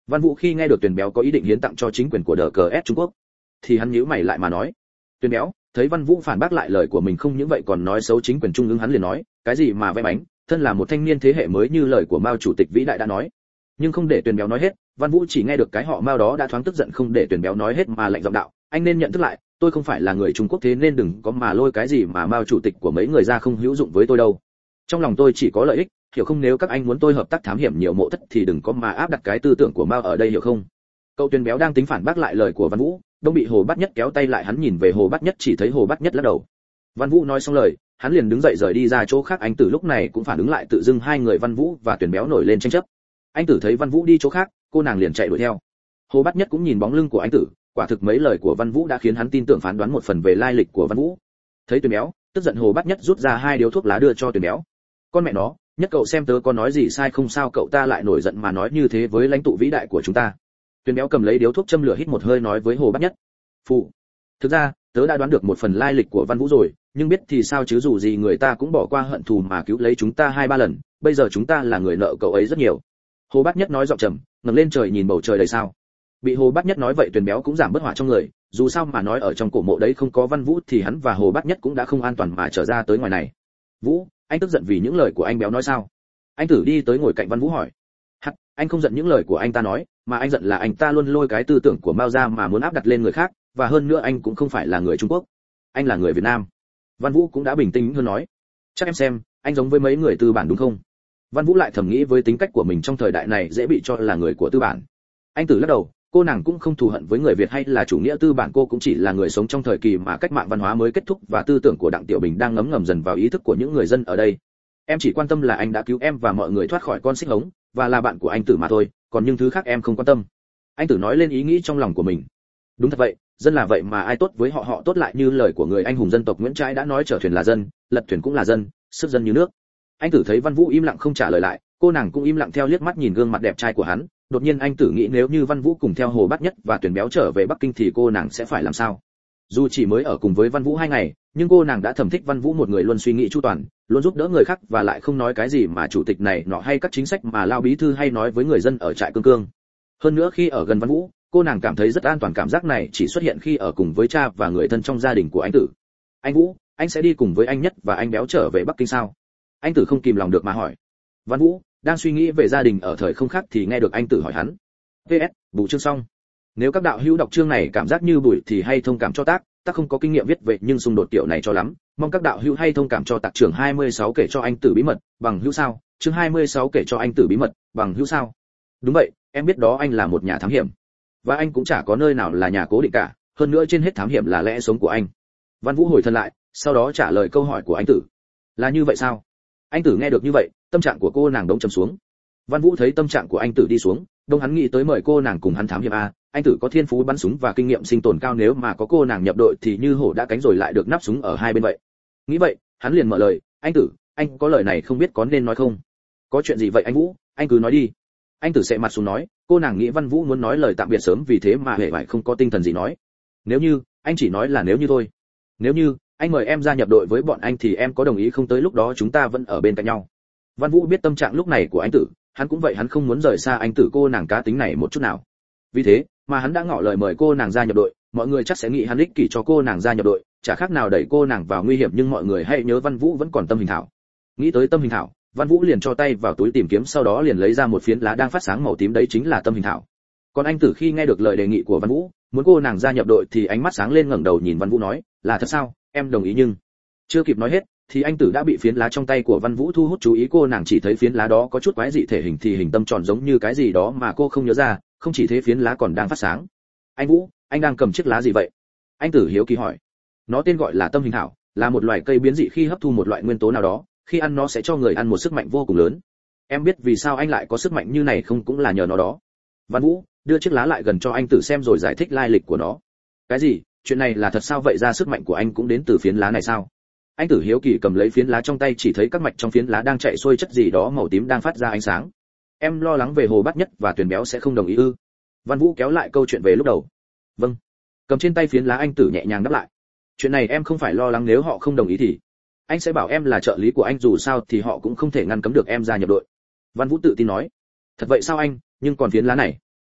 Văn Vũ khi nghe được Tuyền Béo có ý định hiến tặng cho chính quyền của DKS Trung Quốc, thì hắn nhíu mày lại mà nói. Tuyền Béo thấy Văn Vũ phản bác lại lời của mình không những vậy còn nói xấu chính quyền trung ương, hắn liền nói, cái gì mà vẽ bánh, thân là một thanh niên thế hệ mới như lời của Mao chủ tịch vĩ đại đã nói. Nhưng không để Tuyền Béo nói hết, Văn Vũ chỉ nghe được cái họ Mao đó đã thoáng tức giận, không để Tuyền Béo nói hết mà lạnh giọng đạo, anh nên nhận thức lại, tôi không phải là người Trung Quốc, thế nên đừng có mà lôi cái gì mà Mao chủ tịch của mấy người ra, không hữu dụng với tôi đâu. Trong lòng tôi chỉ có lợi ích, hiểu không? Nếu các anh muốn tôi hợp tác thám hiểm nhiều mộ thất thì đừng có mà áp đặt cái tư tưởng của Mao ở đây, hiểu không? Cậu Tuyền Béo đang tính phản bác lại lời của Văn Vũ, đông bị Hồ Bát Nhất kéo tay lại, hắn nhìn về Hồ Bát Nhất chỉ thấy Hồ Bát Nhất lắc đầu. Văn Vũ nói xong lời, hắn liền đứng dậy rời đi ra chỗ khác. Anh Tử lúc này cũng phản ứng lại, tự dưng hai người Văn Vũ và Tuyền Béo nổi lên tranh chấp. Anh Tử thấy Văn Vũ đi chỗ khác, cô nàng liền chạy đuổi theo. Hồ Bát Nhất cũng nhìn bóng lưng của anh Tử, quả thực mấy lời của Văn Vũ đã khiến hắn tin tưởng phán đoán một phần về lai lịch của Văn Vũ. Thấy Tuyền Béo tức giận, Hồ Bát Nhất rút ra 2 điếu thuốc lá đưa cho Tuyền Béo. Con mẹ nó, Nhất cậu xem tớ có nói gì sai không sao, cậu ta lại nổi giận mà nói như thế với lãnh tụ vĩ đại của chúng ta. Tuyền Béo cầm lấy điếu thuốc châm lửa hít một hơi nói với Hồ Bát Nhất, phụ, thực ra tớ đã đoán được một phần lai lịch của Văn Vũ rồi, nhưng biết thì sao chứ, dù gì người ta cũng bỏ qua hận thù mà cứu lấy chúng ta 2-3 lần, bây giờ chúng ta là người nợ cậu ấy rất nhiều. Hồ Bát Nhất nói giọng trầm, ngẩng lên trời nhìn bầu trời đầy sao. Bị Hồ Bát Nhất nói vậy, Tuyền Béo cũng giảm bớt hỏa trong người, dù sao mà nói ở trong cổ mộ đấy không có Văn Vũ thì hắn và Hồ Bát Nhất cũng đã không an toàn mà trở ra tới ngoài này. Vũ, anh tức giận vì những lời của anh Béo nói sao? Anh Tử đi tới ngồi cạnh Văn Vũ hỏi. Hắc, anh không giận những lời của anh ta nói, mà anh giận là anh ta luôn lôi cái tư tưởng của Mao ra mà muốn áp đặt lên người khác, và hơn nữa anh cũng không phải là người Trung Quốc, anh là người Việt Nam. Văn Vũ cũng đã bình tĩnh hơn nói. Chắc em xem, anh giống với mấy người tư bản đúng không? Văn Vũ lại thầm nghĩ với tính cách của mình trong thời đại này dễ bị cho là người của tư bản. Anh Tử lắc đầu, cô nàng cũng không thù hận với người Việt hay là chủ nghĩa tư bản, cô cũng chỉ là người sống trong thời kỳ mà cách mạng văn hóa mới kết thúc và tư tưởng của Đặng Tiểu Bình đang ngấm ngầm dần vào ý thức của những người dân ở đây. Em chỉ quan tâm là anh đã cứu em và mọi người thoát khỏi con xích hống, và là bạn của anh Tử mà thôi, còn những thứ khác em không quan tâm. Anh Tử nói lên ý nghĩ trong lòng của mình. Đúng thật vậy, dân là vậy mà ai tốt với họ họ tốt lại, như lời của người anh hùng dân tộc Nguyễn Trãi đã nói, chở thuyền là dân, lật thuyền cũng là dân, sức dân như nước. Anh Tử thấy Văn Vũ im lặng không trả lời lại, cô nàng cũng im lặng theo, liếc mắt nhìn gương mặt đẹp trai của hắn. Đột nhiên anh Tử nghĩ nếu như Văn Vũ cùng theo Hồ Bát Nhất và Tuyền Béo trở về Bắc Kinh thì cô nàng sẽ phải làm sao? Dù chỉ mới ở cùng với Văn Vũ 2 ngày, nhưng cô nàng đã thầm thích Văn Vũ, một người luôn suy nghĩ chu toàn, luôn giúp đỡ người khác và lại không nói cái gì mà chủ tịch này nọ hay các chính sách mà Lao bí thư hay nói với người dân ở trại Cương Cương. Hơn nữa khi ở gần Văn Vũ, cô nàng cảm thấy rất an toàn, cảm giác này chỉ xuất hiện khi ở cùng với cha và người thân trong gia đình của anh Tử. Anh Vũ, anh sẽ đi cùng với anh Nhất và anh Béo trở về Bắc Kinh sao? Anh Tử không kìm lòng được mà hỏi. Văn Vũ đang suy nghĩ về gia đình ở thời không khác thì nghe được anh Tử hỏi hắn. PS, bù chương xong. Nếu các đạo hữu đọc chương này cảm giác như Bùi thì hay thông cảm cho tác không có kinh nghiệm viết vậy nhưng xung đột tiểu này cho lắm, mong các đạo hữu hay thông cảm cho. Tạc trưởng 26 kể cho anh Tử bí mật, bằng hữu sao? Chương 26 kể cho anh Tử bí mật, bằng hữu sao? Đúng vậy, em biết đó, anh là một nhà thám hiểm, và anh cũng chả có nơi nào là nhà cố định cả, hơn nữa trên hết thám hiểm là lẽ sống của anh. Văn Vũ hồi thân lại, sau đó trả lời câu hỏi của anh Tử. Là như vậy sao? Anh Tử nghe được như vậy, tâm trạng của cô nàng đống trầm xuống. Văn Vũ thấy tâm trạng của anh Tử đi xuống, đông hắn nghĩ tới mời cô nàng cùng hắn thám hiểm a. Anh Tử có thiên phú bắn súng và kinh nghiệm sinh tồn cao, nếu mà có cô nàng nhập đội thì như hổ đã cánh rồi lại được nắp súng ở hai bên vậy. Nghĩ vậy, hắn liền mở lời, anh Tử, anh có lời này không biết có nên nói không? Có chuyện gì vậy anh Vũ, anh cứ nói đi. Anh Tử sệ mặt xuống nói, cô nàng nghĩ Văn Vũ muốn nói lời tạm biệt sớm, vì thế mà hề vải không có tinh thần gì nói. Nếu như, anh chỉ nói là nếu như thôi. Nếu như anh mời em gia nhập đội với bọn anh thì em có đồng ý không? Tới lúc đó chúng ta vẫn ở bên cạnh nhau. Văn Vũ biết tâm trạng lúc này của anh Tử, hắn cũng vậy, hắn không muốn rời xa anh Tử cô nàng cá tính này một chút nào. Vì thế mà hắn đã ngỏ lời mời cô nàng gia nhập đội. Mọi người chắc sẽ nghĩ hắn ích kỷ cho cô nàng gia nhập đội, chả khác nào đẩy cô nàng vào nguy hiểm, nhưng mọi người hãy nhớ Văn Vũ vẫn còn tâm hình thảo. Nghĩ tới tâm hình thảo, Văn Vũ liền cho tay vào túi tìm kiếm, sau đó liền lấy ra một phiến lá đang phát sáng màu tím, đấy chính là tâm hình thảo. Còn anh Tử khi nghe được lời đề nghị của Văn Vũ, muốn cô nàng gia nhập đội thì ánh mắt sáng lên, ngẩng đầu nhìn Văn Vũ nói, là thật sao? Em đồng ý. Nhưng chưa kịp nói hết thì anh Tử đã bị phiến lá trong tay của Văn Vũ thu hút chú ý. Cô nàng chỉ thấy phiến lá đó có chút quái dị, thể hình thì hình tâm tròn giống như cái gì đó mà cô không nhớ ra, không chỉ thế phiến lá còn đang phát sáng. Anh Vũ, anh đang cầm chiếc lá gì vậy? Anh Tử hiếu kỳ hỏi. Nó tên gọi là tâm hình thảo, là một loài cây biến dị, khi hấp thu một loại nguyên tố nào đó, khi ăn nó sẽ cho người ăn một sức mạnh vô cùng lớn. Em biết vì sao anh lại có sức mạnh như này không? Cũng là nhờ nó đó. Văn Vũ đưa chiếc lá lại gần cho anh Tử xem rồi giải thích lai lịch của nó. Cái gì? Chuyện này là thật sao? Vậy ra sức mạnh của anh cũng đến từ phiến lá này sao? Anh Tử hiếu kỳ cầm lấy phiến lá trong tay, chỉ thấy các mạch trong phiến lá đang chạy xuôi chất gì đó màu tím đang phát ra ánh sáng. Em lo lắng về Hồ Bát Nhất và Tuyền Béo sẽ không đồng ý ư? Văn Vũ kéo lại câu chuyện về lúc đầu. Vâng. Cầm trên tay phiến lá, anh Tử nhẹ nhàng đáp lại. Chuyện này em không phải lo lắng, nếu họ không đồng ý thì anh sẽ bảo em là trợ lý của anh, dù sao thì họ cũng không thể ngăn cấm được em gia nhập đội. Văn Vũ tự tin nói. Thật vậy sao anh? Nhưng còn phiến lá này,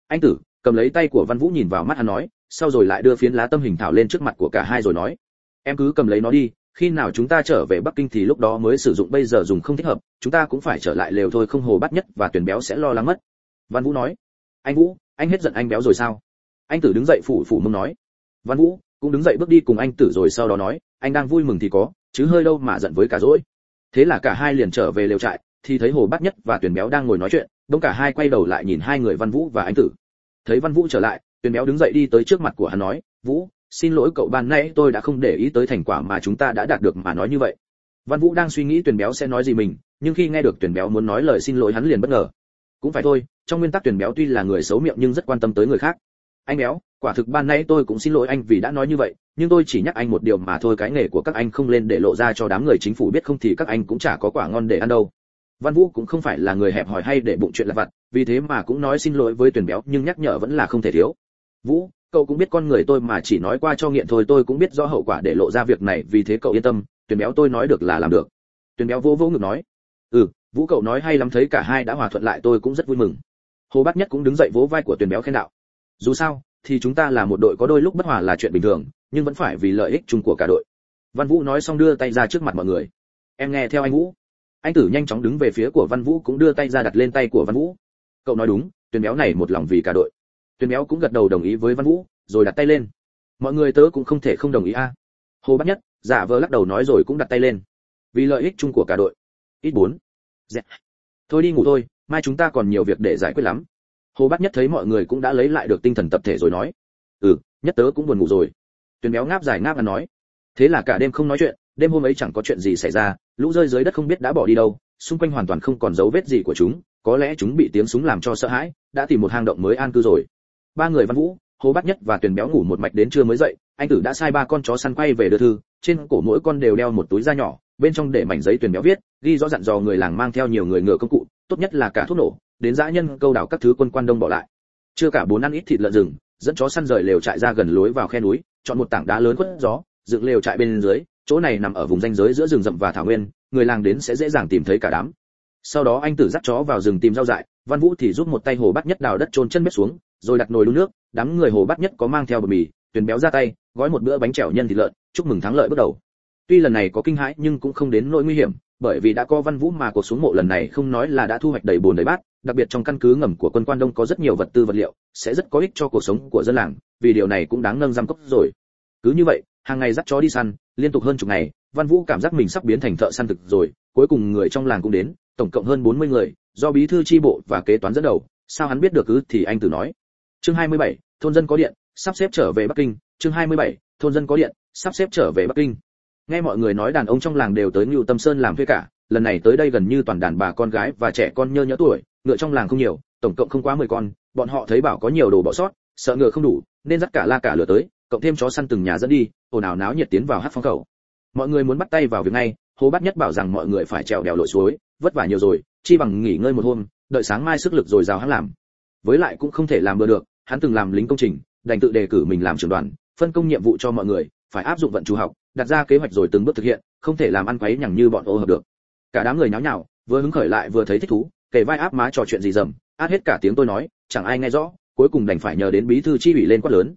Anh Tử cầm lấy tay của Văn Vũ nhìn vào mắt hắn nói, sau rồi lại đưa phiến lá tâm hình thảo lên trước mặt của cả hai rồi nói, em cứ cầm lấy nó đi, khi nào chúng ta trở về Bắc Kinh thì lúc đó mới sử dụng, bây giờ dùng không thích hợp, chúng ta cũng phải trở lại lều thôi, không Hồ Bát Nhất và Tuyền Béo sẽ lo lắng mất. Văn Vũ nói. Anh Vũ, anh hết giận anh Béo rồi sao? Anh Tử đứng dậy phủ mông nói. Văn Vũ cũng đứng dậy bước đi cùng anh Tử rồi sau đó nói, anh đang vui mừng thì có, chứ hơi đâu mà giận với cả dỗi. Thế là cả hai liền trở về lều trại, thì thấy Hồ Bát Nhất và Tuyền Béo đang ngồi nói chuyện, bỗng cả hai quay đầu lại nhìn hai người Văn Vũ và anh Tử. Thấy Văn Vũ trở lại, Tuyền Béo đứng dậy đi tới trước mặt của hắn nói, Vũ, xin lỗi cậu, ban nãy tôi đã không để ý tới thành quả mà chúng ta đã đạt được mà nói như vậy. Văn Vũ đang suy nghĩ Tuyền Béo sẽ nói gì mình, nhưng khi nghe được Tuyền Béo muốn nói lời xin lỗi hắn liền bất ngờ. Cũng phải thôi, trong nguyên tắc Tuyền Béo tuy là người xấu miệng nhưng rất quan tâm tới người khác. Anh Béo, quả thực ban nãy tôi cũng xin lỗi anh vì đã nói như vậy, nhưng tôi chỉ nhắc anh một điều mà thôi, cái nghề của các anh không lên để lộ ra cho đám người chính phủ biết, không thì các anh cũng chả có quả ngon để ăn đâu. Văn Vũ cũng không phải là người hẹp hòi hay để bụng chuyện lặt vặt, vì thế mà cũng nói xin lỗi với Tuyền Béo, nhưng nhắc nhở vẫn là không thể thiếu. Vũ, cậu cũng biết con người tôi mà chỉ nói qua cho nghiện thôi, tôi cũng biết rõ hậu quả để lộ ra việc này, vì thế cậu yên tâm, Tuyền Béo tôi nói được là làm được. Tuyền Béo vỗ ngực nói, Vũ cậu nói hay lắm, thấy cả hai đã hòa thuận lại tôi cũng rất vui mừng. Hồ Bát Nhất cũng đứng dậy vỗ vai của Tuyền Béo khen đạo, dù sao thì chúng ta là một đội, có đôi lúc bất hòa là chuyện bình thường, nhưng vẫn phải vì lợi ích chung của cả đội. Văn Vũ nói xong đưa tay ra trước mặt mọi người, em nghe theo anh Vũ. Anh Tử nhanh chóng đứng về phía của Văn Vũ cũng đưa tay ra đặt lên tay của Văn Vũ. Cậu nói đúng, Tuyền Béo này một lòng vì cả đội. Tuyền Béo cũng gật đầu đồng ý với Văn Vũ, rồi đặt tay lên. Mọi người tớ cũng không thể không đồng ý a. Hồ Bát Nhất giả vờ lắc đầu nói rồi cũng đặt tay lên. Vì lợi ích chung của cả đội. Ít 4. Dạ. Thôi đi ngủ thôi, mai chúng ta còn nhiều việc để giải quyết lắm. Hồ Bát Nhất thấy mọi người cũng đã lấy lại được tinh thần tập thể rồi nói, Nhất tớ cũng buồn ngủ rồi. Tuyền Béo ngáp dài ngáp ngắn nói. Thế là cả đêm không nói chuyện, đêm hôm ấy chẳng có chuyện gì xảy ra, lũ rơi dưới đất không biết đã bỏ đi đâu, xung quanh hoàn toàn không còn dấu vết gì của chúng, có lẽ chúng bị tiếng súng làm cho sợ hãi, đã tìm một hang động mới an cư rồi. Ba người Văn Vũ, Hồ Bát Nhất và Tuyền Béo ngủ một mạch đến trưa mới dậy, anh Tử đã sai 3 con chó săn quay về đưa thư, trên cổ mỗi con đều đeo một túi da nhỏ, bên trong để mảnh giấy Tuyền Béo viết, ghi rõ dặn dò người làng mang theo nhiều người ngựa công cụ, tốt nhất là cả thuốc nổ, đến dã nhân câu đảo các thứ quân quan đông bỏ lại. Chưa cả 4 ăn ít thịt lợn rừng, dẫn chó săn rời lều trại ra gần lối vào khe núi, chọn một tảng đá lớn khuất gió, dựng lều trại bên dưới, chỗ này nằm ở vùng ranh giới giữa rừng rậm và thảo nguyên, người làng đến sẽ dễ dàng tìm thấy cả đám. Sau đó anh Tử dắt chó vào rừng tìm rau dại, Văn Vũ thì giúp một tay Hồ Bát Nhất đào đất chôn chân bếp xuống, rồi đặt nồi đun nước, đám người Hồ Bát Nhất có mang theo bột mì, Tuyền Béo ra tay, gói một bữa bánh trẻo nhân thịt lợn, chúc mừng thắng lợi bước đầu. Tuy lần này có kinh hãi nhưng cũng không đến nỗi nguy hiểm, bởi vì đã có Văn Vũ mà cuộc xuống mộ lần này không nói là đã thu hoạch đầy bồn đầy bát, đặc biệt trong căn cứ ngầm của quân quan đông có rất nhiều vật tư vật liệu, sẽ rất có ích cho cuộc sống của dân làng, vì điều này cũng đáng nâng giam cốc rồi. Cứ như vậy, hàng ngày dắt chó đi săn, liên tục hơn chục ngày, Văn Vũ cảm giác mình sắp biến thành thợ săn thực rồi, cuối cùng người trong làng cũng đến, tổng cộng hơn 40 người, do bí thư chi bộ và kế toán dẫn đầu, sao hắn biết được thì anh Tử nói. Chương 27, thôn dân có điện, sắp xếp trở về Bắc Kinh, chương 27, thôn dân có điện, sắp xếp trở về Bắc Kinh. Nghe mọi người nói đàn ông trong làng đều tới Ngưu Tâm Sơn làm thuê cả, lần này tới đây gần như toàn đàn bà con gái và trẻ con nhơ nhỡ tuổi, ngựa trong làng không nhiều, tổng cộng không quá 10 con, bọn họ thấy bảo có nhiều đồ bỏ sót, sợ ngựa không đủ, nên dắt cả la cả lửa tới, cộng thêm chó săn từng nhà dẫn đi, ồn ào náo nhiệt tiến vào hát phong khẩu. Mọi người muốn bắt tay vào việc ngay, Hồ Bát Nhất bảo rằng mọi người phải trèo đèo lội suối, vất vả nhiều rồi, chi bằng nghỉ ngơi một hôm, đợi sáng mai sức lực rồi rào hắn làm. Với lại cũng không thể làm bừa được, hắn từng làm lính công trình, đành tự đề cử mình làm trưởng đoàn, phân công nhiệm vụ cho mọi người, phải áp dụng vận chú học, đặt ra kế hoạch rồi từng bước thực hiện, không thể làm ăn quấy nhằng như bọn ô hợp được. Cả đám người nháo nhào, vừa hứng khởi lại vừa thấy thích thú, kể vai áp má trò chuyện gì dầm, át hết cả tiếng tôi nói, chẳng ai nghe rõ, cuối cùng đành phải nhờ đến bí thư chi ủy lên quát lớn,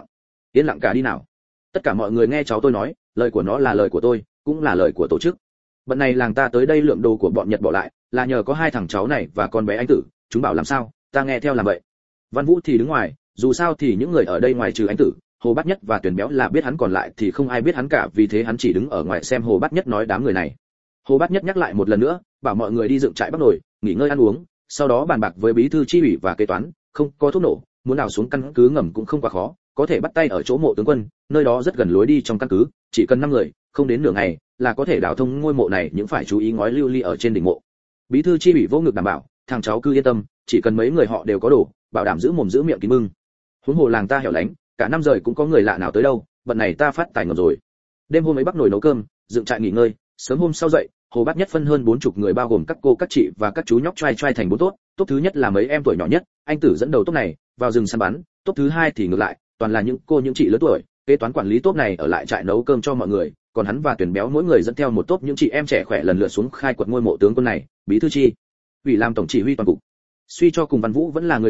yên lặng cả đi nào. Tất cả mọi người nghe cháu tôi nói, lời của nó là lời của tôi, cũng là lời của tổ chức. Bận này làng ta tới đây lượm đồ của bọn Nhật bỏ lại, là nhờ có 2 thằng cháu này và con bé anh Tử, chúng bảo làm sao, ta nghe theo làm vậy. Văn Vũ thì đứng ngoài, dù sao thì những người ở đây ngoài trừ anh Tử, Hồ Bát Nhất và Tuyền Béo là biết hắn, còn lại thì không ai biết hắn cả, vì thế hắn chỉ đứng ở ngoài xem Hồ Bát Nhất nói đám người này. Hồ Bát Nhất nhắc lại một lần nữa, bảo mọi người đi dựng trại bắt nồi, nghỉ ngơi ăn uống, sau đó bàn bạc với bí thư chi ủy và kế toán, không có thuốc nổ, muốn đào xuống căn cứ ngầm cũng không quá khó, có thể bắt tay ở chỗ mộ tướng quân, nơi đó rất gần lối đi trong căn cứ, chỉ cần 5 người, không đến nửa ngày là có thể đào thông ngôi mộ này, nhưng phải chú ý ngói lưu ly ở trên đỉnh mộ. Bí thư chi ủy vô ngực đảm bảo, thằng cháu cứ yên tâm, chỉ cần mấy người họ đều có đồ, bảo đảm giữ mồm giữ miệng kín mưng. Huống hồ làng ta hẻo lánh, cả năm rời cũng có người lạ nào tới đâu, bận này ta phát tài ngầm rồi. Đêm hôm ấy bắt nồi nấu cơm, dựng trại nghỉ ngơi, sớm hôm sau dậy, Hồ Bát Nhất phân hơn 40 người bao gồm các cô các chị và các chú nhóc trai trai thành 4 tốt, tốt thứ nhất là mấy em tuổi nhỏ nhất, anh Tử dẫn đầu tốt này, vào rừng săn bắn, tốt thứ hai thì ngược lại, toàn là những cô những chị lớn tuổi, kế toán quản lý tốt này ở lại trại nấu cơm cho mọi người, còn hắn và Tuyền Béo mỗi người dẫn theo một tốt những chị em trẻ khỏe lần lượt xuống khai quật ngôi mộ tướng quân này, bí thư chi ủy làm tổng chỉ huy toàn cục. Suy cho cùng Văn Vũ vẫn là người ngoài,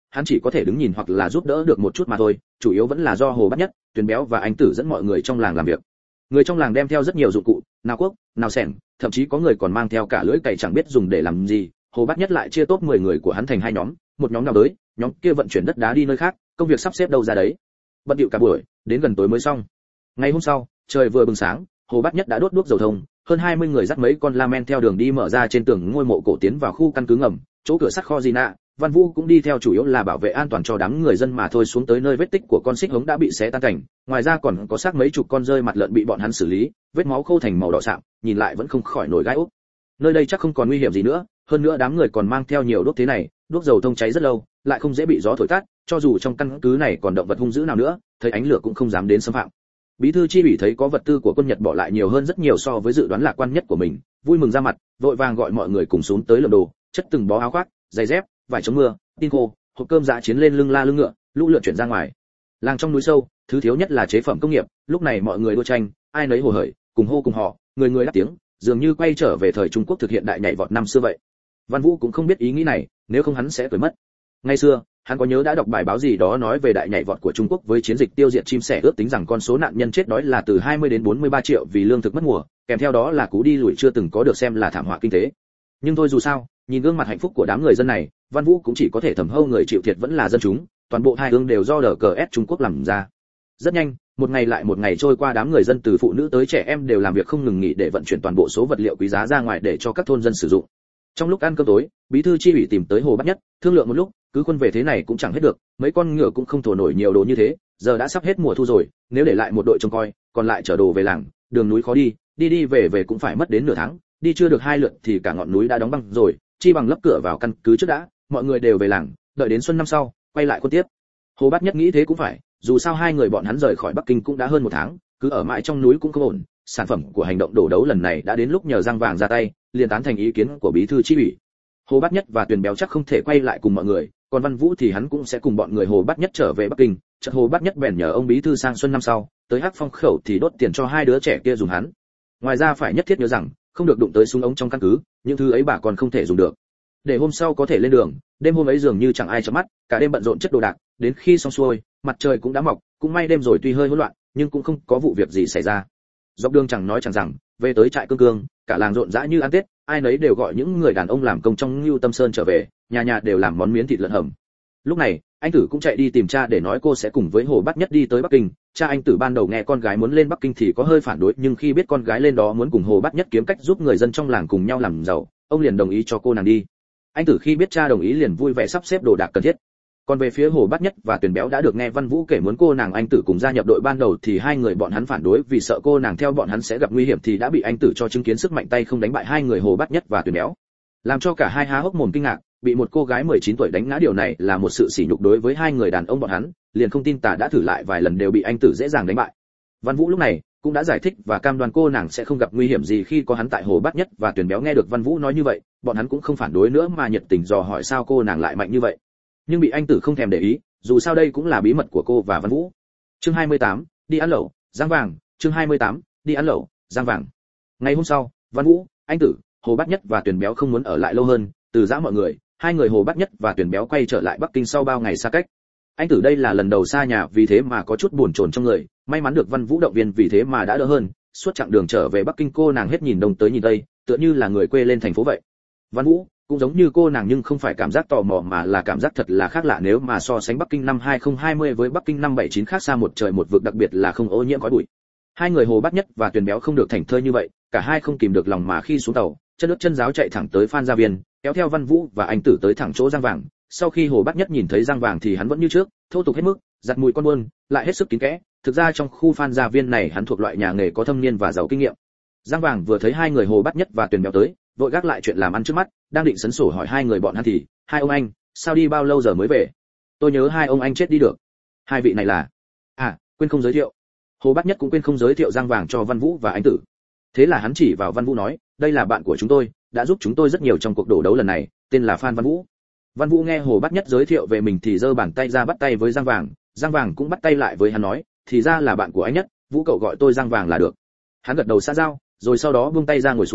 hắn chỉ có thể đứng nhìn hoặc là giúp đỡ được một chút mà thôi, chủ yếu vẫn là do Hồ Bát Nhất, Tuyền Béo và Anh Tử dẫn mọi người trong làng làm việc. Người trong làng đem theo rất nhiều dụng cụ, nào cuốc, nào xẻng, thậm chí có người còn mang theo cả lưỡi cày chẳng biết dùng để làm gì. Hồ Bát Nhất lại chia top 10 người của hắn thành hai nhóm, một nhóm nào tới, nhóm kia vận chuyển đất đá đi nơi khác, công việc sắp xếp đâu ra đấy. Bận điệu cả buổi, đến gần tối mới xong. Ngày hôm sau, trời vừa bừng sáng, Hồ Bát Nhất đã đốt đuốc dầu thông, hơn 20 người dắt mấy con la men theo đường đi mở ra trên tường ngôi mộ cổ tiến vào khu căn cứ ngầm, chỗ cửa sắt kho Gina. Văn Vũ cũng đi theo, chủ yếu là bảo vệ an toàn cho đám người dân mà thôi. Xuống tới nơi vết tích của con xích hống đã bị xé tan cảnh, ngoài ra còn có xác mấy chục con rơi mặt lợn bị bọn hắn xử lý, vết máu khô thành màu đỏ sạm, nhìn lại vẫn không khỏi nổi gai ốc. Nơi đây chắc không còn nguy hiểm gì nữa, hơn nữa đám người còn mang theo nhiều đuốc thế này, đuốc dầu thông cháy rất lâu, lại không dễ bị gió thổi tắt, cho dù trong căn cứ này còn động vật hung dữ nào nữa, thấy ánh lửa cũng không dám đến xâm phạm. Bí thư chi ủy thấy có vật tư của quân Nhật bỏ lại nhiều hơn rất nhiều so với dự đoán lạc quan nhất của mình, vui mừng ra mặt, vội vàng gọi mọi người cùng xuống tới lượm đồ, chất từng bó áo khoác, giày dép, vải chống mưa, tin khô, hộp cơm dã chiến lên lưng la lưng ngựa, lũ lượt chuyển ra ngoài. Làng trong núi sâu, thứ thiếu nhất là chế phẩm công nghiệp, lúc này mọi người đua tranh, ai nấy hồ hởi, cùng hô cùng họ, người người đáp tiếng, dường như quay trở về thời Trung Quốc thực hiện đại nhảy vọt năm xưa vậy. Văn Vũ cũng không biết ý nghĩ này, nếu không hắn sẽ tuổi mất. Ngày xưa, hắn có nhớ đã đọc bài báo gì đó nói về đại nhảy vọt của Trung Quốc với chiến dịch tiêu diệt chim sẻ, ước tính rằng con số nạn nhân chết đói là từ 20 đến 43 triệu vì lương thực mất mùa, kèm theo đó là cú đi lùi chưa từng có được xem là thảm họa kinh tế. Nhưng thôi dù sao, nhìn gương mặt hạnh phúc của đám người dân này, Văn Vũ cũng chỉ có thể thầm hâu người chịu thiệt vẫn là dân chúng, toàn bộ hai hướng đều do DKS Trung Quốc làm ra. Rất nhanh, một ngày lại một ngày trôi qua, đám người dân từ phụ nữ tới trẻ em đều làm việc không ngừng nghỉ để vận chuyển toàn bộ số vật liệu quý giá ra ngoài để cho các thôn dân sử dụng. Trong lúc ăn cơm tối, bí thư chi ủy tìm tới Hồ Bát Nhất, thương lượng một lúc, cứ quân về thế này cũng chẳng hết được, mấy con ngựa cũng không thổ nổi nhiều đồ như thế, giờ đã sắp hết mùa thu rồi, nếu để lại một đội trông coi, còn lại chở đồ về làng, đường núi khó đi, đi về cũng phải mất đến nửa tháng, đi chưa được 2 lượt thì cả ngọn núi đã đóng băng rồi, chi bằng lấp cửa vào căn cứ trước đã, mọi người đều về làng, đợi đến xuân năm sau, quay lại quân tiếp. Hồ Bát Nhất nghĩ thế cũng phải, dù sao hai người bọn hắn rời khỏi Bắc Kinh cũng đã hơn 1 tháng, cứ ở mãi trong núi cũng không ổn, sản phẩm của hành động đổ đấu lần này đã đến lúc nhờ Giang Vàng ra tay, liền tán thành ý kiến của bí thư chi ủy. Hồ Bát Nhất và Tuyền Béo chắc không thể quay lại cùng mọi người, còn Văn Vũ thì hắn cũng sẽ cùng bọn người Hồ Bát Nhất trở về Bắc Kinh. Chợt Hồ Bát Nhất bèn nhờ ông bí thư sang xuân năm sau, tới Hắc Phong khẩu thì đốt tiền cho 2 đứa trẻ kia dùng hắn. Ngoài ra phải nhất thiết nhớ rằng, không được đụng tới súng ống trong căn cứ, những thứ ấy bà còn không thể dùng được. Để hôm sau có thể lên đường, đêm hôm ấy dường như chẳng ai chớp mắt, cả đêm bận rộn chất đồ đạc, đến khi xong xuôi, mặt trời cũng đã mọc, cũng may đêm rồi tuy hơi hỗn loạn, nhưng cũng không có vụ việc gì xảy ra. Dọc đường chẳng nói chẳng rằng, về tới trại Cương Cương, cả làng rộn rã như ăn Tết, ai nấy đều gọi những người đàn ông làm công trong Ngưu Tâm Sơn trở về, nhà nhà đều làm món miến thịt lợn hầm. Lúc này, anh Tử cũng chạy đi tìm cha để nói cô sẽ cùng với Hồ Bát Nhất đi tới Bắc Kinh. Cha anh Tử ban đầu nghe con gái muốn lên Bắc Kinh thì có hơi phản đối, nhưng khi biết con gái lên đó muốn cùng Hồ Bát Nhất kiếm cách giúp người dân trong làng cùng nhau làm giàu, ông liền đồng ý cho cô nàng đi. Anh Tử khi biết cha đồng ý liền vui vẻ sắp xếp đồ đạc cần thiết. Còn về phía Hồ Bát Nhất và Tuyền Béo đã được nghe Văn Vũ kể muốn cô nàng anh Tử cùng gia nhập đội ban đầu thì hai người bọn hắn phản đối, vì sợ cô nàng theo bọn hắn sẽ gặp nguy hiểm, thì đã bị anh Tử cho chứng kiến sức mạnh tay không đánh bại hai người Hồ Bát Nhất và Tuyền Béo, làm cho cả hai há hốc mồm kinh ngạc. Bị một cô gái 19 tuổi đánh ngã, điều này là một sự sỉ nhục đối với hai người đàn ông bọn hắn, liền không tin tả đã thử lại vài lần đều bị anh Tử dễ dàng đánh bại. Văn Vũ lúc này cũng đã giải thích và cam đoan cô nàng sẽ không gặp nguy hiểm gì khi có hắn tại. Hồ Bát Nhất và Tuyền Béo nghe được Văn Vũ nói như vậy, bọn hắn cũng không phản đối nữa mà nhiệt tình dò hỏi sao cô nàng lại mạnh như vậy. Nhưng bị anh Tử không thèm để ý, dù sao đây cũng là bí mật của cô và Văn Vũ. Chương 28, đi ăn lẩu, Giang Vàng. Chương 28, đi ăn lẩu, Giang Vàng. Ngày hôm sau, Văn Vũ, anh Tử, Hồ Bát Nhất và Tuyền Béo không muốn ở lại lâu hơn, từ giã mọi người, hai người Hồ Bát Nhất và Tuyền Béo quay trở lại Bắc Kinh sau bao ngày xa cách. Anh Tử đây là lần đầu xa nhà, vì thế mà có chút buồn chồn trong người, may mắn được Văn Vũ động viên, vì thế mà đã đỡ hơn. Suốt chặng đường trở về Bắc Kinh, cô nàng hết nhìn đông tới nhìn tây, tựa như là người quê lên thành phố vậy. Văn Vũ cũng giống như cô nàng, nhưng không phải cảm giác tò mò mà là cảm giác thật là khác lạ. Nếu mà so sánh Bắc Kinh năm 2020 với Bắc Kinh năm 79 khác xa một trời một vực, đặc biệt là không ô nhiễm khói bụi. Hai người Hồ Bát Nhất và Tuyền Béo không được thảnh thơi như vậy, cả hai không kìm được lòng mà khi xuống tàu, chân ướt chân ráo chạy thẳng tới Phan Gia Viên, kéo theo Văn Vũ và anh Tử tới thẳng chỗ Giang Vàng. Sau khi Hồ Bát Nhất nhìn thấy Giang Vàng thì hắn vẫn như trước, thô tục hết mức, giặt mùi con buôn, lại hết sức kín kẽ. Thực ra trong khu Phan Gia Viên này hắn thuộc loại nhà nghề có thâm niên và giàu kinh nghiệm. Giang Vàng vừa thấy hai người Hồ Bát Nhất và Tuyền Béo tới, vội gác lại chuyện làm ăn trước mắt, đang định sấn sổ hỏi hai người bọn hắn thì, hai ông anh, sao đi bao lâu giờ mới về? Tôi nhớ hai ông anh chết đi được. Hai vị này là? À, quên không giới thiệu. Hồ Bát Nhất cũng quên không giới thiệu Giang Vàng cho Văn Vũ và anh Tử. Thế là hắn chỉ vào Văn Vũ nói, đây là bạn của chúng tôi, đã giúp chúng tôi rất nhiều trong cuộc đổ đấu lần này, tên là Phan Văn Vũ. Văn Vũ nghe Hồ Bát Nhất giới thiệu về mình thì giơ bàn tay ra bắt tay với Giang Vàng, Giang Vàng cũng bắt tay lại với hắn nói, thì ra là bạn của anh Nhất, Vũ cậu gọi tôi Giang Vàng là được. Hắn gật đầu xã giao, rồi sau đó buông tay ra ngồi xuống,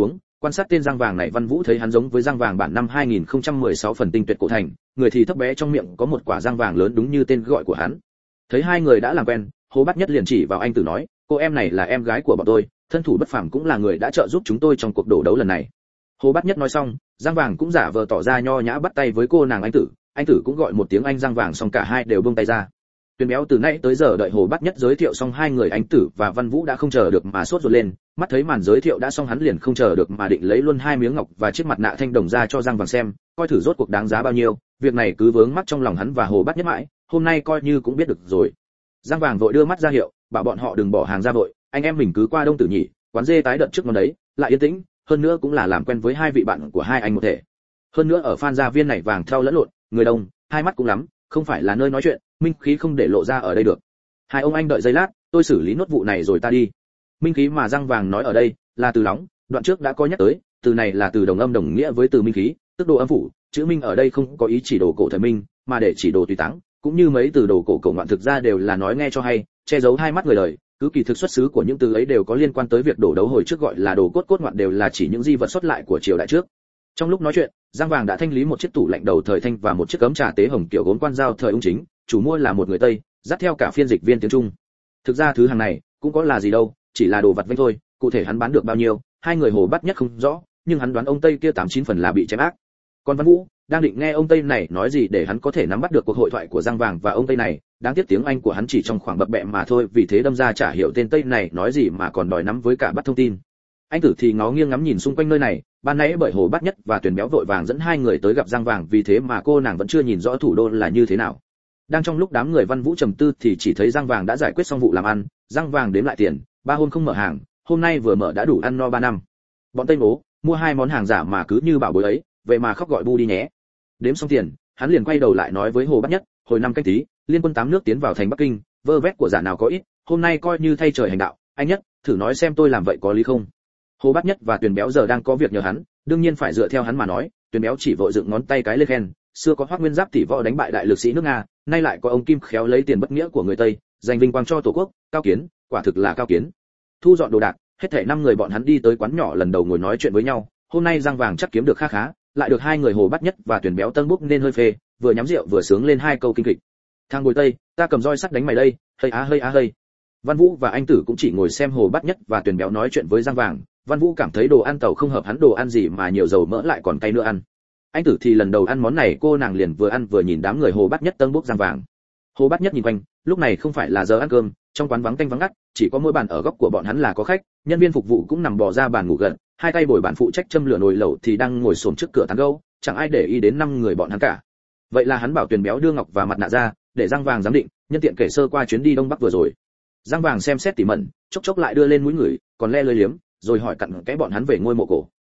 Quan sát tên răng vàng này, Văn Vũ thấy hắn giống với răng vàng bản năm 2016 phần tinh tuyệt cổ thành, người thì thấp bé trong miệng có một quả răng vàng lớn đúng như tên gọi của hắn. Thấy hai người đã làm quen, Hồ Bát Nhất liền chỉ vào anh tử nói, cô em này là em gái của bọn tôi, thân thủ bất phàm, cũng là người đã trợ giúp chúng tôi trong cuộc đổ đấu lần này. Hồ Bát Nhất nói xong, răng vàng cũng giả vờ tỏ ra nho nhã bắt tay với cô nàng anh tử cũng gọi một tiếng anh răng vàng, xong cả hai đều buông tay ra. Tuyền Béo từ nãy tới giờ đợi Hồ Bát Nhất giới thiệu xong hai người anh tử và Văn Vũ đã không chờ được mà sốt ruột lên, mắt thấy màn giới thiệu đã xong hắn liền không chờ được mà định lấy luôn hai miếng ngọc và chiếc mặt nạ thanh đồng ra cho răng vàng xem, coi thử rốt cuộc đáng giá bao nhiêu. Việc này cứ vướng mắc trong lòng hắn và Hồ Bát Nhất mãi, hôm nay coi như cũng biết được rồi. Răng vàng vội đưa mắt ra hiệu, bảo bọn họ đừng bỏ hàng ra vội, anh em mình cứ qua Đông Tử Nhị, quán dê tái đợt trước nó đấy, lại yên tĩnh, hơn nữa cũng là làm quen với hai vị bạn của hai anh một thể. Hơn nữa ở Phan Gia Viên này vàng thau lẫn lộn, người đông, hai mắt cũng lắm, không phải là nơi nói chuyện, minh khí không để lộ ra ở đây được. Hai ông anh đợi giây lát, tôi xử lý nốt vụ này rồi ta đi. Minh khí mà răng vàng nói ở đây là từ nóng, đoạn trước đã có nhắc tới, từ này là từ đồng âm đồng nghĩa với từ minh khí, tức đồ âm phủ, chữ minh ở đây không có ý chỉ đồ cổ thời minh, mà để chỉ đồ tùy táng, cũng như mấy từ đồ cổ cổ ngoạn thực ra đều là nói nghe cho hay, che giấu hai mắt người đời, cứ kỳ thực xuất xứ của những từ ấy đều có liên quan tới việc đổ đấu hồi trước gọi là đồ cốt ngoạn, đều là chỉ những di vật xuất lại của triều đại trước. Trong lúc nói chuyện, Giang Vàng đã thanh lý một chiếc tủ lạnh đầu thời Thanh và một chiếc cấm trà tế hồng kiểu gốm quan dao thời Ung Chính, chủ mua là một người Tây, dắt theo cả phiên dịch viên tiếng Trung. Thực ra thứ hàng này cũng có là gì đâu, chỉ là đồ vật vanh thôi, cụ thể hắn bán được bao nhiêu, hai người Hồ Bát Nhất không rõ, nhưng hắn đoán ông Tây kia 89 phần là bị chém ác. Còn Văn Vũ đang định nghe ông Tây này nói gì để hắn có thể nắm bắt được cuộc hội thoại của Giang Vàng và ông Tây này, đáng tiếc tiếng Anh của hắn chỉ trong khoảng bập bẹ mà thôi, vì thế đâm ra chả hiểu tên Tây này nói gì mà còn đòi nắm với cả bắt thông tin. Anh tử thì ngó nghiêng ngắm nhìn xung quanh nơi này, ban nãy bởi Hồ Bát Nhất và Tuyền Béo vội vàng dẫn hai người tới gặp Giang Vàng, vì thế mà cô nàng vẫn chưa nhìn rõ thủ đô là như thế nào. Đang trong lúc đám người Văn Vũ trầm tư thì chỉ thấy Giang Vàng đã giải quyết xong vụ làm ăn. Giang Vàng đếm lại tiền, 3 hôm không mở hàng, hôm nay vừa mở đã đủ ăn no 3 năm. Bọn Tây Mố mua 2 món hàng giả mà cứ như bảo bối ấy, vậy mà khóc gọi bu đi nhé. Đếm xong tiền, hắn liền quay đầu lại nói với Hồ Bát Nhất, hồi năm canh tí, liên quân 8 nước tiến vào thành Bắc Kinh, vơ vét của giả nào có ít, hôm nay coi như thay trời hành đạo, anh Nhất, thử nói xem tôi làm vậy có lý không? Hồ Bát Nhất và Tuyền Béo giờ đang có việc nhờ hắn, đương nhiên phải dựa theo hắn mà nói. Tuyền Béo chỉ vội dựng ngón tay cái lên khen, xưa có Hoắc Nguyên Giáp tỷ võ đánh bại đại lực sĩ nước Nga, nay lại có ông Kim khéo lấy tiền bất nghĩa của người Tây, giành vinh quang cho tổ quốc, cao kiến, quả thực là cao kiến. Thu dọn đồ đạc, hết thảy 5 người bọn hắn đi tới quán nhỏ lần đầu ngồi nói chuyện với nhau. Hôm nay Giang Vàng chắc kiếm được khá khá, lại được hai người Hồ Bát Nhất và Tuyền Béo tân bốc nên hơi phê, vừa nhắm rượu vừa sướng lên 2 câu kinh kịch. Thang Bồi Tây, ta cầm roi sắt đánh mày đây, hơi á hơi á hơi. Văn Vũ và anh tử cũng chỉ ngồi xem Hồ Bát Nhất và Tuyền Béo nói chuyện với Giang Vàng. Văn Vũ cảm thấy đồ ăn tàu không hợp hắn, đồ ăn gì mà nhiều dầu mỡ lại còn cay nữa ăn. Anh tử thì lần đầu ăn món này, cô nàng liền vừa ăn vừa nhìn đám người Hồ Bát Nhất tân bốc Giang Vàng. Hồ Bát Nhất nhìn quanh, lúc này không phải là giờ ăn cơm, trong quán vắng tanh vắng ngắt, chỉ có mỗi bàn ở góc của bọn hắn là có khách, nhân viên phục vụ cũng nằm bò ra bàn ngủ gần, hai tay bồi bàn phụ trách châm lửa nồi lẩu thì đang ngồi xổm trước cửa tán gẫu, chẳng ai để ý đến 5 người bọn hắn cả. Vậy là hắn bảo Tuyền Béo đưa ngọc và mặt nạ ra, để Giang Vàng giám định, nhân tiện kể sơ qua chuyến đi Đông Bắc vừa rồi. Giang Vàng xem xét tỉ mẩn, chốc chốc lại đưa lên mũi người, còn le lưỡi liếm, rồi hỏi cặn kẽ bọn hắn về ngôi mộ cổ.